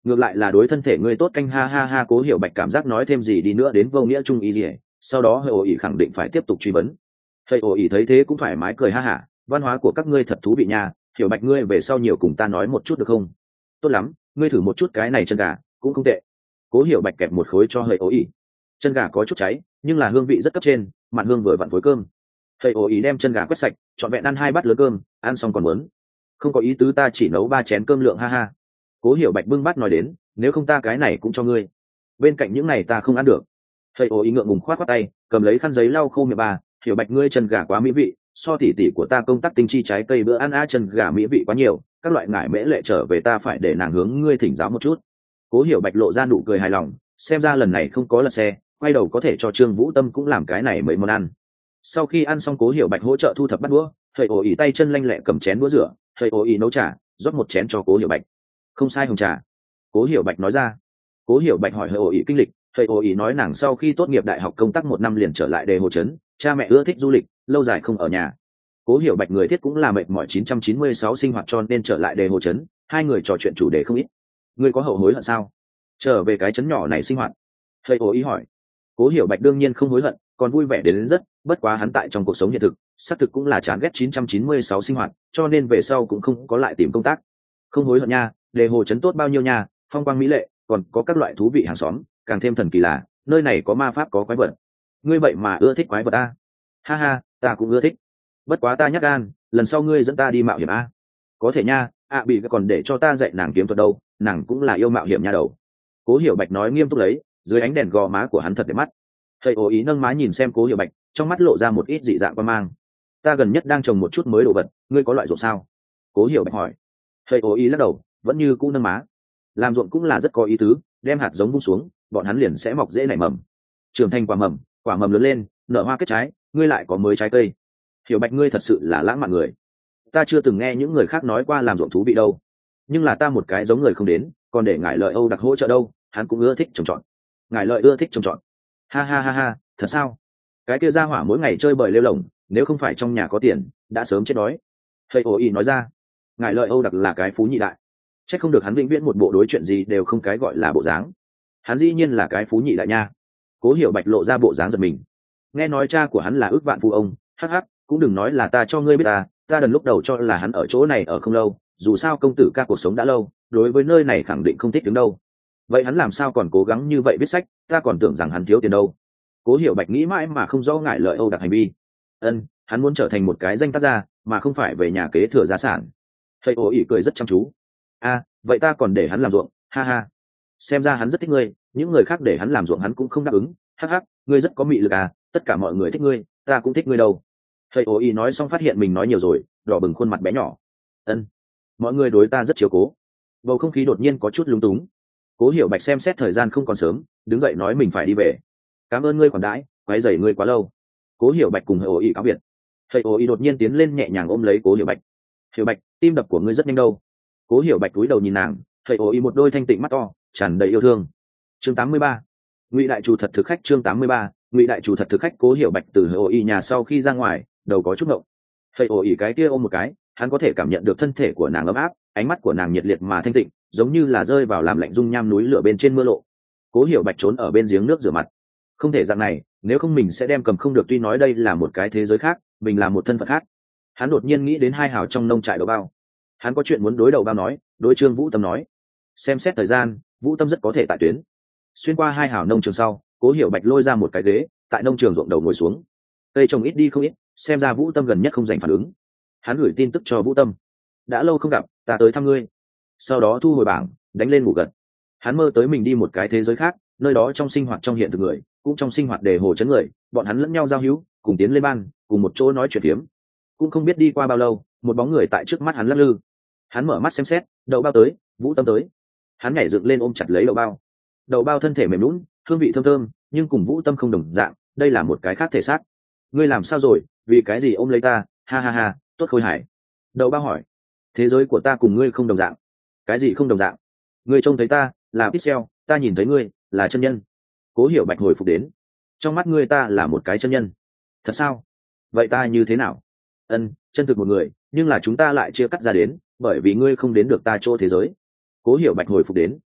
ngược lại là đối thân thể ngươi tốt canh, ha ha ha. Cố Hiểu Bạch cảm giác nói thêm gì đi nữa đến vô nghĩa trung ý gì, sau đó hơi ồ ỉ khẳng định phải tiếp tục truy vấn. Hơi ồ ỉ thấy thế cũng thoải mái cười ha hả, văn hóa của các ngươi thật thú vị nha, Hiểu Bạch ngươi về sau nhiều cùng ta nói một chút được không? Tốt lắm, ngươi thử một chút cái này chân gà cũng không tệ. Cố Hiểu Bạch kẹp một khối cho hơi ồ ỉ. Chân gà có chút cháy nhưng là hương vị rất cấp trên, mặn hương vừa vặn phối cơm. Hơi ồ ỉ đem chân gà quét sạch, trọn vẹn ăn hai bát lớn cơm, ăn xong còn muốn. Không có ý tứ, ta chỉ nấu ba chén cơm lượng, ha ha. Cố Hiểu Bạch bưng bát nói đến, nếu không ta cái này cũng cho ngươi, bên cạnh những này ta không ăn được. Hơi ồ ý ngượng ngùng khoát khoát tay, cầm lấy khăn giấy lau khô miệng bà. Hiểu Bạch ngươi chân gà quá mỹ vị, so tỉ tỉ của ta công tác tinh chi trái cây bữa ăn a, chân gà mỹ vị quá nhiều, các loại ngải mễ lệ trở về ta phải để nàng hướng ngươi thỉnh giáo một chút. Cố Hiểu Bạch lộ ra nụ cười hài lòng, xem ra lần này không có lật xe, quay đầu có thể cho Trương Vũ Tâm cũng làm cái này mấy món ăn. Sau khi ăn xong, Cố Hiểu Bạch hỗ trợ thu thập bát đũa, hơi ồ ý tay chân lanh lẹ cầm chén đũa rửa, hơi ồ ý nấu trà, rót một chén cho Cố Hiểu Bạch. Không sai, hồng trà. Cố Hiểu Bạch nói ra. Cố Hiểu Bạch hỏi hơi ồ ý kinh lịch, hơi ồ ý nói nàng sau khi tốt nghiệp đại học công tác một năm liền trở lại Đề Hồ trấn, cha mẹ ưa thích du lịch, lâu dài không ở nhà. Cố Hiểu Bạch người thiết cũng là mệt mỏi chín trăm chín mươi sáu sinh hoạt cho nên trở lại Đề Hồ trấn, hai người trò chuyện chủ đề không ít. Ngươi có hậu hối hận sao? Trở về cái trấn nhỏ này sinh hoạt? Hơi ồ ý hỏi. Cố Hiểu Bạch đương nhiên không hối hận, còn vui vẻ đến, đến rất, bất quá hắn tại trong cuộc sống hiện thực, xác thực cũng là chán ghét chín trăm chín mươi sáu sinh hoạt, cho nên về sau cũng không có lại tìm công tác. Không hối hận nha, Đề Hồ trấn tốt bao nhiêu nha, phong quang mỹ lệ, còn có các loại thú vị hàng xóm, càng thêm thần kỳ là nơi này có ma pháp, có quái vật. Ngươi vậy mà ưa thích quái vật a? Ha ha, ta cũng ưa thích, bất quá ta nhắc gan, lần sau ngươi dẫn ta đi mạo hiểm a. Có thể nha, ạ bị còn để cho ta dạy nàng kiếm thuật đâu, nàng cũng là yêu mạo hiểm nha đầu. Cố Hiểu Bạch nói nghiêm túc lấy, dưới ánh đèn gò má của hắn thật đẹp mắt. Thầy ố ý nâng má nhìn xem Cố Hiểu Bạch, trong mắt lộ ra một ít dị dạng quan mang. Ta gần nhất đang trồng một chút mới đồ vật, ngươi có loại ruộng sao? Cố Hiểu Bạch hỏi. Thầy ố ý lắc đầu, vẫn như cũ nâng má. Làm ruộng cũng là rất có ý tứ, đem hạt giống vung xuống, bọn hắn liền sẽ mọc dễ nảy mầm, trưởng thành quả mầm, quả mầm lớn lên, nở hoa kết trái, ngươi lại có mới trái cây. Hiểu Bạch ngươi thật sự là lãng mạn người. Ta chưa từng nghe những người khác nói qua làm ruộng thú vị đâu, nhưng là ta một cái giống người không đến, còn để ngải lợi Âu đặc hỗ trợ đâu, hắn cũng ưa thích trồng trọt. Ngải lợi ưa thích trồng trọt? Ha ha ha ha, thật sao? Cái kia ra hỏa mỗi ngày chơi bời lêu lồng, nếu không phải trong nhà có tiền, đã sớm chết đói. Thầy ồ ý nói ra. Ngải lợi Âu đặc là cái phú nhị đại, chắc không được hắn vĩnh viễn một bộ đối chuyện gì đều không cái gọi là bộ dáng. Hắn dĩ nhiên là cái phú nhị đại nha. Cố Hiểu Bạch lộ ra bộ dáng giật mình. Nghe nói cha của hắn là ước vạn phu ông, hắc hắc, cũng đừng nói là ta cho ngươi biết ta, ta đần lúc đầu cho là hắn ở chỗ này ở không lâu, dù sao công tử ca cuộc sống đã lâu, đối với nơi này khẳng định không thích đứng đâu. Vậy hắn làm sao còn cố gắng như vậy viết sách, ta còn tưởng rằng hắn thiếu tiền đâu. Cố Hiểu Bạch nghĩ mãi mà không rõ ngại lợi Âu đặc hành vi. Ân, hắn muốn trở thành một cái danh tác gia, mà không phải về nhà kế thừa gia sản. Thầy ố ỉ cười rất chăm chú. A, vậy ta còn để hắn làm ruộng, ha ha. Xem ra hắn rất thích ngươi, những người khác để hắn làm ruộng hắn cũng không đáp ứng, hắc hắc, ngươi rất có mị lực à, tất cả mọi người thích ngươi, ta cũng thích ngươi đâu. Thầy ố ỉ nói xong phát hiện mình nói nhiều rồi, đỏ bừng khuôn mặt bé nhỏ. Ân, mọi người đối ta rất chiếu cố. Bầu không khí đột nhiên có chút lúng túng. Cố Hiểu Bạch xem xét thời gian không còn sớm, đứng dậy nói mình phải đi về. Cảm ơn ngươi khoản đãi, quấy rầy ngươi quá lâu. Cố Hiểu Bạch cùng Thầy ố ỉ cáo biệt. Thầy ố ỉ đột nhiên tiến lên nhẹ nhàng ôm lấy Cố Hiểu Bạch. Hiểu Bạch, tim đập của ngươi rất nhanh đâu. Cố Hiểu Bạch cúi đầu nhìn nàng, Thầy ố ỉ một đôi thanh tịnh mắt to, tràn đầy yêu thương. Chương tám mươi ba, Ngụy đại chủ thật thực khách. Chương tám mươi ba, Ngụy đại chủ thật thực khách. Cố Hiểu Bạch từ Thầy ố ỉ nhà sau khi ra ngoài, đầu có chút ngộng. Thầy ố ỉ cái kia ôm một cái, hắn có thể cảm nhận được thân thể của nàng ấm áp, ánh mắt của nàng nhiệt liệt mà thanh tịnh, giống như là rơi vào làm lạnh dung nham núi lửa bên trên mưa lộ. Cố Hiểu Bạch trốn ở bên giếng nước rửa mặt. Không thể dạng này, nếu không mình sẽ đem cầm không được, tuy nói đây là một cái thế giới khác, mình là một thân phận khác. Hắn đột nhiên nghĩ đến hai hào trong nông trại Đầu Bao. Hắn có chuyện muốn đối Đầu Bao nói, đối Trương Vũ Tâm nói. Xem xét thời gian, Vũ Tâm rất có thể tại tuyến. Xuyên qua hai hào nông trường sau, Cố Hiểu Bạch lôi ra một cái ghế, tại nông trường ruộng đầu ngồi xuống. Cây trồng ít đi không ít, xem ra Vũ Tâm gần nhất không dành phản ứng. Hắn gửi tin tức cho Vũ Tâm. Đã lâu không gặp, ta tới thăm ngươi. Sau đó thu hồi bảng, đánh lên ngủ gật. Hắn mơ tới mình đi một cái thế giới khác, nơi đó trong sinh hoạt trong hiện thực người, cũng trong sinh hoạt Đề Hồ trấn người, bọn hắn lẫn nhau giao hữu, cùng tiến lên ban, cùng một chỗ nói chuyện phiếm. Cũng không biết đi qua bao lâu, một bóng người tại trước mắt hắn lắc lư. Hắn mở mắt xem xét, Đậu Bao tới, Vũ Tâm tới. Hắn nhảy dựng lên ôm chặt lấy Đậu Bao. Đậu Bao thân thể mềm nhũn, hương vị thơm thơm, nhưng cùng Vũ Tâm không đồng dạng, đây là một cái khác thể xác. Ngươi làm sao rồi, vì cái gì ôm lấy ta? Ha ha ha, tốt khôi hài. Đậu Bao hỏi. Thế giới của ta cùng ngươi không đồng dạng. Cái gì không đồng dạng? Ngươi trông thấy ta là pixel, ta nhìn thấy ngươi là chân nhân. Cố Hiểu Bạch hồi phục đến. Trong mắt ngươi ta là một cái chân nhân. Thật sao? Vậy ta như thế nào? Ân, chân thực một người, nhưng là chúng ta lại chia cắt ra đến, bởi vì ngươi không đến được ta chỗ thế giới. Cố Hiểu Bạch hồi phục đến.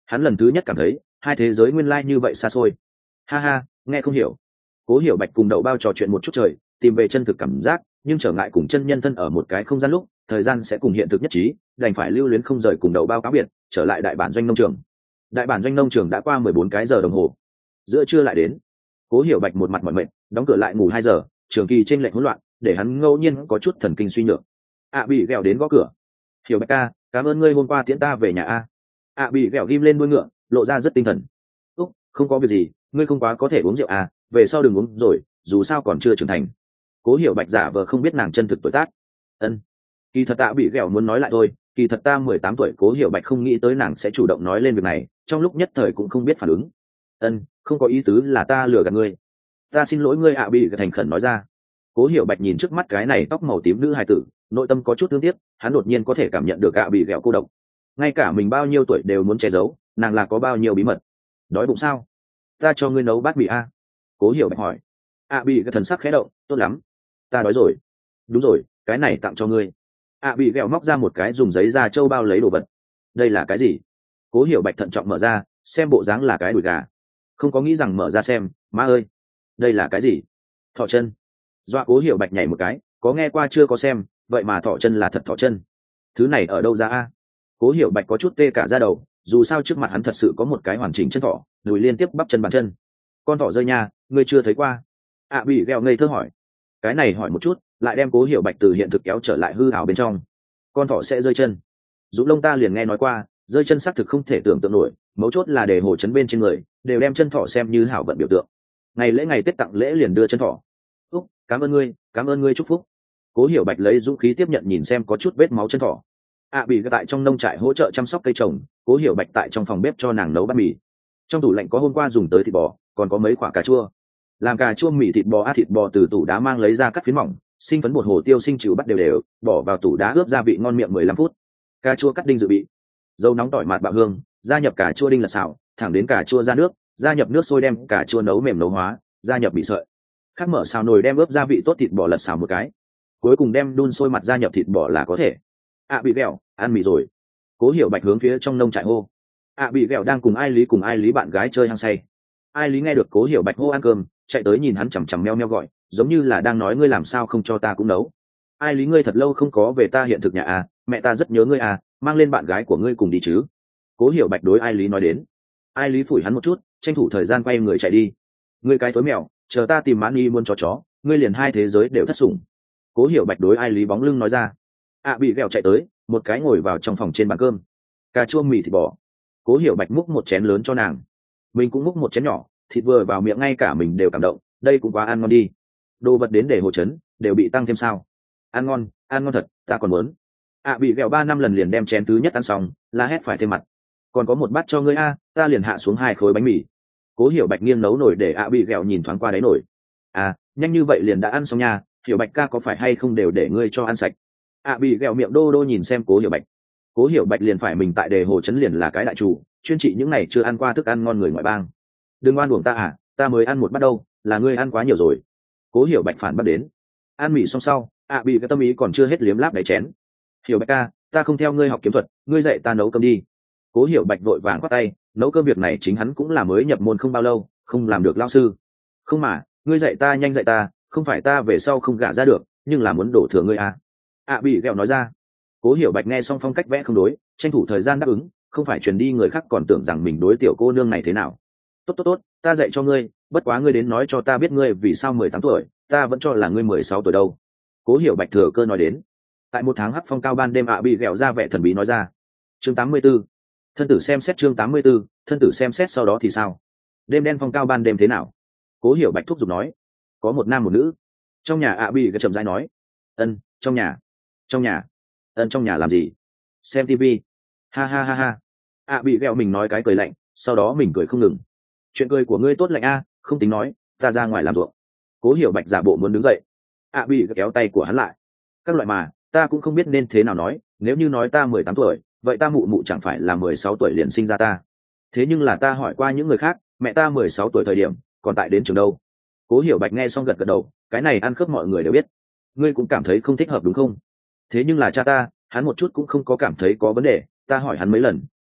hắn lần thứ nhất cảm thấy hai thế giới nguyên lai như vậy xa xôi. Ha ha, nghe không hiểu. Cố Hiểu Bạch cùng Đậu Bao trò chuyện một chút trời, tìm về chân thực cảm giác, nhưng trở ngại cùng chân nhân thân ở một cái không gian lúc, thời gian sẽ cùng hiện thực nhất trí, đành phải lưu luyến không rời cùng Đậu Bao cáo biệt, trở lại đại bản doanh nông trường. Đại bản doanh nông trường đã qua mười bốn cái giờ đồng hồ, giữa trưa lại đến. Cố Hiểu Bạch một mặt mỏi mệt, đóng cửa lại ngủ hai giờ, trường kỳ trên lệnh hỗn loạn, để hắn ngẫu nhiên có chút thần kinh suy nhược. ạ bị ghẹo đến gõ cửa. Hiểu Bạch ca, cảm ơn ngươi hôm qua tiễn ta về nhà a. ạ bị ghẹo ghim lên đuôi ngựa, lộ ra rất tinh thần. Úc, không có việc gì, ngươi không quá có thể uống rượu à, về sau đừng uống rồi, dù sao còn chưa trưởng thành. Cố Hiểu Bạch giả vờ không biết nàng chân thực tuổi tác. Ân, kỳ thật tạ bị ghẹo muốn nói lại thôi, kỳ thật ta mười tám tuổi. Cố Hiểu Bạch không nghĩ tới nàng sẽ chủ động nói lên việc này, trong lúc nhất thời cũng không biết phản ứng. Ân, không có ý tứ, là ta lừa gạt ngươi. Ta xin lỗi ngươi. ạ bị thành khẩn nói ra. Cố Hiểu Bạch nhìn trước mắt cái này tóc màu tím nữ hài tử, nội tâm có chút thương tiếc, hắn đột nhiên có thể cảm nhận được ạ bị ghẹo cô độc. Ngay cả mình bao nhiêu tuổi đều muốn che giấu, nàng là có bao nhiêu bí mật. Đói bụng sao? Ta cho ngươi nấu bát mì a. Cố Hiểu Bạch hỏi. ạ bị cái thần sắc khẽ động, tốt lắm, ta đói rồi. Đúng rồi, cái này tặng cho ngươi. ạ bị ghẹo móc ra một cái dùng giấy da trâu bao lấy đồ vật. Đây là cái gì? Cố Hiểu Bạch thận trọng mở ra, xem bộ dáng là cái đùi gà. Không có nghĩ rằng mở ra xem, má ơi, đây là cái gì? Thỏ chân. Dọa Cố Hiểu Bạch nhảy một cái, có nghe qua chưa có xem, vậy mà thỏ chân là thật thỏ chân. Thứ này ở đâu ra a? Cố Hiểu Bạch có chút tê cả da đầu, dù sao trước mặt hắn thật sự có một cái hoàn chỉnh chân thỏ, đùi liên tiếp bắp chân bàn chân. Con thỏ rơi nha, ngươi chưa thấy qua? ạ bị ghẹo ngây thơ hỏi. Cái này hỏi một chút, lại đem Cố Hiểu Bạch từ hiện thực kéo trở lại hư ảo bên trong. Con thỏ sẽ rơi chân? Dũng lông ta liền nghe nói qua, rơi chân xác thực không thể tưởng tượng nổi, mấu chốt là để hồ chấn bên trên người đều đem chân thỏ xem như hảo vận biểu tượng. Ngày lễ ngày Tết tặng lễ liền đưa chân thỏ. Úc, cảm ơn ngươi, cảm ơn ngươi chúc phúc. Cố Hiểu Bạch lấy dũng khí tiếp nhận nhìn xem có chút vết máu chân thỏ. ạ bị tại trong nông trại hỗ trợ chăm sóc cây trồng, Cố Hiểu Bạch tại trong phòng bếp cho nàng nấu bát mì. Trong tủ lạnh có hôm qua dùng tới thịt bò, còn có mấy quả cà chua. Làm cà chua mì thịt bò á, thịt bò từ tủ đá mang lấy ra cắt phiến mỏng, sinh phấn bột hồ tiêu sinh chịu bắt đều đều, bỏ vào tủ đá ướp gia vị ngon miệng mười lăm phút. Cà chua cắt đinh dự bị, dầu nóng tỏi mạt bạo hương, gia nhập cà chua đinh lật xào, thẳng đến cà chua ra nước, gia nhập nước sôi đem cà chua nấu mềm nấu hóa, gia nhập bị sợi. Khắc mở xào nồi đem ướp gia vị tốt thịt bò lật xào một cái. Cuối cùng đem đun sôi mặt gia nhập thịt bò là có thể. ạ bị ghẹo, ăn mì rồi. Cố Hiểu Bạch hướng phía trong nông trại hô. ạ bị ghẹo đang cùng ai lý cùng ai lý bạn gái chơi hăng say. Ai lý nghe được Cố Hiểu Bạch hô ăn cơm, chạy tới nhìn hắn chằm chằm meo meo gọi, giống như là đang nói ngươi làm sao không cho ta cũng nấu. Ai lý ngươi thật lâu không có về ta hiện thực nhà à, mẹ ta rất nhớ ngươi à, mang lên bạn gái của ngươi cùng đi chứ. Cố Hiểu Bạch đối ai lý nói đến. Ai lý phủi hắn một chút, tranh thủ thời gian quay người chạy đi. Ngươi cái tối mèo, chờ ta tìm mãn y muôn chó chó, ngươi liền hai thế giới đều thất sủng. Cố Hiểu Bạch đối ai lý bóng lưng nói ra. ạ bị ghẹo chạy tới, một cái ngồi vào trong phòng trên bàn cơm. Cà chua mì thịt bò. Cố Hiểu Bạch múc một chén lớn cho nàng, mình cũng múc một chén nhỏ, thịt vừa vào miệng ngay cả mình đều cảm động, đây cũng quá ăn ngon đi. Đồ vật đến để hồ chấn đều bị tăng thêm sao? Ăn ngon, ăn ngon thật, ta còn muốn. ạ bị ghẹo ba năm lần liền đem chén thứ nhất ăn xong, la hét phải thêm mặt. Còn có một bát cho ngươi a, ta liền hạ xuống hai khối bánh mì. Cố Hiểu Bạch nghiêng nấu nổi để ạ bị ghẹo nhìn thoáng qua đáy nổi. À, nhanh như vậy liền đã ăn xong nha, Hiểu Bạch ca có phải hay không đều để ngươi cho ăn sạch. ạ bị ghẹo miệng đô đô nhìn xem Cố Hiểu Bạch. Cố Hiểu Bạch liền phải mình tại đề hồ chấn liền là cái đại chủ, chuyên trị những này chưa ăn qua thức ăn ngon người ngoại bang. Đừng oan uổng ta à, ta mới ăn một bát đâu, là ngươi ăn quá nhiều rồi. Cố Hiểu Bạch phản bắt đến. Ăn mì xong sau, ạ bị cái tâm ý còn chưa hết liếm láp đáy chén. Hiểu Bạch ca, ta không theo ngươi học kiếm thuật, ngươi dạy ta nấu cơm đi. Cố Hiểu Bạch vội vàng quát tay, nấu cơm việc này chính hắn cũng là mới nhập môn không bao lâu, không làm được lao sư. Không mà, ngươi dạy ta nhanh dạy ta, không phải ta về sau không gả ra được, nhưng là muốn đổ thừa ngươi à. ạ bị ghẹo nói ra. Cố Hiểu Bạch nghe xong phong cách vẽ không đối, tranh thủ thời gian đáp ứng, không phải truyền đi người khác còn tưởng rằng mình đối tiểu cô nương này thế nào. Tốt tốt tốt, ta dạy cho ngươi, bất quá ngươi đến nói cho ta biết ngươi vì sao mười tám tuổi, ta vẫn cho là ngươi mười sáu tuổi đâu. Cố Hiểu Bạch thừa cơ nói đến. Tại một tháng hắc phong cao ban đêm ạ bị ghẹo ra vẻ thần bí nói ra. Chương tám mươi 84. Thân tử xem xét chương tám mươi 84, thân tử xem xét sau đó thì sao? Đêm đen phong cao ban đêm thế nào? Cố Hiểu Bạch thúc giục nói. Có một nam một nữ. Trong nhà ạ bị ghẹo chậm rãi nói. Ân, trong nhà. Trong nhà. Ân trong nhà làm gì? Xem tivi. Ha ha ha ha. ạ bị ghẹo mình nói cái cười lạnh, sau đó mình cười không ngừng. Chuyện cười của ngươi tốt lạnh a, không tính nói, ta ra ngoài làm ruộng. Cố Hiểu Bạch giả bộ muốn đứng dậy. ạ bị kéo tay của hắn lại. Các loại mà, ta cũng không biết nên thế nào nói, nếu như nói ta mười tám tuổi, vậy ta mụ mụ chẳng phải là mười sáu tuổi liền sinh ra ta. Thế nhưng là ta hỏi qua những người khác, mẹ ta mười sáu tuổi thời điểm, còn tại đến trường đâu. Cố Hiểu Bạch nghe xong gật gật đầu, cái này ăn khớp mọi người đều biết. Ngươi cũng cảm thấy không thích hợp đúng không? Thế nhưng là cha ta, hắn một chút cũng không có cảm thấy có vấn đề, ta hỏi hắn mấy lần,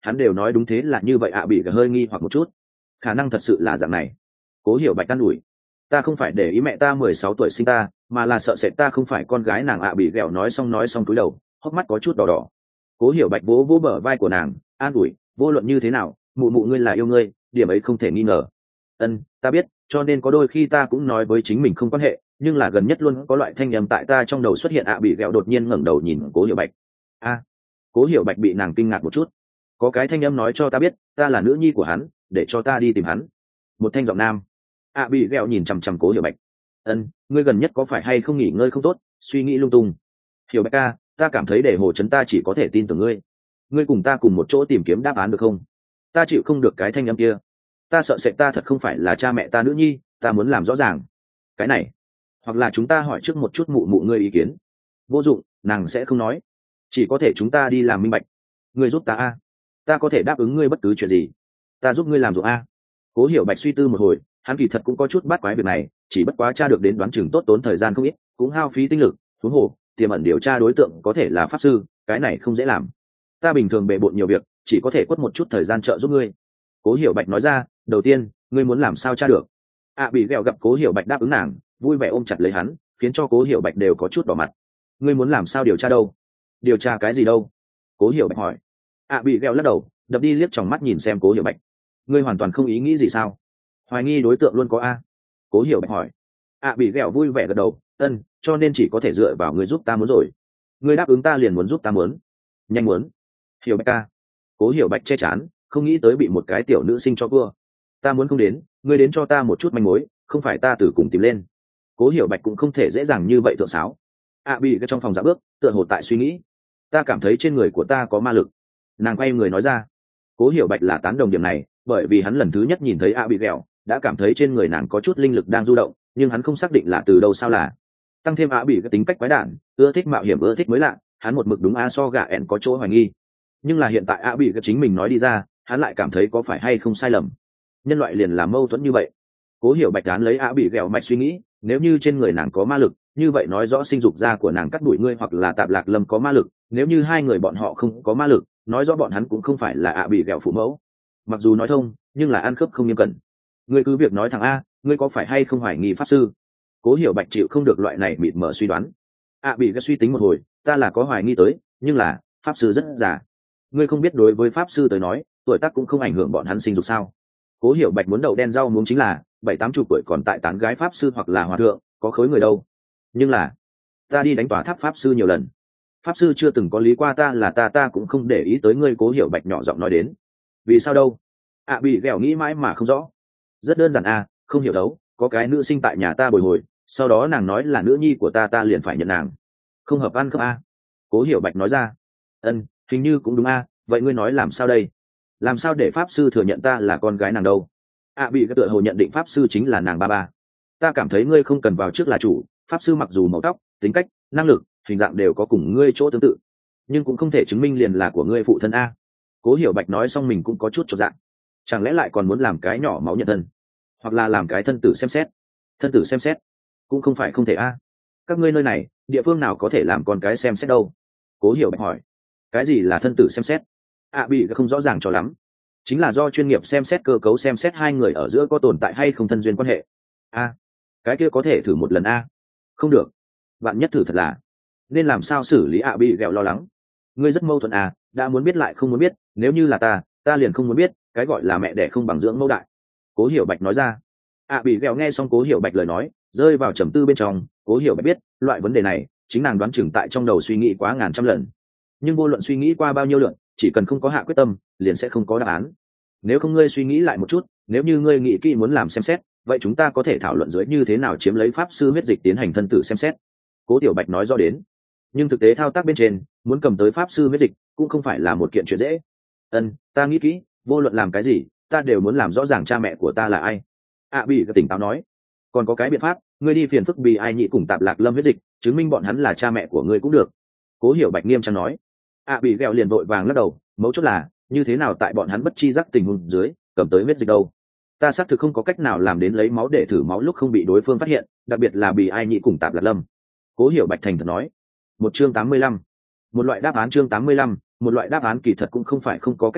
hắn đều nói đúng thế là như vậy ạ bị hơi nghi hoặc một chút. Khả năng thật sự là dạng này. Cố Hiểu Bạch can ủi, ta không phải để ý mẹ ta mười sáu tuổi sinh ta, mà là sợ sệt ta không phải con gái nàng. ạ bị ghẹo nói xong nói xong cúi đầu, hốc mắt có chút đỏ đỏ. Cố Hiểu Bạch vỗ vỗ bờ vai của nàng, an ủi, vô luận như thế nào, mụ mụ ngươi là yêu ngươi, điểm ấy không thể nghi ngờ. Ân, ta biết, cho nên có đôi khi ta cũng nói với chính mình không quan hệ, nhưng là gần nhất luôn có loại thanh âm tại ta trong đầu xuất hiện. ạ bị ghẹo đột nhiên ngẩng đầu nhìn Cố Hiểu Bạch. A, Cố Hiểu Bạch bị nàng kinh ngạc một chút. Có cái thanh âm nói cho ta biết, ta là nữ nhi của hắn, để cho ta đi tìm hắn. Một thanh giọng nam. ạ bị ghẹo nhìn chằm chằm Cố Hiểu Bạch. Ân, ngươi gần nhất có phải hay không nghỉ ngơi không tốt, suy nghĩ lung tung? Hiểu Bạch ca, ta cảm thấy để hồ chấn ta chỉ có thể tin tưởng ngươi. Ngươi cùng ta cùng một chỗ tìm kiếm đáp án được không? Ta chịu không được cái thanh âm kia. Ta sợ sệt ta thật không phải là cha mẹ ta nữ nhi, ta muốn làm rõ ràng. Cái này, hoặc là chúng ta hỏi trước một chút mụ mụ ngươi ý kiến. Vô dụng, nàng sẽ không nói. Chỉ có thể chúng ta đi làm minh bạch. Ngươi giúp ta a, ta có thể đáp ứng ngươi bất cứ chuyện gì. Ta giúp ngươi làm ruộng a. Cố Hiểu Bạch suy tư một hồi, hắn kỳ thật cũng có chút bắt quái việc này, chỉ bất quá tra được đến đoán chừng tốt tốn thời gian không ít, cũng hao phí tinh lực. Thú hồ, tiềm ẩn điều tra đối tượng có thể là pháp sư, cái này không dễ làm. Ta bình thường bề bộn nhiều việc, chỉ có thể quất một chút thời gian trợ giúp ngươi. Cố Hiểu Bạch nói ra, đầu tiên, ngươi muốn làm sao tra được? ạ bị ghẹo gặp Cố Hiểu Bạch đáp ứng nàng, vui vẻ ôm chặt lấy hắn, khiến cho Cố Hiểu Bạch đều có chút đỏ mặt. Ngươi muốn làm sao điều tra đâu? Điều tra cái gì đâu? Cố Hiểu Bạch hỏi. ạ bị ghẹo lắc đầu, đập đi liếc tròng mắt nhìn xem Cố Hiểu Bạch. Ngươi hoàn toàn không ý nghĩ gì sao? Hoài nghi đối tượng luôn có a? Cố Hiểu Bạch hỏi. ạ bị ghẹo vui vẻ gật đầu, ân, cho nên chỉ có thể dựa vào ngươi giúp ta muốn rồi. Ngươi đáp ứng ta liền muốn giúp ta muốn. Nhanh muốn. Hiểu Bạch ca. Cố Hiểu Bạch che chắn, không nghĩ tới bị một cái tiểu nữ sinh cho cua. Ta muốn không đến, ngươi đến cho ta một chút manh mối, không phải ta từ cùng tìm lên. Cố Hiểu Bạch cũng không thể dễ dàng như vậy thượng sáo. ạ bị cái trong phòng dạ bước, tựa hồ tại suy nghĩ. Ta cảm thấy trên người của ta có ma lực. Nàng quay người nói ra. Cố Hiểu Bạch là tán đồng điểm này, bởi vì hắn lần thứ nhất nhìn thấy ạ bị ghẹo, đã cảm thấy trên người nàng có chút linh lực đang du động, nhưng hắn không xác định là từ đâu sao là. Tăng thêm ạ bị cái tính cách quái đản, ưa thích mạo hiểm ưa thích mới lạ, hắn một mực đúng a so gà ẹn có chỗ hoài nghi. Nhưng là hiện tại ạ bị cái chính mình nói đi ra, hắn lại cảm thấy có phải hay không sai lầm. Nhân loại liền là mâu thuẫn như vậy. Cố Hiểu Bạch đán lấy ạ bị ghẹo mạch suy nghĩ, nếu như trên người nàng có ma lực, như vậy nói rõ sinh dục ra của nàng cắt đuổi ngươi hoặc là Tạp Lạc Lâm có ma lực, nếu như hai người bọn họ không có ma lực, nói rõ bọn hắn cũng không phải là ạ bị ghẹo phụ mẫu. Mặc dù nói thông, nhưng là ăn khớp không nghiêm cẩn. Ngươi cứ việc nói thẳng a, ngươi có phải hay không hoài nghi pháp sư? Cố Hiểu Bạch chịu không được loại này mịt mờ suy đoán. ạ bị cái suy tính một hồi, ta là có hoài nghi tới, nhưng là pháp sư rất già. Ngươi không biết đối với pháp sư tới nói, tuổi tác cũng không ảnh hưởng bọn hắn sinh dục sao? Cố Hiểu Bạch muốn đậu đen rau muống chính là bảy tám chục tuổi còn tại tán gái pháp sư hoặc là hòa thượng, có khối người đâu. Nhưng là ta đi đánh tòa tháp pháp sư nhiều lần, pháp sư chưa từng có lý qua ta là ta ta cũng không để ý tới ngươi. Cố Hiểu Bạch nhỏ giọng nói đến. Vì sao đâu? ạ bị ghẹo nghĩ mãi mà không rõ. Rất đơn giản a, không hiểu đấu, có cái nữ sinh tại nhà ta bồi hồi, sau đó nàng nói là nữ nhi của ta, ta liền phải nhận nàng. Không hợp ăn khớp a. Cố Hiểu Bạch nói ra. Ân, hình như cũng đúng a, vậy ngươi nói làm sao đây? Làm sao để pháp sư thừa nhận ta là con gái nàng đâu? ạ bị cái tựa hồ nhận định pháp sư chính là nàng ba ba. Ta cảm thấy ngươi không cần vào trước là chủ, pháp sư mặc dù màu tóc, tính cách, năng lực, hình dạng đều có cùng ngươi chỗ tương tự, nhưng cũng không thể chứng minh liền là của ngươi phụ thân a. Cố Hiểu Bạch nói xong mình cũng có chút chột dạ. Chẳng lẽ lại còn muốn làm cái nhỏ máu nhận thân, hoặc là làm cái thân tử xem xét? Thân tử xem xét cũng không phải không thể a. Các ngươi nơi này địa phương nào có thể làm con cái xem xét đâu? Cố Hiểu Bạch hỏi. Cái gì là thân tử xem xét? ạ bị không rõ ràng cho lắm. Chính là do chuyên nghiệp xem xét cơ cấu, xem xét hai người ở giữa có tồn tại hay không thân duyên quan hệ. A, cái kia có thể thử một lần a. Không được, bạn nhất thử thật là nên làm sao xử lý? ạ bị ghẹo lo lắng. Ngươi rất mâu thuẫn à, đã muốn biết lại không muốn biết, nếu như là ta ta liền không muốn biết, cái gọi là mẹ đẻ không bằng dưỡng mẫu đại. Cố Hiểu Bạch nói ra. ạ bị ghẹo nghe xong Cố Hiểu Bạch lời nói, rơi vào trầm tư bên trong. Cố Hiểu Bạch biết loại vấn đề này chính nàng đoán chừng tại trong đầu suy nghĩ quá ngàn trăm lần, nhưng vô luận suy nghĩ qua bao nhiêu lượt, chỉ cần không có hạ quyết tâm liền sẽ không có đáp án. Nếu không ngươi suy nghĩ lại một chút, nếu như ngươi nghĩ kỹ muốn làm xem xét, vậy chúng ta có thể thảo luận dưới như thế nào chiếm lấy pháp sư huyết dịch tiến hành thân tử xem xét. Cố Tiểu Bạch nói rõ đến. Nhưng thực tế thao tác bên trên, muốn cầm tới pháp sư huyết dịch cũng không phải là một kiện chuyện dễ. Ân, ta nghĩ kỹ, vô luận làm cái gì ta đều muốn làm rõ ràng cha mẹ của ta là ai. ạ bị tỉnh táo nói. Còn có cái biện pháp, ngươi đi phiền phức Bì Ai Nhị cùng Tạp Lạc Lâm huyết dịch, chứng minh bọn hắn là cha mẹ của ngươi cũng được. Cố Hiểu Bạch nghiêm trang nói. ạ bị ghẹo liền vội vàng lắc đầu, mấu chốt là như thế nào tại bọn hắn bất chi giác tình huống dưới cầm tới huyết dịch đâu? Ta xác thực không có cách nào làm đến lấy máu để thử máu lúc không bị đối phương phát hiện, đặc biệt là Bì Ai Nhị cùng Tạp Lạc Lâm. Cố Hiểu Bạch thành thật nói. Một chương tám mươi lăm, một loại đáp án. Chương tám mươi lăm, một loại đáp án. Kỳ thật cũng không phải không có cách nào,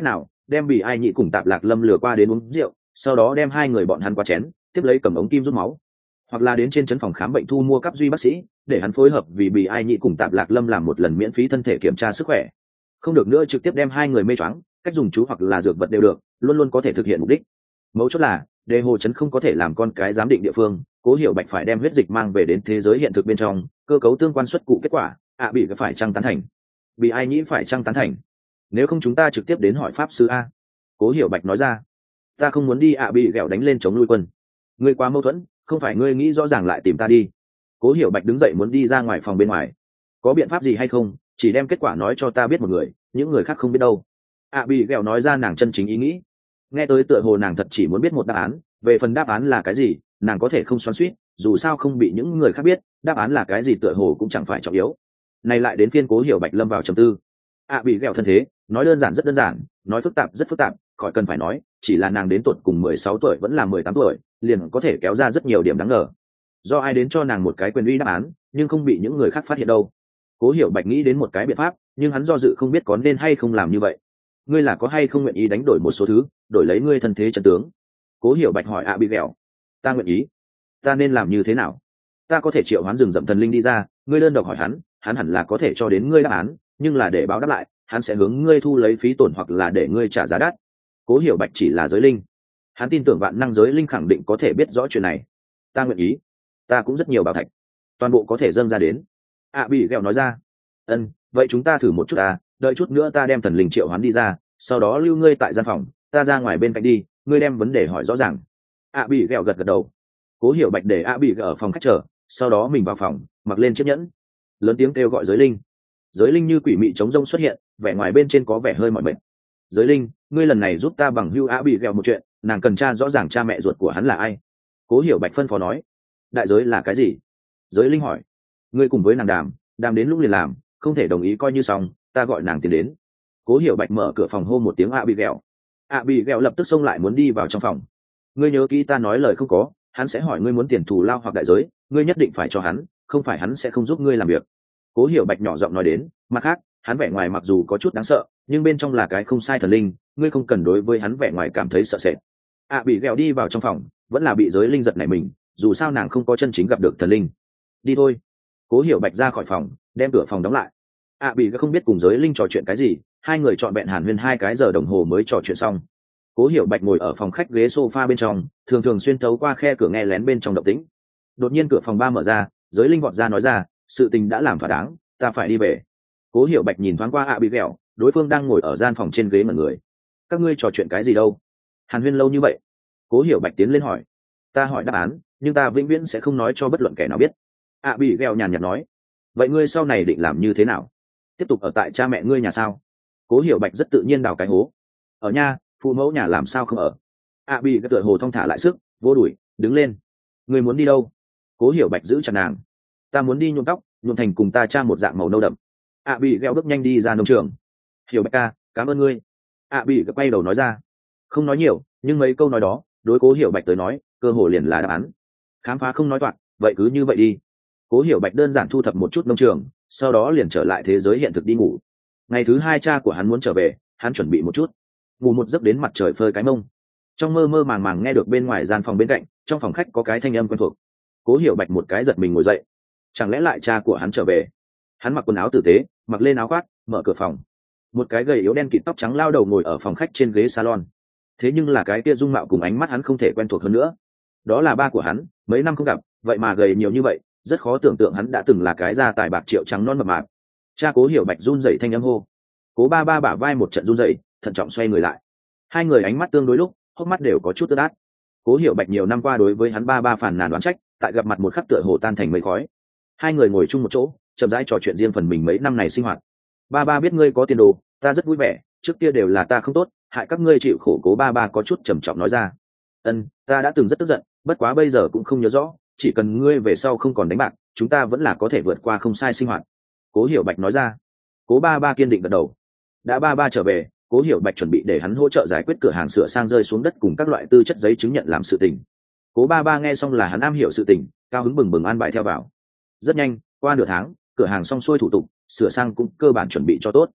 đem bị ai nhị cùng Tạp Lạc Lâm lừa qua đến uống rượu, sau đó đem hai người bọn hắn qua chén, tiếp lấy cầm ống kim rút máu, hoặc là đến trên trấn phòng khám bệnh thu mua cấp duy bác sĩ, để hắn phối hợp vì bị ai nhị cùng Tạp Lạc Lâm làm một lần miễn phí thân thể kiểm tra sức khỏe. Không được nữa trực tiếp đem hai người mê choáng, cách dùng chú hoặc là dược vật đều được, luôn luôn có thể thực hiện mục đích. Mấu chốt là đề hồ trấn không có thể làm con cái giám định địa phương, Cố Hiểu Bạch phải đem huyết dịch mang về đến thế giới hiện thực bên trong, cơ cấu tương quan xuất cụ kết quả, ạ bị phải chăng tán thành, bị ai nhĩ phải chăng tán thành. Nếu không chúng ta trực tiếp đến hỏi pháp sư a. Cố Hiểu Bạch nói ra. Ta không muốn đi ạ bị ghẹo đánh lên chống nuôi quân. Ngươi quá mâu thuẫn, không phải ngươi nghĩ rõ ràng lại tìm ta đi. Cố Hiểu Bạch đứng dậy muốn đi ra ngoài phòng bên ngoài. Có biện pháp gì hay không, chỉ đem kết quả nói cho ta biết một người, những người khác không biết đâu. ạ bị ghẹo nói ra nàng chân chính ý nghĩ. Nghe tới tựa hồ nàng thật chỉ muốn biết một đáp án, về phần đáp án là cái gì nàng có thể không xoắn xuýt, dù sao không bị những người khác biết đáp án là cái gì tựa hồ cũng chẳng phải trọng yếu. Này lại đến phiên Cố Hiểu Bạch lâm vào trầm tư. ạ bị ghẹo thân thế nói đơn giản rất đơn giản, nói phức tạp rất phức tạp, khỏi cần phải nói, chỉ là nàng đến tuổi cùng mười sáu tuổi vẫn là mười tám tuổi, liền có thể kéo ra rất nhiều điểm đáng ngờ. Do ai đến cho nàng một cái quyền uy đáp án, nhưng không bị những người khác phát hiện đâu. Cố Hiểu Bạch nghĩ đến một cái biện pháp, nhưng hắn do dự không biết có nên hay không làm như vậy. Ngươi là có hay không nguyện ý đánh đổi một số thứ, đổi lấy ngươi thân thế chân tướng? Cố Hiểu Bạch hỏi ạ bị ghẹo. Ta nguyện ý. Ta nên làm như thế nào? Ta có thể triệu hoán rừng rậm thần linh đi ra, ngươi đơn độc hỏi hắn, hắn hẳn là có thể cho đến ngươi đáp án, nhưng là để báo đáp lại, hắn sẽ hướng ngươi thu lấy phí tổn hoặc là để ngươi trả giá đắt. Cố Hiểu Bạch chỉ là giới linh, hắn tin tưởng vạn năng giới linh khẳng định có thể biết rõ chuyện này. Ta nguyện ý. Ta cũng rất nhiều bảo thạch, toàn bộ có thể dâng ra đến. ạ bị ghẹo nói ra. Ân, vậy chúng ta thử một chút à, đợi chút nữa ta đem thần linh triệu hoán đi ra, sau đó lưu ngươi tại gian phòng, ta ra ngoài bên cạnh đi, ngươi đem vấn đề hỏi rõ ràng. ạ bị ghẹo gật gật đầu. Cố Hiểu Bạch để ạ bị ghẹo ở phòng khách chờ, sau đó mình vào phòng, mặc lên chiếc nhẫn, lớn tiếng kêu gọi giới linh. Giới linh như quỷ mị chống rông xuất hiện, vẻ ngoài bên trên có vẻ hơi mỏi mệt. Giới linh, ngươi lần này giúp ta bằng hưu ạ bị ghẹo một chuyện, nàng cần tra rõ ràng cha mẹ ruột của hắn là ai. Cố Hiểu Bạch phân phó nói. Đại giới là cái gì? Giới linh hỏi. Ngươi cùng với nàng đàm, đàm đến lúc liền làm, không thể đồng ý coi như xong, ta gọi nàng tiến đến. Cố Hiểu Bạch mở cửa phòng hô một tiếng ạ bị ghẹo. ạ bị ghẹo lập tức xông lại muốn đi vào trong phòng. Ngươi nhớ kỹ ta nói lời không có, hắn sẽ hỏi ngươi muốn tiền thù lao hoặc đại giới, ngươi nhất định phải cho hắn, không phải hắn sẽ không giúp ngươi làm việc. Cố Hiểu Bạch nhỏ giọng nói đến, mặt khác, hắn vẻ ngoài mặc dù có chút đáng sợ, nhưng bên trong là cái không sai thần linh, ngươi không cần đối với hắn vẻ ngoài cảm thấy sợ sệt. ạ bị ghẹo đi vào trong phòng, vẫn là bị giới linh giật nảy mình, dù sao nàng không có chân chính gặp được thần linh. Đi thôi. Cố Hiểu Bạch ra khỏi phòng, đem cửa phòng đóng lại. ạ bị ghẹo không biết cùng giới linh trò chuyện cái gì, hai người trọn vẹn hàn huyên hai cái giờ đồng hồ mới trò chuyện xong. Cố Hiểu Bạch ngồi ở phòng khách ghế sofa bên trong, thường thường xuyên thấu qua khe cửa nghe lén bên trong động tĩnh. Đột nhiên cửa phòng ba mở ra, giới linh vọt ra nói ra, sự tình đã làm thỏa đáng, ta phải đi về. Cố Hiểu Bạch nhìn thoáng qua ạ bị ghẹo, đối phương đang ngồi ở gian phòng trên ghế ngẩn người. Các ngươi trò chuyện cái gì đâu? Hàn huyên lâu như vậy. Cố Hiểu Bạch tiến lên hỏi. Ta hỏi đáp án, nhưng ta vĩnh viễn sẽ không nói cho bất luận kẻ nào biết. ạ bị ghẹo nhàn nhạt nói. Vậy ngươi sau này định làm như thế nào? Tiếp tục ở tại cha mẹ ngươi nhà sao? Cố Hiểu Bạch rất tự nhiên đào cái hố. Ở nhà, phụ mẫu nhà làm sao không ở? ạ bị ghẹo tựa hồ thong thả lại sức, vô đuổi, đứng lên. Ngươi muốn đi đâu? Cố Hiểu Bạch giữ chặt nàng. Ta muốn đi nhuộm tóc, nhuộm thành cùng ta cha một dạng màu nâu đậm. ạ bị ghẹo bước nhanh đi ra nông trường. Hiểu Bạch ca, cảm ơn ngươi. ạ bị ghẹo quay đầu nói ra. Không nói nhiều, nhưng mấy câu nói đó đối Cố Hiểu Bạch tới nói cơ hồ liền là đáp án. Khám phá không nói toạc, vậy cứ như vậy đi. Cố Hiểu Bạch đơn giản thu thập một chút nông trường, sau đó liền trở lại thế giới hiện thực đi ngủ. Ngày thứ hai cha của hắn muốn trở về, hắn chuẩn bị một chút, ngủ một giấc đến mặt trời phơi cái mông. Trong mơ mơ màng màng nghe được bên ngoài gian phòng bên cạnh, trong phòng khách có cái thanh âm quen thuộc. Cố Hiểu Bạch một cái giật mình ngồi dậy. Chẳng lẽ lại cha của hắn trở về? Hắn mặc quần áo tử tế, mặc lên áo khoác, mở cửa phòng. Một cái gầy yếu đen kịt tóc trắng lao đầu ngồi ở phòng khách trên ghế salon. Thế nhưng là cái kia dung mạo cùng ánh mắt hắn không thể quen thuộc hơn nữa. Đó là ba của hắn, mấy năm không gặp, vậy mà gầy nhiều như vậy, rất khó tưởng tượng hắn đã từng là cái gia tài bạc triệu trắng non mập mạp. Cha Cố Hiểu Bạch run rẩy thanh âm hô. Cố ba ba bả vai một trận run rẩy, thận trọng xoay người lại. Hai người ánh mắt tương đối lúc, hốc mắt đều có chút ướt át. Cố Hiểu Bạch nhiều năm qua đối với hắn ba ba phàn nàn đoán trách, tại gặp mặt một khắc tựa hồ tan thành mây khói. Hai người ngồi chung một chỗ, chậm rãi trò chuyện riêng phần mình mấy năm này sinh hoạt. Ba ba biết ngươi có tiền đồ, ta rất vui vẻ, trước kia đều là ta không tốt, hại các ngươi chịu khổ. Cố ba ba có chút trầm trọng nói ra. Ân, ta đã từng rất tức giận, bất quá bây giờ cũng không nhớ rõ, chỉ cần ngươi về sau không còn đánh bạc, chúng ta vẫn là có thể vượt qua không sai sinh hoạt. Cố Hiểu Bạch nói ra. Cố ba ba kiên định gật đầu. Đã ba ba trở về, Cố Hiểu Bạch chuẩn bị để hắn hỗ trợ giải quyết cửa hàng sửa sang rơi xuống đất cùng các loại tư chất giấy chứng nhận làm sự tình. Cố ba ba nghe xong là hắn am hiểu sự tình, cao hứng bừng bừng an bài theo vào. Rất nhanh, qua nửa tháng, cửa hàng xong xuôi thủ tục, sửa sang cũng cơ bản chuẩn bị cho tốt.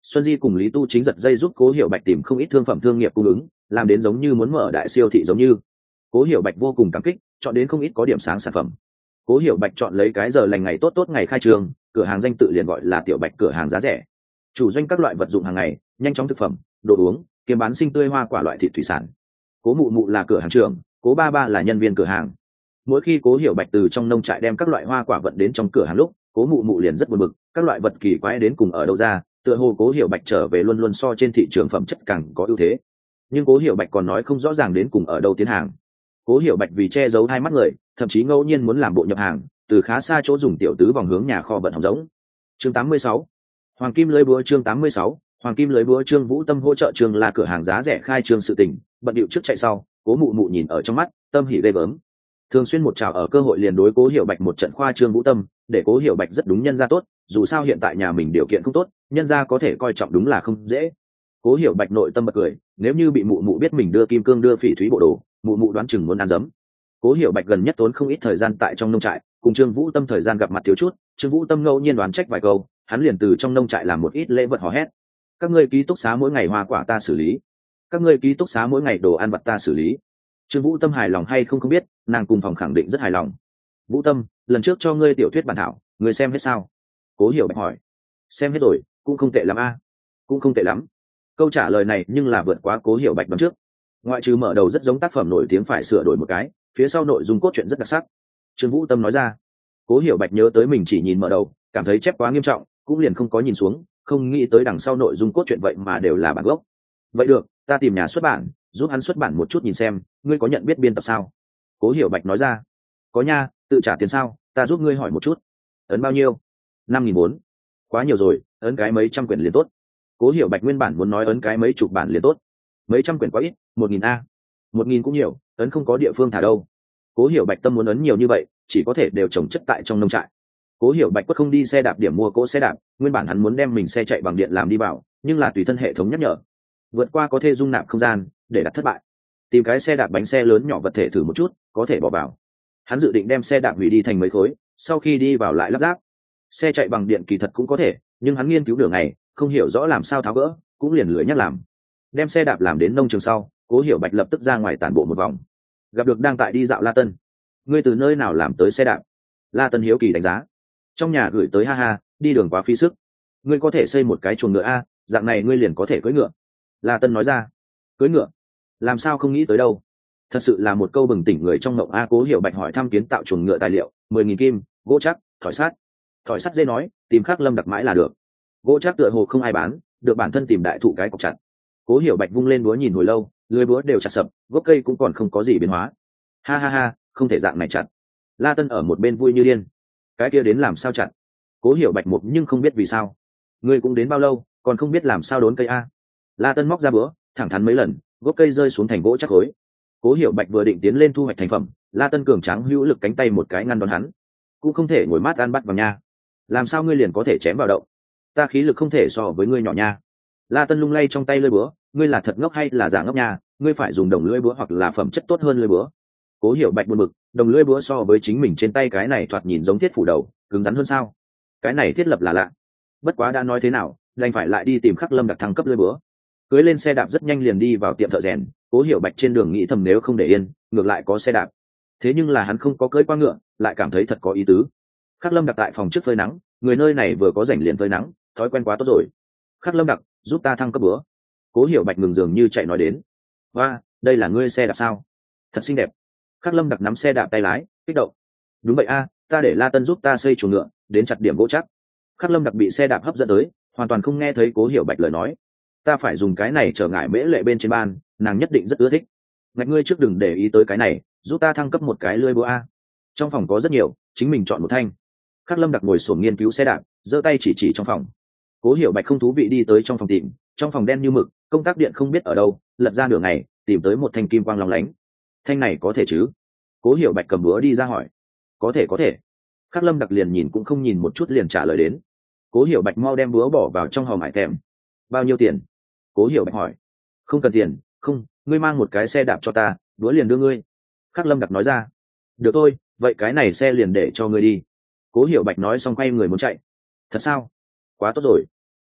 Xuân Di cùng Lý Tu chính giật dây giúp Cố Hiểu Bạch tìm không ít thương phẩm thương nghiệp cung ứng, làm đến giống như muốn mở đại siêu thị giống như. Cố Hiểu Bạch vô cùng cảm kích, chọn đến không ít có điểm sáng sản phẩm. Cố Hiểu Bạch chọn lấy cái giờ lành ngày tốt tốt ngày khai trương, cửa hàng danh tự liền gọi là Tiểu Bạch cửa hàng giá rẻ. Chủ doanh các loại vật dụng hàng ngày, nhanh chóng thực phẩm, đồ uống, kiếm bán sinh tươi hoa quả loại thịt thủy sản. Cố Mụ Mụ là cửa hàng trưởng, Cố Ba Ba là nhân viên cửa hàng. Mỗi khi Cố Hiểu Bạch từ trong nông trại đem các loại hoa quả vận đến trong cửa hàng lúc, Cố Mụ Mụ liền rất buồn bực, các loại vật kỳ quái đến cùng ở đâu ra, tựa hồ Cố Hiểu Bạch trở về luôn luôn so trên thị trường phẩm chất càng có ưu thế. Nhưng Cố Hiểu Bạch còn nói không rõ ràng đến cùng ở đâu tiến hàng. Cố Hiểu Bạch vì che giấu hai mắt người, thậm chí ngẫu nhiên muốn làm bộ nhập hàng, từ khá xa chỗ dùng tiểu tứ vòng hướng nhà kho vận hỏng giống. Chương tám mươi sáu, Hoàng Kim lưới búa. Chương tám mươi sáu, Hoàng Kim lưới búa. Trương Vũ Tâm hỗ trợ Trương là cửa hàng giá rẻ khai trương sự tình, bận điệu trước chạy sau. Cố Mụ Mụ nhìn ở trong mắt, tâm hỉ ghê gớm. Thường xuyên một trào ở cơ hội liền đối Cố Hiểu Bạch một trận khoa Trương Vũ Tâm, để Cố Hiểu Bạch rất đúng nhân gia tốt, dù sao hiện tại nhà mình điều kiện không tốt, nhân gia có thể coi trọng đúng là không dễ. Cố Hiểu Bạch nội tâm bật cười, nếu như bị Mụ Mụ biết mình đưa kim cương đưa phỉ thúy bộ đồ, Mụ Mụ đoán chừng muốn ăn dấm. Cố Hiểu Bạch gần nhất tốn không ít thời gian tại trong nông trại, cùng Trương Vũ Tâm thời gian gặp mặt thiếu chút, Trương Vũ Tâm ngẫu nhiên đoán trách vài câu, hắn liền từ trong nông trại làm một ít lễ vật hò hét. Các ngươi ký túc xá mỗi ngày hoa quả ta xử lý, các ngươi ký túc xá mỗi ngày đồ ăn vặt ta xử lý. Trương Vũ Tâm hài lòng hay không không biết, nàng cùng phòng khẳng định rất hài lòng. Vũ Tâm, lần trước cho ngươi tiểu thuyết bản thảo, ngươi xem hết sao? Cố Hiểu Bạch hỏi. Xem hết rồi, cũng không tệ lắm a. Cũng không tệ lắm. Câu trả lời này nhưng là vượt quá Cố Hiểu Bạch đoán trước. Ngoại trừ mở đầu rất giống tác phẩm nổi tiếng phải sửa đổi một cái, phía sau nội dung cốt truyện rất đặc sắc. Trương Vũ Tâm nói ra. Cố Hiểu Bạch nhớ tới mình chỉ nhìn mở đầu, cảm thấy chép quá nghiêm trọng, cũng liền không có nhìn xuống, không nghĩ tới đằng sau nội dung cốt truyện vậy mà đều là bản gốc. Vậy được, ta tìm nhà xuất bản, giúp hắn xuất bản một chút nhìn xem, ngươi có nhận biết biên tập sao? Cố Hiểu Bạch nói ra. Có nha, tự trả tiền sao? Ta giúp ngươi hỏi một chút. Ấn bao nhiêu? Năm nghìn bốn. Quá nhiều rồi, ấn cái mấy trăm quyển liền tốt. Cố Hiểu Bạch nguyên bản muốn nói ấn cái mấy chục bản liền tốt. Mấy trăm quyển quá ít, một nghìn a. Một nghìn cũng nhiều, ấn không có địa phương thả đâu. Cố Hiểu Bạch tâm muốn ấn nhiều như vậy, chỉ có thể đều trồng chất tại trong nông trại. Cố Hiểu Bạch quất không đi xe đạp điểm mua cỗ xe đạp, nguyên bản hắn muốn đem mình xe chạy bằng điện làm đi bảo, nhưng là tùy thân hệ thống nhắc nhở, vượt qua có thể dung nạp không gian, để đặt thất bại. Tìm cái xe đạp bánh xe lớn nhỏ vật thể thử một chút, có thể bỏ vào. Hắn dự định đem xe đạp hủy đi thành mấy khối, sau khi đi vào lại lắp ráp. Xe chạy bằng điện kỳ thật cũng có thể, nhưng hắn nghiên cứu đường này, không hiểu rõ làm sao tháo gỡ, cũng liền lười nhắc làm. Đem xe đạp làm đến nông trường sau, Cố Hiểu Bạch lập tức ra ngoài tản bộ một vòng. Gặp được đang tại đi dạo La Tân. Ngươi từ nơi nào làm tới xe đạp? La Tân hiếu kỳ đánh giá. Trong nhà gửi tới, ha ha, đi đường quá phí sức. Ngươi có thể xây một cái chuồng ngựa a, dạng này ngươi liền có thể cưỡi ngựa. La Tân nói ra. Cưỡi ngựa? Làm sao không nghĩ tới đâu? Thật sự là một câu bừng tỉnh người trong mộng a. Cố Hiểu Bạch hỏi thăm kiến tạo chuồng ngựa tài liệu, mười nghìn kim, gỗ chắc, thỏi sắt. Thỏi sắt dễ nói, tìm Khắc Lâm Đặc mãi là được. Gỗ chắc tựa hồ không ai bán, được bản thân tìm đại thụ cái cọc chặt. Cố Hiểu Bạch vung lên búa nhìn hồi lâu, lưới búa đều chặt sập, gốc cây cũng còn không có gì biến hóa. Ha ha ha, không thể dạng này chặt. La Tân ở một bên vui như điên. Cái kia đến làm sao chặt? Cố Hiểu Bạch một nhưng không biết vì sao. Ngươi cũng đến bao lâu, còn không biết làm sao đốn cây a? La Tân móc ra búa, thẳng thắn mấy lần, gốc cây rơi xuống thành gỗ chắc khối. Cố Hiểu Bạch vừa định tiến lên thu hoạch thành phẩm, La Tân cường tráng hữu lực cánh tay một cái ngăn đón hắn. Cũng không thể ngồi mát ăn bắt vào nha. Làm sao ngươi liền có thể chém vào đậu? Ta khí lực không thể so với ngươi nhỏ nha. La Tân lung lay trong tay lưỡi búa, ngươi là thật ngốc hay là giả ngốc nha? Ngươi phải dùng đồng lưỡi búa hoặc là phẩm chất tốt hơn lưỡi búa. Cố Hiểu Bạch buồn bực, đồng lưỡi búa so với chính mình trên tay cái này thoạt nhìn giống thiết phủ đầu, cứng rắn hơn sao? Cái này thiết lập là lạ. Bất quá đã nói thế nào, đành phải lại đi tìm Khắc Lâm Đặc thăng cấp lưỡi búa. Cưới lên xe đạp rất nhanh liền đi vào tiệm thợ rèn. Cố Hiểu Bạch trên đường nghĩ thầm nếu không để yên, ngược lại có xe đạp. Thế nhưng là hắn không có cưỡi qua ngựa, lại cảm thấy thật có ý tứ. Khắc Lâm Đặc tại phòng trước phơi nắng, người nơi này vừa có rảnh liền phơi nắng, thói quen quá tốt rồi. Khắc Lâm Đặc, giúp ta thăng cấp búa. Cố Hiểu Bạch ngừng dường như chạy nói đến. Và, đây là ngươi xe đạp sao? Thật xinh đẹp. Khắc Lâm Đặc nắm xe đạp tay lái, kích động. Đúng vậy a, ta để La Tân giúp ta xây chuồng ngựa, đến chặt điểm gỗ chắc. Khắc Lâm Đặc bị xe đạp hấp dẫn tới, hoàn toàn không nghe thấy Cố Hiểu Bạch lời nói. Ta phải dùng cái này trở ngại Mễ Lệ bên trên ban, nàng nhất định rất ưa thích. Ngạch ngươi trước đừng để ý tới cái này, giúp ta thăng cấp một cái lưỡi búa a. Trong phòng có rất nhiều, chính mình chọn một thanh. Khắc Lâm Đặc ngồi xổm nghiên cứu xe đạp, giơ tay chỉ chỉ trong phòng. Cố Hiểu Bạch không thú vị đi tới trong phòng tìm, trong phòng đen như mực, công tắc điện không biết ở đâu, lật ra nửa ngày, tìm tới một thanh kim quang lóng lánh. Thanh này có thể chứ? Cố Hiểu Bạch cầm búa đi ra hỏi. Có thể có thể. Khắc Lâm Đặc liền nhìn cũng không nhìn một chút liền trả lời đến. Cố Hiểu Bạch mau đem búa bỏ vào trong hòm hải thèm. Bao nhiêu tiền? Cố Hiểu Bạch hỏi. Không cần tiền, không, ngươi mang một cái xe đạp cho ta, búa liền đưa ngươi. Khắc Lâm Đặc nói ra. Được thôi, vậy cái này xe liền để cho ngươi đi. Cố Hiểu Bạch nói xong quay người muốn chạy. Thật sao? Quá tốt rồi.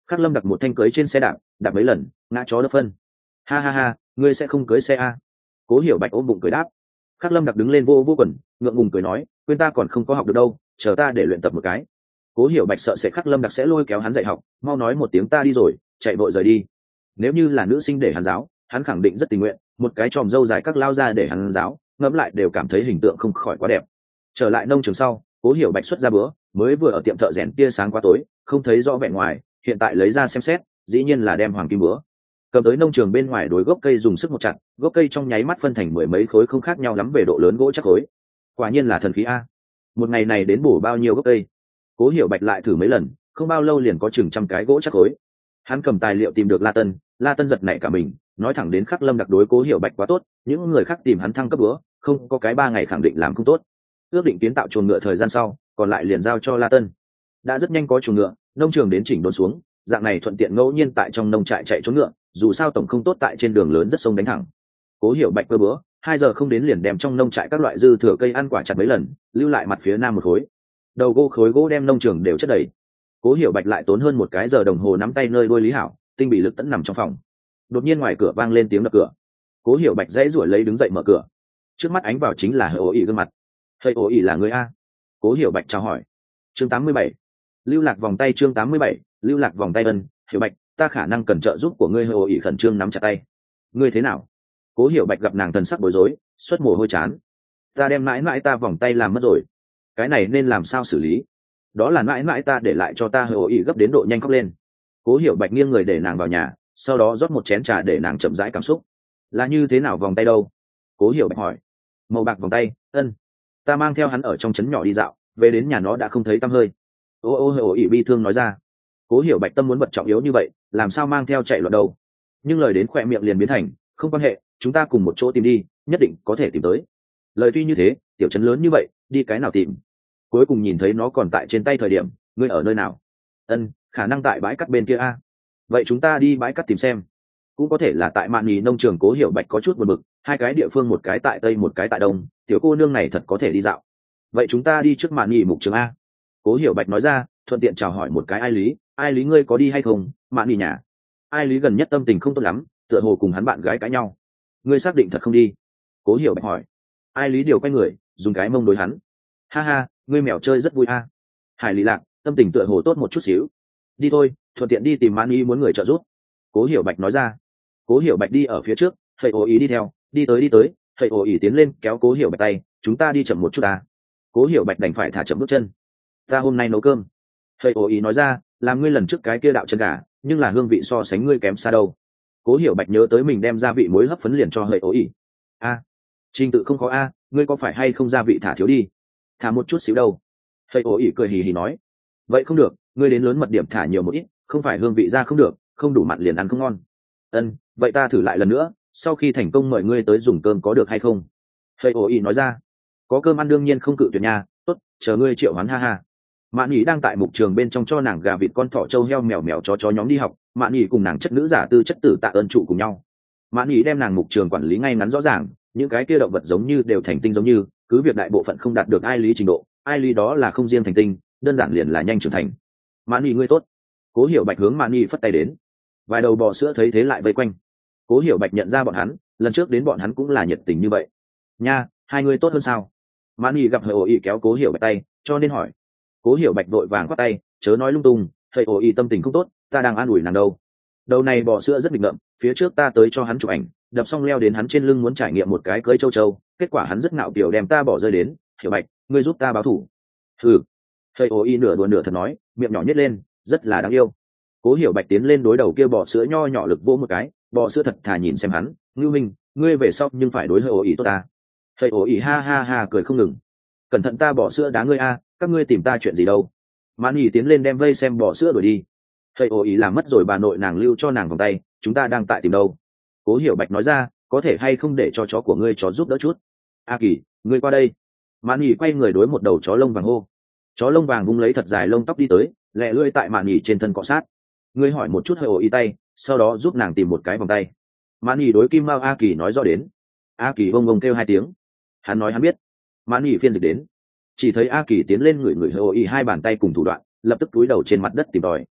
Khắc Lâm đặt một thanh cưới trên xe đạp, đạp mấy lần, ngã chó đỡ phân. Ha ha ha, ngươi sẽ không cưới xe a? Cố Hiểu Bạch ôm bụng cười đáp. Khắc Lâm đặc đứng lên vô vô quần, ngượng ngùng cười nói, quên ta còn không có học được đâu, chờ ta để luyện tập một cái. Cố Hiểu Bạch sợ sẽ Khắc Lâm đặc sẽ lôi kéo hắn dạy học, mau nói một tiếng ta đi rồi, chạy vội rời đi. Nếu như là nữ sinh để hắn giáo, hắn khẳng định rất tình nguyện, một cái chòm râu dài các lao ra để hắn giáo, ngẫm lại đều cảm thấy hình tượng không khỏi quá đẹp. Trở lại nông trường sau, Cố Hiểu Bạch xuất ra bữa, mới vừa ở tiệm thợ rèn tia sáng quá tối, không thấy rõ vẻ ngoài, hiện tại lấy ra xem xét, dĩ nhiên là đem hoàng kim bữa. Cầm tới nông trường bên ngoài đối gốc cây dùng sức một chặt, gốc cây trong nháy mắt phân thành mười mấy khối không khác nhau lắm về độ lớn gỗ chắc khối. Quả nhiên là thần khí a. Một ngày này đến bổ bao nhiêu gốc cây? Cố Hiểu Bạch lại thử mấy lần, không bao lâu liền có chừng trăm cái gỗ chắc khối. Hắn cầm tài liệu tìm được La Tân, La Tân giật nảy cả mình, nói thẳng đến Khắc Lâm đặc đối Cố Hiểu Bạch quá tốt, những người khác tìm hắn thăng cấp bữa, không có cái ba ngày khẳng định làm không tốt. Ước định kiến tạo chuồng ngựa thời gian sau, còn lại liền giao cho La Tân. Đã rất nhanh có chuồng ngựa, nông trường đến chỉnh đốn xuống, dạng này thuận tiện ngẫu nhiên tại trong nông trại chạy trốn ngựa, dù sao tổng không tốt tại trên đường lớn rất sông đánh thẳng. Cố Hiểu Bạch cơ bữa, hai giờ không đến liền đem trong nông trại các loại dư thừa cây ăn quả chặt mấy lần, lưu lại mặt phía nam một khối. Đầu gỗ khối gỗ đem nông trường đều chất đầy. Cố Hiểu Bạch lại tốn hơn một cái giờ đồng hồ nắm tay nơi đôi Lý Hảo, tinh bị lực tẫn nằm trong phòng. Đột nhiên ngoài cửa vang lên tiếng đập cửa. Cố Hiểu Bạch dãy rủi lấy đứng dậy mở cửa. Trước mắt ánh vào chính là Hơi Ố ỉ gương mặt. Hơi Ố ỉ là người a? Cố Hiểu Bạch chào hỏi. Chương tám mươi bảy. Lưu lạc vòng tay chương tám mươi bảy, lưu lạc vòng tay ân, Hiểu Bạch, ta khả năng cần trợ giúp của ngươi. Hơi Ố ỉ khẩn trương nắm chặt tay. Ngươi thế nào? Cố Hiểu Bạch gặp nàng thần sắc bối rối, xuất mồ hôi chán. Ta đem mãi mãi ta vòng tay làm mất rồi. Cái này nên làm sao xử lý? Đó là mãi mãi ta để lại cho ta. Hơi Ố ỉ gấp đến độ nhanh khóc lên. Cố Hiểu Bạch nghiêng người để nàng vào nhà, sau đó rót một chén trà để nàng chậm rãi cảm xúc. Là như thế nào vòng tay đâu? Cố Hiểu Bạch hỏi. Màu bạc vòng tay, ân. Ta mang theo hắn ở trong trấn nhỏ đi dạo, về đến nhà nó đã không thấy tăm hơi. Ô ô Hơi Ố ỉ bi thương nói ra. Cố Hiểu Bạch tâm muốn vật trọng yếu như vậy, làm sao mang theo chạy loạn đâu? Nhưng lời đến khỏe miệng liền biến thành, không quan hệ, chúng ta cùng một chỗ tìm đi, nhất định có thể tìm tới. Lời tuy như thế, tiểu trấn lớn như vậy, đi cái nào tìm? Cuối cùng nhìn thấy nó còn tại trên tay thời điểm, ngươi ở nơi nào? Ân, khả năng tại bãi cắt bên kia a. Vậy chúng ta đi bãi cắt tìm xem. Cũng có thể là tại mạn nhì nông trường. Cố Hiểu Bạch có chút buồn bực, hai cái địa phương một cái tại tây một cái tại đông, tiểu cô nương này thật có thể đi dạo. Vậy chúng ta đi trước mạn nhì mục trường a. Cố Hiểu Bạch nói ra, thuận tiện chào hỏi một cái ai lý, ai lý ngươi có đi hay không? Mạn nhì nhà. Ai lý gần nhất tâm tình không tốt lắm, tựa hồ cùng hắn bạn gái cãi nhau. Ngươi xác định thật không đi? Cố Hiểu Bạch hỏi. Ai lý điều quay người, dùng cái mông đối hắn. Ha ha, ngươi mèo chơi rất vui a. Hải lý lạc, tâm tình tựa hồ tốt một chút xíu. Đi thôi, thuận tiện đi tìm mạn nhì muốn người trợ giúp. Cố Hiểu Bạch nói ra. Cố Hiểu Bạch đi ở phía trước, Hơi Ố ỉ đi theo, đi tới đi tới, Hơi Ố ỉ tiến lên kéo Cố Hiểu Bạch tay, chúng ta đi chậm một chút ta. Cố Hiểu Bạch đành phải thả chậm bước chân. Ta hôm nay nấu cơm. Hơi Ố ỉ nói ra, làm ngươi lần trước cái kia đạo chân gà, nhưng là hương vị so sánh ngươi kém xa đâu. Cố Hiểu Bạch nhớ tới mình đem gia vị muối hấp phấn liền cho Hơi Ố ỉ. A, trình tự không khó a, ngươi có phải hay không gia vị thả thiếu đi? Thả một chút xíu đâu. Hơi Ố ỉ cười hì hì nói. Vậy không được, ngươi đến lớn mật điểm thả nhiều một ít, không phải hương vị ra không được, không đủ mặn liền ăn không ngon. Ân, vậy ta thử lại lần nữa, sau khi thành công mời ngươi tới dùng cơm có được hay không? Hơi Ố ỉ nói ra. Có cơm ăn đương nhiên không cự tuyệt nha, tốt, chờ ngươi triệu hoán ha ha. Mạn nhì đang tại mục trường bên trong cho nàng gà vịt con thỏ trâu heo mèo mèo chó chó nhóm đi học, Mạn nhì cùng nàng chất nữ giả tư chất tử tạ ơn trụ cùng nhau. Mạn nhì đem nàng mục trường quản lý ngay ngắn rõ ràng, những cái kia động vật giống như đều thành tinh giống như, cứ việc đại bộ phận không đạt được ai lý trình độ, ai lý đó là không riêng thành tinh, đơn giản liền là nhanh trưởng thành. Mạn nhì ngươi tốt. Cố Hiểu Bạch hướng Mạn nhì phất tay đến. Vài đầu bò sữa thấy thế lại vây quanh. Cố Hiểu Bạch nhận ra bọn hắn, lần trước đến bọn hắn cũng là nhiệt tình như vậy. Nha, hai người tốt hơn sao? Mạn nhì gặp Hơi Ố ỉ kéo Cố Hiểu Bạch tay, cho nên hỏi. Cố Hiểu Bạch vội vàng khoát tay, chớ nói lung tung, Hơi Ố ỉ tâm tình không tốt, ta đang an ủi nàng đâu. Đầu này bò sữa rất nghịch ngợm, phía trước ta tới cho hắn chụp ảnh, đập xong leo đến hắn trên lưng muốn trải nghiệm một cái cưỡi châu châu, kết quả hắn rất ngạo kiểu đem ta bỏ rơi đến. Hiểu Bạch, ngươi giúp ta báo thủ. Ừ. Hơi Ố ỉ nửa đùa nửa thật nói, miệng nhỏ nhếch lên, rất là đáng yêu. Cố Hiểu Bạch tiến lên đối đầu kia bò sữa nho nhỏ lực vỗ một cái, bò sữa thật thà nhìn xem hắn, Ngưu Minh, ngươi về sau nhưng phải đối Hơi Ố ỉ tốt ta. Hơi Ố ỉ ha ha ha cười không ngừng. Cẩn thận ta bò sữa đá ngươi a, các ngươi tìm ta chuyện gì đâu? Mạn nhì tiến lên đem vây xem bò sữa đuổi đi. Hơi Ố ỉ làm mất rồi bà nội nàng lưu cho nàng vòng tay, chúng ta đang tại tìm đâu? Cố Hiểu Bạch nói ra, có thể hay không để cho chó của ngươi chó giúp đỡ chút? A Kỳ, ngươi qua đây. Mạn nhì quay người đối một đầu chó lông vàng hô. Chó lông vàng vung lấy thật dài lông tóc đi tới, lẹ lưỡi tại Mạn nhì trên thân cọ sát. Ngươi hỏi một chút Hơi Ố ỉ tay, sau đó giúp nàng tìm một cái vòng tay. Mạn nhì đối Kim Mao A Kỳ nói rõ đến. A Kỳ vông vông kêu hai tiếng. Hắn nói hắn biết. Mạn nhì phiên dịch đến. Chỉ thấy A Kỳ tiến lên người người Hơi Ố ỉ hai bàn tay cùng thủ đoạn, lập tức cúi đầu trên mặt đất tìm tòi.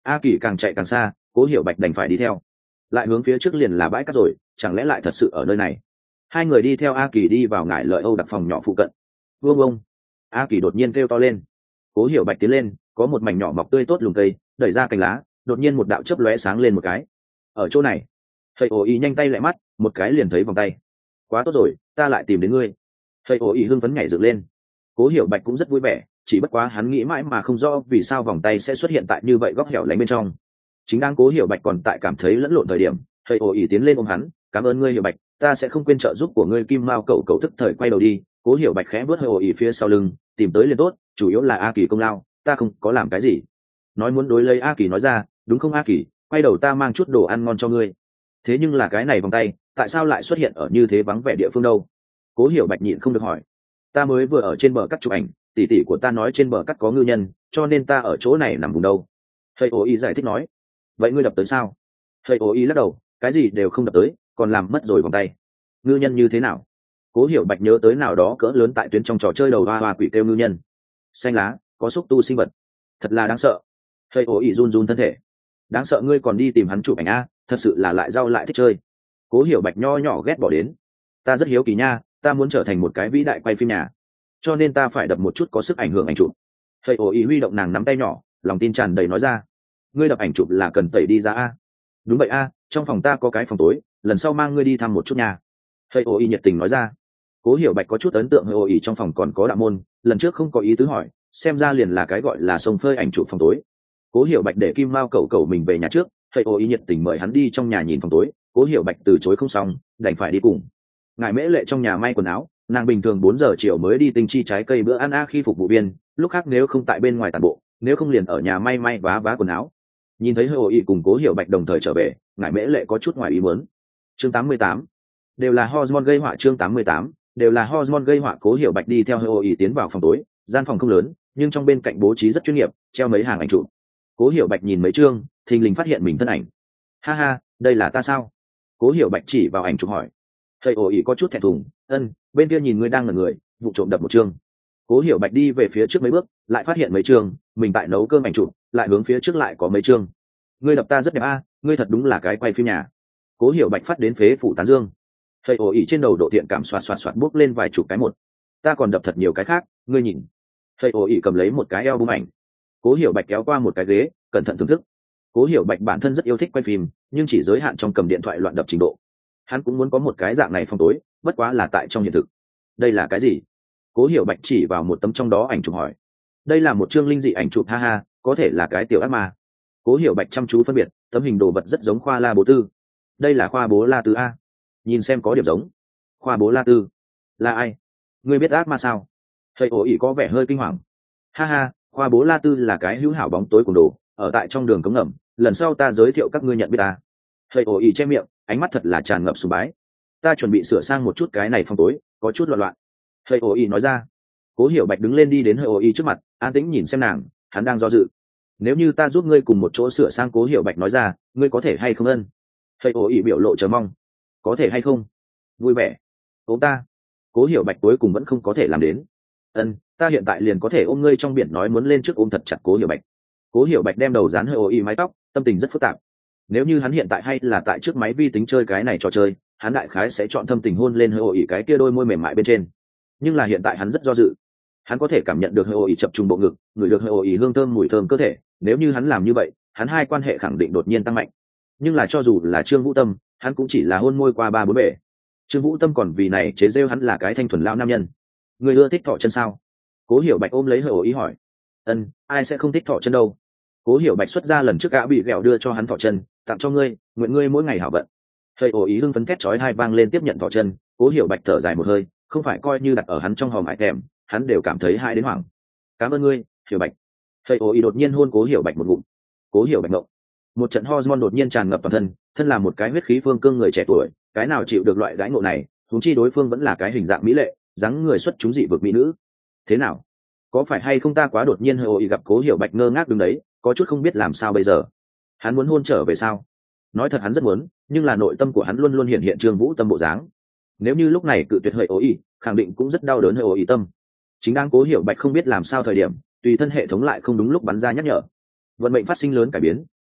A Kỳ càng chạy càng xa, Cố Hiểu Bạch đành phải đi theo. Lại hướng phía trước liền là bãi cát rồi, chẳng lẽ lại thật sự ở nơi này? Hai người đi theo A Kỳ đi vào ngải lợi Âu đặc phòng nhỏ phụ cận. Vương ông! A Kỳ đột nhiên kêu to lên. Cố Hiểu Bạch tiến lên, có một mảnh nhỏ mọc tươi tốt lùm cây, đẩy ra cành lá, đột nhiên một đạo chớp lóe sáng lên một cái. Ở chỗ này, thầy ổ ý nhanh tay lại mắt, một cái liền thấy vòng tay. Quá tốt rồi, ta lại tìm đến ngươi. Thầy ổ ý hưng phấn nhảy dựng lên. Cố Hiểu Bạch cũng rất vui vẻ, chỉ bất quá hắn nghĩ mãi mà không rõ vì sao vòng tay sẽ xuất hiện tại như vậy góc hẻo lánh bên trong. Chính đang Cố Hiểu Bạch còn tại cảm thấy lẫn lộn thời điểm, thầy ổ ý tiến lên ôm hắn, cảm ơn ngươi Hiểu Bạch, ta sẽ không quên trợ giúp của ngươi. Kim Mao cậu cậu tức thời quay đầu đi. Cố Hiểu Bạch khẽ vớt hơi ổ ý phía sau lưng, tìm tới liền tốt, chủ yếu là A Kỳ công lao, ta không có làm cái gì. Nói muốn đối lấy A Kỳ nói ra, đúng không A Kỳ, quay đầu ta mang chút đồ ăn ngon cho ngươi. Thế nhưng là cái này vòng tay, tại sao lại xuất hiện ở như thế vắng vẻ địa phương đâu? Cố Hiểu Bạch nhịn không được hỏi. Ta mới vừa ở trên bờ cắt chụp ảnh, tỷ tỷ của ta nói trên bờ cắt có ngư nhân, cho nên ta ở chỗ này nằm vùng đâu. Thầy ổ ý giải thích nói. Vậy ngươi đập tới sao? Thầy ổ ý lắc đầu, cái gì đều không đập tới, còn làm mất rồi vòng tay. Ngư nhân như thế nào? Cố Hiểu Bạch nhớ tới nào đó cỡ lớn tại tuyến trong trò chơi đầu hoa hoa quỷ kêu ngư nhân. Xanh lá, có xúc tu sinh vật, thật là đáng sợ. Thầy ổ ý run run thân thể. Đáng sợ ngươi còn đi tìm hắn chụp ảnh a, thật sự là lại rau lại thích chơi. Cố Hiểu Bạch nho nhỏ ghét bỏ đến. Ta rất hiếu kỳ nha, ta muốn trở thành một cái vĩ đại quay phim nhà, cho nên ta phải đập một chút có sức ảnh hưởng ảnh chụp. Thầy ổ ý huy động nàng nắm tay nhỏ, lòng tin tràn đầy nói ra. Ngươi đập ảnh chụp là cần tẩy đi ra a? Đúng vậy a, trong phòng ta có cái phòng tối, lần sau mang ngươi đi thăm một chút nhà. Thầy ổ ý nhiệt tình nói ra. Cố Hiểu Bạch có chút ấn tượng hơi ổ ý trong phòng còn có đạo môn, lần trước không có ý tứ hỏi, xem ra liền là cái gọi là sông phơi ảnh chụp phòng tối. Cố Hiểu Bạch để Kim Mao cậu cậu mình về nhà trước, thầy ổ ý nhiệt tình mời hắn đi trong nhà nhìn phòng tối. Cố Hiểu Bạch từ chối không xong, đành phải đi cùng. Ngài Mễ Lệ trong nhà may quần áo, nàng bình thường bốn giờ chiều mới đi tinh chi trái cây bữa ăn a khi phục vụ viên, lúc khác nếu không tại bên ngoài tàn bộ, nếu không liền ở nhà may may vá vá quần áo. Nhìn thấy hơi ổ ý cùng Cố Hiểu Bạch đồng thời trở về, Ngài Mễ Lệ có chút ngoài ý muốn. Chương tám mươi tám, đều là hormone gây họa. Chương tám mươi tám, đều là hormone gây họa. Cố Hiểu Bạch đi theo hơi ổ ý tiến vào phòng tối, gian phòng không lớn, nhưng trong bên cạnh bố trí rất chuyên nghiệp, treo mấy hàng ảnh chụp. Cố Hiểu Bạch nhìn mấy chương, thình lình phát hiện mình thân ảnh. Ha ha, đây là ta sao? Cố Hiểu Bạch chỉ vào ảnh chụp hỏi. Thầy ổ ý có chút thẹn thùng, ân, bên kia nhìn ngươi đang ngẩn người, vụ trộm đập một chương. Cố Hiểu Bạch đi về phía trước mấy bước, lại phát hiện mấy chương, mình tại nấu cơm ảnh chụp, lại hướng phía trước lại có mấy chương. Ngươi đập ta rất đẹp a, ngươi thật đúng là cái quay phim nhà. Cố Hiểu Bạch phát đến phế phủ tán dương. Thầy ổ ý trên đầu độ thiện cảm xoạt xoạt xoạt bước lên vài chục cái một. Ta còn đập thật nhiều cái khác, ngươi nhìn. Thầy ổ ý cầm lấy một cái album ảnh. Cố Hiểu Bạch kéo qua một cái ghế, cẩn thận thưởng thức. Cố Hiểu Bạch bản thân rất yêu thích quay phim, nhưng chỉ giới hạn trong cầm điện thoại loạn đập trình độ. Hắn cũng muốn có một cái dạng này phòng tối, bất quá là tại trong hiện thực. Đây là cái gì? Cố Hiểu Bạch chỉ vào một tấm trong đó ảnh chụp hỏi. Đây là một chương linh dị ảnh chụp, ha ha, có thể là cái tiểu ác ma. Cố Hiểu Bạch chăm chú phân biệt, tấm hình đồ vật rất giống Khoa La Bố Tư. Đây là Khoa Bố La Tư a. Nhìn xem có điểm giống. Khoa Bố La Tư là ai? Ngươi biết ác ma sao? Thầy ổ ỉ có vẻ hơi kinh hoàng. Ha ha, Khoa Bố La Tư là cái hữu hảo bóng tối cùng đồ, ở tại trong đường cống ngầm, lần sau ta giới thiệu các ngươi nhận biết ta. Thầy ổ ỉ che miệng, ánh mắt thật là tràn ngập sùng bái. Ta chuẩn bị sửa sang một chút cái này phòng tối, có chút loạn loạn. Thầy ổ ỉ nói ra. Cố Hiểu Bạch đứng lên đi đến hơi ổ ỉ trước mặt, an tĩnh nhìn xem nàng, hắn đang do dự. Nếu như ta giúp ngươi cùng một chỗ sửa sang, Cố Hiểu Bạch nói ra, ngươi có thể hay không ân? Thầy ổ ỉ biểu lộ chờ mong. Có thể hay không? Vui vẻ. Ôm ta. Cố Hiểu Bạch cuối cùng vẫn không có thể làm đến. Ân, ta hiện tại liền có thể ôm ngươi trong biển, nói muốn lên trước ôm thật chặt Cố Hiểu Bạch. Cố Hiểu Bạch đem đầu dán hơi ổ ỉ mái tóc, tâm tình rất phức tạp. Nếu như hắn hiện tại hay là tại trước máy vi tính chơi cái này trò chơi, hắn đại khái sẽ chọn thâm tình hôn lên hơi ổ ỉ cái kia đôi môi mềm mại bên trên. Nhưng là hiện tại hắn rất do dự. Hắn có thể cảm nhận được hơi ổ ỉ chập trùng bộ ngực, ngửi được hơi ổ ỉ hương thơm mùi thơm cơ thể. Nếu như hắn làm như vậy, hắn hai quan hệ khẳng định đột nhiên tăng mạnh. Nhưng là cho dù là Trương Vũ Tâm, hắn cũng chỉ là hôn môi qua ba bốn bể. Trương Vũ Tâm còn vì này chế rêu hắn là cái thanh thuần lão nam nhân. Người ưa thích thọ chân sao? Cố Hiểu Bạch ôm lấy hơi ổ ỉ hỏi. Ân, ai sẽ không thích thọ chân đâu? Cố Hiểu Bạch xuất ra lần trước gã bị ghẹo đưa cho hắn thọ chân, tặng cho ngươi, nguyện ngươi mỗi ngày hảo vận. Hơi ổ ý hưng phấn thét chói hai vang lên tiếp nhận thọ chân. Cố Hiểu Bạch thở dài một hơi, không phải coi như đặt ở hắn trong hòm hải thèm, hắn đều cảm thấy hai đến hoảng. Cảm ơn ngươi, Hiểu Bạch. Hơi ổ ý đột nhiên hôn Cố Hiểu Bạch một ngụm. Cố Hiểu Bạch ngộng. Một trận hormone đột nhiên tràn ngập toàn thân, thân là một cái huyết khí phương cương người trẻ tuổi, cái nào chịu được loại đãi ngộ này, huống chi đối phương vẫn là cái hình dạng mỹ lệ, dáng người xuất chúng dị vực mỹ nữ. Thế nào? Có phải hay không ta quá đột nhiên? Hơi ổ ý gặp Cố Hiểu Bạch ngơ ngác đứng đấy, có chút không biết làm sao bây giờ. Hắn muốn hôn trở về sao? Nói thật hắn rất muốn, nhưng là nội tâm của hắn luôn luôn hiện hiện Trương Vũ Tâm bộ dáng. Nếu như lúc này cự tuyệt hơi ổ ý, khẳng định cũng rất đau đớn hơi ổ ý tâm. Chính đang Cố Hiểu Bạch không biết làm sao thời điểm, tùy thân hệ thống lại không đúng lúc bắn ra nhắc nhở. Vận mệnh phát sinh lớn cải biến,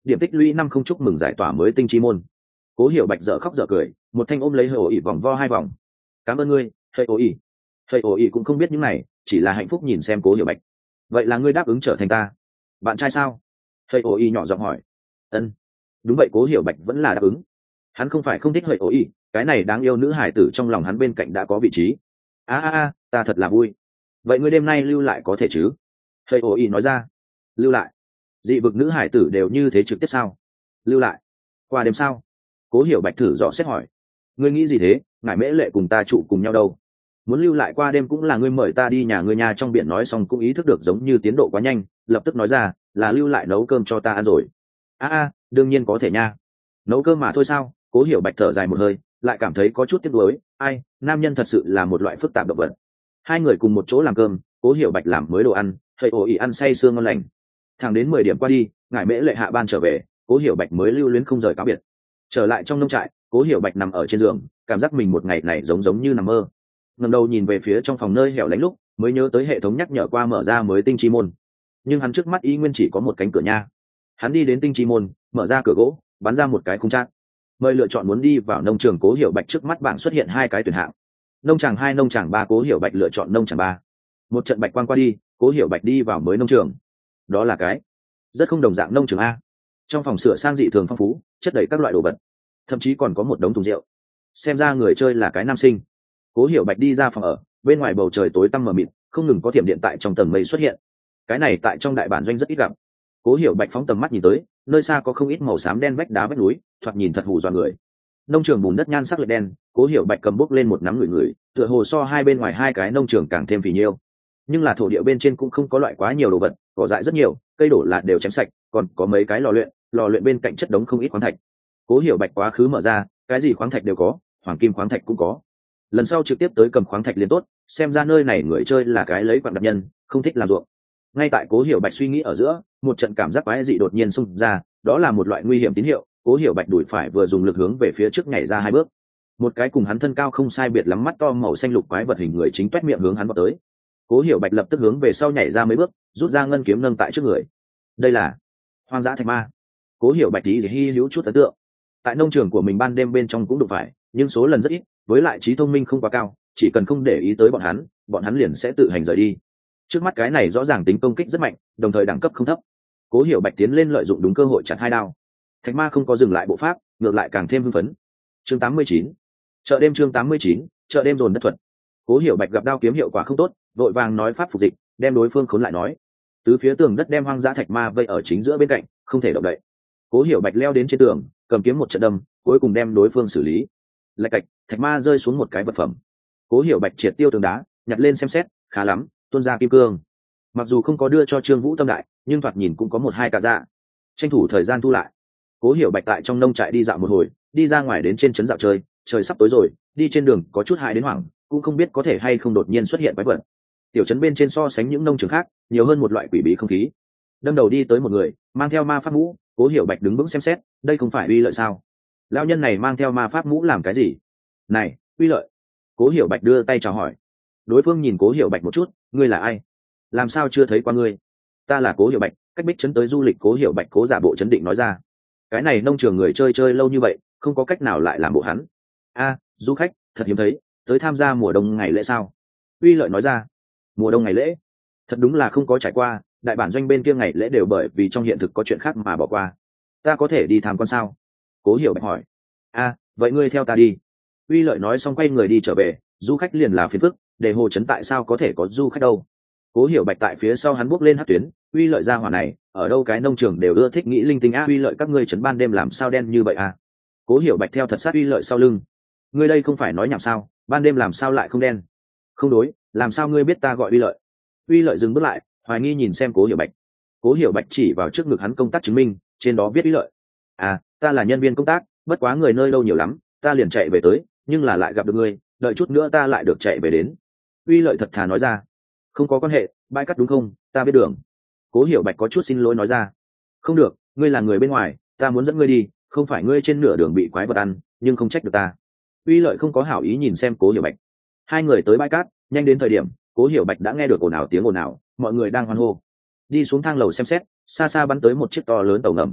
điểm tích lũy năm không chúc mừng giải tỏa mới tinh chi môn. Cố Hiểu Bạch dở khóc dở cười, một thanh ôm lấy hơi ổ ỉ vòng vo hai vòng. Cảm ơn ngươi, hơi ổ ỉ. Hơi ổ ỉ cũng không biết những này, chỉ là hạnh phúc nhìn xem Cố Hiểu Bạch. Vậy là ngươi đáp ứng trở thành ta bạn trai sao? Hơi ổ ỉ nhỏ giọng hỏi. Ân, đúng vậy. Cố Hiểu Bạch vẫn là đáp ứng. Hắn không phải không thích hơi ổ ỉ, cái này đáng yêu nữ hải tử trong lòng hắn bên cạnh đã có vị trí. A a a, ta thật là vui. Vậy ngươi đêm nay lưu lại có thể chứ? Hơi ổ ỉ nói ra. Lưu lại? Dị vực nữ hải tử đều như thế trực tiếp sao? Lưu lại qua đêm sao? Cố Hiểu Bạch thử dò xét hỏi. Ngươi nghĩ gì thế? Ngải Mễ Lệ cùng ta trụ cùng nhau đâu? Muốn lưu lại qua đêm cũng là ngươi mời ta đi nhà ngươi nhà. Trong biển nói xong cũng ý thức được giống như tiến độ quá nhanh, lập tức nói ra là lưu lại nấu cơm cho ta ăn rồi. A a, đương nhiên có thể nha. Nấu cơm mà thôi sao? Cố Hiểu Bạch thở dài một hơi, lại cảm thấy có chút tiếc nuối. Ai, nam nhân thật sự là một loại phức tạp động vật. Hai người cùng một chỗ làm cơm, Cố Hiểu Bạch làm mới đồ ăn, thầy ổ ỉ ăn say sương ngon lành. Thẳng đến mười điểm qua đi, Ngải Mễ Lệ hạ ban trở về, Cố Hiểu Bạch mới lưu luyến không rời cáo biệt. Trở lại trong nông trại, Cố Hiểu Bạch nằm ở trên giường, cảm giác mình một ngày này giống giống như nằm mơ. Ngẩng đầu nhìn về phía trong phòng nơi hẻo lánh lúc, mới nhớ tới hệ thống nhắc nhở qua mở ra mới tinh chi môn. Nhưng hắn trước mắt y nguyên chỉ có một cánh cửa nha. Hắn đi đến tinh chi môn, mở ra cửa gỗ, bắn ra một cái khung trác. Mời lựa chọn muốn đi vào nông trường. Cố Hiểu Bạch trước mắt bảng xuất hiện hai cái tuyển hạng. Nông tràng hai, nông tràng ba. Cố Hiểu Bạch lựa chọn nông tràng ba. Một trận bạch quang qua đi, Cố Hiểu Bạch đi vào mới nông trường. Đó là cái rất không đồng dạng nông trường a. Trong phòng sửa sang dị thường phong phú, chất đầy các loại đồ vật, thậm chí còn có một đống thùng rượu. Xem ra người chơi là cái nam sinh. Cố Hiểu Bạch đi ra phòng ở, bên ngoài bầu trời tối tăm mờ mịt, không ngừng có thiểm điện tại trong tầng mây xuất hiện. Cái này tại trong đại bản doanh rất ít gặp. Cố Hiểu Bạch phóng tầm mắt nhìn tới, nơi xa có không ít màu xám đen vách đá vách núi, thoạt nhìn thật hù dọa người. Nông trường bùn đất nhan sắc lệ đen, Cố Hiểu Bạch cầm bốc lên một nắm người người, tựa hồ so hai bên ngoài hai cái nông trường càng thêm phì nhiêu. Nhưng là thổ địa bên trên cũng không có loại quá nhiều đồ vật, cỏ dại rất nhiều, cây đổ là đều chém sạch, còn có mấy cái lò luyện, lò luyện bên cạnh chất đống không ít khoáng thạch. Cố Hiểu Bạch quá khứ mở ra, cái gì khoáng thạch đều có, hoàng kim khoáng thạch cũng có. Lần sau trực tiếp tới cầm khoáng thạch liền tốt, xem ra nơi này người chơi là cái lấy quặng đập nhân, không thích làm ruộng. Ngay tại Cố Hiểu Bạch suy nghĩ ở giữa, một trận cảm giác quái dị đột nhiên xung ra, đó là một loại nguy hiểm tín hiệu. Cố Hiểu Bạch đuổi phải vừa dùng lực hướng về phía trước nhảy ra hai bước. Một cái cùng hắn thân cao không sai biệt lắm mắt to màu xanh lục quái vật hình người chính toét miệng hướng hắn vọt tới. Cố Hiểu Bạch lập tức hướng về sau nhảy ra mấy bước, rút ra ngân kiếm nâng tại trước người. Đây là hoang dã thạch ma. Cố Hiểu Bạch tí hi hữu chút ấn tượng. Tại nông trường của mình ban đêm bên trong cũng đụng phải, nhưng số lần rất ít, với lại trí thông minh không quá cao, chỉ cần không để ý tới bọn hắn, bọn hắn liền sẽ tự hành rời đi. Trước mắt cái này rõ ràng tính công kích rất mạnh, đồng thời đẳng cấp không thấp. Cố Hiểu Bạch tiến lên lợi dụng đúng cơ hội chặt hai đao. Thạch ma không có dừng lại bộ pháp, ngược lại càng thêm hưng phấn. Chương tám mươi chín, chợ đêm. Chương tám mươi chín, chợ đêm dồn đất thuật. Cố Hiểu Bạch gặp đao kiếm hiệu quả không tốt, vội vàng nói pháp phục dịch, đem đối phương khốn lại nói. Tứ phía tường đất đem hoang dã thạch ma vây ở chính giữa bên cạnh, không thể động đậy. Cố Hiểu Bạch leo đến trên tường, cầm kiếm một trận đâm, cuối cùng đem đối phương xử lý. Lạch cạch, thạch ma rơi xuống một cái vật phẩm. Cố Hiểu Bạch triệt tiêu tường đá, nhặt lên xem xét, khá lắm, tuôn ra kim cương. Mặc dù không có đưa cho Trương Vũ Tâm đại, nhưng thoạt nhìn cũng có một hai cả dạ. Tranh thủ thời gian thu lại. Cố Hiểu Bạch tại trong nông trại đi dạo một hồi, đi ra ngoài đến trên trấn dạo chơi, trời sắp tối rồi, đi trên đường có chút hại đến hoảng, cũng không biết có thể hay không đột nhiên xuất hiện quái vật. Tiểu trấn bên trên so sánh những nông trường khác, nhiều hơn một loại quỷ bí không khí. Đâm đầu đi tới một người, mang theo ma pháp mũ. Cố Hiểu Bạch đứng vững xem xét, đây không phải Uy Lợi sao? Lão nhân này mang theo ma pháp mũ làm cái gì? Này, Uy Lợi. Cố Hiểu Bạch đưa tay chào hỏi. Đối phương nhìn Cố Hiểu Bạch một chút, ngươi là ai? Làm sao chưa thấy qua ngươi? Ta là Cố Hiểu Bạch, cách Bích trấn tới du lịch. Cố Hiểu Bạch cố giả bộ trấn định nói ra. Cái này nông trường người chơi chơi lâu như vậy, không có cách nào lại làm bộ hắn. A, du khách, thật hiếm thấy, tới tham gia mùa đông ngày lễ sao? Uy Lợi nói ra. Mùa đông ngày lễ? Thật đúng là không có trải qua, đại bản doanh bên kia ngày lễ đều bởi vì trong hiện thực có chuyện khác mà bỏ qua. Ta có thể đi tham quan sao? Cố Hiểu Bạch hỏi. A, vậy ngươi theo ta đi. Uy Lợi nói xong quay người đi trở về, du khách liền là phiền phức, để hồ trấn tại sao có thể có du khách đâu? Cố Hiểu Bạch tại phía sau hắn bước lên hất tuyến. Uy Lợi ra hỏa này, ở đâu cái nông trường đều ưa thích nghĩ linh tinh. A, Uy Lợi các ngươi trấn ban đêm làm sao đen như vậy à? Cố Hiểu Bạch theo thật sát Uy Lợi sau lưng. Ngươi đây không phải nói nhảm sao? Ban đêm làm sao lại không đen? Không đối, làm sao ngươi biết ta gọi Uy Lợi? Uy Lợi dừng bước lại, hoài nghi nhìn xem Cố Hiểu Bạch. Cố Hiểu Bạch chỉ vào trước ngực hắn công tác chứng minh, trên đó viết Uy Lợi. À, ta là nhân viên công tác, bất quá người nơi đâu nhiều lắm, ta liền chạy về tới, nhưng là lại gặp được ngươi, đợi chút nữa ta lại được chạy về đến. Uy Lợi thật thà nói ra. Không có quan hệ, bãi cắt đúng không? Ta biết đường. Cố Hiểu Bạch có chút xin lỗi nói ra. Không được, ngươi là người bên ngoài, ta muốn dẫn ngươi đi, không phải ngươi trên nửa đường bị quái vật ăn, nhưng không trách được ta. Uy Lợi không có hảo ý nhìn xem Cố Hiểu Bạch. Hai người tới bãi cát, nhanh đến thời điểm, Cố Hiểu Bạch đã nghe được ồn ào tiếng ồn ào, mọi người đang hoan hô. Đi xuống thang lầu xem xét, xa xa bắn tới một chiếc to lớn tàu ngầm.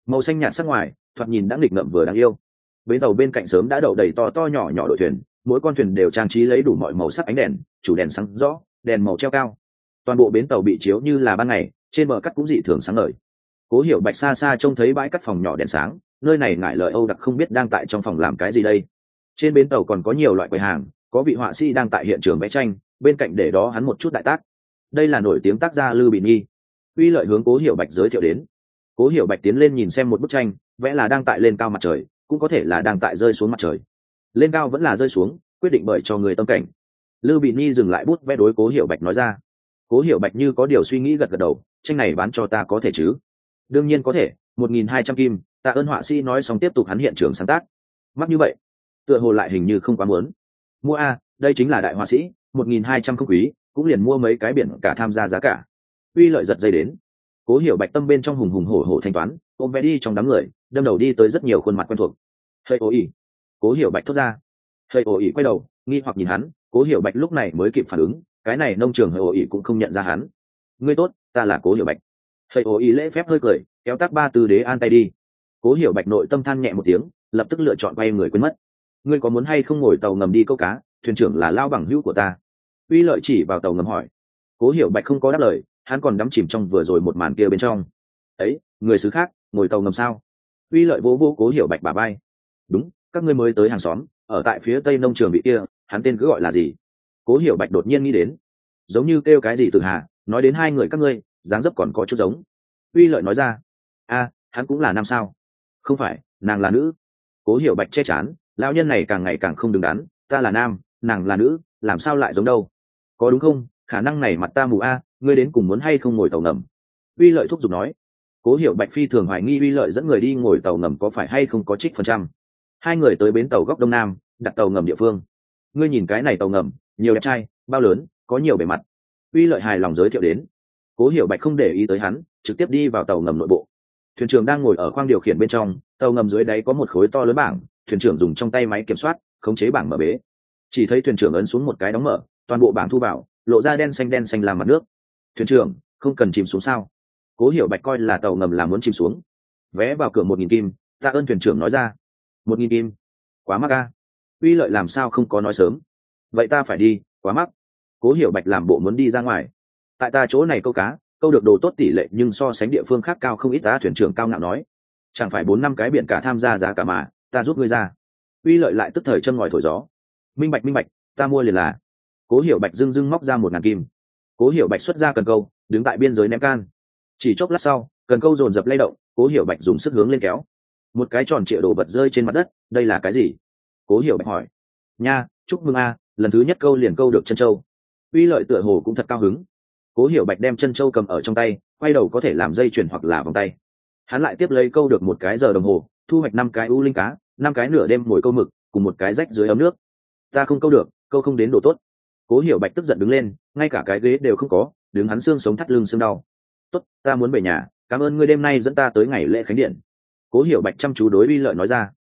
màu xanh nhạt sắc ngoài thoạt nhìn đã nghịch ngợm vừa đáng yêu. Bến tàu bên cạnh sớm đã đậu đầy to to nhỏ nhỏ đội thuyền, mỗi con thuyền đều trang trí lấy đủ mọi màu sắc ánh đèn, chủ đèn sáng rõ, đèn màu treo cao. Toàn bộ bến tàu bị chiếu như là ban ngày, trên bờ cắt cũng dị thường sáng ngời. Cố Hiểu Bạch xa xa trông thấy bãi cắt phòng nhỏ đèn sáng, nơi này ngại lợi Âu Đặc không biết đang tại trong phòng làm cái gì đây. Trên bến tàu còn có nhiều loại quầy hàng, có vị họa sĩ đang tại hiện trường vẽ tranh, bên cạnh để đó hắn một chút đại tác. Đây là nổi tiếng tác gia Lư Bình Nhi. Uy Lợi hướng Cố Hiểu Bạch giới thiệu đến. Cố Hiểu Bạch tiến lên nhìn xem một bức tranh, vẽ là đang tại lên cao mặt trời, cũng có thể là đang tại rơi xuống mặt trời. Lên cao vẫn là rơi xuống, quyết định bởi cho người tâm cảnh. Lư Bình Nhi dừng lại bút vẽ đối Cố Hiểu Bạch nói ra. Cố Hiểu Bạch như có điều suy nghĩ gật gật đầu, tranh này bán cho ta có thể chứ? Đương nhiên có thể, một nghìn hai trăm kim, tạ ơn họa sĩ nói xong tiếp tục hắn hiện trường sáng tác. Mắc như vậy, tựa hồ lại hình như không quá muốn. Mua a, đây chính là đại họa sĩ, một nghìn hai trăm không quý, cũng liền mua mấy cái biển cả tham gia giá cả. Uy Lợi giật dây đến. Cố Hiểu Bạch tâm bên trong hùng hùng hổ hổ thanh toán, ôm vé đi trong đám người, đâm đầu đi tới rất nhiều khuôn mặt quen thuộc. Hơi ố ỉ. Cố Hiểu Bạch thốt ra. Hơi ố ỉ quay đầu, nghi hoặc nhìn hắn, Cố Hiểu Bạch lúc này mới kịp phản ứng, cái này nông trường hơi ố ỉ cũng không nhận ra hắn. Ngươi tốt, ta là Cố Hiểu Bạch. Hơi ố ỉ lễ phép hơi cười, kéo tác ba từ đế an tay đi. Cố Hiểu Bạch nội tâm than nhẹ một tiếng, lập tức lựa chọn quay người quên mất. Ngươi có muốn hay không ngồi tàu ngầm đi câu cá, thuyền trưởng là lao bằng hữu của ta. Uy Lợi chỉ vào tàu ngầm hỏi. Cố Hiểu Bạch không có đáp lời, hắn còn đắm chìm trong vừa rồi một màn kia bên trong. Ấy, người xứ khác ngồi tàu ngầm sao? Uy Lợi vỗ vỗ Cố Hiểu Bạch bả vai. Đúng, các ngươi mới tới hàng xóm, ở tại phía tây nông trường bị kia, hắn tên cứ gọi là gì? Cố Hiểu Bạch đột nhiên nghĩ đến, giống như kêu cái gì Từ Hà, nói đến hai người các ngươi, dáng dấp còn có chút giống. Uy Lợi nói ra. A, hắn cũng là nam sao? Không phải, nàng là nữ. Cố Hiểu Bạch che chắn, lão nhân này càng ngày càng không đứng đắn, ta là nam, nàng là nữ, làm sao lại giống đâu? Có đúng không? Khả năng này mặt ta mù a, ngươi đến cùng muốn hay không ngồi tàu ngầm? Uy Lợi thúc giục nói. Cố Hiểu Bạch phi thường hoài nghi Uy Lợi dẫn người đi ngồi tàu ngầm có phải hay không có trích phần trăm. Hai người tới bến tàu góc đông nam, đặt tàu ngầm địa phương. Ngươi nhìn cái này tàu ngầm, nhiều đẹp trai, bao lớn, có nhiều bề mặt. Uy Lợi hài lòng giới thiệu đến. Cố Hiểu Bạch không để ý tới hắn, trực tiếp đi vào tàu ngầm nội bộ. Thuyền trưởng đang ngồi ở khoang điều khiển bên trong, tàu ngầm dưới đáy có một khối to lớn bảng, thuyền trưởng dùng trong tay máy kiểm soát khống chế bảng mở bế. Chỉ thấy thuyền trưởng ấn xuống một cái đóng mở, toàn bộ bảng thu vào, lộ ra đen xanh đen xanh làm mặt nước. Thuyền trưởng, không cần chìm xuống sao? Cố Hiểu Bạch coi là tàu ngầm là muốn chìm xuống. Vé vào cửa một nghìn kim, tạ ơn thuyền trưởng nói ra. Một nghìn kim, quá mắc a. Uy Lợi làm sao không có nói sớm? Vậy ta phải đi, quá mắc. Cố Hiểu Bạch làm bộ muốn đi ra ngoài. Tại ta chỗ này câu cá, câu được đồ tốt tỷ lệ nhưng so sánh địa phương khác cao không ít. Ta thuyền trưởng cao ngạo nói. Chẳng phải bốn năm cái biển cả tham gia giá cả mà, ta giúp ngươi ra. Uy Lợi lại tức thời châm ngòi thổi gió. Minh bạch minh bạch, ta mua liền là. Cố Hiểu Bạch dưng dưng móc ra một ngàn kim. Cố Hiểu Bạch xuất ra cần câu, đứng tại biên giới ném can. Chỉ chốc lát sau, cần câu dồn dập lay động, Cố Hiểu Bạch dùng sức hướng lên kéo. Một cái tròn trịa đồ vật rơi trên mặt đất, đây là cái gì? Cố Hiểu Bạch hỏi. Nha, chúc mừng a, lần thứ nhất câu liền câu được chân châu. Uy Lợi tựa hồ cũng thật cao hứng. Cố Hiểu Bạch đem chân châu cầm ở trong tay, quay đầu có thể làm dây chuyền hoặc là vòng tay. Hắn lại tiếp lấy câu được một cái giờ đồng hồ, thu hoạch năm cái u linh cá, năm cái nửa đêm mồi câu mực, cùng một cái rách dưới ấm nước. Ta không câu được, câu không đến đồ tốt. Cố Hiểu Bạch tức giận đứng lên, ngay cả cái ghế đều không có, đứng hắn xương sống thắt lưng xương đau. Tốt, ta muốn về nhà, cảm ơn ngươi đêm nay dẫn ta tới ngày lễ khánh điện. Cố Hiểu Bạch chăm chú đối Uy Lợi nói ra.